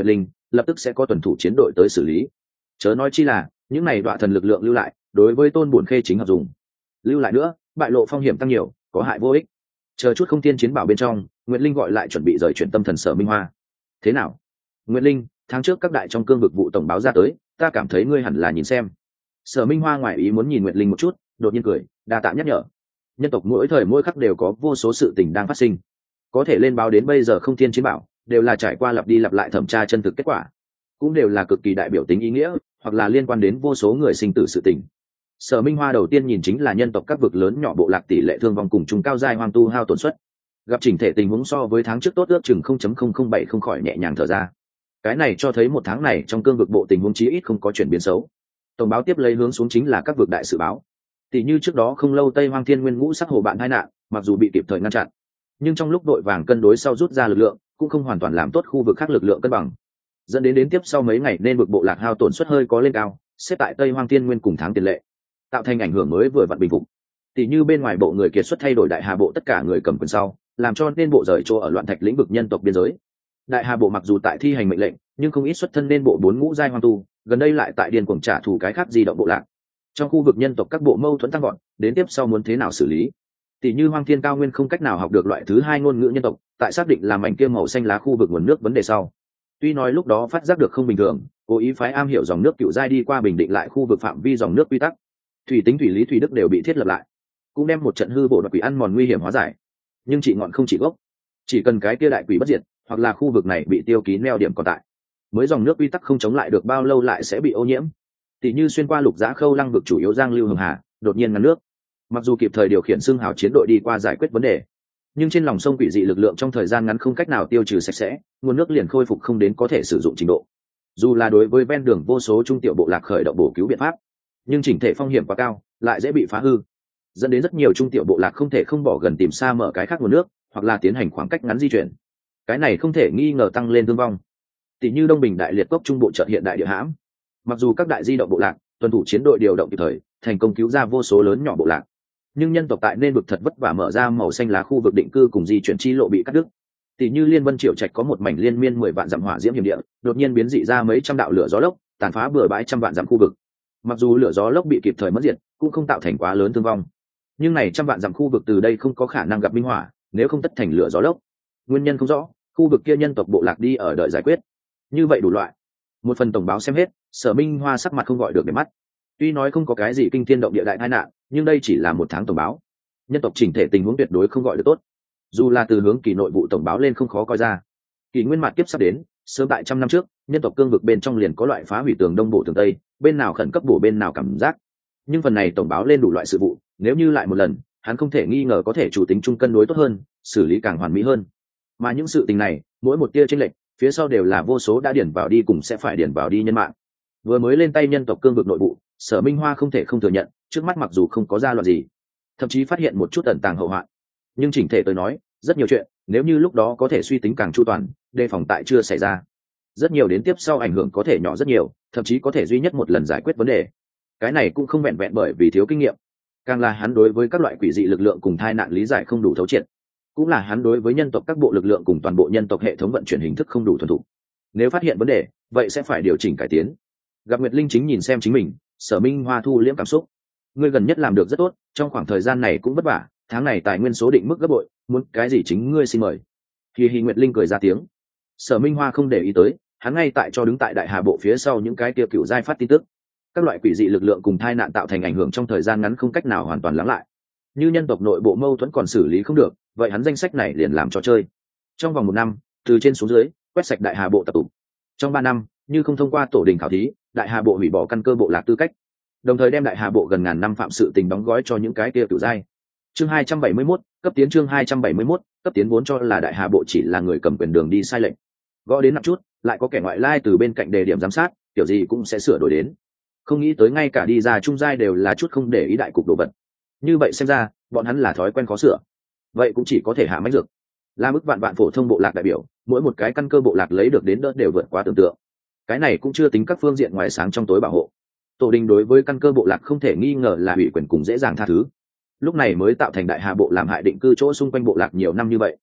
lập tức sẽ có tuần thủ chiến đội tới xử lý. Chớ nói chi là những này đọa thần lực lượng lưu lại đối với Tôn Buồn Khê chính hợp dùng, lưu lại nữa bại lộ phong hiểm tăng nhiều, có hại vô ích. Chờ chút không tiên chiến bảo bên trong, Nguyệt Linh gọi lại chuẩn bị rời chuyển tâm thần Sở Minh Hoa. Thế nào, Nguyệt Linh, tháng trước các đại trong cương vực vụ tổng báo ra tới, ta cảm thấy ngươi hẳn là nhìn xem. Sở Minh Hoa ngoài ý muốn nhìn Nguyệt Linh một chút, đột nhiên cười, đa tạ nhắc nhở. Nhân tộc mỗi thời mỗi khắc đều có vô số sự tình đang phát sinh, có thể lên báo đến bây giờ không tiên chiến bảo, đều là trải qua lặp đi lặp lại thẩm tra chân thực kết quả, cũng đều là cực kỳ đại biểu tính ý nghĩa, hoặc là liên quan đến vô số người sinh tử sự tình. Sở Minh Hoa đầu tiên nhìn chính là nhân tộc các vực lớn nhỏ bộ lạc tỷ lệ thương vong cùng chung cao giai hoang tu hao tổn suất, gặp chỉnh thể tình huống so với tháng trước tốt ước chừng 0.007 không khỏi nhẹ nhàng thở ra. Cái này cho thấy một tháng này trong cương vực bộ tình huống chí ít không có chuyển biến xấu. Tổng báo tiếp lấy hướng xuống chính là các vực đại sự báo. Tỷ như trước đó không lâu Tây Hoang Thiên Nguyên Ngũ Sắc Hồ bạn tai nạn, mặc dù bị kịp thời ngăn chặn, nhưng trong lúc đội vàng cân đối sau rút ra lực lượng, cũng không hoàn toàn làm tốt khu vực khác lực lượng cân bằng, dẫn đến tiếp sau mấy ngày nên vực bộ lạc hao tổn suất hơi có lên cao, xếp tại Tây Hoang Thiên Nguyên cùng tháng tiền lệ, tạo thành ảnh hưởng mới vừa vặn bình phục. Tỷ như bên ngoài bộ người kiệt xuất thay đổi Đại Hà bộ tất cả người cầm quyền sau, làm cho nên bộ rời chỗ ở loạn thạch lĩnh vực nhân tộc biên giới. Đại Hà bộ mặc dù tại thi hành mệnh lệnh, nhưng không ít xuất thân nên bộ 4 ngũ giai hoang tu, gần đây lại tại điên cuồng trả thù cái khác di động bộ lạc. Trong khu vực nhân tộc các bộ mâu thuẫn tăng gọn, đến tiếp sau muốn thế nào xử lý? Tỷ như Hoang Thiên Cao Nguyên không cách nào học được loại thứ 2 ngôn ngữ nhân tộc, tại xác định làm mảnh kia màu xanh lá khu vực nguồn nước vấn đề sau. Tuy nói lúc đó phát giác được không bình thường, cố ý phái am hiểu dòng nước cựu giai đi qua bình định lại khu vực phạm vi dòng nước quy tắc. Thủy tính thủy lý thủy đức đều bị thiết lập lại, cũng đem một trận hư bộ đoạt quỷ ăn mòn nguy hiểm hóa giải. Nhưng trị ngọn không trị gốc, chỉ cần cái kia đại quỷ bất diệt, hoặc là khu vực này bị tiêu ký neo điểm còn tại, mới dòng nước quy tắc không chống lại được bao lâu lại sẽ bị ô nhiễm. Tỷ như xuyên qua Lục Giá Khâu Lăng vực chủ yếu Giang Lưu Hồng Hà, đột nhiên ngăn nước. Mặc dù kịp thời điều khiển xương hào chiến đội đi qua giải quyết vấn đề, nhưng trên lòng sông quỷ dị lực lượng trong thời gian ngắn không cách nào tiêu trừ sạch sẽ, nguồn nước liền khôi phục không đến có thể sử dụng trình độ. Dù là đối với ven đường vô số trung tiểu bộ lạc khởi động bổ cứu biện pháp, nhưng chỉnh thể phong hiểm quá cao, lại dễ bị phá hư, dẫn đến rất nhiều trung tiểu bộ lạc không thể không bỏ gần tìm xa mở cái khác nguồn nước, hoặc là tiến hành khoảng cách ngắn di chuyển. Cái này không thể nghi ngờ tăng lên thương vong. Tỷ như Đông Bình Đại Liệt Cốc trung bộ chợt hiện đại địa hãm, mặc dù các đại di động bộ lạc tuân thủ chiến đội điều động kịp thời, thành công cứu ra vô số lớn nhỏ bộ lạc, nhưng nhân tộc tại nên vực thật vất vả mở ra màu xanh lá khu vực định cư cùng di chuyển chi lộ bị cắt đứt. Tỷ như Liên Vân Triệu Trạch có một mảnh liên miên 10 vạn dặm hỏa diễm hiểm địa, đột nhiên biến dị ra mấy trăm đạo lửa gió lốc, tàn phá bừa bãi trăm vạn dặm khu vực. Mặc dù lửa gió lốc bị kịp thời mất diệt, cũng không tạo thành quá lớn thương vong, nhưng này trăm vạn dặm khu vực từ đây không có khả năng gặp minh hỏa, nếu không tất thành lửa gió lốc. Nguyên nhân không rõ, khu vực kia nhân tộc bộ lạc đi ở đợi giải quyết. Như vậy đủ loại. Một phần tổng báo xem hết, Sở Minh Hoa sắc mặt không gọi được để mắt. Tuy nói không có cái gì kinh thiên động địa đại tai nạn, nhưng đây chỉ là một tháng tổng báo, nhân tộc chỉnh thể tình huống tuyệt đối không gọi được tốt. Dù là từ hướng kỳ nội vụ tổng báo lên không khó coi ra. Kỳ nguyên mạt kiếp sắp đến, sớm tại trăm năm trước, nhân tộc cương vực bên trong liền có loại phá hủy tường đông bổ tường tây, bên nào khẩn cấp bổ bên nào cảm giác. Nhưng phần này tổng báo lên đủ loại sự vụ, nếu như lại một lần, hắn không thể nghi ngờ có thể chủ tính chung cân đối tốt hơn, xử lý càng hoàn mỹ hơn. Mà những sự tình này, mỗi một tia chênh lệch, phía sau đều là vô số đã điển vào đi cùng sẽ phải điển vào đi nhân mạng. Vừa mới lên tay nhân tộc cương vực nội vụ, Sở Minh Hoa không thể không thừa nhận, trước mắt mặc dù không có ra loạn gì, thậm chí phát hiện một chút ẩn tàng hậu hoạn, nhưng chỉnh thể tôi nói, rất nhiều chuyện, nếu như lúc đó có thể suy tính càng chu toàn, đề phòng tại chưa xảy ra, rất nhiều đến tiếp sau ảnh hưởng có thể nhỏ rất nhiều, thậm chí có thể duy nhất một lần giải quyết vấn đề. Cái này cũng không vẹn vẹn bởi vì thiếu kinh nghiệm, càng là hắn đối với các loại quỷ dị lực lượng cùng tai nạn lý giải không đủ thấu triệt, cũng là hắn đối với nhân tộc các bộ lực lượng cùng toàn bộ nhân tộc hệ thống vận chuyển hình thức không đủ thuần thục. Nếu phát hiện vấn đề, vậy sẽ phải điều chỉnh cải tiến. Gặp Nguyệt Linh chính nhìn xem chính mình, Sở Minh Hoa thu liễm cảm xúc. Ngươi gần nhất làm được rất tốt, trong khoảng thời gian này cũng vất vả, tháng này tài nguyên số định mức gấp bội, muốn cái gì chính ngươi xin mời. Hi Nguyệt Linh cười ra tiếng. Sở Minh Hoa không để ý tới, hắn ngay tại cho đứng tại Đại Hà bộ phía sau những cái kia cựu giai phát tin tức. Các loại quỷ dị lực lượng cùng tai nạn tạo thành ảnh hưởng trong thời gian ngắn không cách nào hoàn toàn lắng lại. Như nhân tộc nội bộ mâu thuẫn còn xử lý không được, vậy hắn danh sách này liền làm trò chơi. Trong vòng 1 năm, từ trên xuống dưới, quét sạch Đại Hà bộ tập tụ. Trong 3 năm, như không thông qua tổ đình khảo thí, Đại Hà bộ hủy bỏ căn cơ bộ lạc tư cách, đồng thời đem Đại Hà bộ gần ngàn năm phạm sự tình đóng gói cho những cái kia cựu giai. Chương 271, cấp tiến chương 271, cấp tiến vốn cho là Đại Hà bộ chỉ là người cầm quyền đường đi sai lệch. Gõ đến nặng chút, lại có kẻ ngoại lai từ bên cạnh đề điểm giám sát, kiểu gì cũng sẽ sửa đổi đến. Không nghĩ tới ngay cả đi ra trung giai đều là chút không để ý đại cục đồ vật. Như vậy xem ra, bọn hắn là thói quen khó sửa. Vậy cũng chỉ có thể hạ mách dược. La mức vạn phổ thông bộ lạc đại biểu, mỗi một cái căn cơ bộ lạc lấy được đến đỡ đều vượt quá tưởng tượng. Cái này cũng chưa tính các phương diện ngoài sáng trong tối bảo hộ. Tổ đình đối với căn cơ bộ lạc không thể nghi ngờ là ủy quyền cùng dễ dàng tha thứ. Lúc này mới tạo thành Đại Hà bộ làm hại định cư chỗ xung quanh bộ lạc nhiều năm như vậy.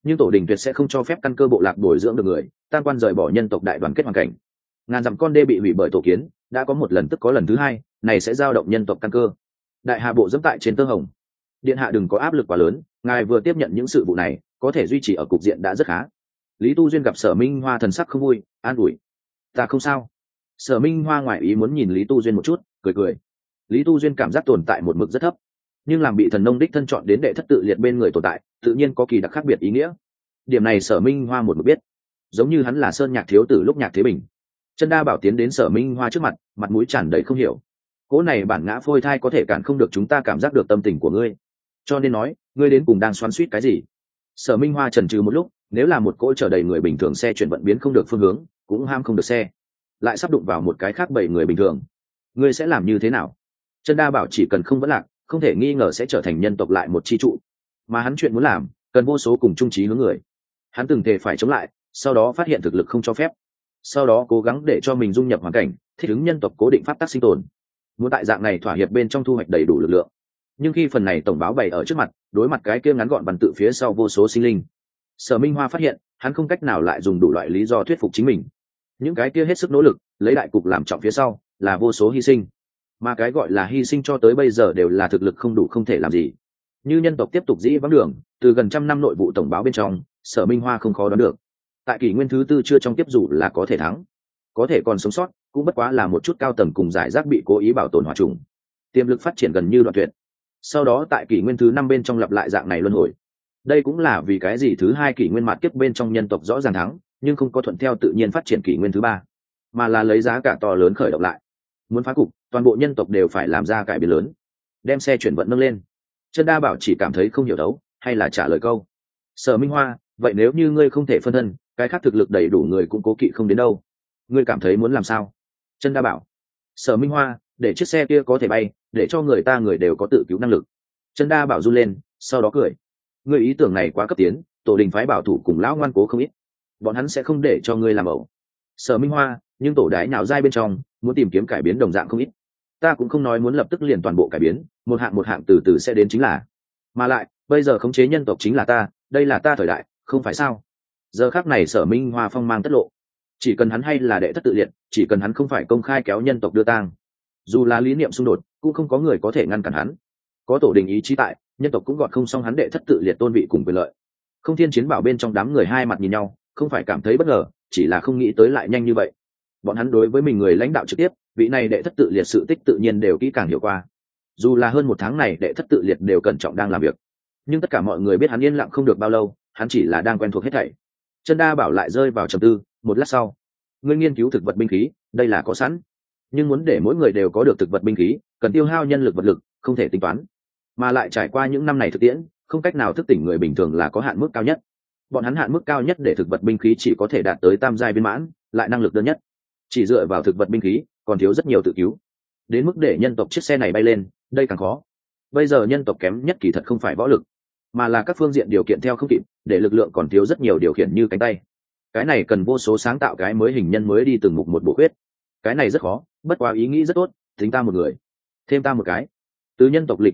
nhưng tổ đình tuyệt sẽ không cho phép căn cơ bộ lạc bồi dưỡng được người, tam quan rời bỏ nhân tộc đại đoàn kết hoàn cảnh. Ngàn dặm con đê bị hủy bởi tổ kiến, đã có một lần tức có lần thứ hai, này sẽ giao động nhân tộc căn cơ. Đại Hà bộ dẫm tại trên tơ hồng. Điện hạ đừng có áp lực quá lớn, ngài vừa tiếp nhận những sự vụ này, có thể duy trì ở cục diện đã rất khá. Lý Tu Duyên gặp Sở Minh Hoa thần sắc không vui, an ủi: ta không sao. Sở Minh Hoa ngoại ý muốn nhìn Lý Tu Duyên một chút, cười cười. Lý Tu Duyên cảm giác tồn tại một mực rất thấp, nhưng làm bị thần nông đích thân chọn đến đệ thất tự liệt bên người tồn tại, tự nhiên có kỳ đặc khác biệt ý nghĩa. Điểm này Sở Minh Hoa một mực biết, giống như hắn là Sơn Nhạc thiếu tử lúc Nhạc Thế Bình. Chân Đa Bảo tiến đến Sở Minh Hoa trước mặt mũi tràn đầy không hiểu. Cỗ này bản ngã phôi thai có thể cản không được chúng ta cảm giác được tâm tình của ngươi, cho nên nói, ngươi đến cùng đang xoắn xuýt cái gì? Sở Minh Hoa chần chừ một lúc, nếu là một cỗ chở đầy người bình thường xe chuyển vận biến không được phương hướng, cũng ham không được xe, lại sắp đụng vào một cái khác 7 người bình thường, ngươi sẽ làm như thế nào? Chân Đa Bảo chỉ cần không vẫn lạc, không thể nghi ngờ sẽ trở thành nhân tộc lại một chi trụ, mà hắn chuyện muốn làm, cần vô số cùng chung chí hướng người. Hắn từng thề phải chống lại, sau đó phát hiện thực lực không cho phép, sau đó cố gắng để cho mình dung nhập hoàn cảnh, thích ứng nhân tộc cố định pháp tắc sinh tồn, muốn tại dạng này thỏa hiệp bên trong thu hoạch đầy đủ lực lượng. Nhưng khi phần này tổng báo bày ở trước mặt, đối mặt cái kia ngắn gọn văn tự phía sau vô số sinh linh, Sở Minh Hoa phát hiện hắn không cách nào lại dùng đủ loại lý do thuyết phục chính mình. Những cái kia hết sức nỗ lực lấy đại cục làm trọng phía sau là vô số hy sinh, mà cái gọi là hy sinh cho tới bây giờ đều là thực lực không đủ không thể làm gì. Như nhân tộc tiếp tục dĩ vắng đường, từ gần trăm năm nội vụ tổng báo bên trong, Sở Minh Hoa không khó đoán được, tại kỷ nguyên thứ tư chưa trong tiếp dù là có thể thắng, có thể còn sống sót, cũng bất quá là một chút cao tầng cùng giải rác bị cố ý bảo tồn hòa trùng, tiềm lực phát triển gần như đoạn tuyệt. Sau đó tại kỷ nguyên thứ 5 bên trong lặp lại dạng này luân hồi. Đây cũng là vì cái gì thứ 2 kỷ nguyên mạt kiếp bên trong nhân tộc rõ ràng thắng, nhưng không có thuận theo tự nhiên phát triển kỷ nguyên thứ 3, mà là lấy giá cả to lớn khởi động lại. Muốn phá cục, toàn bộ nhân tộc đều phải làm ra cải biến lớn, đem xe chuyển vận nâng lên. Chân Đa Bảo chỉ cảm thấy không hiểu đấu, hay là trả lời câu: Sở Minh Hoa, vậy nếu như ngươi không thể phân thân, cái khác thực lực đầy đủ người cũng cố kỵ không đến đâu, ngươi cảm thấy muốn làm sao? Chân Đa Bảo: Sở Minh Hoa, để chiếc xe kia có thể bay, để cho người ta người đều có tự cứu năng lực. Chân Đa Bảo run lên, sau đó cười: ngươi ý tưởng này quá cấp tiến, tổ đình phái bảo thủ cùng lão ngoan cố không ít, bọn hắn sẽ không để cho ngươi làm ẩu. Sở Minh Hoa, nhưng tổ đái nào dai bên trong muốn tìm kiếm cải biến đồng dạng không ít, ta cũng không nói muốn lập tức liền toàn bộ cải biến, một hạng từ từ sẽ đến chính là. Mà lại bây giờ khống chế nhân tộc chính là ta, đây là ta thời đại, không phải sao? Giờ khắc này Sở Minh Hoa phong mang tất lộ, chỉ cần hắn hay là đệ thất tự liệt, chỉ cần hắn không phải công khai kéo nhân tộc đưa tang, dù là lý niệm xung đột cũng không có người có thể ngăn cản hắn. Có tổ đình ý chí tại, nhân tộc cũng gọt không xong hắn đệ thất tự liệt tôn vị cùng quyền lợi. Không Thiên Chiến Bảo bên trong đám người hai mặt nhìn nhau, không phải cảm thấy bất ngờ, chỉ là không nghĩ tới lại nhanh như vậy. Bọn hắn đối với mình người lãnh đạo trực tiếp, vị này đệ thất tự liệt sự tích tự nhiên đều kỹ càng hiểu qua. Dù là hơn một tháng này đệ thất tự liệt đều cẩn trọng đang làm việc, nhưng tất cả mọi người biết hắn yên lặng không được bao lâu, hắn chỉ là đang quen thuộc hết thảy. Chân Đa Bảo lại rơi vào trầm tư, một lát sau: ngươi nghiên cứu thực vật binh khí, đây là có sẵn, nhưng muốn để mỗi người đều có được thực vật binh khí, cần tiêu hao nhân lực vật lực, không thể tính toán, mà lại trải qua những năm này thực tiễn, không cách nào thức tỉnh người bình thường là có hạn mức cao nhất. Bọn hắn hạn mức cao nhất để thực vật binh khí chỉ có thể đạt tới tam giai viên mãn, lại năng lực đơn nhất, chỉ dựa vào thực vật binh khí còn thiếu rất nhiều tự cứu, đến mức để nhân tộc chiếc xe này bay lên, đây càng khó. Bây giờ nhân tộc kém nhất kỳ thật không phải võ lực, mà là các phương diện điều kiện theo không kịp, để lực lượng còn thiếu rất nhiều điều khiển như cánh tay. Cái này cần vô số sáng tạo cái mới hình nhân mới đi từng mục một bổ khuyết. Cái này rất khó, bất quá ý nghĩ rất tốt, tính ta một người, thêm ta một cái. Từ nhân tộc lịch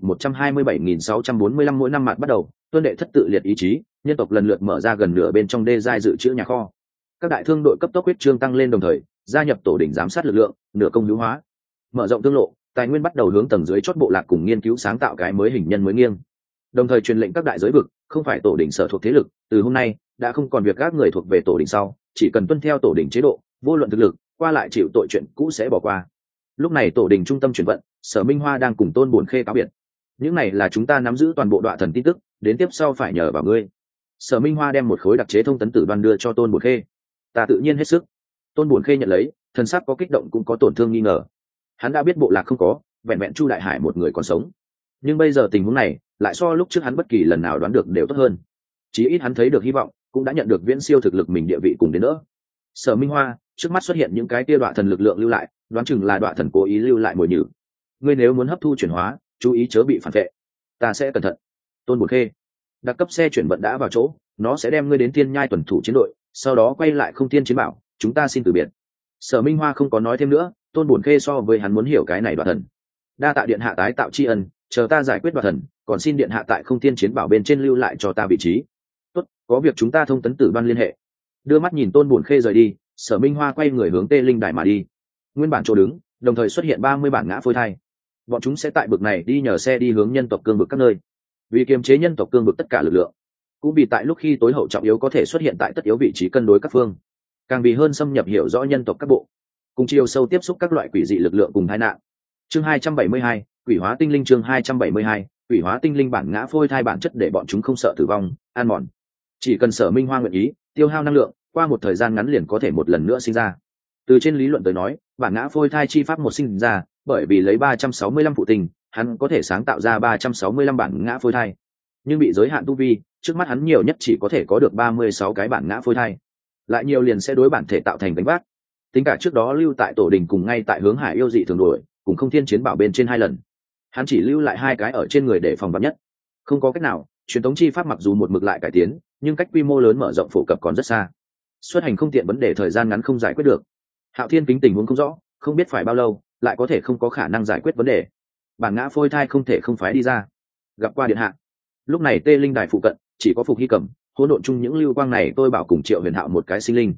127.645 mỗi năm mặt bắt đầu, tuân đệ thất tự liệt ý chí, nhân tộc lần lượt mở ra gần nửa bên trong đê giai dự trữ nhà kho. Các đại thương đội cấp tốc huyết trương tăng lên, đồng thời gia nhập tổ đỉnh giám sát lực lượng, nửa công hữu hóa, mở rộng tương lộ, tài nguyên bắt đầu hướng tầng dưới chót bộ lạc cùng nghiên cứu sáng tạo cái mới hình nhân mới nghiêng. Đồng thời truyền lệnh các đại giới vực, không phải tổ đỉnh sở thuộc thế lực, từ hôm nay đã không còn việc các người thuộc về tổ đỉnh sau, chỉ cần tuân theo tổ đỉnh chế độ, vô luận thực lực, qua lại chịu tội chuyện cũ sẽ bỏ qua. Lúc này tổ đỉnh trung tâm chuyển vận, Sở Minh Hoa đang cùng Tôn Bổn Khê cáo biệt. Những này là chúng ta nắm giữ toàn bộ đoạn thần tin tức, đến tiếp sau phải nhờ vào ngươi. Sở Minh Hoa đem một khối đặc chế thông tấn tử đoan đưa cho Tôn Bổn Khê. Ta tự nhiên hết sức. Tôn Bổn Khê nhận lấy, thần sắc có kích động cũng có tổn thương nghi ngờ. Hắn đã biết bộ lạc không có, vẹn vẹn Chu Đại Hải một người còn sống, nhưng bây giờ tình huống này lại so lúc trước hắn bất kỳ lần nào đoán được đều tốt hơn. Chí ít hắn thấy được hy vọng, cũng đã nhận được viễn siêu thực lực mình địa vị cùng đến nữa. Sở Minh Hoa, trước mắt xuất hiện những cái tia đoạ thần lực lượng lưu lại, đoán chừng là đoạ thần cố ý lưu lại mồi nhử. Ngươi nếu muốn hấp thu chuyển hóa, chú ý chớ bị phản vệ. Ta sẽ cẩn thận. Tôn Bổn Khê, đặc cấp xe chuyển vận đã vào chỗ, nó sẽ đem ngươi đến Thiên Nhai tuần thủ chiến đội, sau đó quay lại Không Thiên Chiến Bảo, chúng ta xin từ biệt. Sở Minh Hoa không có nói thêm nữa, Tôn Bổn Khê so với hắn muốn hiểu cái này đoạ thần. Đa tạ điện hạ tái tạo tri ân, chờ ta giải quyết đoạ thần, còn xin điện hạ tại Không Thiên Chiến Bảo bên trên lưu lại cho ta vị trí. Tốt, có việc chúng ta thông tấn tử ban liên hệ. Đưa mắt nhìn Tôn Bổn Khê rời đi, Sở Minh Hoa quay người hướng Tê Linh Đài mà đi. Nguyên bản chỗ đứng, đồng thời xuất hiện 30 bản ngã phôi thai. Bọn chúng sẽ tại bực này đi nhờ xe đi hướng nhân tộc cương vực các nơi, vì kiềm chế nhân tộc cương vực tất cả lực lượng, cũng vì tại lúc khi tối hậu trọng yếu có thể xuất hiện tại tất yếu vị trí cân đối các phương, càng vì hơn xâm nhập hiểu rõ nhân tộc các bộ, cùng chiều sâu tiếp xúc các loại quỷ dị lực lượng cùng tai nạn. Chương 272, quỷ hóa tinh linh. Chương 272, quỷ hóa tinh linh. Bản ngã phôi thai bản chất để bọn chúng không sợ tử vong, an mòn. Chỉ cần Sở Minh Hoa nguyện ý tiêu hao năng lượng, qua một thời gian ngắn liền có thể một lần nữa sinh ra. Từ trên lý luận tới nói, bản ngã phôi thai chi pháp một sinh ra, bởi vì lấy 365 phụ tinh, hắn có thể sáng tạo ra 365 bản ngã phôi thai. Nhưng bị giới hạn tu vi, trước mắt hắn nhiều nhất chỉ có thể có được 36 cái bản ngã phôi thai. Lại nhiều liền sẽ đối bản thể tạo thành gánh vác. Tính cả trước đó lưu tại tổ đình cùng ngay tại hướng Hải yêu dị thường đổi, cùng Không Thiên chiến bảo bên trên 2 lần. Hắn chỉ lưu lại 2 cái ở trên người để phòng vạn nhất. Không có cách nào, truyền thống chi pháp mặc dù một mực lại cải tiến, nhưng cách quy mô lớn mở rộng phổ cập còn rất xa. Xuất hành không tiện, vấn đề thời gian ngắn không giải quyết được. Hạo Thiên Kính tình huống không rõ, không biết phải bao lâu, lại có thể không có khả năng giải quyết vấn đề. Bản ngã phôi thai không thể không phái đi ra. Gặp qua điện hạ. Lúc này Tê Linh Đài phụ cận chỉ có Phục Hy Cẩm, hỗn độn chung những lưu quang này tôi bảo cùng Triệu Huyền Hạo một cái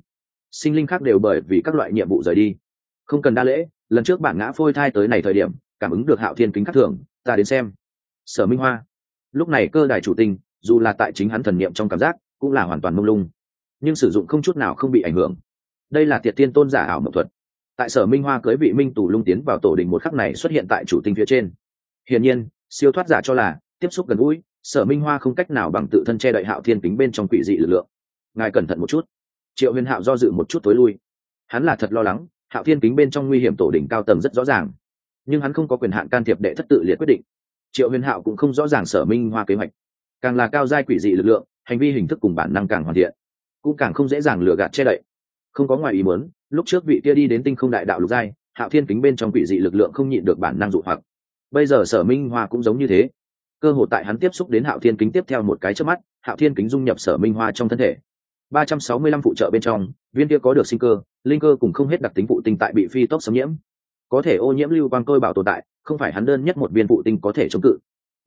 sinh linh khác đều bởi vì các loại nhiệm vụ rời đi. Không cần đa lễ, lần trước bản ngã phôi thai tới này thời điểm cảm ứng được Hạo Thiên Kính khác thường, ta đến xem. Sở Minh Hoa. Lúc này cơ đài chủ tinh, dù là tại chính hắn thần niệm trong cảm giác cũng là hoàn toàn mông lung, nhưng sử dụng không chút nào không bị ảnh hưởng. Đây là Tiệt Tiên Tôn giả ảo mộng thuật. Tại Sở Minh Hoa cưới vị Minh Tù Lung tiến vào tổ đình một khắc này xuất hiện tại chủ tinh phía trên. Hiển nhiên, siêu thoát giả cho là tiếp xúc gần gũi, Sở Minh Hoa không cách nào bằng tự thân che đậy Hạo Thiên Kính bên trong quỷ dị lực lượng. Ngài cẩn thận một chút. Triệu Huyền Hạo do dự một chút tối lui. Hắn là thật lo lắng, Hạo Thiên Kính bên trong nguy hiểm tổ đỉnh cao tầng rất rõ ràng, nhưng hắn không có quyền hạn can thiệp đệ thất tự liệt quyết định. Triệu Huyền Hạo cũng không rõ ràng Sở Minh Hoa kế hoạch, càng là cao giai quỷ dị lực lượng, hành vi hình thức cùng bản năng càng hoàn thiện, cũng càng không dễ dàng lừa gạt che đậy. Không có ngoài ý muốn, lúc trước vị kia đi đến tinh không đại đạo lục giai, Hạo Thiên Kính bên trong quỷ dị lực lượng không nhịn được bản năng dụ hoặc. Bây giờ Sở Minh Hoa cũng giống như thế. Cơ hội tại hắn tiếp xúc đến Hạo Thiên Kính tiếp theo một cái chớp mắt, Hạo Thiên Kính dung nhập Sở Minh Hoa trong thân thể. 365 phụ trợ bên trong, viên kia có được sinh cơ, linh cơ cùng không hết đặc tính phụ tinh tại bị phi tốc xâm nhiễm. Có thể ô nhiễm lưu quang tôi bảo tồn tại, không phải hắn đơn nhất một viên phụ tinh có thể chống cự.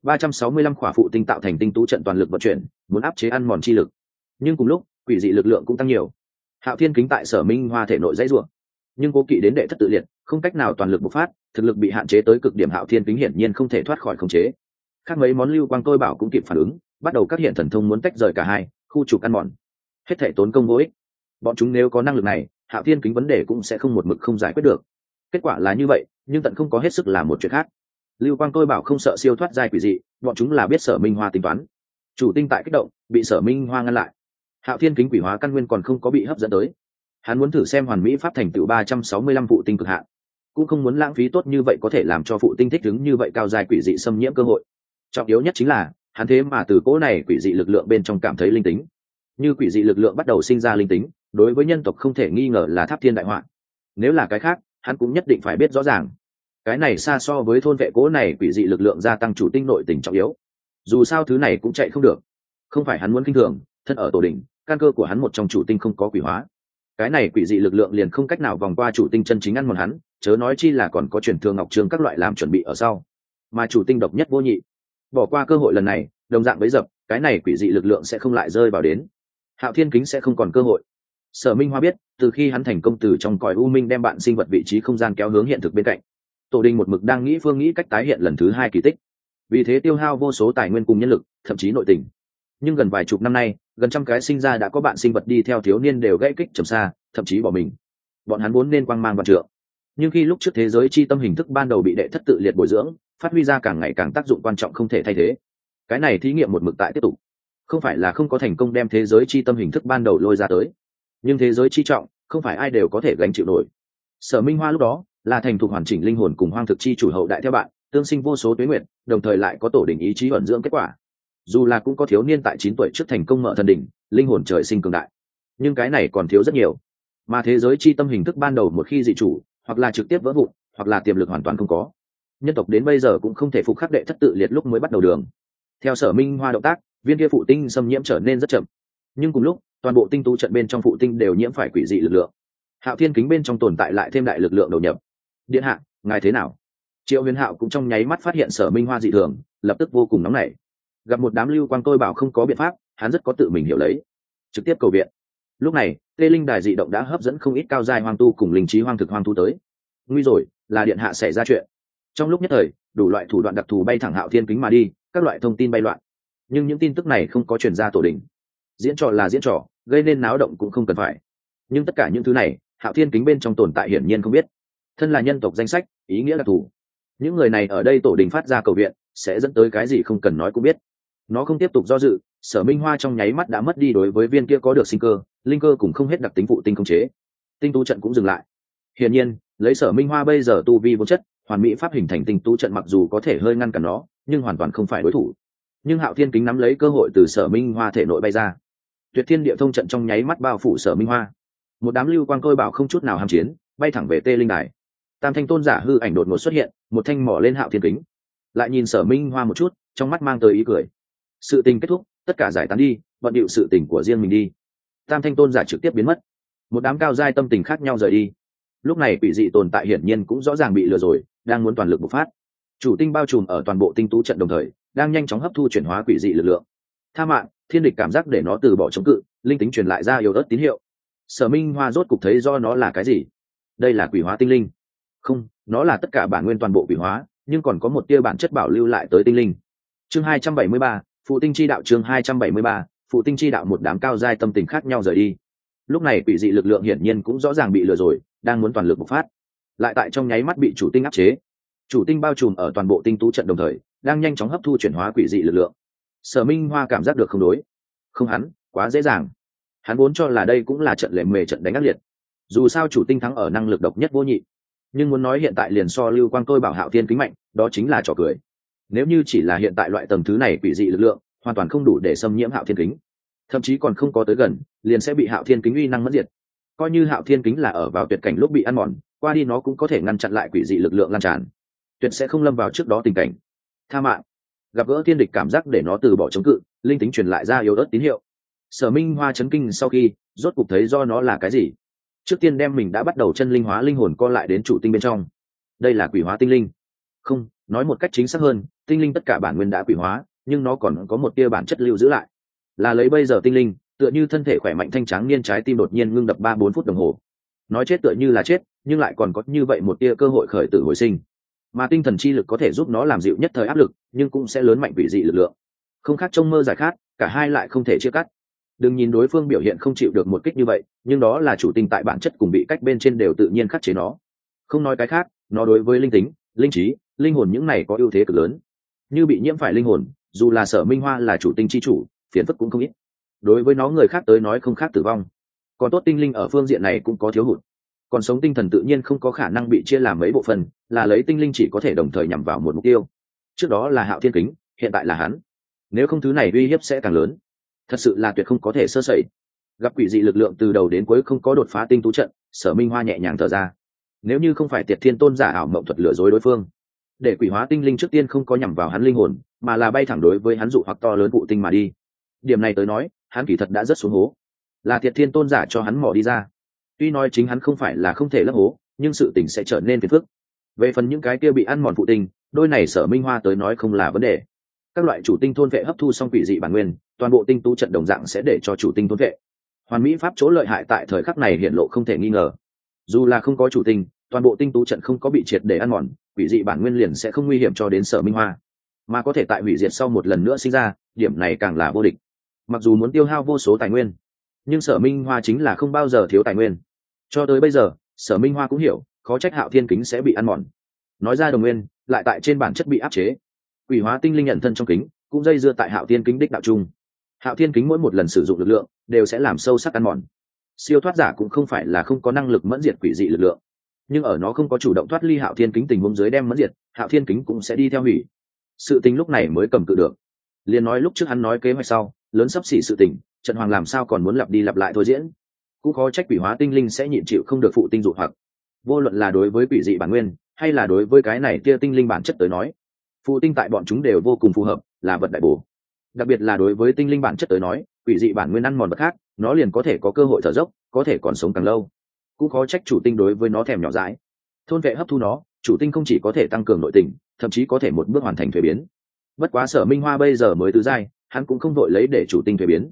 365 khỏa phụ tinh tạo thành tinh tú trận toàn lực vận chuyển, muốn áp chế ăn mòn chi lực. Nhưng cùng lúc, quỷ dị lực lượng cũng tăng nhiều. Hạo Thiên Kính tại Sở Minh Hoa thể nội dãy rủa, nhưng cố kỵ đến đệ thất tự liệt, không cách nào toàn lực bộc phát, thực lực bị hạn chế tới cực điểm. Hạo Thiên Kính hiển nhiên không thể thoát khỏi khống chế. Khác mấy món lưu quang tôi bảo cũng kịp phản ứng, bắt đầu các hiện thần thông muốn tách rời cả hai, khu trục ăn mòn. Hết thể tốn công vô ích. Bọn chúng nếu có năng lực này, Hạo Thiên Kính vấn đề cũng sẽ không một mực không giải quyết được. Kết quả là như vậy, nhưng tận không có hết sức làm một chuyện khác. Lưu quang tôi bảo không sợ siêu thoát giai quỷ dị, bọn chúng là biết Sở Minh Hoa tính toán. Chủ tinh tại kích động, bị Sở Minh Hoa ngăn lại. Hạo Thiên Kính quỷ hóa căn nguyên còn không có bị hấp dẫn tới. Hắn muốn thử xem hoàn mỹ pháp thành tựu 365 phụ tinh cực hạn, cũng không muốn lãng phí tốt như vậy có thể làm cho phụ tinh thích ứng như vậy cao giai quỷ dị xâm nhiễm cơ hội. Trọng yếu nhất chính là, hắn thế mà từ cỗ này quỷ dị lực lượng bên trong cảm thấy linh tính. Như quỷ dị lực lượng bắt đầu sinh ra linh tính, đối với nhân tộc không thể nghi ngờ là tháp thiên đại họa. Nếu là cái khác, hắn cũng nhất định phải biết rõ ràng. Cái này xa so với thôn vệ cỗ này quỷ dị lực lượng gia tăng chủ tinh nội tình trọng yếu. Dù sao thứ này cũng chạy không được. Không phải hắn muốn khinh thường, thân ở tổ đỉnh, căn cơ của hắn một trong chủ tinh không có quỷ hóa. Cái này quỷ dị lực lượng liền không cách nào vòng qua chủ tinh chân chính ăn mòn hắn, chớ nói chi là còn có truyền thương ngọc trường các loại làm chuẩn bị ở sau. Mà chủ tinh độc nhất vô nhị. Bỏ qua cơ hội lần này, đồng dạng bấy dập, cái này quỷ dị lực lượng sẽ không lại rơi vào đến. Hạo Thiên Kính sẽ không còn cơ hội. Sở Minh Hoa biết, từ khi hắn thành công từ trong cõi u minh đem bạn sinh vật vị trí không gian kéo hướng hiện thực bên cạnh, tổ đình một mực đang nghĩ phương nghĩ cách tái hiện lần thứ 2 kỳ tích. Vì thế tiêu hao vô số tài nguyên cùng nhân lực, thậm chí nội tình. Nhưng gần vài chục năm nay, gần trăm cái sinh ra đã có bạn sinh vật đi theo thiếu niên đều gãy kích trầm xa, thậm chí bỏ mình. Bọn hắn vốn nên quang mang vạn trượng, nhưng khi lúc trước thế giới chi tâm hình thức ban đầu bị đệ thất tự liệt bồi dưỡng, phát huy ra càng ngày càng tác dụng quan trọng không thể thay thế. Cái này thí nghiệm một mực tại tiếp tục. Không phải là không có thành công đem thế giới chi tâm hình thức ban đầu lôi ra tới, nhưng thế giới chi trọng không phải ai đều có thể gánh chịu nổi. Sở Minh Hoa lúc đó là thành thục hoàn chỉnh linh hồn cùng hoang thực chi chủ hậu đại theo bạn, tương sinh vô số tuế nguyện, đồng thời lại có tổ đỉnh ý chí ẩn dưỡng kết quả. Dù là cũng có thiếu niên tại 9 tuổi trước thành công mở thần đỉnh, linh hồn trời sinh cường đại, nhưng cái này còn thiếu rất nhiều. Mà thế giới chi tâm hình thức ban đầu một khi dị chủ, hoặc là trực tiếp vỡ vụn, hoặc là tiềm lực hoàn toàn không có. Nhân tộc đến bây giờ cũng không thể phục khắc đệ thất tự liệt lúc mới bắt đầu đường. Theo Sở Minh Hoa động tác, viên kia phụ tinh xâm nhiễm trở nên rất chậm, nhưng cùng lúc toàn bộ tinh tú trận bên trong phụ tinh đều nhiễm phải quỷ dị lực lượng. Hạo Thiên Kính bên trong tồn tại lại thêm đại lực lượng đầu nhập. Điện hạ, ngài thế nào? Triệu Huyền Hạo cũng trong nháy mắt phát hiện Sở Minh Hoa dị thường, lập tức vô cùng nóng nảy. Gặp một đám lưu quang tôi bảo không có biện pháp, hắn rất có tự mình hiểu lấy, trực tiếp cầu viện. Lúc này tê linh đài dị động đã hấp dẫn không ít cao giai hoang tu cùng linh trí hoang thực hoang tu tới. Nguy rồi, là điện hạ xảy ra chuyện. Trong lúc nhất thời, đủ loại thủ đoạn đặc thù bay thẳng Hạo Thiên Kính mà đi, các loại thông tin bay loạn. Nhưng những tin tức này không có truyền ra tổ đình. Diễn trò là diễn trò, gây nên náo động cũng không cần phải. Nhưng tất cả những thứ này, Hạo Thiên Kính bên trong tồn tại hiển nhiên không biết. Thân là nhân tộc danh sách, ý nghĩa đặc thù. Những người này ở đây tổ đình phát ra cầu viện, sẽ dẫn tới cái gì không cần nói cũng biết. Nó không tiếp tục do dự, Sở Minh Hoa trong nháy mắt đã mất đi đối với viên kia có được sinh cơ, linh cơ cũng không hết đặc tính phụ tinh khống chế. Tinh tú trận cũng dừng lại. Hiển nhiên, lấy Sở Minh Hoa bây giờ tu vi vô chất, hoàn mỹ pháp hình thành tinh tú trận mặc dù có thể hơi ngăn cản nó, nhưng hoàn toàn không phải đối thủ. Nhưng Hạo Thiên Kính nắm lấy cơ hội từ Sở Minh Hoa thể nội bay ra. Tuyệt Thiên Địa Thông trận trong nháy mắt bao phủ Sở Minh Hoa. Một đám lưu quang tôi bảo không chút nào ham chiến, bay thẳng về Tê Linh Đài. Tam thanh tôn giả hư ảnh đột ngột xuất hiện, một thanh mỏ lên Hạo Thiên Kính. Lại nhìn Sở Minh Hoa một chút, trong mắt mang tới ý cười. Sự tình kết thúc, tất cả giải tán đi, bận điệu sự tình của riêng mình đi. Tam thanh tôn giả trực tiếp biến mất. Một đám cao giai tâm tình khác nhau rời đi. Lúc này quỷ dị tồn tại hiển nhiên cũng rõ ràng bị lừa rồi, đang muốn toàn lực bộc phát. Chủ tinh bao trùm ở toàn bộ tinh tú trận đồng thời, đang nhanh chóng hấp thu chuyển hóa quỷ dị lực lượng. Tha mạng, thiên địch cảm giác để nó từ bỏ chống cự, linh tính truyền lại ra yếu ớt tín hiệu. Sở Minh Hoa rốt cục thấy do nó là cái gì. Đây là quỷ hóa tinh linh. Không, nó là tất cả bản nguyên toàn bộ quỷ hóa, nhưng còn có một tia bản chất bảo lưu lại tới tinh linh. Chương 273, phụ tinh chi đạo. Chương 273, phụ tinh chi đạo. Một đám cao giai tâm tình khác nhau rời đi. Lúc này quỷ dị lực lượng hiển nhiên cũng rõ ràng bị lừa rồi, đang muốn toàn lực bộc phát, lại tại trong nháy mắt bị chủ tinh áp chế. Chủ tinh bao trùm ở toàn bộ tinh tú trận đồng thời, đang nhanh chóng hấp thu chuyển hóa quỷ dị lực lượng. Sở Minh Hoa cảm giác được không đối, không hắn, quá dễ dàng. Hắn vốn cho là đây cũng là trận lệ mề trận đánh ác liệt. Dù sao chủ tinh thắng ở năng lực độc nhất vô nhị, nhưng muốn nói hiện tại liền so lưu quang tôi bảo Hạo Thiên Kính mạnh, đó chính là trò cười. Nếu như chỉ là hiện tại loại tầng thứ này quỷ dị lực lượng, hoàn toàn không đủ để xâm nhiễm Hạo Thiên Kính, thậm chí còn không có tới gần, liền sẽ bị Hạo Thiên Kính uy năng mất diệt. Coi như Hạo Thiên Kính là ở vào tuyệt cảnh lúc bị ăn mòn, qua đi nó cũng có thể ngăn chặn lại quỷ dị lực lượng lan tràn, tuyệt sẽ không lâm vào trước đó tình cảnh. Tha mạng, gặp gỡ thiên địch cảm giác để nó từ bỏ chống cự, linh tính truyền lại ra yếu ớt tín hiệu. Sở Minh Hoa chấn kinh sau khi rốt cục thấy do nó là cái gì. Trước tiên đem mình đã bắt đầu chân linh hóa linh hồn co lại đến chủ tinh bên trong. Đây là quỷ hóa tinh linh. Không, nói một cách chính xác hơn, tinh linh tất cả bản nguyên đã quỷ hóa, nhưng nó còn có một tia bản chất lưu giữ lại. Là lấy bây giờ tinh linh, tựa như thân thể khỏe mạnh thanh tráng niên trái tim đột nhiên ngưng đập 3-4 phút đồng hồ. Nói chết tựa như là chết, nhưng lại còn có như vậy một tia cơ hội khởi tử hồi sinh. Mà tinh thần chi lực có thể giúp nó làm dịu nhất thời áp lực, nhưng cũng sẽ lớn mạnh quỷ dị lực lượng. Không khác trong mơ giải khát, cả hai lại không thể chia cắt. Đừng nhìn đối phương biểu hiện không chịu được một kích như vậy, nhưng đó là chủ tinh tại bản chất cùng bị cách bên trên đều tự nhiên khắc chế nó. Không nói cái khác, nó đối với linh tính, linh trí, linh hồn những này có ưu thế cực lớn. Như bị nhiễm phải linh hồn, dù là Sở Minh Hoa là chủ tinh chi chủ, phiền phức cũng không ít. Đối với nó người khác tới nói không khác tử vong. Còn tốt tinh linh ở phương diện này cũng có thiếu hụt. Còn sống tinh thần tự nhiên không có khả năng bị chia làm mấy bộ phận, là lấy tinh linh chỉ có thể đồng thời nhắm vào một mục tiêu. Trước đó là Hạo Thiên Kính, hiện tại là hắn. Nếu không thứ này uy hiếp sẽ càng lớn. Thật sự là tuyệt không có thể sơ sẩy. Gặp quỷ dị lực lượng từ đầu đến cuối không có đột phá tinh tú trận, Sở Minh Hoa nhẹ nhàng thở ra. Nếu như không phải Tiệt Thiên Tôn giả ảo mộng thuật lừa dối đối phương, để quỷ hóa tinh linh trước tiên không có nhắm vào hắn linh hồn, mà là bay thẳng đối với hắn dụ hoặc to lớn vụ tinh mà đi. Điểm này tới nói, hắn kỳ thật đã rất xuống hố. Là Tiệt Thiên Tôn giả cho hắn mò đi ra. Tuy nói chính hắn không phải là không thể lấp hố, nhưng sự tình sẽ trở nên phiền phức. Về phần những cái kia bị ăn mòn phụ tinh, đôi này Sở Minh Hoa tới nói không là vấn đề. Các loại chủ tinh thôn vệ hấp thu xong quỷ dị bản nguyên, toàn bộ tinh tú trận đồng dạng sẽ để cho chủ tinh thôn vệ. Hoàn mỹ pháp chỗ lợi hại tại thời khắc này hiện lộ không thể nghi ngờ. Dù là không có chủ tinh, toàn bộ tinh tú trận không có bị triệt để ăn mòn, quỷ dị bản nguyên liền sẽ không nguy hiểm cho đến Sở Minh Hoa, mà có thể tại hủy diệt sau một lần nữa sinh ra, điểm này càng là vô địch. Mặc dù muốn tiêu hao vô số tài nguyên, nhưng Sở Minh Hoa chính là không bao giờ thiếu tài nguyên. Cho tới bây giờ, Sở Minh Hoa cũng hiểu, khó trách Hạo Thiên Kính sẽ bị ăn mòn. Nói ra đồng nguyên, lại tại trên bản chất bị áp chế. Quỷ hóa tinh linh nhận thân trong kính, cũng dây dưa tại Hạo Thiên Kính đích đạo chung. Hạo Thiên Kính mỗi một lần sử dụng lực lượng, đều sẽ làm sâu sắc ăn mòn. Siêu thoát giả cũng không phải là không có năng lực mẫn diệt quỷ dị lực lượng, nhưng ở nó không có chủ động thoát ly Hạo Thiên Kính tình huống dưới đem mẫn diệt, Hạo Thiên Kính cũng sẽ đi theo hủy. Sự tình lúc này mới cầm cự được. Liên nói lúc trước hắn nói kế hoạch sau, lớn sắp xỉ sự tình, trận hoàng làm sao còn muốn lặp đi lặp lại thôi diễn. Cũng khó trách quỷ hóa tinh linh sẽ nhịn chịu không được phụ tinh dụ hoặc. Vô luận là đối với quỷ dị bản nguyên, hay là đối với cái này kia tinh linh bản chất tới nói, phụ tinh tại bọn chúng đều vô cùng phù hợp, là vật đại bổ. Đặc biệt là đối với tinh linh bản chất tới nói, quỷ dị bản nguyên ăn mòn vật khác, nó liền có thể có cơ hội thở dốc, có thể còn sống càng lâu. Cũng khó trách chủ tinh đối với nó thèm nhỏ dãi. Thôn vệ hấp thu nó, chủ tinh không chỉ có thể tăng cường nội tình, thậm chí có thể một bước hoàn thành thuế biến. Bất quá Sở Minh Hoa bây giờ mới tứ giai, hắn cũng không vội lấy để chủ tinh thuế biến.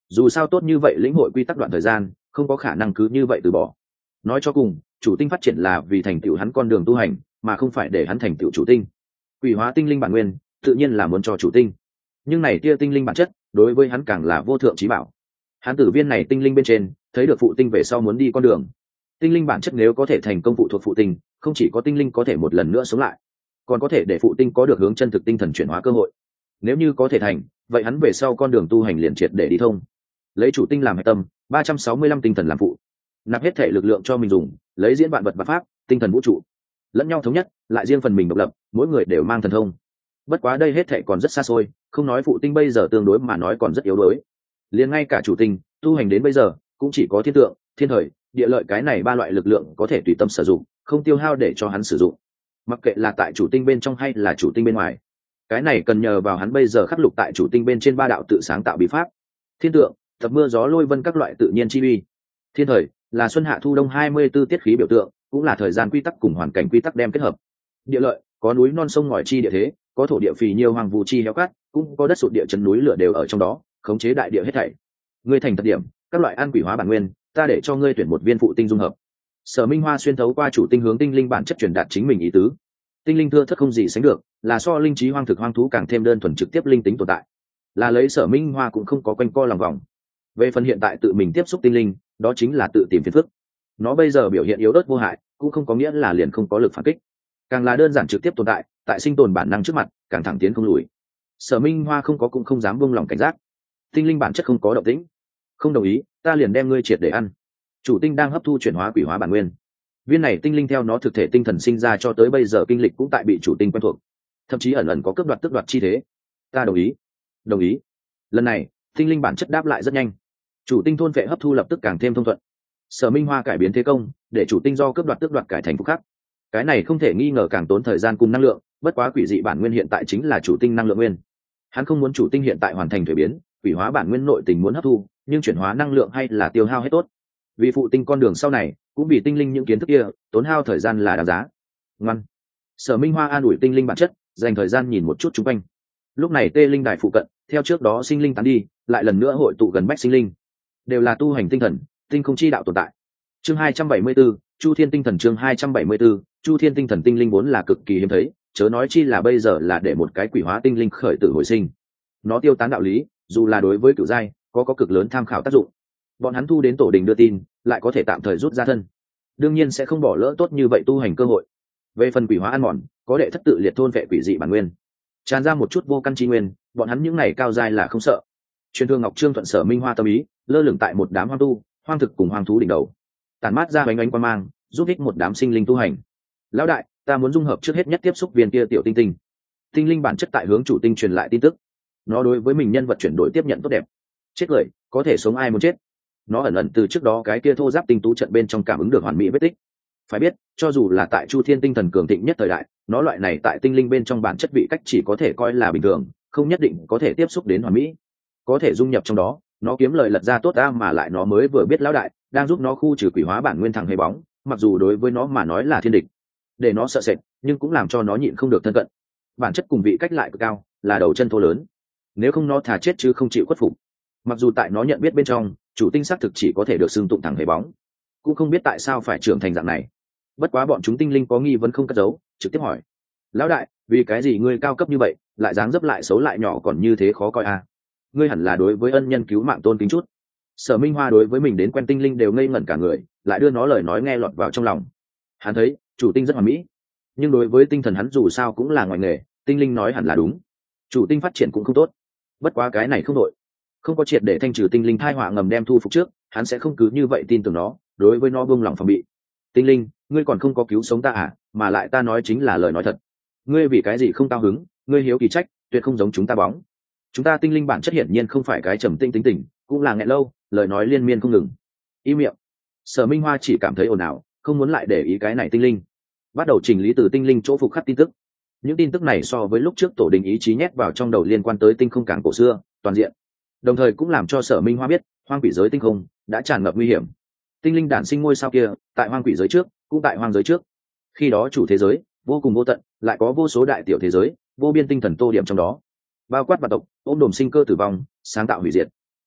dù sao tốt như vậy lĩnh hội quy tắc đoạn thời gian không có khả năng cứ như vậy từ bỏ. Nói cho cùng chủ tinh phát triển là vì thành tựu hắn con đường tu hành mà không phải để hắn thành tựu chủ tinh. Quỷ hóa tinh linh bản nguyên tự nhiên là muốn cho chủ tinh, nhưng này tia tinh linh bản chất đối với hắn càng là vô thượng trí bảo. Hắn từ viên này tinh linh bên trên thấy được phụ tinh về sau muốn đi con đường. Tinh linh bản chất nếu có thể thành công phụ thuộc phụ tinh, không chỉ có tinh linh có thể một lần nữa sống lại, còn có thể để phụ tinh có được hướng chân thực tinh thần chuyển hóa cơ hội. Nếu như có thể thành, vậy hắn về sau con đường tu hành liền triệt để đi thông. Lấy chủ tinh làm hệ tâm, 365 tinh thần làm phụ, nạp hết thể lực lượng cho mình dùng, lấy diễn vạn vật và pháp, tinh thần vũ trụ lẫn nhau thống nhất, lại riêng phần mình độc lập, mỗi người đều mang thần thông. Bất quá đây hết thể còn rất xa xôi, không nói phụ tinh bây giờ tương đối mà nói còn rất yếu đuối. Liền ngay cả chủ tinh tu hành đến bây giờ cũng chỉ có thiên tượng, thiên thời, địa lợi cái này ba loại lực lượng có thể tùy tâm sử dụng, không tiêu hao để cho hắn sử dụng. Mặc kệ là tại chủ tinh bên trong hay là chủ tinh bên ngoài, cái này cần nhờ vào hắn bây giờ khắc lục tại chủ tinh bên trên ba đạo tự sáng tạo bí pháp. Thiên tượng, tập mưa gió lôi vân các loại tự nhiên chi uy. Thiên thời là xuân hạ thu đông 24 tiết khí biểu tượng, cũng là thời gian quy tắc cùng hoàn cảnh quy tắc đem kết hợp. Địa lợi có núi non sông ngòi chi địa thế, có thổ địa phì nhiêu hoàng vu chi héo cát, cũng có đất sụt địa chấn núi lửa đều ở trong đó, khống chế đại địa hết thảy. Ngươi thành thật điểm, các loại an quỷ hóa bản nguyên, ta để cho ngươi tuyển một viên phụ tinh dung hợp. Sở Minh Hoa xuyên thấu qua chủ tinh hướng tinh linh bản chất truyền đạt chính mình ý tứ. Tinh linh thưa thất không gì sánh được, là so linh trí hoang thực hoang thú càng thêm đơn thuần trực tiếp linh tính tồn tại. Là lấy Sở Minh Hoa cũng không có quanh co lòng vòng. Về phần hiện tại tự mình tiếp xúc tinh linh, đó chính là tự tìm phiền phức. Nó bây giờ biểu hiện yếu ớt vô hại, cũng không có nghĩa là liền không có lực phản kích. Càng là đơn giản trực tiếp tồn tại, tại sinh tồn bản năng trước mặt, càng thẳng tiến không lùi. Sở Minh Hoa không có cũng không dám buông lòng cảnh giác. Tinh linh bản chất không có động tĩnh, không đồng ý, ta liền đem ngươi triệt để ăn. Chủ tinh đang hấp thu chuyển hóa quỷ hóa bản nguyên. Viên này tinh linh theo nó thực thể tinh thần sinh ra cho tới bây giờ kinh lịch cũng tại bị chủ tinh quen thuộc, thậm chí ẩn ẩn có cướp đoạt tước đoạt chi thế. Ta đồng ý, đồng ý. Lần này tinh linh bản chất đáp lại rất nhanh, chủ tinh thôn vệ hấp thu lập tức càng thêm thông thuận. Sở Minh Hoa cải biến thế công, để chủ tinh do cướp đoạt tước đoạt cải thành phúc khắc. Cái này không thể nghi ngờ càng tốn thời gian cùng năng lượng, bất quá quỷ dị bản nguyên hiện tại chính là chủ tinh năng lượng nguyên. Hắn không muốn chủ tinh hiện tại hoàn thành thuế biến, quỷ hóa bản nguyên nội tình muốn hấp thu, nhưng chuyển hóa năng lượng hay là tiêu hao hết tốt. Vì phụ tinh con đường sau này, cũng vì tinh linh những kiến thức kia, tốn hao thời gian là đáng giá. Ngoan. Sở Minh Hoa an ủi tinh linh bản chất, dành thời gian nhìn một chút xung quanh. Lúc này tê linh đài phụ cận, theo trước đó sinh linh tán đi, lại lần nữa hội tụ gần bách sinh linh, đều là tu hành tinh thần, tinh không chi đạo tồn tại. Chương 274, Chu Thiên tinh thần. Chương 274, Chu Thiên tinh thần. Tinh linh vốn là cực kỳ hiếm thấy, chớ nói chi là bây giờ là để một cái quỷ hóa tinh linh khởi tử hồi sinh. Nó tiêu tán đạo lý, dù là đối với cửu giai, có cực lớn tham khảo tác dụng. Bọn hắn thu đến tổ đình đưa tin, lại có thể tạm thời rút ra thân, đương nhiên sẽ không bỏ lỡ tốt như vậy tu hành cơ hội. Về phần quỷ hóa ăn mòn, có đệ thất tự liệt thôn vệ quỷ dị bản nguyên, tràn ra một chút vô căn chi nguyên, bọn hắn những này cao giai là không sợ. Truyền thương Ngọc Trương thuận Sở Minh Hoa tâm ý, lơ lửng tại một đám hoang tu, hoang thực cùng hoang thú đỉnh đầu, tản mát ra ánh ánh quang mang, giúp ích một đám sinh linh tu hành. Lão đại, ta muốn dung hợp trước hết nhất tiếp xúc viên kia tiểu tinh tinh. Tinh linh bản chất tại hướng chủ tinh truyền lại tin tức. Nó đối với mình nhân vật chuyển đổi tiếp nhận tốt đẹp. Chết cười, có thể sống ai muốn chết. Nó ẩn ẩn từ trước đó cái kia thô giáp tinh tú trận bên trong cảm ứng được hoàn mỹ vết tích. Phải biết, cho dù là tại Chu Thiên tinh thần cường thịnh nhất thời đại, nó loại này tại tinh linh bên trong bản chất vị cách chỉ có thể coi là bình thường, không nhất định có thể tiếp xúc đến hoàn mỹ. Có thể dung nhập trong đó, nó kiếm lời lật ra tốt ra, mà lại nó mới vừa biết lão đại đang giúp nó khu trừ quỷ hóa bản nguyên thằng hề bóng, mặc dù đối với nó mà nói là thiên địch, để nó sợ sệt, nhưng cũng làm cho nó nhịn không được thân cận. Bản chất cùng vị cách lại cực cao, là đầu chân thô lớn. Nếu không nó thà chết chứ không chịu khuất phục. Mặc dù tại nó nhận biết bên trong, chủ tinh xác thực chỉ có thể được xưng tụng thẳng hề bóng, cũng không biết tại sao phải trưởng thành dạng này. Bất quá bọn chúng tinh linh có nghi vấn không cất giấu, trực tiếp hỏi: lão đại, vì cái gì ngươi cao cấp như vậy, lại dáng dấp lại xấu lại nhỏ còn như thế khó coi à? Ngươi hẳn là đối với ân nhân cứu mạng tôn kính chút. Sở Minh Hoa đối với mình đến quen tinh linh đều ngây ngẩn cả người, lại đưa nó lời nói nghe lọt vào trong lòng. Hắn thấy chủ tinh rất hoàn mỹ, nhưng đối với tinh thần hắn dù sao cũng là ngoài nghề, tinh linh nói hẳn là đúng. Chủ tinh phát triển cũng không tốt, bất quá cái này không đội, không có triệt để thanh trừ tinh linh thai họa ngầm đem thu phục trước, hắn sẽ không cứ như vậy tin tưởng nó, đối với nó buông lòng phòng bị. Tinh linh, ngươi còn không có cứu sống ta à? Mà lại ta nói chính là lời nói thật. Ngươi vì cái gì không cao hứng? Ngươi hiếu kỳ trách, tuyệt không giống chúng ta bóng. Chúng ta tinh linh bản chất hiển nhiên không phải cái trầm tinh tính tình, cũng là nghẹn lâu, lời nói liên miên không ngừng. Im miệng. Sở Minh Hoa chỉ cảm thấy ồn ào, không muốn lại để ý cái này tinh linh. Bắt đầu chỉnh lý từ tinh linh chỗ phục khắc tin tức. Những tin tức này so với lúc trước tổ đình ý chí nhét vào trong đầu liên quan tới tinh không cảng cổ xưa, toàn diện. Đồng thời cũng làm cho Sở Minh Hoa biết, hoang quỷ giới tinh không đã tràn ngập nguy hiểm. Tinh linh đản sinh ngôi sao kia, tại hoang quỷ giới trước, cũng tại hoang giới trước. Khi đó chủ thế giới vô cùng vô tận, lại có vô số đại tiểu thế giới, vô biên tinh thần tô điểm trong đó, bao quát vạn tộc, ôm đồm sinh cơ tử vong, sáng tạo hủy diệt.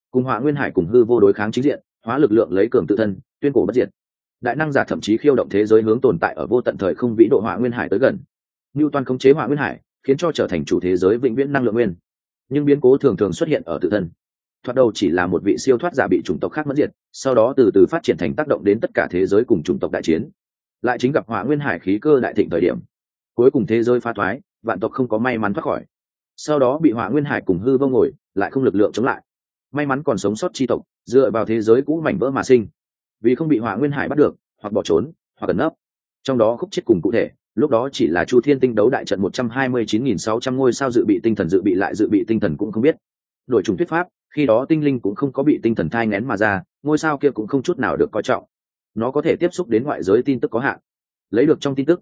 cùng Hỏa Nguyên Hải cùng hư vô đối kháng chính diện, hóa lực lượng lấy cường tự thân, tuyên cổ bất diệt. Đại năng giả thậm chí khiêu động thế giới hướng tồn tại ở vô tận thời không vĩ độ Hỏa Nguyên Hải tới gần. Newton khống chế Hỏa Nguyên Hải, khiến cho trở thành chủ thế giới vĩnh viễn năng lượng nguyên. Nhưng biến cố thường thường xuất hiện ở tự thân. Thoạt đầu chỉ là một vị siêu thoát giả bị chủng tộc khác mất diệt, sau đó từ từ phát triển thành tác động đến tất cả thế giới cùng chủng tộc đại chiến. Lại chính gặp Hỏa Nguyên Hải khí cơ đại thịnh thời điểm, cuối cùng thế giới phá thoái, vạn tộc không có may mắn thoát khỏi. Sau đó bị Hỏa Nguyên Hải cùng hư vô ngồi, lại không lực lượng chống lại. May mắn còn sống sót chi tộc, dựa vào thế giới cũ mảnh vỡ mà sinh. Vì không bị Hỏa Nguyên Hải bắt được, hoặc bỏ trốn, hoặc ẩn nấp. Trong đó khúc chết cùng cụ thể, lúc đó chỉ là Chu Thiên Tinh đấu đại trận 129.600 ngôi sao dự bị tinh thần dự bị lại dự bị tinh thần cũng không biết. Đổi chủng thuyết pháp, khi đó tinh linh cũng không có bị tinh thần thai nghén mà ra, ngôi sao kia cũng không chút nào được coi trọng. Nó có thể tiếp xúc đến ngoại giới tin tức có hạn. Lấy được trong tin tức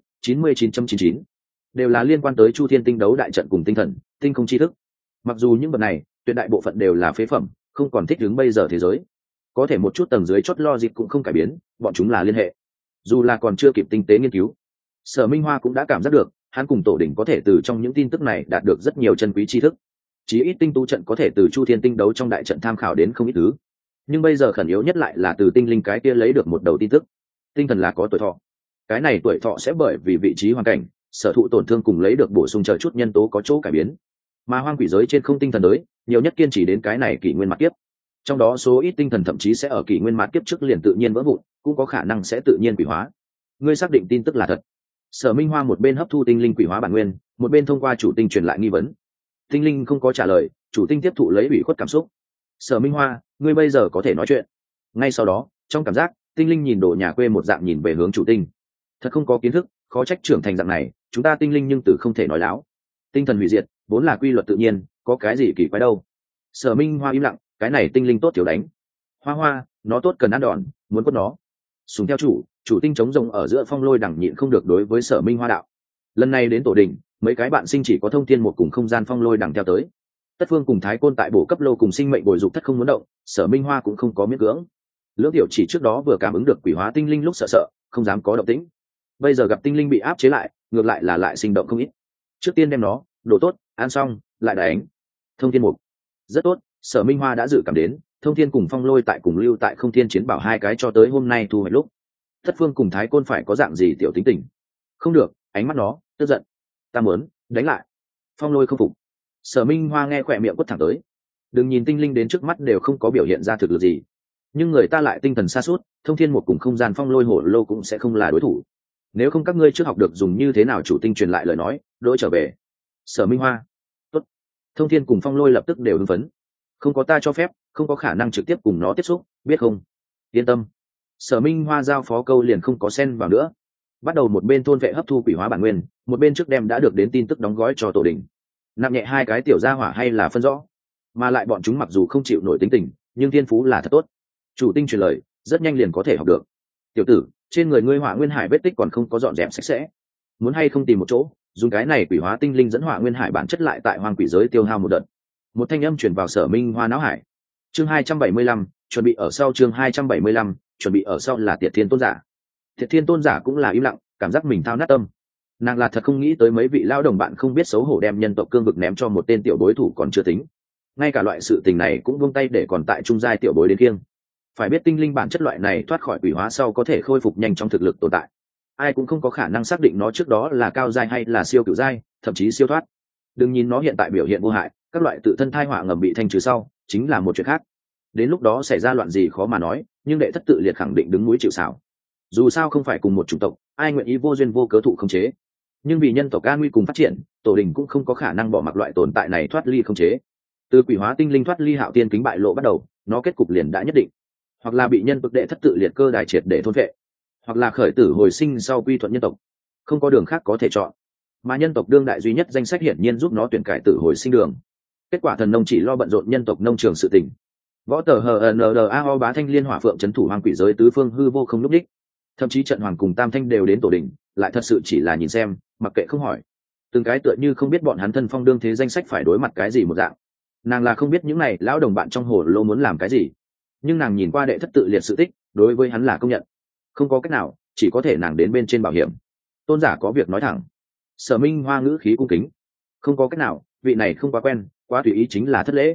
99.99 đều là liên quan tới Chu Thiên Tinh đấu đại trận cùng tinh thần, tinh không tri thức. Mặc dù những vật này, tuyệt đại bộ phận đều là phế phẩm, không còn thích ứng bây giờ thế giới. Có thể một chút tầng dưới chót logic cũng không cải biến, bọn chúng là liên hệ. Dù là còn chưa kịp tinh tế nghiên cứu, Sở Minh Hoa cũng đã cảm giác được, hắn cùng Tổ Đỉnh có thể từ trong những tin tức này đạt được rất nhiều chân quý tri thức. Chí ít tinh tu trận có thể từ Chu Thiên Tinh đấu trong đại trận tham khảo đến không ít thứ. Nhưng bây giờ khẩn yếu nhất lại là từ tinh linh cái kia lấy được một đầu tin tức. Tinh thần là có tuổi thọ. Cái này tuổi thọ sẽ bởi vì vị trí hoàn cảnh, sở thụ tổn thương cùng lấy được bổ sung chờ chút nhân tố có chỗ cải biến. Mà hoang quỷ giới trên không tinh thần đới, nhiều nhất kiên trì đến cái này kỷ nguyên mạt kiếp. Trong đó số ít tinh thần thậm chí sẽ ở kỷ nguyên mạt kiếp trước liền tự nhiên vỡ vụn, cũng có khả năng sẽ tự nhiên quỷ hóa. Ngươi xác định tin tức là thật. Sở Minh Hoa một bên hấp thu tinh linh quỷ hóa bản nguyên, một bên thông qua chủ tinh truyền lại nghi vấn. Tinh linh không có trả lời, chủ tinh tiếp thụ lấy ủy khuất cảm xúc. Sở Minh Hoa, ngươi bây giờ có thể nói chuyện. Ngay sau đó, trong cảm giác, tinh linh nhìn đồ nhà quê một dạng nhìn về hướng chủ tinh. Thật không có kiến thức, khó trách trưởng thành dạng này, chúng ta tinh linh nhưng từ không thể nói láo. Tinh thần hủy diệt vốn là quy luật tự nhiên, có cái gì kỳ quái đâu. Sở Minh Hoa im lặng, cái này tinh linh tốt tiểu đánh. Hoa Hoa, nó tốt cần ăn đòn, muốn quất nó. Sùng theo chủ tinh chống rồng ở giữa phong lôi đẳng nhịn không được đối với Sở Minh Hoa đạo. Lần này đến tổ đình, mấy cái bạn sinh chỉ có thông thiên một cùng không gian phong lôi đẳng theo tới. Tất Phương cùng Thái Côn tại bổ cấp lô cùng sinh mệnh bồi dục thất không muốn động, Sở Minh Hoa cũng không có miễn cưỡng. Lưỡng tiểu chỉ trước đó vừa cảm ứng được quỷ hóa tinh linh lúc sợ không dám có động tĩnh. Bây giờ gặp tinh linh bị áp chế lại, ngược lại là lại sinh động không ít. Trước tiên đem nó đồ tốt ăn xong lại đánh. Thông thiên mục rất tốt, Sở Minh Hoa đã dự cảm đến thông thiên cùng phong lôi tại cùng lưu tại không thiên chiến bảo hai cái cho tới hôm nay thu hoạch lúc. Thất Phương cùng Thái Côn phải có dạng gì tiểu tính tình. Không được, ánh mắt nó tức giận. Ta muốn đánh lại. Phong lôi không phục. Sở Minh Hoa nghe khỏe miệng quất thẳng tới. Đừng nhìn tinh linh đến trước mắt đều không có biểu hiện ra thực lực gì, nhưng người ta lại tinh thần xa suốt, thông thiên một cùng không gian phong lôi hổ lô cũng sẽ không là đối thủ. Nếu không các ngươi trước học được dùng như thế nào chủ tinh truyền lại lời nói, đỗi trở về. Sở Minh Hoa, tốt. Thông thiên cùng phong lôi lập tức đều hưng phấn. Không có ta cho phép, không có khả năng trực tiếp cùng nó tiếp xúc, biết không? Yên tâm. Sở Minh Hoa giao phó câu liền không có xen vào nữa. Bắt đầu một bên thôn vệ hấp thu quỷ hóa bản nguyên, một bên trước đem đã được đến tin tức đóng gói cho tổ đình. Nặng nhẹ hai cái tiểu gia hỏa hay là phân rõ, mà lại bọn chúng mặc dù không chịu nổi tính tình, nhưng thiên phú là thật tốt. Chủ tinh truyền lời, rất nhanh liền có thể học được. Tiểu tử, trên người ngươi Hỏa Nguyên Hải vết tích còn không có dọn dẹp sạch sẽ, muốn hay không tìm một chỗ, dùng cái này quỷ hóa tinh linh dẫn Hỏa Nguyên Hải bản chất lại tại hoang quỷ giới tiêu hao một đợt. Một thanh âm truyền vào Sở Minh Hoa não hải. Chương 275, chuẩn bị ở sau. Chương 275, chuẩn bị ở sau là Tiệt Thiên Tôn giả. Tiệt Thiên Tôn giả cũng là im lặng, cảm giác mình thao nát tâm. Nàng là thật không nghĩ tới mấy vị lão đồng bạn không biết xấu hổ đem nhân tộc cương vực ném cho một tên tiểu bối thủ còn chưa tính, ngay cả loại sự tình này cũng buông tay để còn tại trung giai tiểu bối đến kiêng. Phải biết tinh linh bản chất loại này thoát khỏi quỷ hóa sau có thể khôi phục nhanh trong thực lực tồn tại, ai cũng không có khả năng xác định nó trước đó là cao giai hay là siêu cửu giai, thậm chí siêu thoát. Đừng nhìn nó hiện tại biểu hiện vô hại, các loại tự thân thai họa ngầm bị thanh trừ sau chính là một chuyện khác. Đến lúc đó xảy ra loạn gì khó mà nói, nhưng đệ thất tự liệt khẳng định đứng núi chịu sào. Dù sao không phải cùng một chủng tộc, ai nguyện ý vô duyên vô cớ thụ khống chế. Nhưng vì nhân tộc an nguy cùng phát triển, tổ đình cũng không có khả năng bỏ mặc loại tồn tại này thoát ly khống chế. Từ quỷ hóa tinh linh thoát ly hạo tiên kính bại lộ bắt đầu, nó kết cục liền đã nhất định, hoặc là bị nhân vực đệ thất tự liệt cơ đài triệt để thôn vệ, hoặc là khởi tử hồi sinh sau quy thuận nhân tộc, không có đường khác có thể chọn. Mà nhân tộc đương đại duy nhất danh sách hiển nhiên giúp nó tuyển cải tử hồi sinh đường. Kết quả thần nông chỉ lo bận rộn nhân tộc nông trường sự tình. Võ tờ HNDAO bá thanh liên hỏa phượng trấn thủ hoang quỷ giới tứ phương hư vô không lúc đích, thậm chí trận hoàng cùng tam thanh đều đến tổ đình, lại thật sự chỉ là nhìn xem, mặc kệ không hỏi. Từng cái tựa như không biết bọn hắn thân phong đương thế danh sách phải đối mặt cái gì một dạng. Nàng là không biết những này lão đồng bạn trong hồ lô muốn làm cái gì, nhưng nàng nhìn qua đệ thất tự liệt sự tích, đối với hắn là công nhận. Không có cách nào, chỉ có thể nàng đến bên trên bảo hiểm. Tôn giả có việc nói thẳng. Sở Minh Hoa ngữ khí cung kính. Không có cách nào, vị này không quá quen, quá tùy ý chính là thất lễ.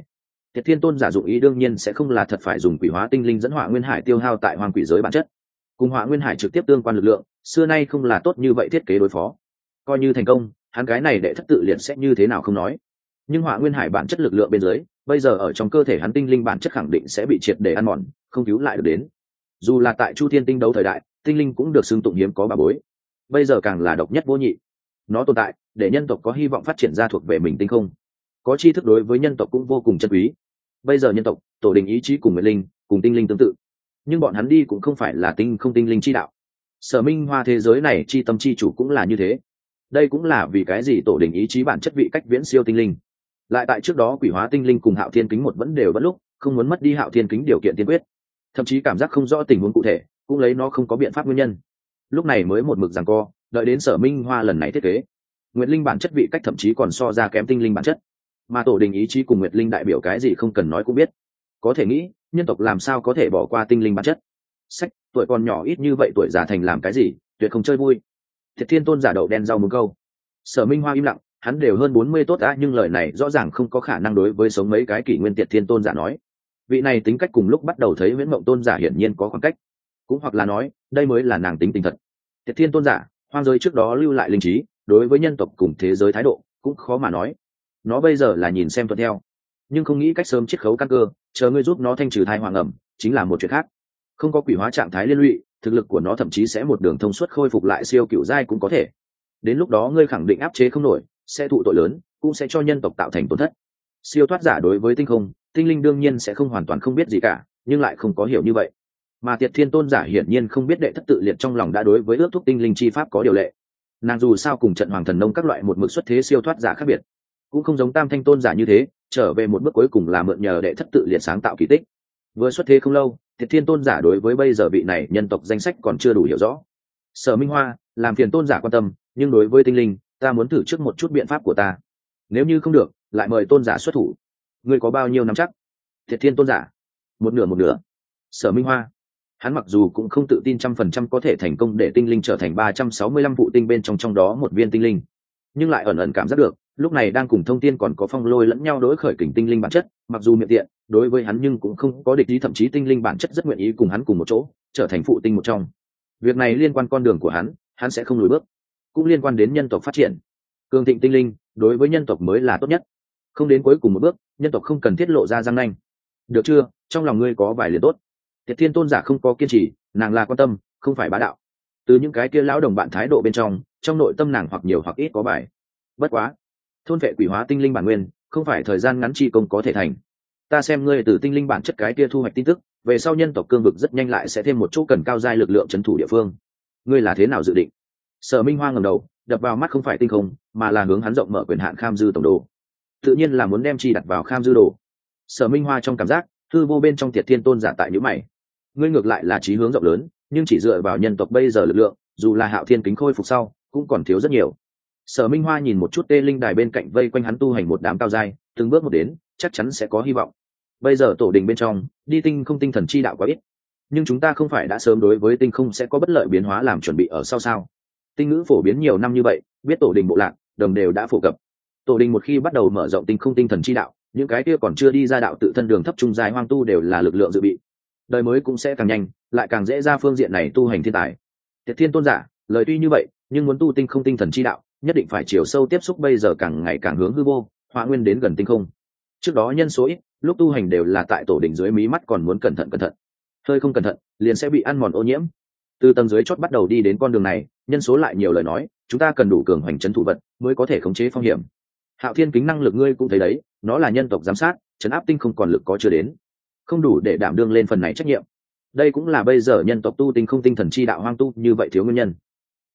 Thiệt Thiên Tôn giả dụng ý đương nhiên sẽ không là thật phải dùng quỷ hóa tinh linh dẫn Hỏa Nguyên Hải tiêu hao tại hoang quỷ giới bản chất. Cùng Hỏa Nguyên Hải trực tiếp tương quan lực lượng, xưa nay không là tốt như vậy thiết kế đối phó. Coi như thành công, hắn cái này đệ thất tự liệt sẽ như thế nào không nói. Nhưng Hỏa Nguyên Hải bản chất lực lượng bên dưới, bây giờ ở trong cơ thể hắn tinh linh bản chất khẳng định sẽ bị triệt để ăn mòn, không cứu lại được đến. Dù là tại Chu Thiên Tinh đấu thời đại, tinh linh cũng được xưng tụng hiếm có bà bối. Bây giờ càng là độc nhất vô nhị. Nó tồn tại, để nhân tộc có hy vọng phát triển ra thuộc về mình tinh không. Có tri thức đối với nhân tộc cũng vô cùng chân quý. Bây giờ nhân tộc, tổ đình ý chí cùng nguyệt linh, cùng tinh linh tương tự, nhưng bọn hắn đi cũng không phải là tinh không tinh linh chi đạo. Sở Minh Hoa thế giới này chi tâm chi chủ cũng là như thế. Đây cũng là vì cái gì tổ đình ý chí bản chất vị cách viễn siêu tinh linh. Lại tại trước đó quỷ hóa tinh linh cùng Hạo Thiên Kính một vẫn đều vẫn lúc, không muốn mất đi Hạo Thiên Kính điều kiện tiên quyết. Thậm chí cảm giác không rõ tình huống cụ thể, cũng lấy nó không có biện pháp nguyên nhân. Lúc này mới một mực giằng co, đợi đến Sở Minh Hoa lần này thiết kế. Nguyệt linh bản chất vị cách thậm chí còn so ra kém tinh linh bản chất. Mà tổ đình ý chí cùng Nguyệt linh đại biểu cái gì không cần nói cũng biết. Có thể nghĩ, nhân tộc làm sao có thể bỏ qua tinh linh bản chất. Sách, tuổi còn nhỏ ít như vậy tuổi già thành làm cái gì, tuyệt không chơi vui. Thiệt Thiên Tôn giả đậu đen rau muống câu. Sở Minh Hoa im lặng, hắn đều hơn 40 tốt đã, nhưng lời này rõ ràng không có khả năng đối với sống mấy cái kỷ nguyên Tiệt Thiên Tôn giả nói. Vị này tính cách cùng lúc bắt đầu thấy Viễn Mộng Tôn giả hiển nhiên có khoảng cách, cũng hoặc là nói, đây mới là nàng tính tình thật. Tiệt Thiên Tôn giả, hoang giới trước đó lưu lại linh trí, đối với nhân tộc cùng thế giới thái độ cũng khó mà nói. Nó bây giờ là nhìn xem thuận theo, nhưng không nghĩ cách sớm chiết khấu căn cơ, chờ ngươi giúp nó thanh trừ thai hoàng ẩm, chính là một chuyện khác. Không có quỷ hóa trạng thái liên lụy, thực lực của nó thậm chí sẽ một đường thông suốt khôi phục lại siêu cựu giai cũng có thể. Đến lúc đó ngươi khẳng định áp chế không nổi, sẽ thụ tội lớn, cũng sẽ cho nhân tộc tạo thành tổn thất. Siêu thoát giả đối với tinh không, tinh linh đương nhiên sẽ không hoàn toàn không biết gì cả, nhưng lại không có hiểu như vậy. Mà Tiệt Thiên Tôn giả hiển nhiên không biết đệ thất tự liệt trong lòng đã đối với ước thúc tinh linh chi pháp có điều lệ. Nàng dù sao cùng trận hoàng thần nông các loại một mực xuất thế siêu thoát giả khác biệt, cũng không giống Tam Thanh Tôn giả như thế, trở về một bước cuối cùng là mượn nhờ đệ thất tự liệt sáng tạo kỳ tích. Vừa xuất thế không lâu, Tiệt Thiên Tôn giả đối với bây giờ vị này nhân tộc danh sách còn chưa đủ hiểu rõ. Sở Minh Hoa, làm phiền Tôn giả quan tâm, nhưng đối với tinh linh, ta muốn thử trước một chút biện pháp của ta. Nếu như không được, lại mời Tôn giả xuất thủ. Ngươi có bao nhiêu nắm chắc? Tiệt Thiên Tôn giả, một nửa. Sở Minh Hoa, hắn mặc dù cũng không tự tin 100% có thể thành công để tinh linh trở thành 365 vụ tinh bên trong đó một viên tinh linh, nhưng lại ẩn ẩn cảm giác được lúc này đang cùng Thông Tiên còn có Phong Lôi lẫn nhau đối khởi kình tinh linh bản chất, mặc dù miệng tiện đối với hắn nhưng cũng không có địch ý, thậm chí tinh linh bản chất rất nguyện ý cùng hắn cùng một chỗ trở thành phụ tinh một trong. Việc này liên quan con đường của hắn sẽ không lùi bước, cũng liên quan đến nhân tộc phát triển. Cường thịnh tinh linh đối với nhân tộc mới là tốt nhất, không đến cuối cùng một bước nhân tộc không cần tiết lộ ra răng nanh. Được chưa, trong lòng ngươi có vài liền tốt. Tiệt Thiên Tôn giả không có kiên trì, nàng là quan tâm, không phải bá đạo. Từ những cái kia lão đồng bạn thái độ bên trong nội tâm nàng hoặc nhiều hoặc ít có bài. Bất quá, thôn vệ quỷ hóa tinh linh bản nguyên, không phải thời gian ngắn chi công có thể thành. Ta xem ngươi từ tinh linh bản chất cái kia thu hoạch tin tức, về sau nhân tộc cương vực rất nhanh lại sẽ thêm một chỗ cần cao giai lực lượng trấn thủ địa phương. Ngươi là thế nào dự định? Sở Minh Hoa ngẩng đầu, đập vào mắt không phải tinh không, mà là hướng hắn rộng mở quyền hạn Kham Dư tổng đồ. Tự nhiên là muốn đem chi đặt vào Kham Dư đồ. Sở Minh Hoa trong cảm giác, hư vô bên trong Tiệt Thiên Tôn giả tại nhíu mày. Ngươi ngược lại là chí hướng rộng lớn, nhưng chỉ dựa vào nhân tộc bây giờ lực lượng, dù là Hạo Thiên Kính khôi phục sau, cũng còn thiếu rất nhiều. Sở Minh Hoa nhìn một chút tê linh đài bên cạnh vây quanh hắn tu hành một đám cao giai, từng bước một đến, chắc chắn sẽ có hy vọng. Bây giờ tổ đình bên trong, đi tinh không tinh thần chi đạo quá ít, nhưng chúng ta không phải đã sớm đối với tinh không sẽ có bất lợi biến hóa làm chuẩn bị ở sau sao? Tinh ngữ phổ biến nhiều năm như vậy, biết tổ đình bộ lạc, đồng đều đã phổ cập. Tổ đình một khi bắt đầu mở rộng tinh không tinh thần chi đạo, những cái kia còn chưa đi ra đạo tự thân đường thấp trung giai hoang tu đều là lực lượng dự bị. Đời mới cũng sẽ càng nhanh, lại càng dễ ra phương diện này tu hành thiên tài. Tiệt Thiên Tôn giả, lời tuy như vậy, nhưng muốn tu tinh không tinh thần chi đạo, nhất định phải chiều sâu tiếp xúc bây giờ càng ngày càng hướng hư vô, hóa nguyên đến gần tinh không. Trước đó nhân số ít, lúc tu hành đều là tại tổ đỉnh dưới mí mắt còn muốn cẩn thận, hơi không cẩn thận, liền sẽ bị ăn mòn ô nhiễm. Từ tầng dưới chót bắt đầu đi đến con đường này, nhân số lại nhiều lời nói, chúng ta cần đủ cường hoành trấn thủ vật, mới có thể khống chế phong hiểm. Hạo Thiên Kính năng lực ngươi cũng thấy đấy, nó là nhân tộc giám sát, trấn áp tinh không còn lực có chưa đến, không đủ để đảm đương lên phần này trách nhiệm. Đây cũng là bây giờ nhân tộc tu tinh không tinh thần chi đạo hoang tu như vậy thiếu nguyên nhân.